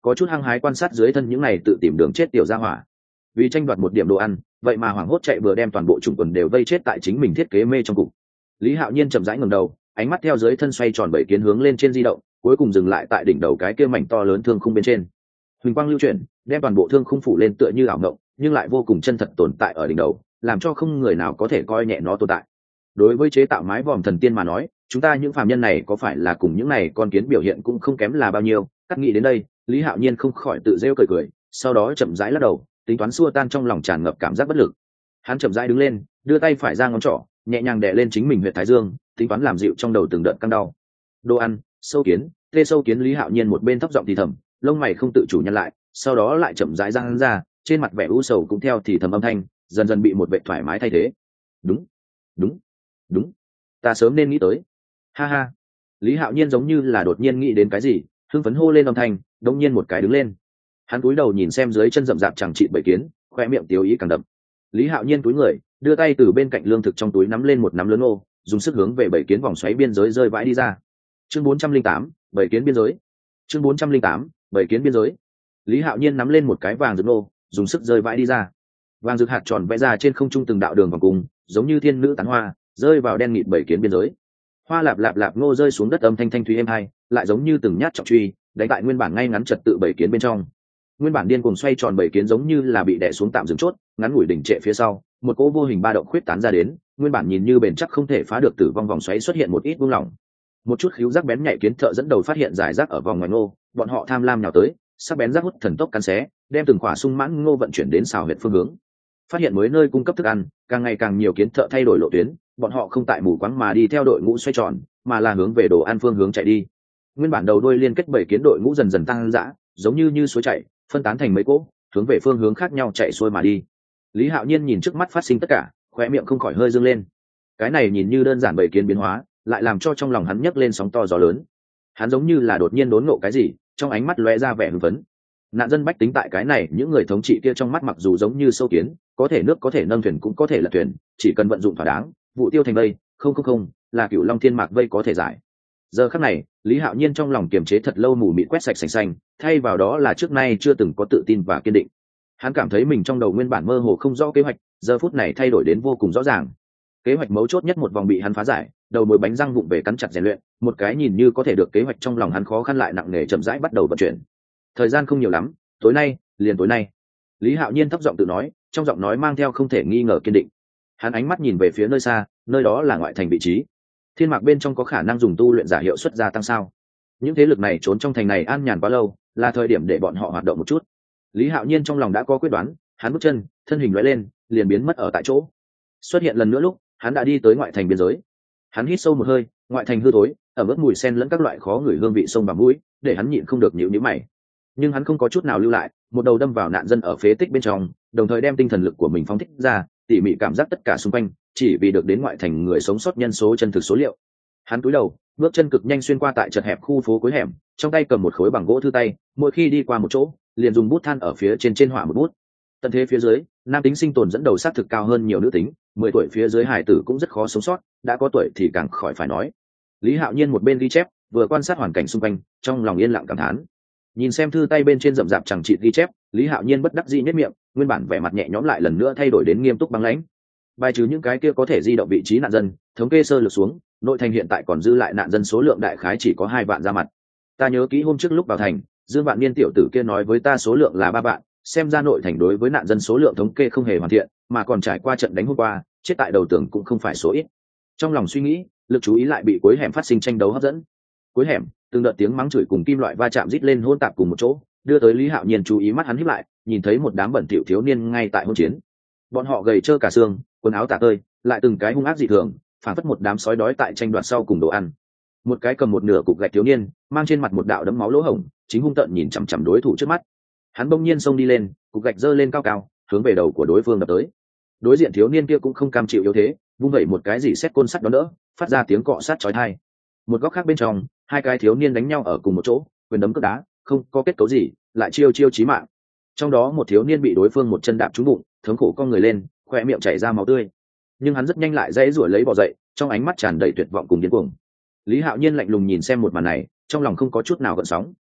có chút hăng hái quan sát dưới thân những này tự tìm đường chết tiểu gia hỏa. Vì tranh đoạt một điểm đồ ăn, vậy mà hoảng hốt chạy vừa đem toàn bộ chủng quần đều vây chết tại chính mình thiết kế mê trong cục. Lý Hạo Nhiên chậm rãi ngẩng đầu, ánh mắt theo dưới thân xoay tròn bảy kiến hướng lên trên di động, cuối cùng dừng lại tại đỉnh đầu cái kia mảnh to lớn thương khung bên trên. Huỳnh quang lưu chuyển, đem toàn bộ thương khung phủ lên tựa như ảo ngộng, nhưng lại vô cùng chân thật tồn tại ở đỉnh đầu, làm cho không người nào có thể coi nhẹ nó tồn tại. Đối với chế tạo mái vòm thần tiên mà nói, chúng ta những phàm nhân này có phải là cùng những này con kiến biểu hiện cũng không kém là bao nhiêu. Cắt nghĩ đến đây, Lý Hạo Nhiên không khỏi tự rêu cười cười, sau đó chậm rãi lắc đầu, tính toán xua tan trong lòng tràn ngập cảm giác bất lực. Hắn chậm rãi đứng lên, đưa tay phải ra ngón trỏ, nhẹ nhàng đè lên chính mình huyệt thái dương, tính toán làm dịu trong đầu từng đợt căng đau. Đồ ăn, sâu kiến, tê sâu kiến. Lý Hạo Nhiên một bên thấp giọng thì thầm, lông mày không tự chủ nhăn lại, sau đó lại chậm rãi giang ra, trên mặt vẻ u sầu cũng theo thì thầm âm thanh dần dần bị một vẻ thoải mái thay thế. Đúng, đúng, đúng, ta sớm nên nghĩ tới. Ha ha. Lý Hạo Nhiên giống như là đột nhiên nghĩ đến cái gì, hưng phấn hô lên âm thanh, đống nhiên một cái đứng lên. Hắn cúi đầu nhìn xem dưới chân rậm rạp chẳng trị bầy kiến, khoe miệng tiêu ý càng đậm. Lý Hạo Nhiên cúi người, đưa tay từ bên cạnh lương thực trong túi nắm lên một nắm lớn ô, dùng sức hướng về bầy kiến vòng xoáy biên giới rơi vãi đi ra. Chương 408, bầy kiến biên giới. Chương 408, bầy kiến biên giới. Lý Hạo Nhiên nắm lên một cái vàng rực ô, dùng sức rơi vãi đi ra. Vàng rực hạt tròn vẽ ra trên không trung từng đạo đường vòng cung, giống như thiên nữ tán hoa, rơi vào đen nghịt bầy kiến biên giới. Hoa lạp lạp lạp ngô rơi xuống đất âm thanh thanh thúy êm hai, lại giống như từng nhát trọng truy, đánh tại nguyên bản ngay ngắn trật tự bầy kiến bên trong. Nguyên bản điên cuồng xoay tròn bầy kiến giống như là bị đè xuống tạm dừng chốt, ngắn ngủi đỉnh trệ phía sau, một cỗ vô hình ba động khuyết tán ra đến, nguyên bản nhìn như bền chắc không thể phá được tử vong vòng xoáy xuất hiện một ít buông lỏng. Một chút khíu giác bén nhạy kiến thợ dẫn đầu phát hiện giải rác ở vòng ngoài ngô, bọn họ tham lam nhào tới, sắc bén rác hút thần tốc cắn xé, đem từng quả sung mãn ngô vận chuyển đến xào huyệt phương hướng. Phát hiện mới nơi cung cấp thức ăn, càng ngày càng nhiều kiến thợ thay đổi lộ tuyến, bọn họ không tại mù quáng mà đi theo đội ngũ xoay tròn, mà là hướng về đồ ăn phương hướng chạy đi. Nguyên bản đầu đuôi liên kết bảy kiến đội ngũ dần dần tăng dã, giống như suối chảy, phân tán thành mấy cỗ, hướng về phương hướng khác nhau chạy xuôi mà đi. Lý Hạo Nhiên nhìn trước mắt phát sinh tất cả, khóe miệng không khỏi hơi dương lên. Cái này nhìn như đơn giản bảy kiến biến hóa, lại làm cho trong lòng hắn nhấc lên sóng to gió lớn. Hắn giống như là đột nhiên đốn ngộ cái gì, trong ánh mắt lóe ra vẻ hưng phấn. Nạn dân bách tính tại cái này, những người thống trị kia trong mắt mặc dù giống như sâu kiến, có thể nước có thể nâng thuyền cũng có thể là thuyền, chỉ cần vận dụng thỏa đáng, vụ tiêu thành vây, không, là Cửu Long Thiên Mạc vây có thể giải. Giờ khắc này, Lý Hạo Nhiên trong lòng kiềm chế thật lâu mù mịt quét sạch sành xanh, thay vào đó là trước nay chưa từng có tự tin và kiên định. Hắn cảm thấy mình trong đầu nguyên bản mơ hồ không rõ kế hoạch, giờ phút này thay đổi đến vô cùng rõ ràng. Kế hoạch mấu chốt nhất một vòng bị hắn phá giải, đầu mối bánh răng vụng về cắn chặt rèn luyện, một cái nhìn như có thể được kế hoạch trong lòng hắn khó khăn lại nặng nề chậm rãi bắt đầu vận chuyển. Thời gian không nhiều lắm, tối nay, liền tối nay. Lý Hạo Nhiên thấp giọng tự nói, trong giọng nói mang theo không thể nghi ngờ kiên định. Hắn ánh mắt nhìn về phía nơi xa, nơi đó là ngoại thành vị trí. Thiên Mạc bên trong có khả năng dùng tu luyện giả hiệu suất gia tăng sao? Những thế lực này trốn trong thành này an nhàn quá lâu, là thời điểm để bọn họ hoạt động một chút. Lý Hạo Nhiên trong lòng đã có quyết đoán, hắn bước chân, thân hình lóe lên, liền biến mất ở tại chỗ. Xuất hiện lần nữa lúc, hắn đã đi tới ngoại thành biên giới. Hắn hít sâu một hơi, ngoại thành hư thối, ẩm ướt mùi sen lẫn các loại khó ngửi hương vị sông và mũi, để hắn nhịn không được nhíu mày. Nhưng hắn không có chút nào lưu lại, một đầu đâm vào nạn dân ở phế tích bên trong, đồng thời đem tinh thần lực của mình phóng thích ra, tỉ mỉ cảm giác tất cả xung quanh, chỉ vì được đến ngoại thành người sống sót nhân số chân thực số liệu. Hắn cúi đầu, bước chân cực nhanh xuyên qua tại chật hẹp khu phố cuối hẻm, trong tay cầm một khối bằng gỗ thư tay, mỗi khi đi qua một chỗ, liền dùng bút than ở phía trên họa một bút. Tận thế phía dưới, nam tính sinh tồn dẫn đầu sát thực cao hơn nhiều nữ tính, 10 tuổi phía dưới hài tử cũng rất khó sống sót, đã có tuổi thì càng khỏi phải nói. Lý Hạo Nhiên một bên ghi chép, vừa quan sát hoàn cảnh xung quanh, trong lòng yên lặng cảm thán. Nhìn xem thư tay bên trên rậm rạp chẳng chịt ghi chép, Lý Hạo Nhiên bất đắc dĩ nhếch miệng, nguyên bản vẻ mặt nhẹ nhõm lại lần nữa thay đổi đến nghiêm túc băng lãnh. Bài trừ những cái kia có thể di động vị trí nạn dân, thống kê sơ lược xuống, nội thành hiện tại còn dư lại nạn dân số lượng đại khái chỉ có 2 vạn ra mặt. Ta nhớ kỹ hôm trước lúc vào thành, Dương Vạn Niên tiểu tử kia nói với ta số lượng là 3 vạn, xem ra nội thành đối với nạn dân số lượng thống kê không hề hoàn thiện, mà còn trải qua trận đánh hôm qua, chết tại đầu tường cũng không phải số ít. Trong lòng suy nghĩ, lực chú ý lại bị cuối hẻm phát sinh tranh đấu hấp dẫn. Cuối hẻm, từng đợt tiếng mắng chửi cùng kim loại va chạm rít lên hỗn tạp cùng một chỗ, đưa tới Lý Hạo Nhiên chú ý, mắt hắn híp lại, nhìn thấy một đám bẩn thỉu thiếu niên ngay tại hỗn chiến. Bọn họ gầy trơ cả xương, quần áo tả tơi, lại từng cái hung ác dị thường, phản phất một đám sói đói tại tranh đoạt sau cùng đồ ăn. Một cái cầm một nửa cục gạch thiếu niên, mang trên mặt một đạo đấm máu lỗ hổng, chính hung tợn nhìn chằm chằm đối thủ trước mắt. Hắn bỗng nhiên xông đi lên, cục gạch giơ lên cao cao, hướng về đầu của đối phương đập tới. Đối diện thiếu niên kia cũng không cam chịu yếu thế, vung vẩy một cái gì xét côn sắt đó đỡ, phát ra tiếng cọ sát chói tai. Một góc khác bên trong, hai cái thiếu niên đánh nhau ở cùng một chỗ, quyền đấm cước đá, không có kết cấu gì, lại chiêu chí mạng. Trong đó một thiếu niên bị đối phương một chân đạp trúng bụng, thống khổ cong người lên, khoe miệng chảy ra máu tươi. Nhưng hắn rất nhanh lại dãy rủa lấy bò dậy, trong ánh mắt tràn đầy tuyệt vọng cùng điên cuồng. Lý Hạo Nhiên lạnh lùng nhìn xem một màn này, trong lòng không có chút nào gợn sóng.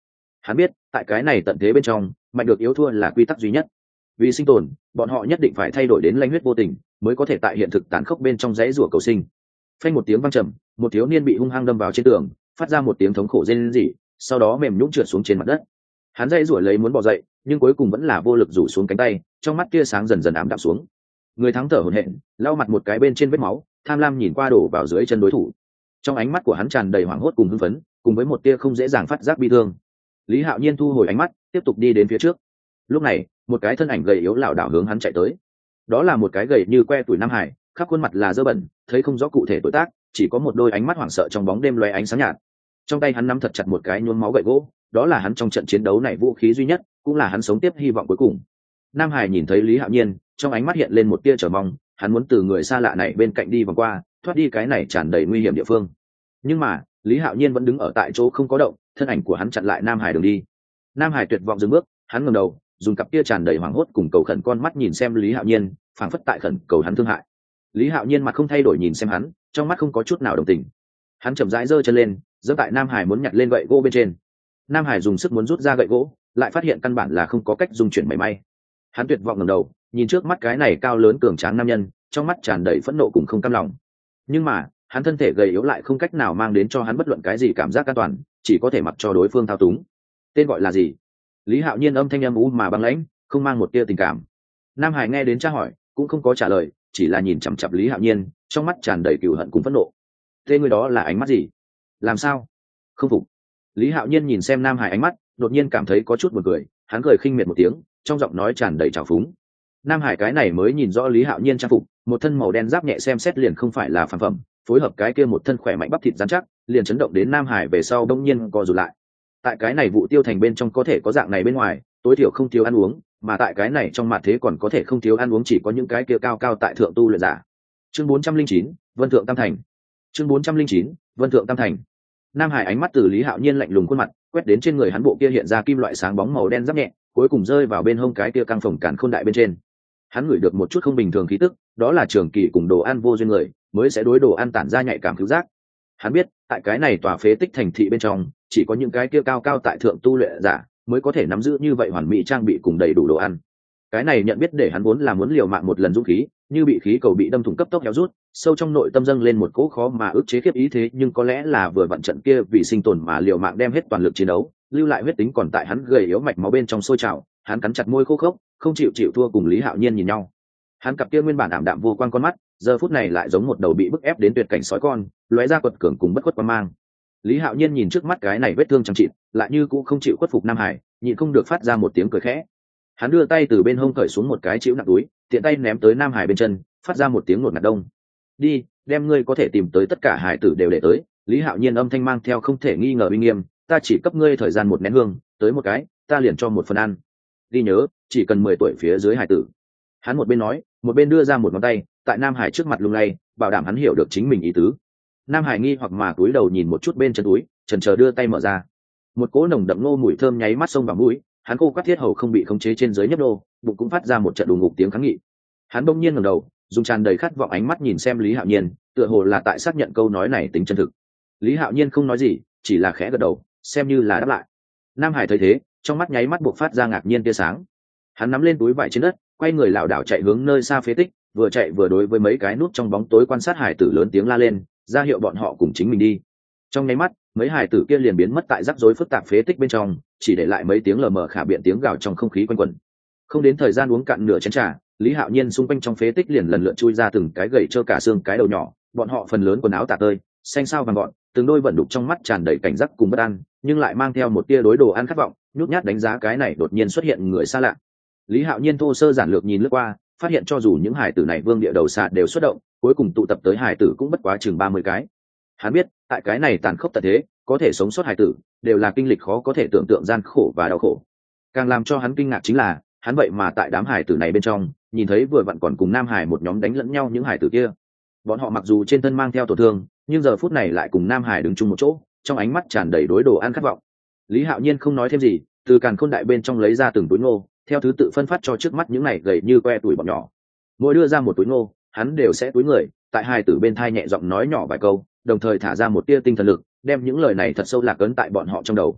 Hắn biết tại cái này tận thế bên trong, mạnh được yếu thua là quy tắc duy nhất. Vì sinh tồn, bọn họ nhất định phải thay đổi đến lanh huyết vô tình, mới có thể tại hiện thực tàn khốc bên trong rẽ rủa cầu sinh. Phanh một tiếng vang trầm, một thiếu niên bị hung hăng đâm vào trên tường, phát ra một tiếng thống khổ rên rỉ, sau đó mềm nhũn trượt xuống trên mặt đất. Hắn dãy rủa lấy muốn bò dậy, nhưng cuối cùng vẫn là vô lực rủ xuống cánh tay, trong mắt tia sáng dần dần ảm đạm xuống. Người thắng thở hổn hển, lau mặt một cái bên trên vết máu, tham lam nhìn qua đổ vào dưới chân đối thủ. Trong ánh mắt của hắn tràn đầy hoảng hốt cùng hưng phấn, cùng với một tia không dễ dàng phát giác bi thương. Lý Hạo Nhiên thu hồi ánh mắt, tiếp tục đi đến phía trước. Lúc này, một cái thân ảnh gầy yếu lảo đảo hướng hắn chạy tới. Đó là một cái gầy như que tuổi Nam Hải, khắp khuôn mặt là dơ bẩn, thấy không rõ cụ thể tuổi tác, chỉ có một đôi ánh mắt hoảng sợ trong bóng đêm loé ánh sáng nhạt. Trong tay hắn nắm thật chặt một cái nhuốm máu gậy gỗ, đó là hắn trong trận chiến đấu này vũ khí duy nhất, cũng là hắn sống tiếp hy vọng cuối cùng. Nam Hải nhìn thấy Lý Hạo Nhiên, trong ánh mắt hiện lên một tia chờ mong, hắn muốn từ người xa lạ này bên cạnh đi vòng qua, thoát đi cái này tràn đầy nguy hiểm địa phương. Nhưng mà, Lý Hạo Nhiên vẫn đứng ở tại chỗ không có động, thân ảnh của hắn chặn lại Nam Hải đường đi. Nam Hải tuyệt vọng dừng bước, hắn ngẩng đầu, dùng cặp kia tràn đầy hoảng hốt cùng cầu khẩn con mắt nhìn xem Lý Hạo Nhiên, phảng phất tại khẩn cầu hắn thương hại. Lý Hạo Nhiên mặt không thay đổi nhìn xem hắn, trong mắt không có chút nào đồng tình. Hắn chậm rãi giơ chân lên, giơ tại Nam Hải muốn nhặt lên gậy gỗ bên trên. Nam Hải dùng sức muốn rút ra gậy gỗ, lại phát hiện căn bản là không có cách dung chuyển mảy may. Hắn tuyệt vọng ngẩng đầu, nhìn trước mắt cái này cao lớn cường tráng nam nhân, trong mắt tràn đầy phẫn nộ cùng không cam lòng. Nhưng mà, hắn thân thể gầy yếu lại không cách nào mang đến cho hắn bất luận cái gì cảm giác an toàn, chỉ có thể mặc cho đối phương thao túng. Tên gọi là gì? Lý Hạo Nhiên âm thanh âm u mà băng lãnh, không mang một tia tình cảm. Nam Hải nghe đến tra hỏi, cũng không có trả lời, chỉ là nhìn chằm chằm Lý Hạo Nhiên, trong mắt tràn đầy cừu hận cùng phẫn nộ. Tên người đó là ánh mắt gì? Làm sao? Không phục. Lý Hạo Nhiên nhìn xem Nam Hải ánh mắt, đột nhiên cảm thấy có chút buồn cười, hắn cười khinh miệt một tiếng, trong giọng nói tràn đầy trào phúng. Nam Hải cái này mới nhìn rõ Lý Hạo Nhiên trang phục, một thân màu đen giáp nhẹ xem xét liền không phải là phàm phẩm, phối hợp cái kia một thân khỏe mạnh bắp thịt rắn chắc, liền chấn động đến Nam Hải về sau đông nhiên co rụt lại. Tại cái này vụ tiêu thành bên trong có thể có dạng này bên ngoài, tối thiểu không thiếu ăn uống, mà tại cái này trong mặt thế còn có thể không thiếu ăn uống, chỉ có những cái kia cao cao tại thượng tu luyện giả. Chương 409, Vân Thượng Tam Thành. Chương 409, Vân Thượng Tam Thành. Nam Hải ánh mắt từ Lý Hạo Nhiên lạnh lùng khuôn mặt, quét đến trên người hắn bộ kia hiện ra kim loại sáng bóng màu đen giáp nhẹ, cuối cùng rơi vào bên hông cái kia căng phồng càn khôn đại bên trên. Hắn ngửi được một chút không bình thường khí tức, đó là trường kỳ cùng đồ ăn vô duyên người, mới sẽ đối đồ ăn tản ra nhạy cảm cứu giác. Hắn biết, tại cái này tòa phế tích thành thị bên trong, chỉ có những cái kia cao cao tại thượng tu luyện giả mới có thể nắm giữ như vậy hoàn mỹ trang bị cùng đầy đủ đồ ăn. Cái này nhận biết để hắn vốn là muốn liều mạng một lần dũng khí, như bị khí cầu bị đâm thủng cấp tốc héo rút, sâu trong nội tâm dâng lên một cỗ khó mà ức chế khiếp ý thế, nhưng có lẽ là vừa vặn trận kia vì sinh tồn mà liều mạng đem hết toàn lực chiến đấu, lưu lại huyết tính còn tại hắn gầy yếu mạch máu bên trong sôi trào, hắn cắn chặt môi khô khốc, không chịu thua cùng Lý Hạo Nhiên nhìn nhau. Hắn cặp kia nguyên bản ảm đạm vô quang con mắt, giờ phút này lại giống một đầu bị bức ép đến tuyệt cảnh sói con, lóe ra quật cường cùng bất khuất quan mang. Lý Hạo Nhiên nhìn trước mắt cái này vết thương chẳng chịt, lại như cũng không chịu khuất phục Nam Hải, nhịn không được phát ra một tiếng cười khẽ. Hắn đưa tay từ bên hông cởi xuống một cái chĩu nặng túi, tiện tay ném tới Nam Hải bên chân, phát ra một tiếng ngột ngạt đông. Đi, đem ngươi có thể tìm tới tất cả hải tử đều để tới. Lý Hạo Nhiên âm thanh mang theo không thể nghi ngờ uy nghiêm, ta chỉ cấp ngươi thời gian một nén hương, tới một cái, ta liền cho một phần ăn. Đi nhớ, chỉ cần 10 tuổi phía dưới hải tử. Hắn một bên nói, một bên đưa ra một ngón tay, tại Nam Hải trước mặt lung lay, bảo đảm hắn hiểu được chính mình ý tứ. Nam Hải nghi hoặc mà cúi đầu nhìn một chút bên chân túi, chần chờ đưa tay mở ra. Một cỗ nồng đậm ngô mùi thơm nháy mắt xông vào mũi, hắn khô quắt thiết hầu không bị khống chế trên dưới nhấp nô, bụng cũng phát ra một trận đùng ngục tiếng kháng nghị. Hắn bỗng nhiên ngẩng đầu, dùng tràn đầy khát vọng ánh mắt nhìn xem Lý Hạo Nhiên, tựa hồ là tại xác nhận câu nói này tính chân thực. Lý Hạo Nhiên không nói gì, chỉ là khẽ gật đầu, xem như là đáp lại. Nam Hải thấy thế, trong mắt nháy mắt buộc phát ra ngạc nhiên tia sáng. Hắn nắm lên túi vải trên đất, quay người lảo đảo chạy hướng nơi xa phế tích, vừa chạy vừa đối với mấy cái nút trong bóng tối quan sát hải tử lớn tiếng la lên, ra hiệu bọn họ cùng chính mình đi. Trong nháy mắt, mấy hải tử kia liền biến mất tại rắc rối phức tạp phế tích bên trong, chỉ để lại mấy tiếng lờ mờ khả biện tiếng gào trong không khí quanh quẩn. Không đến thời gian uống cạn nửa chén trà, Lý Hạo Nhiên xung quanh trong phế tích liền lần lượt chui ra từng cái gầy trơ cả xương cái đầu nhỏ, bọn họ phần lớn quần áo tả tơi, xanh xao vàng gọn, từng đôi vận đục trong mắt tràn đầy cảnh giác cùng bất an, nhưng lại mang theo một tia đối đồ ăn khát vọng, nhút nhát đánh giá cái này đột nhiên xuất hiện người xa lạ. Lý Hạo Nhiên thô sơ giản lược nhìn lướt qua, phát hiện cho dù những hải tử này vương địa đầu xạ đều xuất động, cuối cùng tụ tập tới hải tử cũng bất quá chừng 30 cái. Hắn biết, tại cái này tàn khốc tận thế, có thể sống sót hải tử đều là kinh lịch khó có thể tưởng tượng gian khổ và đau khổ. Càng làm cho hắn kinh ngạc chính là, hắn vậy mà tại đám hải tử này bên trong, nhìn thấy vừa vặn còn cùng Nam Hải một nhóm đánh lẫn nhau những hải tử kia. Bọn họ mặc dù trên thân mang theo tổn thương, nhưng giờ phút này lại cùng Nam Hải đứng chung một chỗ, trong ánh mắt tràn đầy đối đồ ăn khát vọng. Lý Hạo Nhiên không nói thêm gì, từ càn khôn đại bên trong lấy ra từng túi ngô, theo thứ tự phân phát cho trước mắt những này gầy như que tuổi bọn nhỏ. Mỗi đưa ra một túi ngô, hắn đều sẽ túi người, tại hai tử bên thai nhẹ giọng nói nhỏ vài câu, đồng thời thả ra một tia tinh thần lực, đem những lời này thật sâu lạc ấn tại bọn họ trong đầu.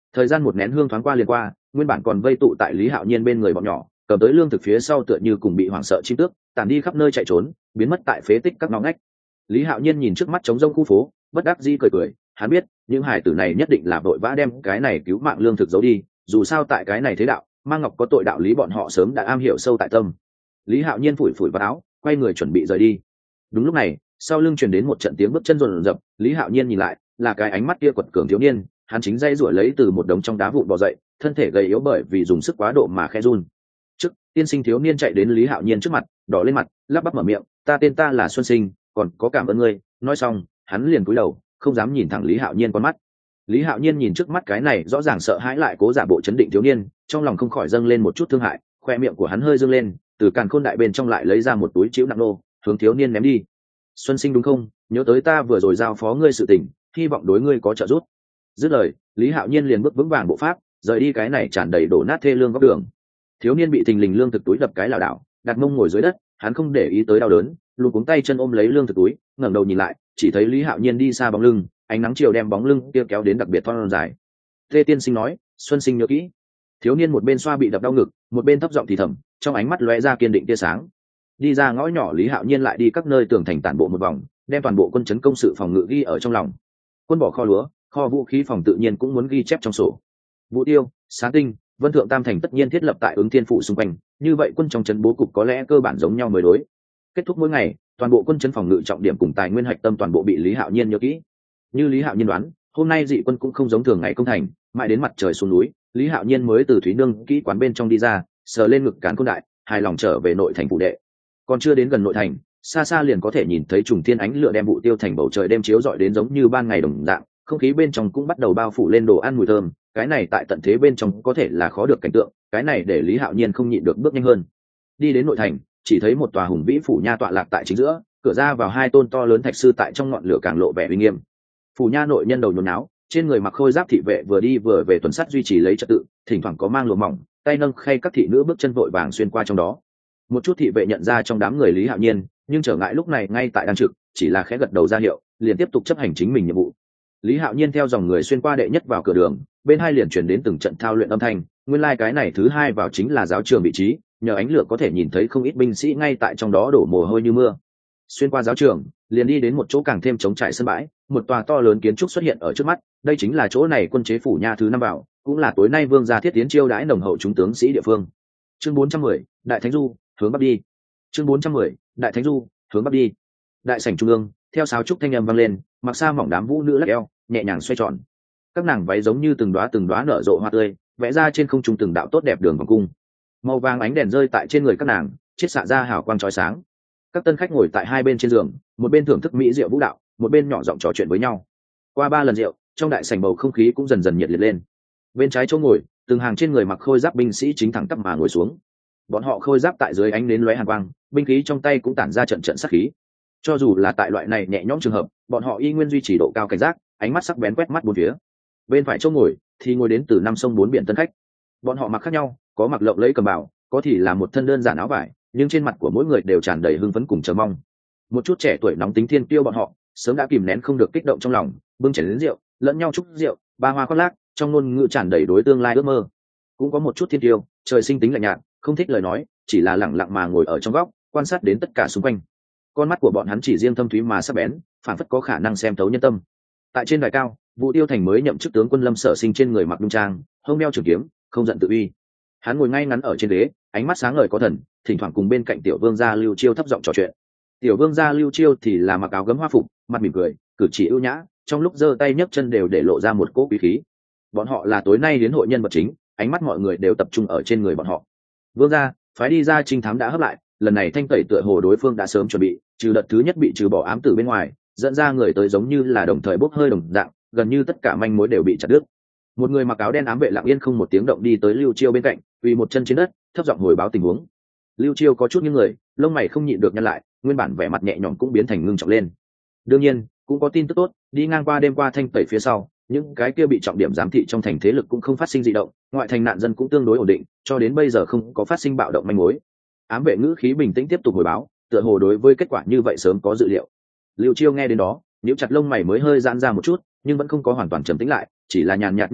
Thời gian một nén hương thoáng qua liền qua, nguyên bản còn vây tụ tại Lý Hạo Nhiên bên người bọn nhỏ cầm tới lương thực phía sau tựa như cùng bị hoảng sợ chim tước tản đi khắp nơi chạy trốn, biến mất tại phế tích các ngõ ngách. Lý Hạo Nhiên nhìn trước mắt trống rông khu phố, bất đắc dĩ cười cười, hắn biết những hải tử này nhất định là vội vã đem cái này cứu mạng lương thực giấu đi, dù sao tại cái này thế đạo mang ngọc có tội đạo lý bọn họ sớm đã am hiểu sâu tại tâm. Lý Hạo Nhiên phủi phủi vào áo, quay người chuẩn bị rời đi. Đúng lúc này, sau lưng truyền đến một trận tiếng bước chân rồn rập, Lý Hạo Nhiên nhìn lại, là cái ánh mắt kia quật cường thiếu niên, hắn chính dây rủi lấy từ một đống trong đá vụn bò dậy, thân thể gầy yếu bởi vì dùng sức quá độ mà khẽ run. Trước, tiên sinh thiếu niên chạy đến Lý Hạo Nhiên trước mặt, đỏ lên mặt, lắp bắp mở miệng, tên ta là Xuân Sinh, còn có cảm ơn ngươi. Nói xong, hắn liền cúi đầu, không dám nhìn thẳng Lý Hạo Nhiên con mắt. Lý Hạo Nhiên nhìn trước mắt cái này rõ ràng sợ hãi lại cố giả bộ chấn định thiếu niên, trong lòng không khỏi dâng lên một chút thương hại, khoe miệng của hắn hơi dương lên, từ càn khôn đại bên trong lại lấy ra một túi chĩu nặng nô, hướng thiếu niên ném đi. Xuân Sinh đúng không? Nhớ tới ta vừa rồi giao phó ngươi sự tình, hy vọng đối ngươi có trợ giúp. Dứt lời, Lý Hạo Nhiên liền bước vững vàng bộ pháp, rời đi cái này tràn đầy đổ nát thê lương góc đường. Thiếu niên bị thình lình lương thực túi đập cái lảo đảo, đặt mông ngồi dưới đất, hắn không để ý tới đau đớn, luôn cuống tay chân ôm lấy lương thực túi, ngẩng đầu nhìn lại, chỉ thấy Lý Hạo Nhiên đi xa bóng lưng, ánh nắng chiều đem bóng lưng kia kéo đến đặc biệt thon dài. Tê tiên sinh nói, Xuân Sinh nhớ kỹ. Thiếu niên một bên xoa bị đập đau ngực, một bên thấp giọng thì thầm, trong ánh mắt lóe ra kiên định tia sáng. Đi ra ngõ nhỏ, Lý Hạo Nhiên lại đi các nơi tường thành tản bộ một vòng, đem toàn bộ quân trấn công sự phòng ngự ghi ở trong lòng. Quân bỏ kho lúa, kho vũ khí phòng tự nhiên cũng muốn ghi chép trong sổ. Vũ Tiêu, Sáng Tinh, Vân Thượng Tam thành tất nhiên thiết lập tại Ứng Thiên phủ xung quanh, như vậy quân trong trấn bố cục có lẽ cơ bản giống nhau mới đối. Kết thúc mỗi ngày, toàn bộ quân trấn phòng ngự trọng điểm cùng tài nguyên hạch tâm toàn bộ bị Lý Hạo Nhiên nhớ kỹ. Như Lý Hạo Nhiên đoán, hôm nay dị quân cũng không giống thường ngày công thành, mãi đến mặt trời xuống núi, Lý Hạo Nhiên mới từ Thúy Nương kỹ quán bên trong đi ra, sờ lên ngực cán côn đại, hài lòng trở về nội thành phủ đệ. Còn chưa đến gần nội thành, xa xa liền có thể nhìn thấy trùng thiên ánh lửa đem Vũ Tiêu thành bầu trời đêm chiếu rọi đến giống như ban ngày đồng dạng, không khí bên trong cũng bắt đầu bao phủ lên đồ ăn mùi thơm, cái này tại tận thế bên trong có thể là khó được cảnh tượng, cái này để Lý Hạo Nhiên không nhịn được bước nhanh hơn. Đi đến nội thành, chỉ thấy một tòa hùng vĩ phủ nha tọa lạc tại chính giữa, cửa ra vào hai tôn to lớn thạch sư tại trong ngọn lửa càng lộ vẻ uy nghiêm. Phủ nha nội nhân đầu nhốn náo, trên người mặc khôi giáp thị vệ vừa đi vừa về tuần sát duy trì lấy trật tự, thỉnh thoảng có mang lụa mỏng, tay nâng khay các thị nữ bước chân vội vàng xuyên qua trong đó. Một chút thị vệ nhận ra trong đám người Lý Hạo Nhiên, nhưng trở ngại lúc này ngay tại đang trực, chỉ là khẽ gật đầu ra hiệu, liền tiếp tục chấp hành chính mình nhiệm vụ. Lý Hạo Nhiên theo dòng người xuyên qua đệ nhất vào cửa đường, bên hai liền chuyển đến từng trận thao luyện âm thanh, nguyên lai cái này thứ hai vào chính là giáo trường vị trí, nhờ ánh lửa có thể nhìn thấy không ít binh sĩ ngay tại trong đó đổ mồ hôi như mưa. Xuyên qua giáo trường, liền đi đến một chỗ càng thêm trống trải sân bãi, một tòa to lớn kiến trúc xuất hiện ở trước mắt, đây chính là chỗ này quân chế phủ nha thứ năm vào, cũng là tối nay vương gia thiết tiến chiêu đãi nồng hậu chúng tướng sĩ địa phương. Chương 410, Đại Thánh Du, hướng bắc đi. Chương 410, Đại Thánh Du, hướng bắc đi. Đại sảnh trung ương, theo sáo trúc thanh âm vang lên, mặc sa mỏng đám vũ nữ lắc eo, nhẹ nhàng xoay tròn. Các nàng váy giống như từng đóa nở rộ hoa tươi, vẽ ra trên không trung từng đạo tốt đẹp đường vòng cung. Màu vàng ánh đèn rơi tại trên người các nàng, chiết xạ ra hào quang chói sáng. Các tân khách ngồi tại hai bên trên giường, một bên thưởng thức mỹ rượu vũ đạo, một bên nhỏ giọng trò chuyện với nhau. Qua 3 lần rượu, trong đại sảnh bầu không khí cũng dần dần nhiệt liệt lên. Bên trái chỗ ngồi, từng hàng trên người mặc khôi giáp binh sĩ chính thẳng tắp mà ngồi xuống. Bọn họ khôi giáp tại dưới ánh nến lóe hàn quang, binh khí trong tay cũng tản ra trận trận sát khí. Cho dù là tại loại này nhẹ nhõm trường hợp, bọn họ y nguyên duy trì độ cao cảnh giác, ánh mắt sắc bén quét mắt bốn phía. Bên phải chỗ ngồi thì ngồi đến từ năm sông bốn biển tân khách. Bọn họ mặc khác nhau, có mặc lộng lẫy cầm bào, có thì là một thân đơn giản áo vải, nhưng trên mặt của mỗi người đều tràn đầy hưng phấn cùng chờ mong. Một chút trẻ tuổi nóng tính thiên tiêu bọn họ sớm đã kìm nén không được kích động trong lòng, bưng chén đến rượu, lẫn nhau chúc rượu, ba hoa khoác lác, trong ngôn ngữ tràn đầy đối tương lai ước mơ. Cũng có một chút thiên tiêu, trời sinh tính lạnh nhạt, không thích lời nói, chỉ là lẳng lặng mà ngồi ở trong góc, quan sát đến tất cả xung quanh. Con mắt của bọn hắn chỉ riêng thâm thúy mà sắc bén, phản phất có khả năng xem thấu nhân tâm. Tại trên đài cao, Vũ Tiêu Thành mới nhậm chức tướng quân Lâm Sở Sinh trên người mặc nhung trang, hông đeo trường kiếm, không giận tự uy. Hắn ngồi ngay ngắn ở trên ghế, ánh mắt sáng ngời có thần, thỉnh thoảng cùng bên cạnh tiểu vương gia Lưu Chiêu thấp giọng trò chuyện. Tiểu vương gia Lưu Chiêu thì là mặc áo gấm hoa phục, mặt mỉm cười, cử chỉ ưu nhã, trong lúc giơ tay nhấc chân đều để lộ ra một cỗ quý khí. Bọn họ là tối nay đến hội nhân vật chính, ánh mắt mọi người đều tập trung ở trên người bọn họ. Vương gia phái đi ra trinh thám đã hấp lại, lần này thanh tẩy tựa hồ đối phương đã sớm chuẩn bị, trừ đợt thứ nhất bị trừ bỏ ám tử bên ngoài, dẫn ra người tới giống như là đồng thời bốc hơi đồng dạng, gần như tất cả manh mối đều bị chặt đứt. Một người mặc áo đen ám vệ lặng yên không một tiếng động đi tới Lưu Chiêu bên cạnh, quỳ một chân trên đất, thấp giọng hồi báo tình huống. Lưu Chiêu có chút những người, lông mày không nhịn được nhăn lại, nguyên bản vẻ mặt nhẹ nhõm cũng biến thành ngưng trọng lên. Đương nhiên, cũng có tin tức tốt, đi ngang qua đêm qua thanh tẩy phía sau, những cái kia bị trọng điểm giám thị trong thành thế lực cũng không phát sinh dị động, ngoại thành nạn dân cũng tương đối ổn định, cho đến bây giờ không có phát sinh bạo động manh mối. Ám vệ ngữ khí bình tĩnh tiếp tục hồi báo, tựa hồ đối với kết quả như vậy sớm có dự liệu. Lưu Chiêu nghe đến đó, nhíu chặt lông mày mới hơi giãn ra một chút, nhưng vẫn không có hoàn toàn trầm tĩnh lại, chỉ là nhàn nhạt biết miệng,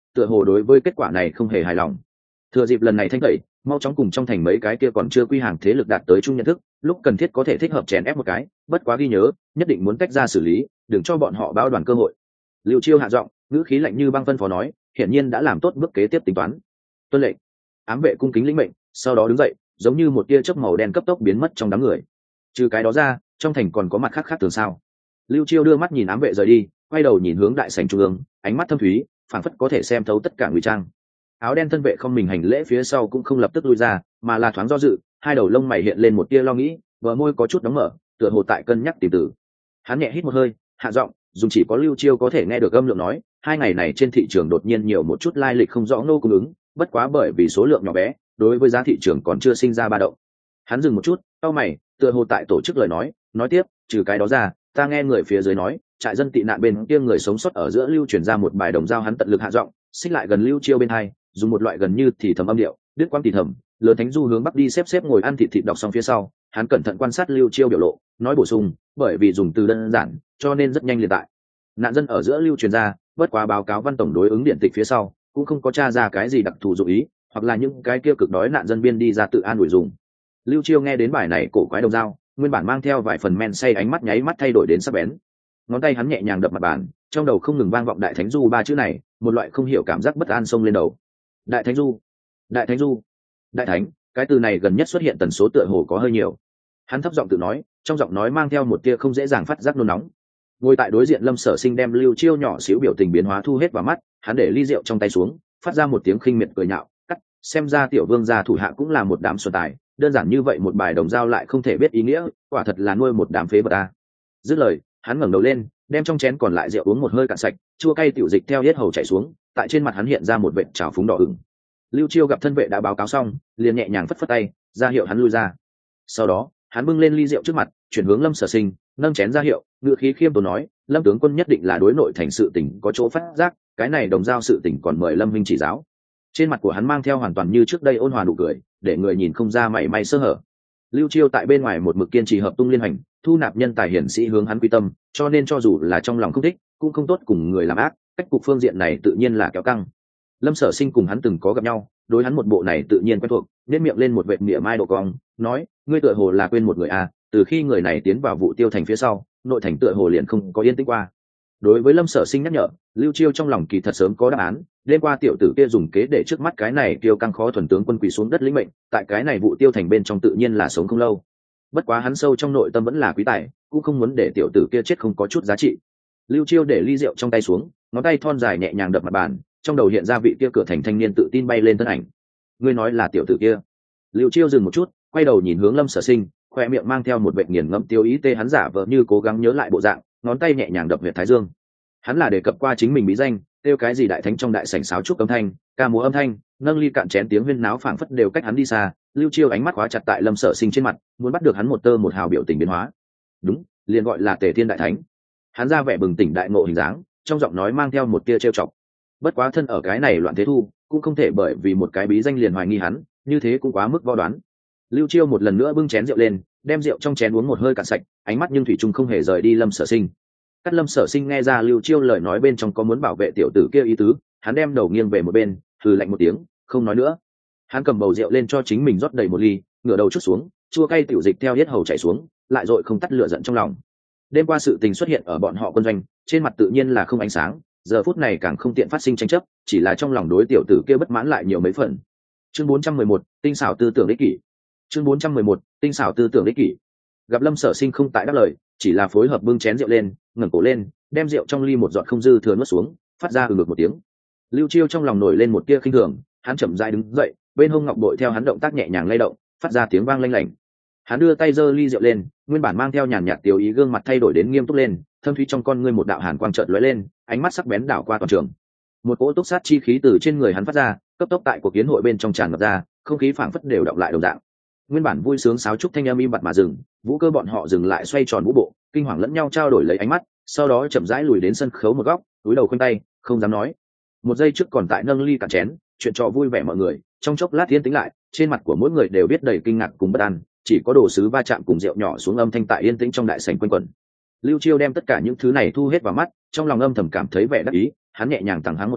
tựa hồ đối với kết quả này không hề hài lòng. Thừa dịp lần này thanh tẩy, mau chóng cùng trong thành mấy cái kia còn chưa quy hàng thế lực đạt tới chung nhận thức, lúc cần thiết có thể thích hợp chèn ép một cái, bất quá ghi nhớ, nhất định muốn tách ra xử lý, đừng cho bọn họ bao đoàn cơ hội. Lưu Chiêu hạ giọng, ngữ khí lạnh như băng phân phó nói, hiển nhiên đã làm tốt bước kế tiếp tính toán. Tuân lệnh. Ám vệ cung kính lĩnh mệnh, sau đó đứng dậy, giống như một tia chớp màu đen cấp tốc biến mất trong đám người. Trừ cái đó ra, trong thành còn có mặt khác thường sao? Lưu Chiêu đưa mắt nhìn ám vệ rời đi, quay đầu nhìn hướng đại sảnh trung ương, ánh mắt thâm thúy, phảng phất có thể xem thấu tất cả ngụy trang. Áo đen thân vệ không mình hành lễ phía sau cũng không lập tức lui ra, mà là thoáng do dự, hai đầu lông mày hiện lên một tia lo nghĩ, bờ môi có chút đóng mở, tựa hồ tại cân nhắc tìm từ. Hắn nhẹ hít một hơi, hạ giọng, dùng chỉ có Lưu Chiêu có thể nghe được âm lượng nói, hai ngày này trên thị trường đột nhiên nhiều một chút lai lịch không rõ nô cung ứng, bất quá bởi vì số lượng nhỏ bé, đối với giá thị trường còn chưa sinh ra ba động. Hắn dừng một chút, cau mày, tựa hồ tại tổ chức lời nói tiếp, trừ cái đó ra, ta nghe người phía dưới nói, trại dân tị nạn bên kia người sống sót ở giữa lưu truyền ra một bài đồng dao, hắn tận lực hạ giọng, xích lại gần Lưu Chiêu bên hai, dùng một loại gần như thì thầm âm điệu, đứt quãng thì thầm, lớn thánh du hướng bắc đi xếp ngồi ăn thịt đọc xong phía sau, hắn cẩn thận quan sát Lưu Chiêu biểu lộ, nói bổ sung, bởi vì dùng từ đơn giản, cho nên rất nhanh liền tại. Nạn dân ở giữa lưu truyền ra, bất quá báo cáo văn tổng đối ứng điện tịch phía sau, cũng không có tra ra cái gì đặc thù dụng ý, hoặc là những cái kia cực đói nạn dân biên đi ra tự an ủi dùng. Lưu Chiêu nghe đến bài này cổ quái đồng dao, nguyên bản mang theo vài phần men say, ánh mắt nháy mắt thay đổi đến sắc bén. Ngón tay hắn nhẹ nhàng đập mặt bàn, trong đầu không ngừng vang vọng đại thánh du ba chữ này, một loại không hiểu cảm giác bất an xông lên đầu. Đại thánh du, đại thánh du, đại thánh, cái từ này gần nhất xuất hiện tần số tựa hồ có hơi nhiều. Hắn thấp giọng tự nói, trong giọng nói mang theo một tia không dễ dàng phát giác nôn nóng. Ngồi tại đối diện Lâm Sở Sinh đem Lưu Chiêu nhỏ xíu biểu tình biến hóa thu hết vào mắt, hắn để ly rượu trong tay xuống, phát ra một tiếng khinh miệt cười nhạo, cắt, xem ra tiểu vương gia thủ hạ cũng là một đám xuân tài, đơn giản như vậy một bài đồng dao lại không thể biết ý nghĩa, quả thật là nuôi một đám phế vật ta. Dứt lời, hắn ngẩng đầu lên, đem trong chén còn lại rượu uống một hơi cạn sạch, chua cay tiểu dịch theo yết hầu chảy xuống, tại trên mặt hắn hiện ra một vệt trào phúng đỏ ửng. Lưu Chiêu gặp thân vệ đã báo cáo xong, liền nhẹ nhàng phất phất tay, ra hiệu hắn lui ra. Sau đó, hắn bưng lên ly rượu trước mặt, chuyển hướng Lâm Sở Sinh, nâng chén ra hiệu, ngựa khí khiêm tốn nói, Lâm tướng quân nhất định là đối nội thành sự tình có chỗ phát giác, cái này đồng giao sự tình còn mời Lâm huynh chỉ giáo. Trên mặt của hắn mang theo hoàn toàn như trước đây ôn hòa nụ cười, để người nhìn không ra mảy may sơ hở. Lưu Chiêu tại bên ngoài một mực kiên trì hợp tung liên hành, thu nạp nhân tài hiển sĩ hướng hắn quy tâm, cho nên cho dù là trong lòng không thích, cũng không tốt cùng người làm ác, cách cục phương diện này tự nhiên là kéo căng. Lâm Sở Sinh cùng hắn từng có gặp nhau, đối hắn một bộ này tự nhiên quen thuộc, nét miệng lên một vệt mỉa mai độ cong, nói, ngươi tựa hồ là quên một người à, từ khi người này tiến vào Vụ Tiêu thành phía sau, nội thành tựa hồ liền không có yên tĩnh qua. Đối với Lâm Sở Sinh nhắc nhở, Lưu Chiêu trong lòng kỳ thật sớm có đáp án, đêm qua tiểu tử kia dùng kế để trước mắt cái này tiêu căng khó thuần tướng quân quỳ xuống đất lĩnh mệnh, tại cái này Vụ Tiêu thành bên trong tự nhiên là sống không lâu. Bất quá hắn sâu trong nội tâm vẫn là quý tài, cũng không muốn để tiểu tử kia chết không có chút giá trị. Lưu Chiêu để ly rượu trong tay xuống, ngón tay thon dài nhẹ nhàng đập mặt bàn, trong đầu hiện ra vị kia cửa thành thanh niên tự tin bay lên thân ảnh. Ngươi nói là tiểu tử kia? Lưu Chiêu dừng một chút, quay đầu nhìn hướng Lâm Sở Sinh, khoe miệng mang theo một vệt nghiền ngẫm tiêu ý tê, hắn giả vờ như cố gắng nhớ lại bộ dạng, ngón tay nhẹ nhàng đập huyệt thái dương. Hắn là đề cập qua chính mình bí danh, kêu cái gì đại thánh trong đại sảnh sáo trúc âm thanh, ca múa âm thanh, nâng ly cạn chén tiếng huyên náo phảng phất đều cách hắn đi xa. Lưu Chiêu ánh mắt khóa chặt tại Lâm Sở Sinh trên mặt, muốn bắt được hắn một tơ một hào biểu tình biến hóa. Đúng, liền gọi là Tề Thiên đại thánh. Hắn ra vẻ bừng tỉnh đại ngộ hình dáng, trong giọng nói mang theo một tia trêu chọc. Bất quá thân ở cái này loạn thế thu, cũng không thể bởi vì một cái bí danh liền hoài nghi hắn, như thế cũng quá mức vo đoán. Lưu Chiêu một lần nữa bưng chén rượu lên, đem rượu trong chén uống một hơi cạn sạch, ánh mắt nhưng thủy chung không hề rời đi Lâm Sở Sinh. Cắt Lâm Sở Sinh nghe ra Lưu Chiêu lời nói bên trong có muốn bảo vệ tiểu tử kia ý tứ, hắn đem đầu nghiêng về một bên, hừ lạnh một tiếng, không nói nữa. Hắn cầm bầu rượu lên cho chính mình rót đầy một ly, ngửa đầu chút xuống, chua cay tiểu dịch theo yết hầu chảy xuống, lại dội không tắt lửa giận trong lòng. Đêm qua sự tình xuất hiện ở bọn họ quân doanh, trên mặt tự nhiên là không ánh sáng, giờ phút này càng không tiện phát sinh tranh chấp, chỉ là trong lòng đối tiểu tử kia bất mãn lại nhiều mấy phần. Chương 411, tinh xảo tư tưởng ích kỷ. Chương 411, tinh xảo tư tưởng ích kỷ. Gặp Lâm Sở Sinh không tại đáp lời, chỉ là phối hợp bưng chén rượu lên, ngẩng cổ lên, đem rượu trong ly một giọt không dư thừa nuốt xuống, phát ra ngược một tiếng. Lưu Chiêu trong lòng nổi lên một tia khinh thường, hắn chậm rãi đứng dậy, bên hông ngọc bội theo hắn động tác nhẹ nhàng lay động, phát ra tiếng vang lanh lảnh. Hắn đưa tay giơ ly rượu lên, nguyên bản mang theo nhàn nhạt tiêu ý gương mặt thay đổi đến nghiêm túc lên, thâm thúy trong con ngươi một đạo hàn quang chợt lóe lên, ánh mắt sắc bén đảo qua toàn trường. Một cỗ túc sát chi khí từ trên người hắn phát ra, cấp tốc tại cuộc kiến hội bên trong tràn ngập ra, không khí phảng phất đều động lại đồng dạng. Nguyên bản vui sướng sáo trúc thanh âm im bặt mà dừng, vũ cơ bọn họ dừng lại xoay tròn vũ bộ, kinh hoàng lẫn nhau trao đổi lấy ánh mắt, sau đó chậm rãi lùi đến sân khấu một góc, cúi đầu khoanh tay, không dám nói. Một giây trước còn tại nâng ly cạn chén, chuyện trò vui vẻ mọi người, trong chốc lát yên tĩnh lại, trên mặt của mỗi người đều viết đầy kinh ngạc cùng bất an, chỉ có đồ sứ va chạm cùng rượu nhỏ xuống âm thanh tại yên tĩnh trong đại sảnh quanh quẩn. Lưu Chiêu đem tất cả những thứ này thu hết vào mắt, trong lòng âm thầm cảm thấy vẻ đắc ý, hắn nhẹ nhàng thẳng háng một cái,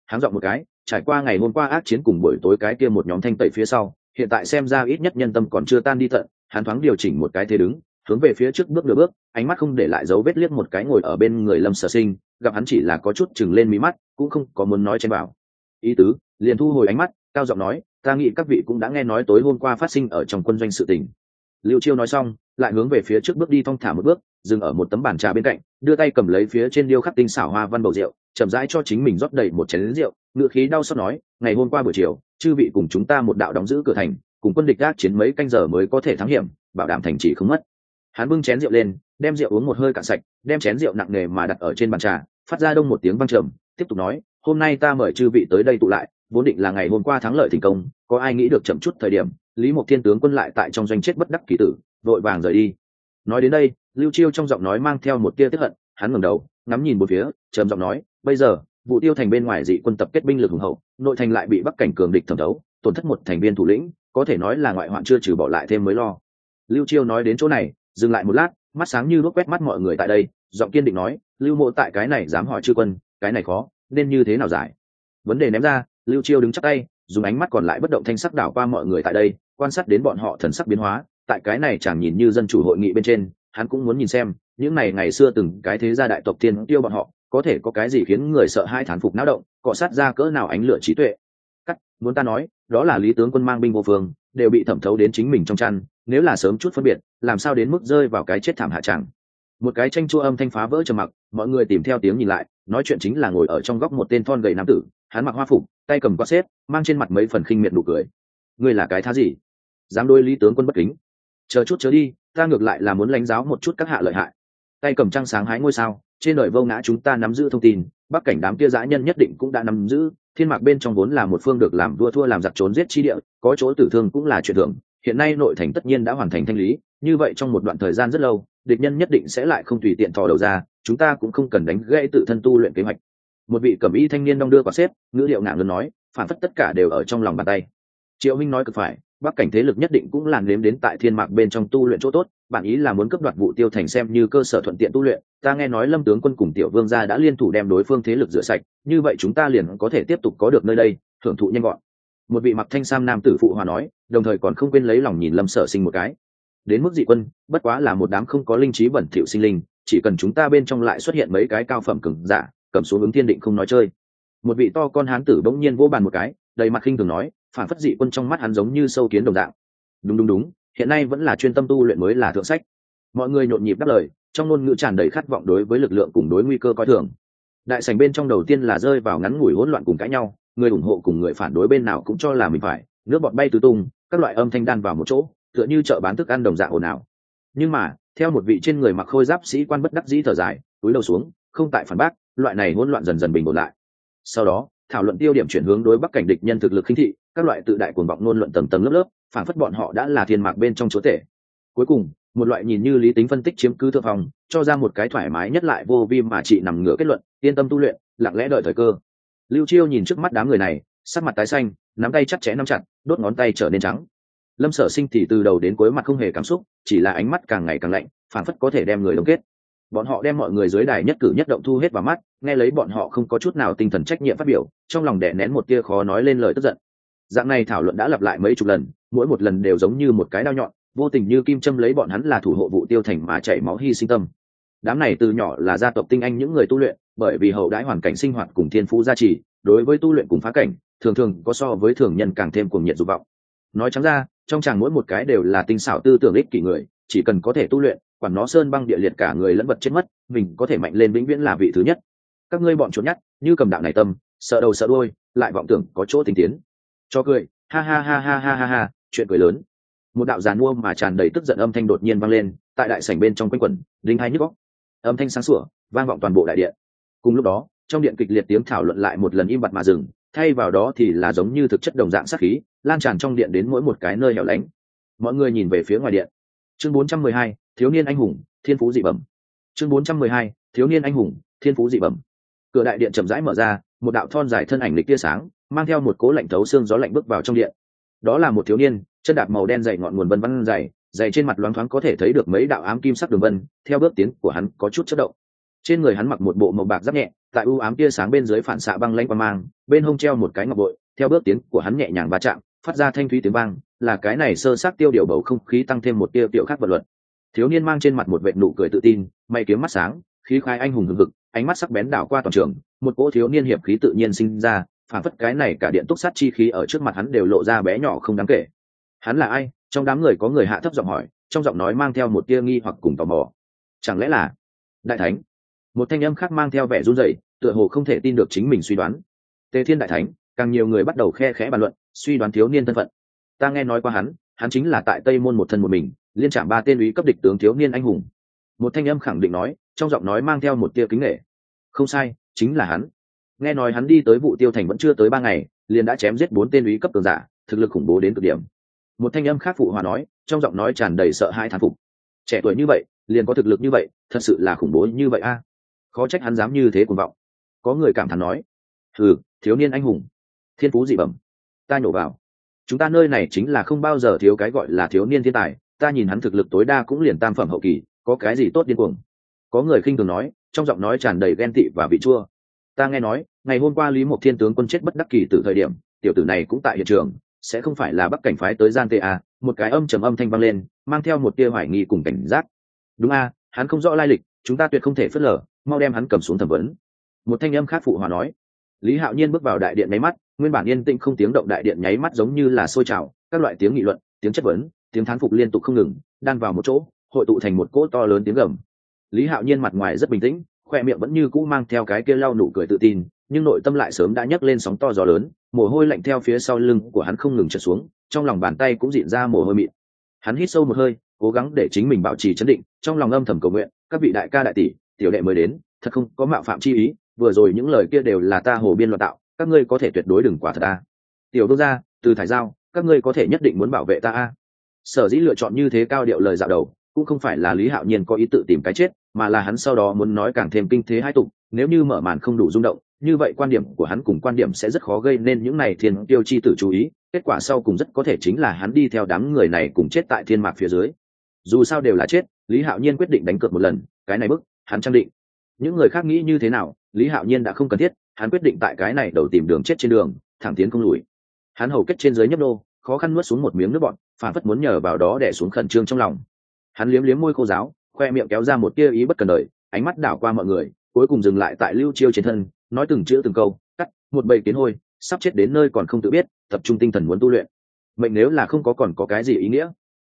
háng giọng một cái, trải qua ngày hôm qua ác chiến cùng buổi tối cái kia một nhóm thanh tẩy phía sau, hiện tại xem ra ít nhất nhân tâm còn chưa tan đi tận, hắn thoáng điều chỉnh một cái thế đứng, hướng về phía trước bước nửa bước, ánh mắt không để lại dấu vết liếc một cái ngồi ở bên người Lâm Sở Sinh, gặp hắn chỉ là có chút chừng lên mí mắt, cũng không có muốn nói chen vào. Ý tứ, liền thu hồi ánh mắt, cao giọng nói, ta nghĩ các vị cũng đã nghe nói tối hôm qua phát sinh ở trong quân doanh sự tình. Lưu Chiêu nói xong, lại hướng về phía trước bước đi thong thả một bước, dừng ở một tấm bàn trà bên cạnh, đưa tay cầm lấy phía trên điêu khắc tinh xảo hoa văn bầu rượu, chậm rãi cho chính mình rót đầy một chén rượu, ngựa khí đau xót nói, ngày hôm qua buổi chiều, chư vị cùng chúng ta một đạo đóng giữ cửa thành, cùng quân địch gác chiến mấy canh giờ mới có thể thắng hiểm, bảo đảm thành trì không mất. Hắn bưng chén rượu lên, đem rượu uống một hơi cạn sạch, đem chén rượu nặng nề mà đặt ở trên bàn trà, phát ra đông một tiếng vang trầm, tiếp tục nói, hôm nay ta mời chư vị tới đây tụ lại, vốn định là ngày hôm qua thắng lợi thành công, có ai nghĩ được chậm chút thời điểm, Lý Mộc Thiên tướng quân lại tại trong doanh chết bất đắc kỳ tử, vội vàng rời đi. Nói đến đây, Lưu Chiêu trong giọng nói mang theo một tia tức hận, hắn ngẩng đầu, ngắm nhìn bốn phía, trầm giọng nói, bây giờ, Vụ Tiêu thành bên ngoài dị quân tập kết binh lực hùng hậu, nội thành lại bị Bắc cảnh cường địch thẩm thấu, tổn thất một thành viên thủ lĩnh, có thể nói là ngoại hoạn chưa trừ bỏ lại thêm mới lo. Lưu Chiêu nói đến chỗ này, dừng lại một lát, mắt sáng như đuốc quét mắt mọi người tại đây, giọng kiên định nói, Lưu Mộ tại cái này dám hỏi chư quân, cái này khó, nên như thế nào giải? Vấn đề ném ra, Lưu Chiêu đứng chắp tay, dùng ánh mắt còn lại bất động thanh sắc đảo qua mọi người tại đây, quan sát đến bọn họ thần sắc biến hóa, tại cái này chẳng nhìn như dân chủ hội nghị bên trên, hắn cũng muốn nhìn xem, những này ngày xưa từng cái thế gia đại tộc tiên tiêu bọn họ, có thể có cái gì khiến người sợ hai thán phục náo động, cọ sát ra cỡ nào ánh lửa trí tuệ. Cắt, muốn ta nói, đó là Lý tướng quân mang binh vô phương, đều bị thẩm thấu đến chính mình trong chăn, nếu là sớm chút phân biệt, làm sao đến mức rơi vào cái chết thảm hạ chẳng. Một cái tranh chua âm thanh phá vỡ trầm mặc, mọi người tìm theo tiếng nhìn lại, nói chuyện chính là ngồi ở trong góc một tên thon gầy nam tử, hắn mặc hoa phục, tay cầm quạt xếp, mang trên mặt mấy phần khinh miệt nụ cười. Ngươi là cái thá gì? Dám đối Lý tướng quân bất kính? Chờ chút chớ đi, ta ngược lại là muốn lãnh giáo một chút các hạ lợi hại. Tay cầm trăng sáng hái ngôi sao, trên đời vô ngã chúng ta nắm giữ thông tin, bắc cảnh đám kia dã nhân nhất định cũng đã nắm giữ. Thiên mạc bên trong vốn là một phương được làm vua thua làm giặc trốn giết chi địa, có chỗ tử thương cũng là chuyện thường. Hiện nay nội thành tất nhiên đã hoàn thành thanh lý, như vậy trong một đoạn thời gian rất lâu, địch nhân nhất định sẽ lại không tùy tiện thò đầu ra, chúng ta cũng không cần đánh gãy tự thân tu luyện kế hoạch. Một vị cẩm y thanh niên đong đưa quả xếp, ngữ điệu ngạo nghễ nói, phản phất tất cả đều ở trong lòng bàn tay. Triệu Minh nói cực phải, bắc cảnh thế lực nhất định cũng làn nếm đến tại thiên mạc bên trong tu luyện chỗ tốt, bản ý là muốn cấp đoạt Vụ Tiêu thành xem như cơ sở thuận tiện tu luyện. Ta nghe nói Lâm tướng quân cùng Tiểu Vương gia đã liên thủ đem đối phương thế lực rửa sạch, như vậy chúng ta liền có thể tiếp tục có được nơi đây, thưởng thụ nhanh gọn. Một vị mặc thanh sam nam tử phụ hòa nói, đồng thời còn không quên lấy lòng nhìn Lâm Sở Sinh một cái. Đến mức dị quân, bất quá là một đám không có linh trí bẩn thỉu sinh linh, chỉ cần chúng ta bên trong lại xuất hiện mấy cái cao phẩm cường giả, cầm xuống ứng thiên định không nói chơi. Một vị to con hán tử bỗng nhiên vỗ bàn một cái, đầy mặt khinh thường nói, phản phất dị quân trong mắt hắn giống như sâu kiến đồng dạng. Đúng, hiện nay vẫn là chuyên tâm tu luyện mới là thượng sách. Mọi người nhộn nhịp đáp lời, trong ngôn ngữ tràn đầy khát vọng đối với lực lượng cùng đối nguy cơ coi thường. Đại sảnh bên trong đầu tiên là rơi vào ngắn ngủi hỗn loạn cùng cãi nhau, người ủng hộ cùng người phản đối bên nào cũng cho là mình phải, nước bọt bay tứ tung, các loại âm thanh đan vào một chỗ, tựa như chợ bán thức ăn đồng dạng ồn ào. Nhưng mà, theo một vị trên người mặc khôi giáp sĩ quan bất đắc dĩ thở dài, cúi đầu xuống, không tại phản bác, loại này hỗn loạn dần dần bình ổn lại. Sau đó, thảo luận tiêu điểm chuyển hướng đối bắc cảnh địch nhân thực lực khinh thị, các loại tự đại cuồng vọng ngôn luận tầng tầng lớp lớp, phản phất bọn họ đã là thiên mạc bên trong chúa tể. Cuối cùng, một loại nhìn như lý tính phân tích chiếm cứ thượng phòng, cho ra một cái thoải mái nhất lại vô vi mà chị nằm ngửa kết luận, yên tâm tu luyện, lặng lẽ đợi thời cơ. Lưu Chiêu nhìn trước mắt đám người này, sắc mặt tái xanh, nắm tay chặt chẽ nắm chặt, đốt ngón tay trở nên trắng. Lâm Sở Sinh thì từ đầu đến cuối mặt không hề cảm xúc, chỉ là ánh mắt càng ngày càng lạnh, phản phất có thể đem người đông kết. Bọn họ đem mọi người dưới đài nhất cử nhất động thu hết vào mắt, nghe lấy bọn họ không có chút nào tinh thần trách nhiệm phát biểu, trong lòng đè nén một tia khó nói lên lời tức giận. Dạng này thảo luận đã lặp lại mấy chục lần, mỗi một lần đều giống như một cái đao nhọn, vô tình như kim châm lấy bọn hắn là thủ hộ Vụ Tiêu thành mà chảy máu hy sinh tâm. Đám này từ nhỏ là gia tộc tinh anh những người tu luyện, bởi vì hậu đãi hoàn cảnh sinh hoạt cùng thiên phú gia trì, đối với tu luyện cùng phá cảnh, thường thường có so với thường nhân càng thêm cuồng nhiệt dục vọng. Nói trắng ra, trong chàng mỗi một cái đều là tinh xảo tư tưởng ích kỷ người, chỉ cần có thể tu luyện, quản nó sơn băng địa liệt cả người lẫn vật chết mất, mình có thể mạnh lên vĩnh viễn là vị thứ nhất. Các ngươi bọn chuột nhắt, như cầm đạo này tâm, sợ đầu sợ đuôi, lại vọng tưởng có chỗ tinh tiến. Cho cười, ha ha ha ha ha ha ha, chuyện cười lớn. Một đạo giàn mua mà tràn đầy tức giận âm thanh đột nhiên vang lên, tại đại sảnh bên trong quanh quẩn, đinh hai nhức óc. Âm thanh sáng sủa, vang vọng toàn bộ đại điện. Cùng lúc đó, trong điện kịch liệt tiếng thảo luận lại một lần im bặt mà dừng, thay vào đó thì là giống như thực chất đồng dạng sát khí, lan tràn trong điện đến mỗi một cái nơi hẻo lánh. Mọi người nhìn về phía ngoài điện. Chương 412, thiếu niên anh hùng, thiên phú dị bẩm. Chương 412, thiếu niên anh hùng, thiên phú dị bẩm. Cửa đại điện chậm rãi mở ra, một đạo thon dài thân ảnh lịch tia sáng, mang theo một cố lạnh thấu xương gió lạnh bước vào trong điện. Đó là một thiếu niên, chân đạp màu đen dày ngọn nguồn vân vân dày, dày trên mặt loáng thoáng có thể thấy được mấy đạo ám kim sắc đường vân, theo bước tiến của hắn có chút chớp động. Trên người hắn mặc một bộ màu bạc giáp nhẹ, tại u ám tia sáng bên dưới phản xạ băng lãnh qua mang, bên hông treo một cái ngọc bội, theo bước tiến của hắn nhẹ nhàng va chạm, phát ra thanh thúy tiếng vang, là cái này sơ sát tiêu điều bầu không khí tăng thêm một tia tiểu khác vật luật. Thiếu niên mang trên mặt một vệt nụ cười tự tin, mày kiếm mắt sáng, khí khai anh hùng hừng hực, ánh mắt sắc bén đảo qua toàn trường, một cỗ thiếu niên hiệp khí tự nhiên sinh ra, phản phất cái này cả điện túc sát chi khí ở trước mặt hắn đều lộ ra bé nhỏ không đáng kể. Hắn là ai? Trong đám người có người hạ thấp giọng hỏi, trong giọng nói mang theo một tia nghi hoặc cùng tò mò. Chẳng lẽ là đại thánh? Một thanh âm khác mang theo vẻ run rẩy, tựa hồ không thể tin được chính mình suy đoán. Tề Thiên đại thánh, càng nhiều người bắt đầu khe khẽ bàn luận, suy đoán thiếu niên thân phận. Ta nghe nói qua hắn chính là tại Tây Môn một thân một mình, liên trảm 3 tên úy cấp địch tướng thiếu niên anh hùng. Một thanh âm khẳng định nói, trong giọng nói mang theo một tia kính nể. Không sai, chính là hắn. Nghe nói hắn đi tới Vụ Tiêu thành vẫn chưa tới 3 ngày, liền đã chém giết 4 tên úy cấp cường giả, thực lực khủng bố đến cực điểm. Một thanh âm khác phụ hòa nói, trong giọng nói tràn đầy sợ hãi thán phục. Trẻ tuổi như vậy, liền có thực lực như vậy, thật sự là khủng bố như vậy a. Khó trách hắn dám như thế cuồng vọng. Có người cảm thán nói, thiếu niên anh hùng, thiên phú dị bẩm. Ta nhổ vào, chúng ta nơi này chính là không bao giờ thiếu cái gọi là thiếu niên thiên tài, ta nhìn hắn thực lực tối đa cũng liền tam phẩm hậu kỳ, có cái gì tốt điên cuồng. Có người khinh thường nói, trong giọng nói tràn đầy ghen tị và vị chua. Ta nghe nói, ngày hôm qua Lý Mộc Thiên tướng quân chết bất đắc kỳ từ thời điểm, tiểu tử này cũng tại hiện trường, sẽ không phải là Bắc cảnh phái tới gian tê a? Một cái âm trầm âm thanh vang lên, mang theo một tia hoài nghi cùng cảnh giác. Đúng a, hắn không rõ lai lịch, chúng ta tuyệt không thể phớt lờ, mau đem hắn cầm xuống thẩm vấn. Một thanh âm khác phụ hòa nói. Lý Hạo Nhiên bước vào đại điện nháy mắt, nguyên bản yên tĩnh không tiếng động đại điện nháy mắt giống như là sôi trào, các loại tiếng nghị luận, tiếng chất vấn, tiếng thán phục liên tục không ngừng, đan vào một chỗ, hội tụ thành một cỗ to lớn tiếng gầm. Lý Hạo Nhiên mặt ngoài rất bình tĩnh, khoe miệng vẫn như cũ mang theo cái kia lau nụ cười tự tin, nhưng nội tâm lại sớm đã nhấc lên sóng to gió lớn, mồ hôi lạnh theo phía sau lưng của hắn không ngừng trượt xuống, trong lòng bàn tay cũng rịn ra mồ hôi mịn. Hắn hít sâu một hơi, cố gắng để chính mình bảo trì trấn định, trong lòng âm thầm cầu nguyện, các vị đại ca đại tỷ, tiểu đệ mới đến, thật không có mạo phạm chi ý, vừa rồi những lời kia đều là ta hồ biên loạn tạo, các ngươi có thể tuyệt đối đừng quả thật a. Tiểu Đô gia, Từ Thải Giao, các ngươi có thể nhất định muốn bảo vệ ta a. Sở dĩ lựa chọn như thế cao điệu lời dạo đầu, cũng không phải là Lý Hạo Nhiên có ý tự tìm cái chết, mà là hắn sau đó muốn nói càng thêm kinh thế hai tục, nếu như mở màn không đủ rung động, như vậy quan điểm của hắn cùng quan điểm sẽ rất khó gây nên những này thiên tiêu chi tử chú ý, kết quả sau cùng rất có thể chính là hắn đi theo đám người này cùng chết tại thiên mạc phía dưới. Dù sao đều là chết, Lý Hạo Nhiên quyết định đánh cược một lần, cái này bức, hắn trang định. Những người khác nghĩ như thế nào, Lý Hạo Nhiên đã không cần thiết, hắn quyết định tại cái này đầu tìm đường chết trên đường, thẳng tiến không lùi. Hắn hầu kết trên dưới nhấp nô, khó khăn nuốt xuống một miếng nước bọt, phản phất muốn nhờ vào đó để xuống khẩn trương trong lòng. Hắn liếm liếm môi khô ráo, khoe miệng kéo ra một tia ý bất cần đời, ánh mắt đảo qua mọi người, cuối cùng dừng lại tại Lưu Chiêu trên thân, nói từng chữ từng câu, cắt, một bầy kiến hôi, sắp chết đến nơi còn không tự biết, tập trung tinh thần muốn tu luyện. Mệnh nếu là không có còn có cái gì ý nghĩa?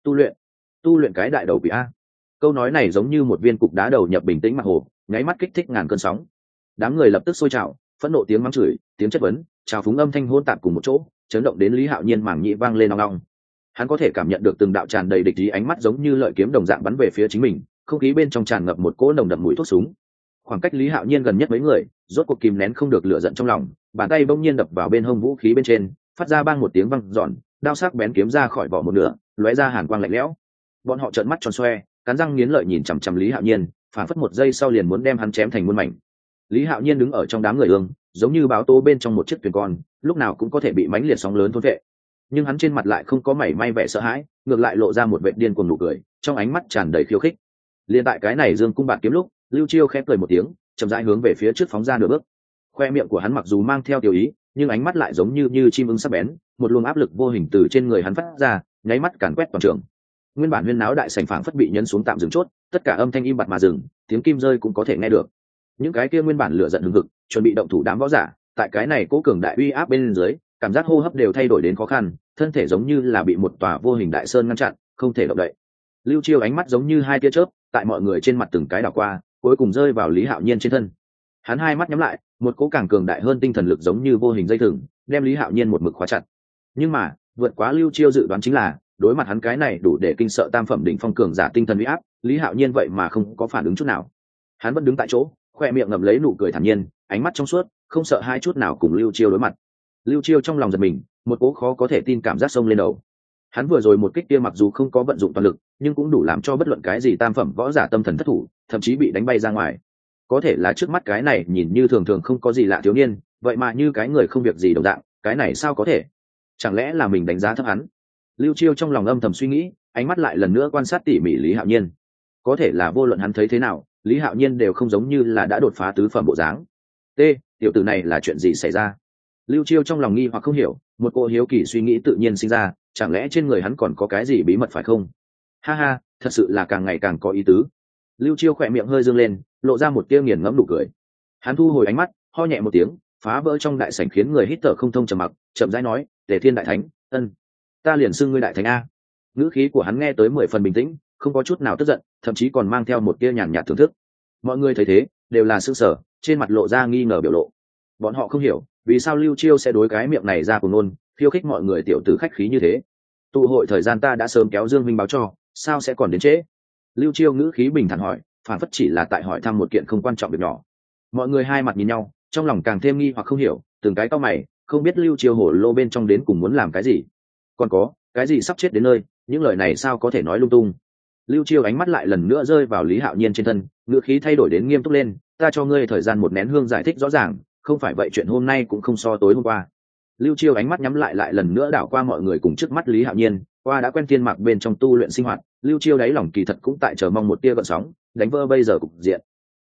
Tu luyện cái đại đầu quỷ a. Câu nói này giống như một viên cục đá đầu nhập bình tĩnh mặt hồ, nháy mắt kích thích ngàn cơn sóng. Đám người lập tức sôi trào, phẫn nộ tiếng mắng chửi, tiếng chất vấn, trào phúng âm thanh hỗn tạp cùng một chỗ, chấn động đến Lý Hạo Nhiên mảng nhĩ vang lên ong ong. Hắn có thể cảm nhận được từng đạo tràn đầy địch ý ánh mắt giống như lợi kiếm đồng dạng bắn về phía chính mình, không khí bên trong tràn ngập một cỗ nồng đậm mùi thuốc súng. Khoảng cách Lý Hạo Nhiên gần nhất mấy người, rốt cuộc kìm nén không được lửa giận trong lòng, bàn tay bỗng nhiên đập vào bên hông vũ khí bên trên, phát ra bang một tiếng vang giòn, đao sắc bén kiếm ra khỏi vỏ một nửa, lóe ra hàn quang lạnh lẽo. Bọn họ trợn mắt tròn xoe, cắn răng nghiến lợi nhìn chằm chằm Lý Hạo Nhiên, phản phất một giây sau liền muốn đem hắn chém thành muôn mảnh. Lý Hạo Nhiên đứng ở trong đám người ương, giống như báo tố bên trong một chiếc thuyền con, lúc nào cũng có thể bị mãnh liệt sóng lớn thôn vệ. Nhưng hắn trên mặt lại không có mảy may vẻ sợ hãi, ngược lại lộ ra một vẻ điên cuồng nụ cười, trong ánh mắt tràn đầy khiêu khích. Liên tại cái này dương cung bạt kiếm lúc, Lưu Chiêu khẽ cười một tiếng, chậm rãi hướng về phía trước phóng ra nửa bước. Khoe miệng của hắn mặc dù mang theo tiểu ý, nhưng ánh mắt lại giống như chim ưng sắc bén, một luồng áp lực vô hình từ trên người hắn phát ra, nháy mắt càn quét toàn trường. Nguyên bản huyên náo đại sảnh phảng phất bị nhấn xuống tạm dừng chốt, tất cả âm thanh im bặt mà dừng, tiếng kim rơi cũng có thể nghe được. Những cái kia nguyên bản lửa giận hừng hực, chuẩn bị động thủ đám võ giả, tại cái này cố cường đại uy áp bên dưới, cảm giác hô hấp đều thay đổi đến khó khăn, thân thể giống như là bị một tòa vô hình đại sơn ngăn chặn, không thể động đậy. Lưu Chiêu ánh mắt giống như hai tia chớp, tại mọi người trên mặt từng cái đảo qua, cuối cùng rơi vào Lý Hạo Nhiên trên thân. Hắn hai mắt nhắm lại, một cỗ càng cường đại hơn tinh thần lực giống như vô hình dây thừng, đem Lý Hạo Nhiên một mực khóa chặt. Nhưng mà, vượt quá Lưu Chiêu dự đoán chính là, đối mặt hắn cái này đủ để kinh sợ tam phẩm đỉnh phong cường giả tinh thần uy áp, Lý Hạo Nhiên vậy mà không có phản ứng chút nào. Hắn vẫn đứng tại chỗ, khoe miệng ngậm lấy nụ cười thản nhiên, ánh mắt trong suốt, không sợ hai chút nào cùng Lưu Chiêu đối mặt. Lưu Chiêu trong lòng giật mình, một cỗ khó có thể tin cảm giác xông lên đầu. Hắn vừa rồi một kích kia mặc dù không có vận dụng toàn lực, nhưng cũng đủ làm cho bất luận cái gì tam phẩm võ giả tâm thần thất thủ, thậm chí bị đánh bay ra ngoài. Có thể là trước mắt cái này nhìn như thường thường không có gì lạ thiếu niên, vậy mà như cái người không việc gì đồng dạng, cái này sao có thể? Chẳng lẽ là mình đánh giá thấp hắn? Lưu Chiêu trong lòng âm thầm suy nghĩ, ánh mắt lại lần nữa quan sát tỉ mỉ Lý Hạo Nhiên. Có thể là vô luận hắn thấy thế nào, Lý Hạo Nhiên đều không giống như là đã đột phá tứ phẩm bộ dáng. T, tiểu tử này là chuyện gì xảy ra? Lưu Chiêu trong lòng nghi hoặc không hiểu, một cô hiếu kỳ suy nghĩ tự nhiên sinh ra, chẳng lẽ trên người hắn còn có cái gì bí mật phải không? Ha ha, thật sự là càng ngày càng có ý tứ. Lưu Chiêu khỏe miệng hơi dương lên, lộ ra một tia nghiền ngẫm nụ cười. Hắn thu hồi ánh mắt, ho nhẹ một tiếng, phá vỡ trong đại sảnh khiến người hít thở không thông trầm mặc, chậm rãi nói, Tề Thiên đại thánh, ân, ta liền xưng ngươi đại thánh a. Ngữ khí của hắn nghe tới 10 phần bình tĩnh, không có chút nào tức giận, thậm chí còn mang theo một tia nhàn nhạt thưởng thức. Mọi người thấy thế, đều là sững sờ, trên mặt lộ ra nghi ngờ biểu lộ. Bọn họ không hiểu, vì sao Lưu Chiêu sẽ đối cái miệng này ra cuồng ngôn, khiêu khích mọi người tiểu tử khách khí như thế. Tụ hội thời gian ta đã sớm kéo Dương Minh báo cho, sao sẽ còn đến trễ? Lưu Chiêu ngữ khí bình thản hỏi, phản phất chỉ là tại hỏi thăm một kiện không quan trọng việc nhỏ. Mọi người hai mặt nhìn nhau, trong lòng càng thêm nghi hoặc không hiểu, từng cái cau mày, không biết Lưu Chiêu hổ lô bên trong đến cùng muốn làm cái gì. Còn có, cái gì sắp chết đến nơi, những lời này sao có thể nói lung tung. Lưu Chiêu ánh mắt lại lần nữa rơi vào Lý Hạo Nhiên trên thân, ngữ khí thay đổi đến nghiêm túc lên, ta cho ngươi thời gian 1 nén hương giải thích rõ ràng, không phải vậy chuyện hôm nay cũng không so tối hôm qua. Lưu Chiêu ánh mắt nhắm lại lần nữa đảo qua mọi người cùng trước mắt Lý Hạo Nhiên, qua đã quen thiên mạc bên trong tu luyện sinh hoạt, Lưu Chiêu đáy lòng kỳ thật cũng tại chờ mong một tia gợn sóng, đánh vỡ bây giờ cục diện.